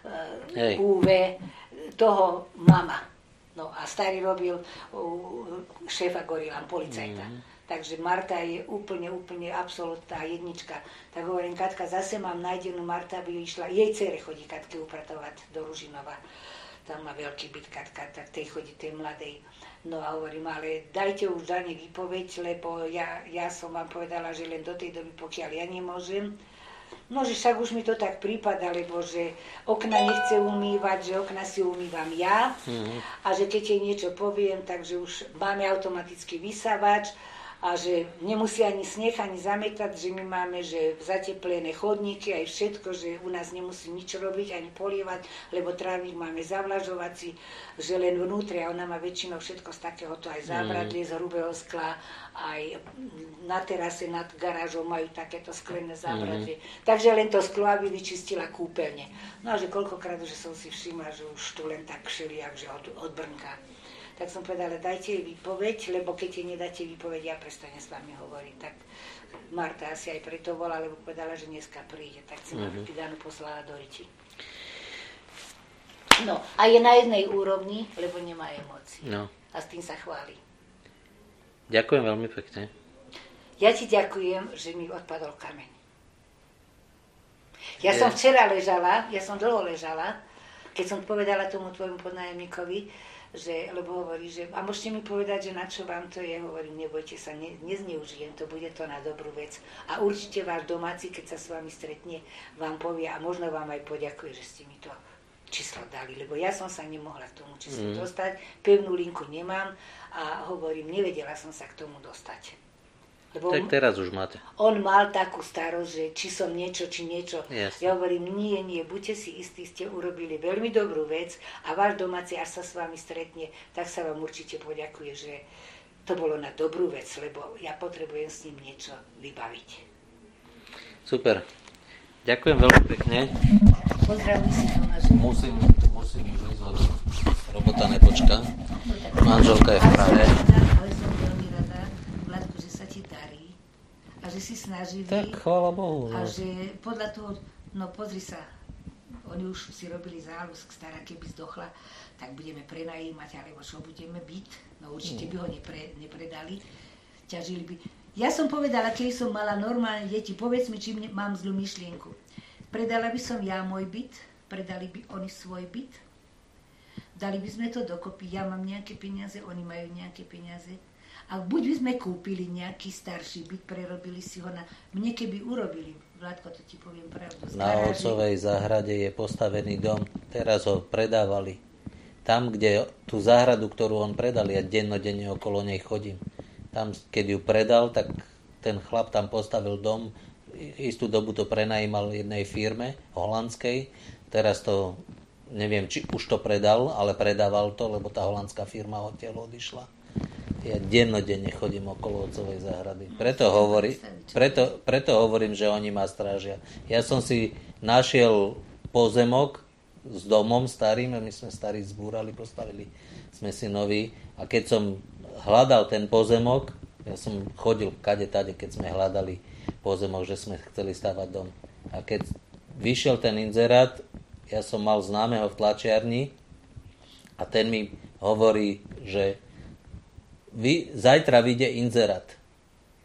uh, ú vé, toho mama. No a starý robil uh, šéfa Gorilán, policajta. Mm-hmm. Takže Marta je úplne, úplne absolútna jednička. Tak hovorím, Katka, zase mám nájdenú, Marta by išla, jej dcere chodí Katke upratovať do Ružinova. Tam má veľký byt Katka, tak tej chodí, tej mladej. No a hovorím, ale dajte už Dane výpoveď, lebo ja, ja som vám povedala, že len do tej doby, pokiaľ ja nemôžem. No, že však už mi to tak prípada, lebo že okna nechce umývať, že okna si umývam ja. Mm-hmm. A že keď jej niečo poviem, takže už máme automaticky vysávač. A že nemusí ani sneh, ani zametať, že my máme že zateplené chodníky, aj všetko, že u nás nemusí nič robiť, ani polievať, lebo trávnik máme zavlažovací, že len vnútri, a ona má väčšinou všetko z takéhoto, aj zábradlie z hrubého skla, aj na terase nad garážou majú takéto sklené zábradlie. Mm-hmm. Takže len to sklo, aby vyčistila kúpeľne. No a že koľkokrát, že som si všimla, že už tu len tak všelijak, že od, od brnka. Tak som povedala, dajte jej výpoveď, lebo keď jej nedáte výpoveď, ja prestanem s vami hovoriť. Tak Marta asi aj preto volala, lebo povedala, že dneska príde. Tak si ma mm-hmm. Danu poslala do reči. No, a je na jednej úrovni, lebo nemá emócií. No. A s tým sa chváli. Ďakujem veľmi pekne. Ja ti ďakujem, že mi odpadol kameň. Ja je. som včera ležala, ja som dlho ležala, keď som povedala tomu tvojmu podnájomníkovi, že, lebo hovorí, že a môžete mi povedať, že na čo vám to je, hovorím, nebojte sa, ne, nezneužijem to, bude to na dobrú vec. A určite váš domáci, keď sa s vami stretne, vám povie a možno vám aj poďakuje, že ste mi to číslo dali, lebo ja som sa nemohla k tomu číslu mm. dostať, pevnú linku nemám a hovorím, nevedela som sa k tomu dostať. Lebo tak teraz už máte. On mal takú starosť, že či som niečo, či niečo. Jasne. Ja hovorím, nie, nie, buďte si istí, ste urobili veľmi dobrú vec a váš domáci, až sa s vami stretne, tak sa vám určite poďakuje, že to bolo na dobrú vec, lebo ja potrebujem s ním niečo vybaviť. Super. Ďakujem veľmi pekne. Pozdravuj si to na ženu. Musím, musím ísť, lebo robota nepočká. Manželka je v Prahe. A že si snažili. Tak, chvála Bohu. A že podľa toho, no pozri sa, oni už si robili záľusk, stará keby zdochla, tak budeme prenajímať, alebo čo budeme byť, no určite by ho nepre, nepredali, ťažili by. Ja som povedala, keď som mala normálne deti, povedz mi, či mám zlú myšlienku. Predala by som ja môj byt, predali by oni svoj byt, dali by sme to dokopy, ja mám nejaké peniaze, oni majú nejaké peniaze. A buď by sme kúpili nejaký starší byt, prerobili si ho na... Mne keby urobili, Vládko, to ti poviem pravdu. Na Otcovej záhrade je postavený dom, teraz ho predávali. Tam, kde tú záhradu, ktorú on predal, ja dennodenne okolo nej chodím. Tam, keď ju predal, tak ten chlap tam postavil dom, istú dobu to prenajímal jednej firme holandskej, teraz to, neviem, či už to predal, ale predával to, lebo tá holandská firma odtiaľ odišla. Ja dennodenne chodím okolo Otcovej záhrady. Preto, hovorí, preto, preto hovorím, že oni ma strážia. Ja som si našiel pozemok s domom starým, my sme starý zbúrali, postavili sme si nový. A keď som hľadal ten pozemok, ja som chodil kade tade, keď sme hľadali pozemok, že sme chceli stavať dom. A keď vyšiel ten inzerát, ja som mal známeho v tlačiarni a ten mi hovorí, že vy, zajtra vyjde inzerát.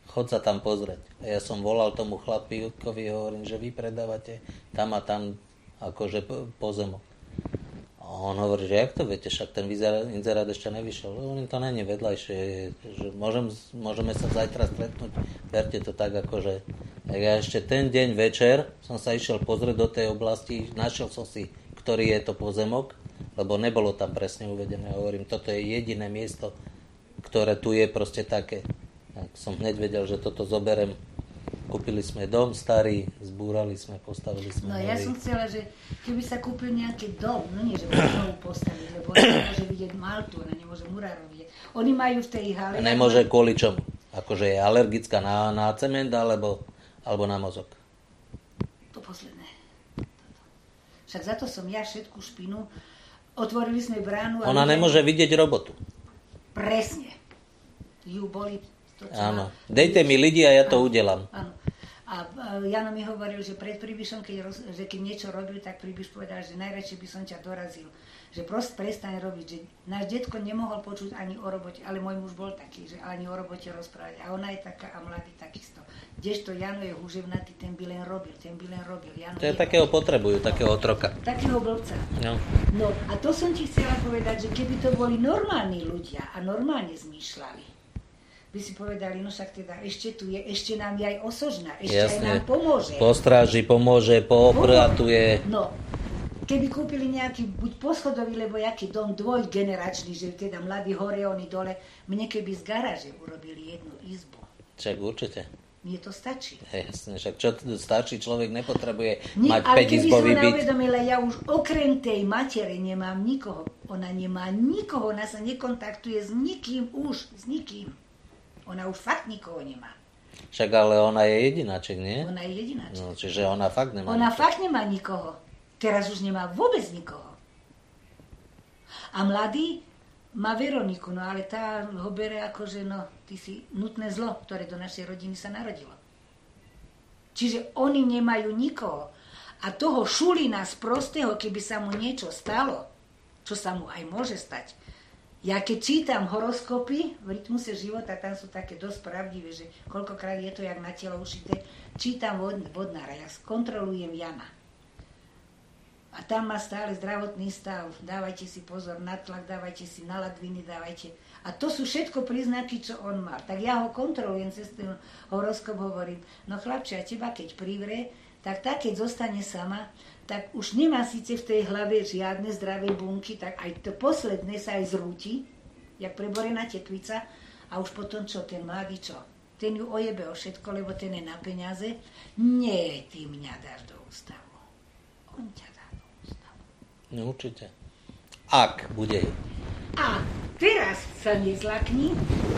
chod sa tam pozrieť. A ja som volal tomu chlapíkovi, hovorím, že vy predávate tam a tam akože pozemok. A on hovorí, že jak to viete, však ten inzerát ešte nevyšiel. Hovorím, to není vedľajšie, že môžem, môžeme sa zajtra stretnúť, berte to tak akože. Ja ešte ten deň večer som sa išiel pozrieť do tej oblasti, našiel som si, ktorý je to pozemok, lebo nebolo tam presne uvedené. Hovorím, toto je jediné miesto, ktoré tu je proste také. Tak som hneď vedel, že toto zoberem. Kúpili sme dom starý, zbúrali sme, postavili sme. No nový. ja som chcela, že keby sa kúpil nejaký dom, no nie, že môže znovu postaviť, lebo ona nemôže vidieť Maltu, ona nemôže murárov vidieť. Oni majú v tej hale... Nemôže kvôli čomu? Akože je alergická na, na cement alebo, alebo na mozog? To posledné. Však za to som ja všetku špinu. Otvorili sme bránu... Ona ľudia... nemôže vidieť robotu. Presne. Ju boli... To, áno. Dejte mi ľudí a ja to áno, udelám. Áno. A Jano mi hovoril, že pred Príbyšom, keď, roz, že keď niečo robil, tak Príbyš povedal, že najradšej by som ťa dorazil. Že prost prestaň robiť. Že náš detko nemohol počuť ani o robote, ale môj muž bol taký, že ani o robote rozprávať. A ona je taká a mladý takisto. Kdežto Jano je húževnatý, ten by len robil, ten by len robil. Jano to je takého potrebujú, takého otroka. Takého blbca. No. No a to som ti chcela povedať, že keby to boli normálni ľudia a normálne zmýšľali, by si povedali, no však teda ešte tu je, ešte nám je aj osožná, ešte Jasne. Aj nám pomôže. Postráži, pomôže, poopratuje. No, keby kúpili nejaký, buď poschodový, lebo jaký dom dvojgeneračný, že teda mladí hore, oni dole, mne keby z garáže urobili jednu izbu. Však určite. Mne to stačí. Jasne, však čo stačí, človek nepotrebuje Nie, mať päťizbový byt. Ale keby som uvedomila, ja už okrem tej matere nemám nikoho. Ona nemá nikoho, ona sa nekontaktuje s nikým už, s nikým. Ona už fakt nikoho nemá. Však ale ona je jedináček, nie? Ona je jedináček. No, čiže ona fakt nemá Ona nikoho. fakt nemá nikoho. Teraz už nemá vôbec nikoho. A mladý má Veroniku, no ale tá ho bere ako, že no, ty si nutné zlo, ktoré do našej rodiny sa narodilo. Čiže oni nemajú nikoho. A toho šulina z prostého, keby sa mu niečo stalo, čo sa mu aj môže stať, ja keď čítam horoskopy v Rytmuse života, tam sú také dosť pravdivé, že koľkokrát je to jak na telo ušité, čítam vod, vodnára, ja kontrolujem Jana. A tam má stále zdravotný stav, dávajte si pozor na tlak, dávajte si na ladviny, dávajte. A to sú všetko príznaky, čo on mal. Tak ja ho kontrolujem, cez ten horoskop hovorím, no chlapče, a teba keď privre, tak tá, keď zostane sama, tak už nemá síce v tej hlave žiadne zdravé bunky, tak aj to posledné sa aj zrúti, jak preborená tekvica, a už potom čo, ten mladý čo? Ten ju ojebe o všetko, lebo ten je na peniaze. Nie, ty mňa dáš do ústavu. On ťa dá do ústavu. No určite. Ak bude. A teraz sa nezlakni.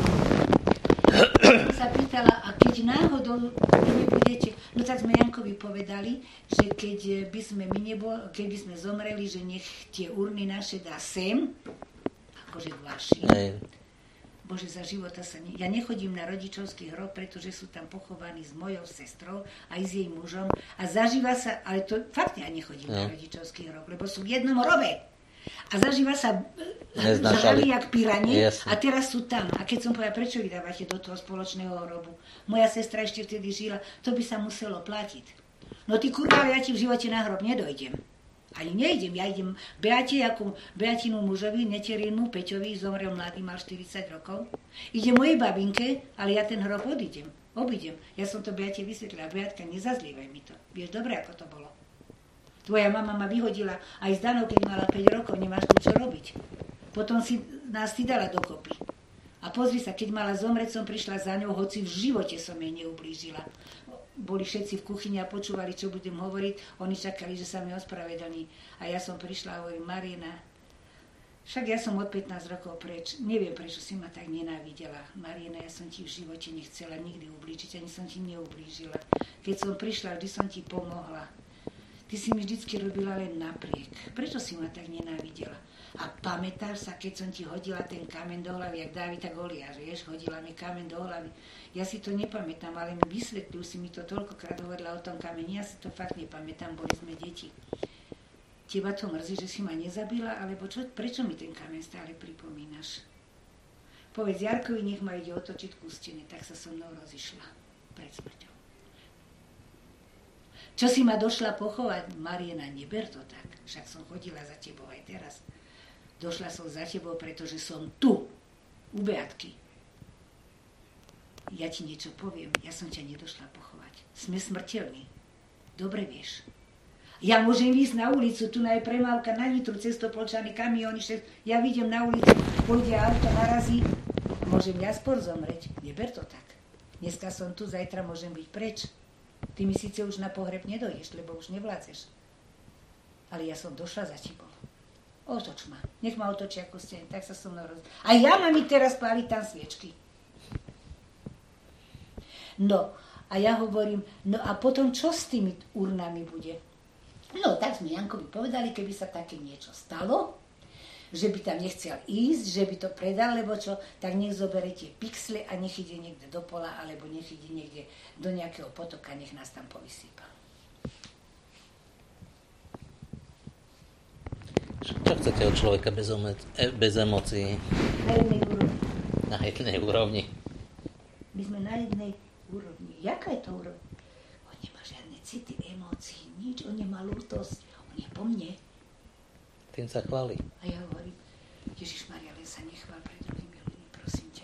Sa pýtala, a keď náhodou nebudete, no tak sme Jankovi povedali, že keď by sme my nebol, keby sme zomreli, že nech tie urny naše dá sem, akože k vašim. Hej. Bože, za života sa ne... Ja nechodím na rodičovský hrob, pretože sú tam pochovaní s mojou sestrou, aj s jej mužom. A zažíva sa, ale to fakt ja nechodím no. na rodičovský hrob, lebo sú v jednom hrobe. A zažíva sa žrali jak piranie a teraz sú tam. A keď som povedala, prečo vydávate do toho spoločného hrobu? Moja sestra ešte vtedy žila, to by sa muselo platiť. No ty kurva, ja ti v živote na hrob nedojdem. Ani nejdem, ja idem Beate, ako Beatinu mužovi, neterinu, Peťovi, zomrel mladý, mal štyridsať rokov. Idem mojej babinke, ale ja ten hrob odídem, obídem. Ja som to Beate vysvetlila, Beatka, nezazlievaj mi to. Vieš dobre, ako to bolo. Tvoja mama ma vyhodila aj z Danou, keď mala päť rokov, nemáš tu čo robiť. Potom si nás si dala dokopy. A pozri sa, keď mala zomrieť, som prišla za ňou, hoci v živote som jej neublížila. Boli všetci v kuchyni a počúvali, čo budem hovoriť. Oni čakali, že sa mi ospravedlní. A ja som prišla a hovorím, Mariena, však ja som od pätnásť rokov preč. Neviem, prečo si ma tak nenávidela. Mariena, ja som ti v živote nechcela nikdy ublížiť, ani som ti neublížila. Keď som prišla, vždy som ti pomohla. Ty si mi vždycky robila len napriek. Prečo si ma tak nenávidela? A pamätáš sa, keď som ti hodila ten kameň do hlavy, jak Dávida Goliáš, vieš, hodila mi kameň do hlavy. Ja si to nepamätám, ale mi vysvetlil si mi to toľkokrát hovorila o tom kameni. Ja si to fakt nepamätám, boli sme deti. Teba to mrzí, že si ma nezabila, alebo čo, prečo mi ten kameň stále pripomínaš? Povedz Jarkovi, nech ma ide otočiť ku stene. Tak sa so mnou rozišla pred smrťou. Čo si ma došla pochovať? Mariena, neber to tak. Však som chodila za tebou aj teraz. Došla som za tebou, pretože som tu, u Beatky. Ja ti niečo poviem, ja som ťa nedošla pochovať. Sme smrteľní. Dobre vieš. Ja môžem ísť na ulicu, tu je premávka na Nitru, cestopolčané kamióny, ja vidím na ulicu, pôjde auto, narazí, môžem ja spor zomreť. Neber to tak. Dneska som tu, zajtra môžem byť preč. Ty mi síce už na pohreb nedojdeš, lebo už nevládzeš. Ale ja som došla za tebou. Otoč ma. Nech ma otočia ako ste, tak sa so mnou roz... A ja mám mi teraz páliť tam sviečky. No, a ja hovorím, no a potom čo s tými urnami bude? No, tak sme Jankovi povedali, keby sa také niečo stalo, že by tam nechcel ísť, že by to predal, lebo čo, tak nech zobere tie pixle a nech ide niekde do pola, alebo nech ide niekde do nejakého potoka, nech nás tam povysýpa. Čo chcete od človeka bez, ome- bez emócií? Na jednej úrovni. Na jednej úrovni. My sme na jednej úrovni. Jaká je to úrovň? On nemá žiadne city, emócie, nič. On nemá ľútosť. On je po mne. Tým sa chváli. A ja hovorím, Ježišmaria, len sa nechvál pred druhými ľuďmi, prosím ťa.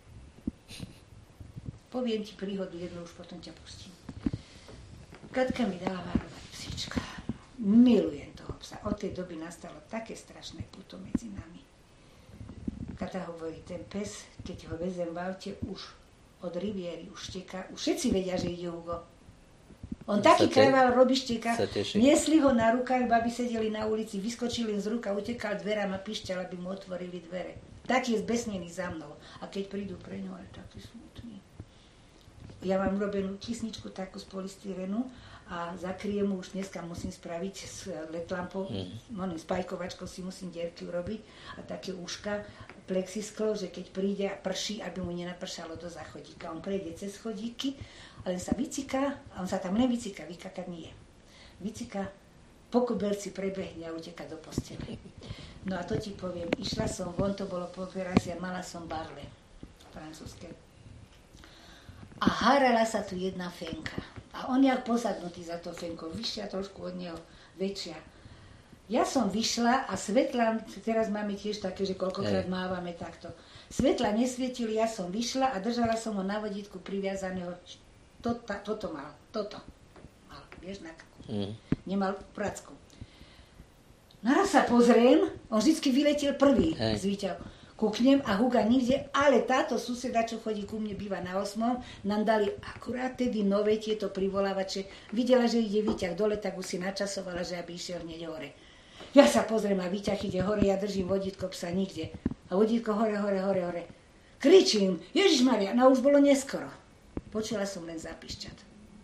Poviem ti príhodu, jednu už potom ťa pustím. Katka mi dala varovať psíčka. Milujem toho psa. Od tej doby nastalo také strašné puto medzi nami. Kata hovorí, ten pes, keď ho vezem v aute, už od riviery už šteká. Už všetci vedia, že ide Hugo. On no, taký te... krával robí šteka. Niesli ho na rukách, babi sedeli na ulici, vyskočili z ruka, utekal dverám a pišťal, aby mu otvorili dvere. Taký je zbesnený za mnou. A keď prídu pre ňo, je taký smutný. Ja mám robenú kysničku takú z polystyrenu a zakriem mu, už dneska musím spraviť s letlampou, mm. oným spajkovačkou si musím dierky urobiť a také uška, plexisklo, že keď príde a prší, aby mu nenapršalo do záchodíka. On prejde cez chodíky, ale sa vyciká, a on sa tam nevyciká, vykakať nie. Vyciká, po kubelci prebehne a uteká do postele. No a to ti poviem, išla som von, to bolo po operácii a mala som barle francúzske. A hárala sa tu jedna fenka. A on jak posadnutý za to fenkou, vyššia trošku od neho, väčšia. Ja som vyšla a svetla, teraz máme tiež také, že koľkokrát mávame takto. Svetla nesvietili, ja som vyšla a držala som ho na vodítku priviazaného. Toto, toto mal, toto mal, vieš, na krku. Mm. Nemal pracku. Naraz sa pozriem, on vždycky vyletel prvý z výťahu. Kúknem a Huga nikde, ale táto suseda, čo chodí ku mne, býva na osmom, nám dali akurát tedy nové tieto privolávače. Videla, že ide výťah dole, tak už si načasovala, že aby išiel hneď hore. Ja sa pozriem a výťah ide hore, ja držím vodítko, psa nikde. A vodítko hore, hore, hore, hore. Kričím, Ježišmaria, no už bolo neskoro. Počula som len zapišťat.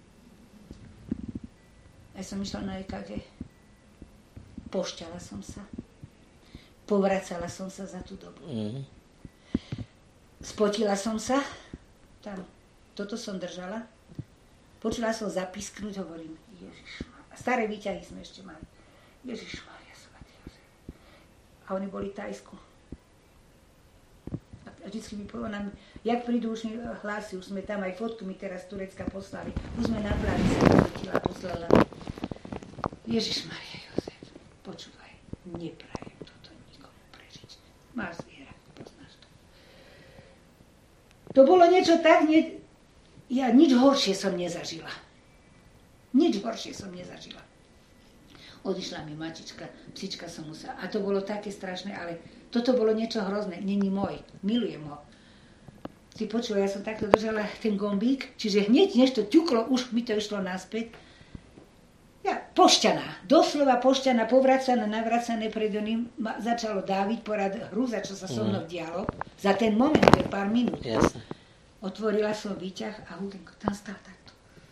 Aj som išla na é ká gé. Pošťala som sa. Povracala som sa za tú dobu. Mm. Spotila som sa. Tam. Toto som držala. Počula som zapisknúť, hovorím, Ježišmaria. Staré výťahy sme ešte mali. Ježišmaria, svätý Jozef. A oni boli v Tajsku. A vždycky mi povedal, jak prídu, už mi hlási, už sme tam, aj fotku mi teraz z Turecka poslali. Už sme na pláni sa nafotila, poslala. Ježišmaria, Jozef, počúvaj, neprajem toto nikomu prežiť. Máš zviera, poznáš to. To bolo niečo tak, ne... ja nič horšie som nezažila. Nič horšie som nezažila. Odišla mi matička, psička som musela. A to bolo také strašné, ale toto bolo niečo hrozné. Není môj, milujem ho. Ty počula, ja som takto držala ten gombík, čiže hneď než to ťuklo, už mi to išlo naspäť. Ja, pošťaná, doslova pošťaná, povracaná, navracané pred oným, ma začalo dáviť porad hrúza, čo sa so mnou dialo. Za ten moment, to je pár minút. Jasne. Otvorila som výťah a Hugenko tam stál takto.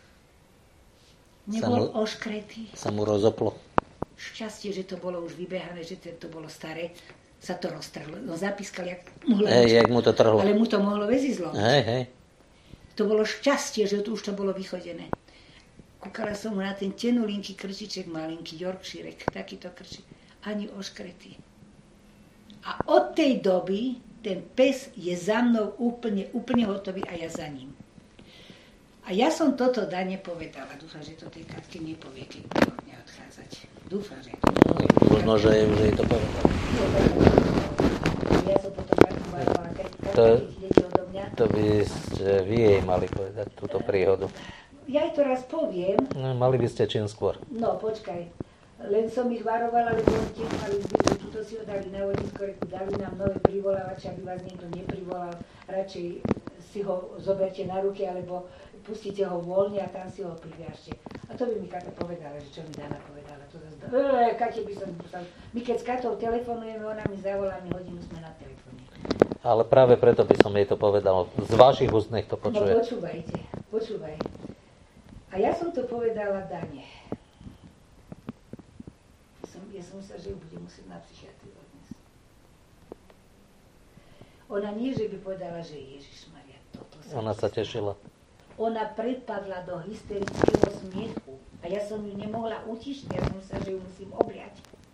Nebol mu, oškretý. Sa mu rozoplo. Šťastie, že to bolo už vybehané, že to bolo staré, sa to roztrhlo. No zapískal, jak, mohlo, hej, jak mu to trhlo. Ale mu to mohlo väzy zlomiť. Hej, hej. To bolo šťastie, že to už to bolo vychodené. Kúkala som mu na ten tenulinký krčiček, malinký Yorkshirek, takýto krčík. Ani oškretý. A od tej doby ten pes je za mnou úplne, úplne hotový a ja za ním. A ja som toto Dane povedala. Dúfam, že to tej Katke nepovie, keď bude od mňa odchádzať. Dúfam, že to povie. Možno, že už jej to povedala. Ja som potom takú varovala, keď To, idete odo mňa. to by ste vy jej mali povedať, túto príhodu. Ja jej to raz poviem. No, mali by ste čím skôr. No, počkaj. Len som ich varovala, lebo oni tiež mali zbytu. Tuto si ho dali na vodisko, dali nám nové privolávače, aby vás niekto neprivolal. Radšej si ho zoberte na ruky, alebo pustíte ho voľne a tam si ho priviažte. A to by mi Kata povedala, že čo mi Dana povedala. To zase, eee, Kate by som musel. My keď s Katou telefonujeme, ona mi zavolá, my hodinu sme na telefóne. Ale práve preto by som jej to povedal. Z vašich úst nech to počuje. No počúvajte, počúvaj. A ja som to povedala Dane. Ja som myslela, že ju budem musieť na psychiatriu odniesť. Ona nie, že by povedala, že Ježišmaria, toto sa... Ona sa tešila. Ona prepadla do hysterického smiechu a ja som ju nemohla utišiť, ja som myslela, že ju musím obliať.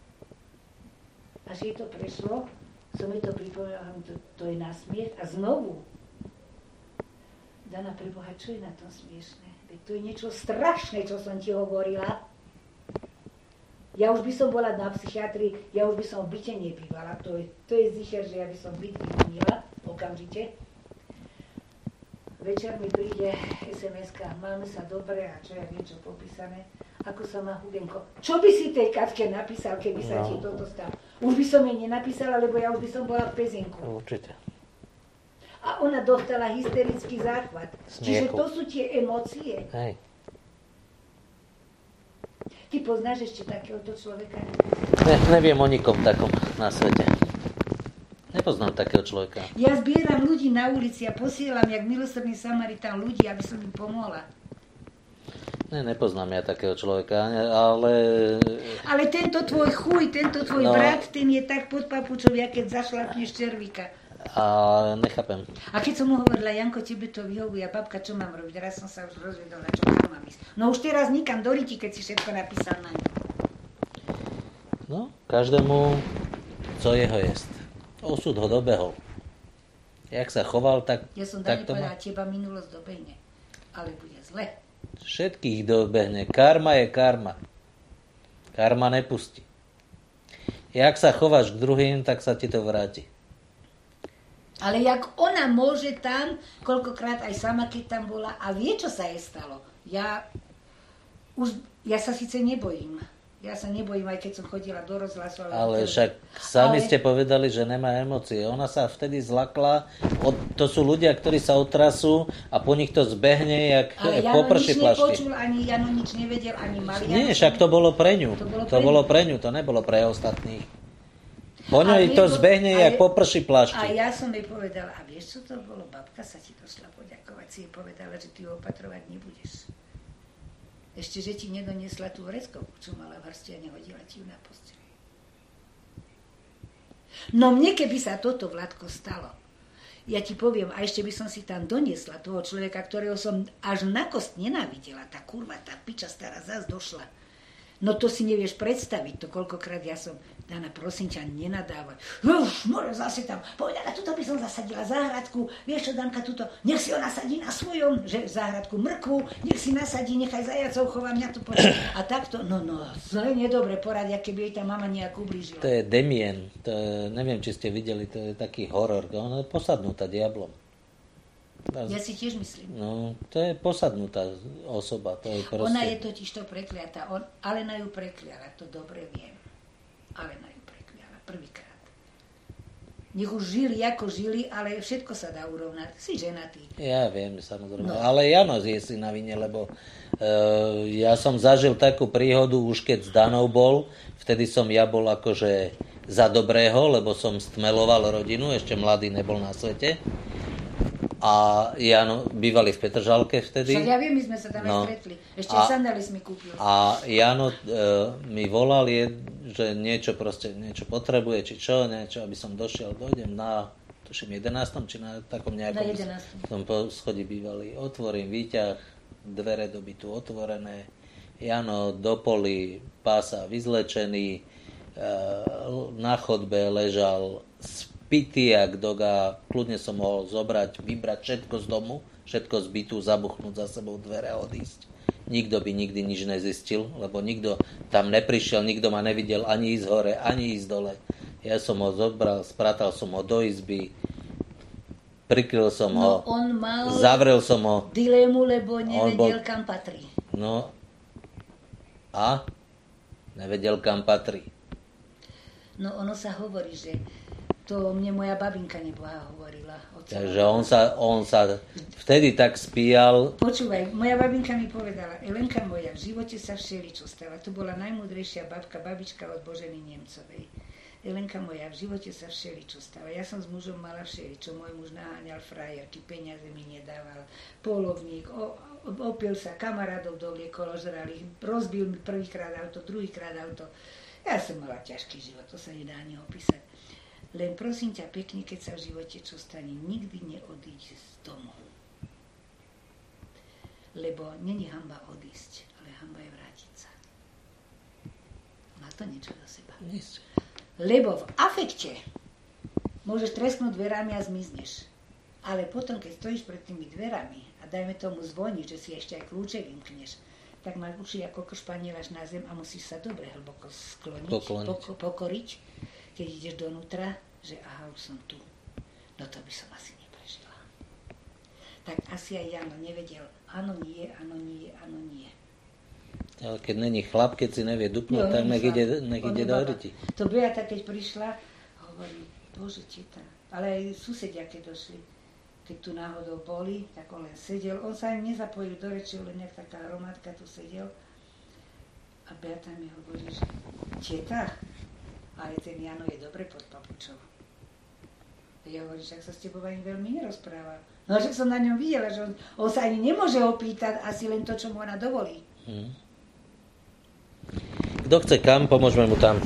Až jej to prešlo, som jej to pripovedala, to, to je na smiech a znovu. Dana, preboha, čo je na tom smiešné? Veď to je niečo strašné, čo som ti hovorila. Ja už by som bola na psychiatrii, ja už by som v byte nebývala. To je, to je zicher, že ja by som byt vymenila okamžite. Večer mi príde es em eska, máme sa dobre a čo ja viem, čo popísané. Ako sa má Hugenko. Čo by si tej Katke napísal, keby sa no. ti toto stalo? Už by som jej nenapísala, lebo ja už by som bola v pezinku. Určite. A ona dostala hysterický záchvat. Smiechu. Čiže to sú tie emócie. Hej. Ty poznáš ešte takéhoto človeka? Ne, neviem o nikom takom na svete. Nepoznám takého človeka. Ja zbieram ľudí na ulici a posielam, jak milosrdný Samaritán ľudí, aby som im pomohla. Ne, nepoznám ja takého človeka, ale... Ale tento tvoj chuj, tento tvoj no. brat, ten je tak pod papučou, ja keď zašlapneš červíka. A nechápem. A keď som mu hovorila, Janko, tebe to vyhovuje, a babka, čo mám robiť? Raz som sa už rozvedol, na čo kam mám ísť. No už teraz nikam do riti, keď si všetko napísal na ňu. No, každému, co jeho jest. Osud ho dobehol. Jak sa choval, tak, ja som tak to má. povedala, teba minulosť dobehne, ale bude zle. Všetkých dobehne. Karma je karma. Karma nepustí. Jak sa chováš k druhým, tak sa ti to vráti. Ale jak ona môže tam, koľkokrát aj sama, keď tam bola, a vie, čo sa jej stalo. Ja už, ja sa síce nebojím. Ja sa nebojím, aj keď som chodila do rozhlasu. Ale však sami ale... ste povedali, že nemá emócie. Ona sa vtedy zlakla. Od, to sú ľudia, ktorí sa otrasú a po nich to zbehne, jak poprší plašky. Ale Jano nič nepočul, ani Jano nič nevedel, ani Marian. Nie, však to bolo pre ňu. To bolo pre, to bolo pre ňu, to nebolo pre ostatných. Po ňoj to zbehne, jak poprší plašky. A ja som jej povedala, a vieš, čo to bolo? Babka sa ti došla poďakovať. Si jej povedala, že ty opatrovať nebudeš. Ešte, že ti nedoniesla tú vreckovku, čo mala v hrsti a nehodila ti ju na posteľ. No mne, keby sa toto, Vladko, stalo, ja ti poviem, a ešte by som si tam doniesla toho človeka, ktorého som až na kost nenávidela, tá kurva, tá piča stará zás došla. No to si nevieš predstaviť, to koľkokrát ja som, Dana, prosím ťa, nenadávaj. Už, môžem zase tam, povedala, tuto by som zasadila záhradku, vieš čo, Danka, tuto, nech si ho nasadí na svojom, že záhradku mrkvu, nech si nasadí, nechaj zajacov, chová mňa tu počuť. A takto, no, no, zle, nedobre poradia, keby jej tá mama nejak ublížila. To je Damien, to je, neviem, či ste videli, to je taký horor, ona je posadnutá diablom. Ja si tiež myslím. No, to je posadnutá osoba. To je proste... Ona je totiž to prekliatá. On, Alena ju prekliala, to dobre viem. Alena ju prekliala prvýkrát. Nech už žili, ako žili, ale všetko sa dá urovnať. Si ženatý. Ja viem, samozrejme. No. Ale Jano je si na vine, lebo uh, ja som zažil takú príhodu, už keď s Danou bol, vtedy som ja bol akože za dobrého, lebo som stmeloval rodinu, ešte mladý nebol na svete. A Jano, bývali v Petržalke vtedy. Však ja viem, my sme sa tam no. aj stretli. Ešte a, sandály si mi kúpil. A Jano e, mi volal, je, že niečo proste, niečo potrebuje, či čo, niečo, aby som došiel, dojdem na, tuším, jedenástom, či na takom nejakom... Na jedenástom. Som po schodí bývalý. Otvorím výťah, dvere do bytu otvorené. Jano do poli, pása vyzlečený, e, na chodbe ležal s pitiak doga, kľudne som mohol zobrať, vybrať všetko z domu, všetko z bytu, zabuchnúť za sebou dvere a odísť. Nikto by nikdy nič nezistil, lebo nikto tam neprišiel, nikto ma nevidel ani ísť hore, ani ísť dole. Ja som ho zobral, spratal som ho do izby, prikryl som No, ho, on mal zavrel som ho. dilemu, lebo nevedel, bol- kam patrí. No a nevedel, kam patrí. No ono sa hovorí, že to mne moja babinka neboha hovorila. Otca. Takže on sa, on sa vtedy tak spíjal. Počúvaj, moja babinka mi povedala, Elenka moja, v živote sa všeličo stala. To bola najmúdrejšia babka, babička od Boženy Nemcovej. Elenka moja, v živote sa všeličo stala. Ja som s mužom mala všeličo. Môj muž naháňal frajerky, peniaze mi nedával, polovník, o, opil sa, kamarádov dovliekol, ožrali, rozbil mi prvýkrát auto, druhýkrát auto. Ja som mala ťažký život, to sa nedá ani opísať. Len prosím ťa pekne, keď sa v živote čo stane, nikdy neodíď z domu. Lebo není hanba odísť, ale hanba je vrátiť sa. Má to niečo do seba. Lebo v afekte môžeš tresknúť dverami a zmizneš. Ale potom, keď stojíš pred tými dverami a dajme tomu zvoní, že si ešte aj kľúče vymkneš, tak máš uši ako španieláš na zem a musíš sa dobre hlboko skloniť, poko, pokoriť, keď ideš donútra, že aha, už som tu. No to by som asi neprežila. Tak asi aj Jano nevedel, áno nie, áno nie, áno nie. Ale keď není chlap, keď si nevie dupnúť, tak nech ide, nech ide do hryti. To Beata, keď prišla, hovorí, bože, teta. Ale aj susedia, keď došli, keď tu náhodou boli, tak on len sedel. On sa ani nezapojil do reči, len nejak taká hromádka tu sedel. A Beata mi hovorí, že teta, ale ten Jano je dobre pod papučou. Ja hovorím, že ak sa s tebou ani veľmi nerozprával. No, že som na ňom videla, že on, on sa ani nemôže opýtať, asi len to, čo mu ona dovolí. Hmm. Kto chce kam, pomôžeme mu tam.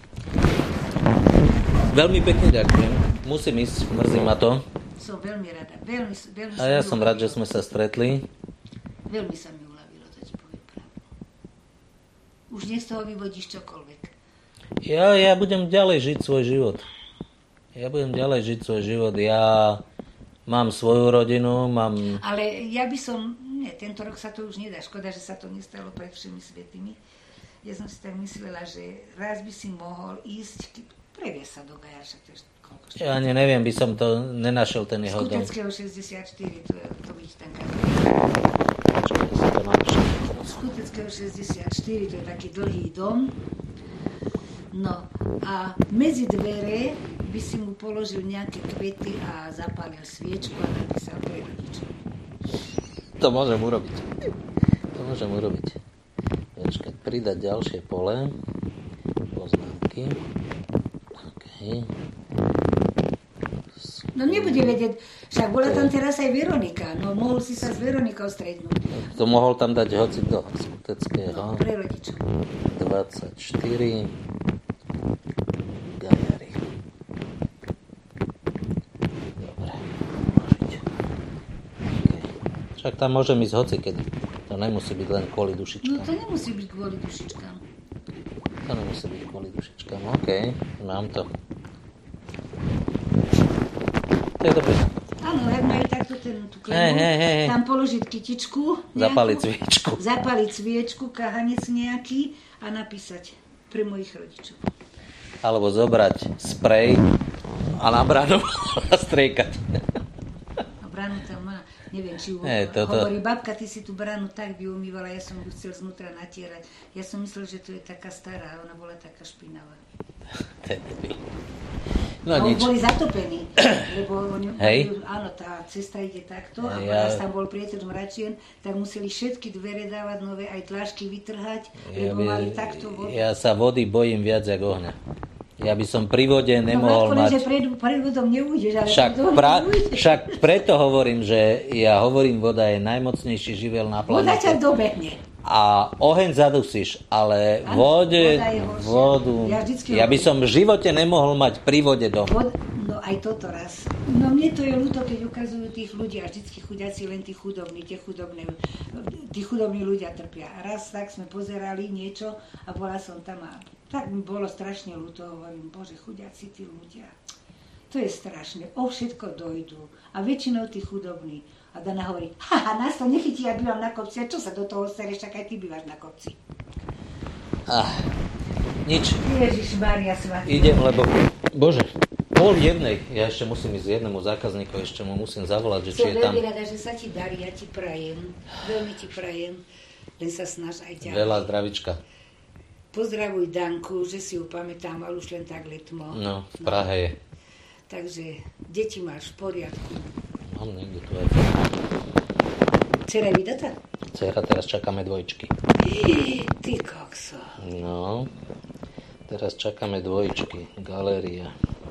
Veľmi pekne ďakujem. Musím ísť, mrzí ma to. Som veľmi rada. Veľmi, veľmi A ja som rád, že sme sa stretli. Veľmi sa mi uľavilo, to ti poviem pravdu. Už nech z toho vyvodíš čokoľvek. Ja, ja budem ďalej žiť svoj život. Ja budem ďalej žiť svoj život. Ja mám svoju rodinu, mám... Ale ja by som... Nie, tento rok sa to už nedá. Škoda, že sa to nestalo pred všemi svätými. Ja som si tak myslela, že raz by si mohol ísť, previesť sa do Gajaša. Koľko šťastí. Ja ani neviem, by som to nenašiel, ten jeho dom. Skuteckého šesťdesiatštyri, to je to byť ten kameň. Skuteckého šesťdesiatštyri, to je taký dlhý dom. No a medzi dvere by si mu položil nejaké kvety a zapálil sviečku a napísal pre rodičov. To môžem urobiť. To môžem urobiť. Počkať, pridať ďalšie pole. Poznámky. Okay. No nebude vedieť, však bola tam teraz aj Veronika, no mohol si sa s Veronikou stretnúť. To mohol tam dať hoci do Skuteckého. No, pre rodičov. dvadsaťštyri Galery. Dobre, uložiť. Okay. Však tam môžem ísť hoci kedy. To nemusí byť len kvôli dušičkám. No to nemusí byť kvôli dušičkám. To nemusí byť kvôli dušičkám. OK, mám to. To je dobré. Áno, ak majú takto ten, tú klebu, Hej, hej, hej. tam položiť kytičku, nejakú, Zapáliť sviečku. zapáliť sviečku, kahanec nejaký a napísať pre mojich rodičov. Alebo zobrať sprej a na bránu a striekať. A bránu tam má, neviem, či ju Hey, toto... hovorí, babka, ty si tú bránu tak vyumývala, ja som ju chcel znútra natierať. Ja som myslel, že to je taká stará, ona bola taká špinavá. To je debil. No a oni nič. boli zatopení, lebo oni, Hej. áno, tá cesta ide takto a Ja- ja... tam bol priateľ mračien, tak museli všetky dvere dávať nové, aj dlážky vytrhať, Ja, lebo by, mali takto vodu. ja sa vody bojím viac jak ohňa. Ja by som pri vode No nemohol Matko, mať... že pred, pred vodom neújdeš, ale Však, pred vodom pra, neújdeš. však preto hovorím, že ja hovorím, voda je najmocnejší živel na Voda ťa planete. dobehne. A oheň zadusíš, ale Áno, vode, voda je horšia. vodu... Ja vždycky Ja by hovorím. som v živote nemohol mať pri vode dom. Vod, no aj toto raz. No mne to je ľúto, keď ukazujú tých ľudí a vždycky chudáci len tí chudobní, tie chudobné, tí chudobní ľudia trpia. A raz tak sme pozerali niečo a bola som tam a tak mi bolo strašne ľúto, hovorím, bože, chudáci tí ľudia. To je strašné. O všetko dojdú. A väčšinou tí chudobní. A Dana hovorí, haha, nás to nechytí, ja bývam na kopci. A čo sa do toho sereš, tak aj ty bývaš na kopci. Ah, nič. Ježišmária svatý. Idem, lebo, bože, pol jednej. Ja ešte musím ísť jednému zákazníku, ešte mu musím zavolať, že či je tam. Som veľmi rada, že sa ti darí, ja ti prajem. Veľmi ti prajem. Len sa snaž aj ďalej. Veľa zdravička. Pozdravuj Danku, že si ju pamätám, ale už len tak letmo. No, v Prahe je. Takže deti máš v poriadku. Mám niekde tu aj. Dcera je vydatá? Dcera, teraz čakáme dvojčky. Ty kokso. No, teraz čakáme dvojčky. Galéria.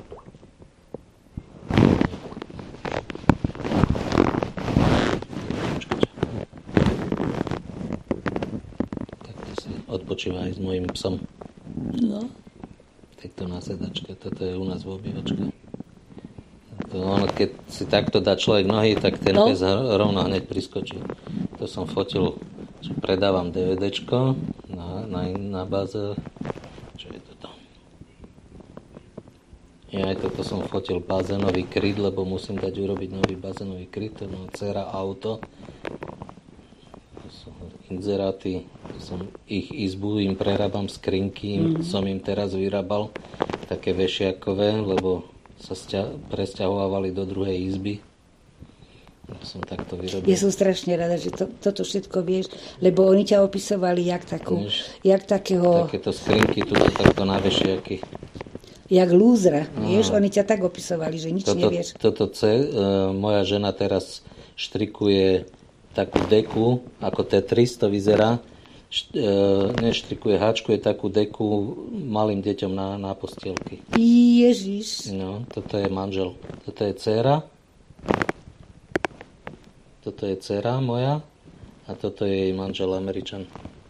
Takto si odpočíva aj s mojím psom. No. Takto na sedačke. Toto je u nás v obývačke. To ono, keď si takto dá človek nohy, tak ten no. pes rovno hneď priskočí. To som fotil, že predávam DVDčko na, na, na báze. Čo je toto? Ja aj toto som fotil bazénový kryt, lebo musím dať urobiť nový bazénový kryt. To je dcera auto. To sú inzeráty. To som ich izbu, im prerábam skrinky. Mm-hmm. Som im teraz vyrábal také vešiakové, lebo sa stia- presťahovávali do druhej izby. Som takto vyrobil. Ja som strašne rada, že to, toto všetko vieš, lebo oni ťa opisovali jak takú, Než, jak takého... Takéto skrinky, tu takto na vešiaky. Jak lúzra, vieš, oni ťa tak opisovali, že nič toto, nevieš. Toto C, e, moja žena teraz štrikuje takú deku, ako T tristo vyzerá. Št, e, neštrikuje, háčkuje takú deku malým deťom na, na postielky. Ježiš. No, toto je manžel. Toto je dcera. Toto je dcera moja. A toto je jej manžel Američan.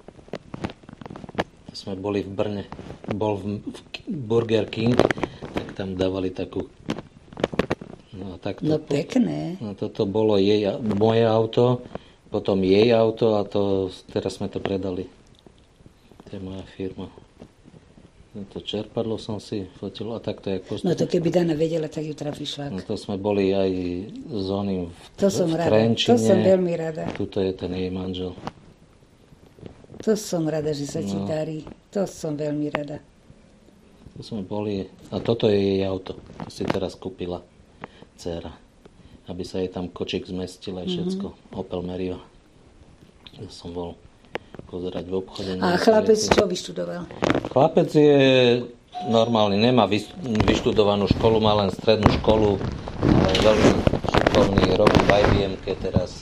Sme boli v Brne. Bol v, v Burger King, tak tam dávali takú... No, tak to, no pekné. No, toto bolo jej, moje auto, potom jej auto a to, teraz sme to predali. To je moja firma. To čerpadlo som si fotil a takto jak postup. No to keby Dana vedela, tak ju trafíš švák. No to sme boli aj s oným v, to som v rada. Trenčine. To som veľmi rada. Tuto je ten jej manžel. To som rada, že sa ti no. darí. To som veľmi rada. To sme boli... A toto je jej auto. To si teraz kúpila dcera. Aby sa jej tam kočík zmestil aj všetko. Mm-hmm. Opel Meriva. Ja som bol pozerať v obchode. A chlapec čo vyštudoval? Chlapec je normálny. Nemá vyštudovanú školu, má len strednú školu. Ale veľmi šikovný. Robí v í bé em-ke teraz.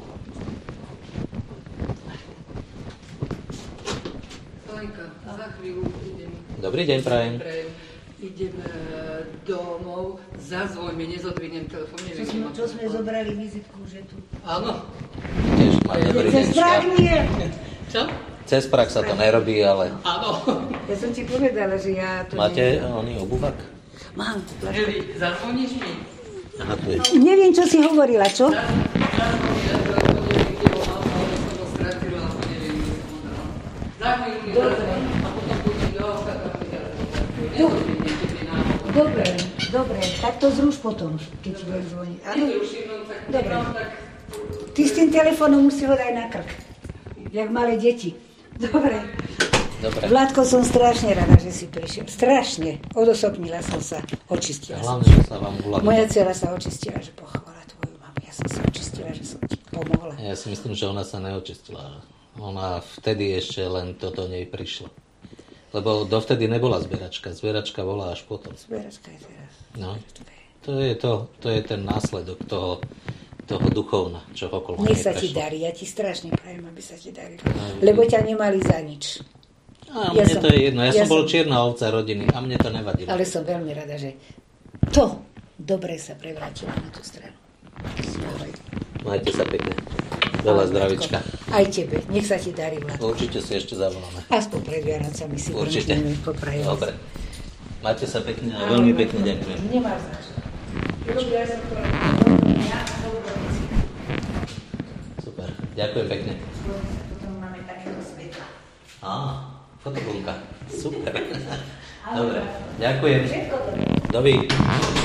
Dobrý deň, prajem. Idem domov, zazvoň mi, nezodvihnem telefón, neviem. Čo sme, čo sme zobrali vizitku, že tu? Áno. Tiež má dobrý deň. Cez prach nie. Čo? Cez prach sa to nerobí, ale... Áno. Ja som ti povedala, že ja to Máte neviem. oný obuvak? Mám. Eli, zazvoníš mi? Aha, tu je. Neviem, čo si hovorila, čo? Zazvoníš, ja to poviem, kde ho mám, ale som ho stratila, ale neviem, kde som ho dala. Zazvoníš mi, zazvoníš, a potom budem do auta, tam mi nezodvihnem, keď mi náhodou. Dobre, dobre, tak to zruš potom, keď ti budem zvoniť. Áno? Nezruším, no tak Dobre. nemám tak... Ty s tým telefónom musí ho dať na krk, jak malé deti. Dobre. Dobre. Vládko, som strašne rada, že si prišiel. Strašne. Odosopnila som sa. Očistila som Hlavne, že sa vám uľavilo. Moja dcera sa očistila, že pochvala tvoju mamu. Ja som sa očistila, že som ti pomohla. Ja si myslím, že ona sa neočistila. Ona vtedy ešte len toto nej prišlo. Lebo dovtedy nebola zberačka. Zberačka bola až potom. Zberačka je teraz. No. To je, to, to je ten následok toho, toho duchovna, čo okolo Nech nej sa ti prešlo. darí. Ja ti strašne prajem, aby sa ti darilo. Lebo ťa nemali za nič. A Ja mne som- to je jedno. Ja, ja som bol som- čierna ovca rodiny a mne to nevadilo. Ale som veľmi rada, že to dobre sa prevrátilo na tú stranu. Majte sa pekne. Veľa zdravička. Aj tebe. Nech sa ti darí, Vládko. Určite si ešte zavoláme. Aspoň pred Vianocami si Určite. poprajem. Dobre. Majte sa pekne a veľmi pekne ďakujem. Nemáš za čo. Ja som to ja a dobrovici. Super. Ďakujem pekne. Potom máme takého svetla. Á, fotobunka. Super. Dobre. Ďakujem. Všetko dobré. Dovi.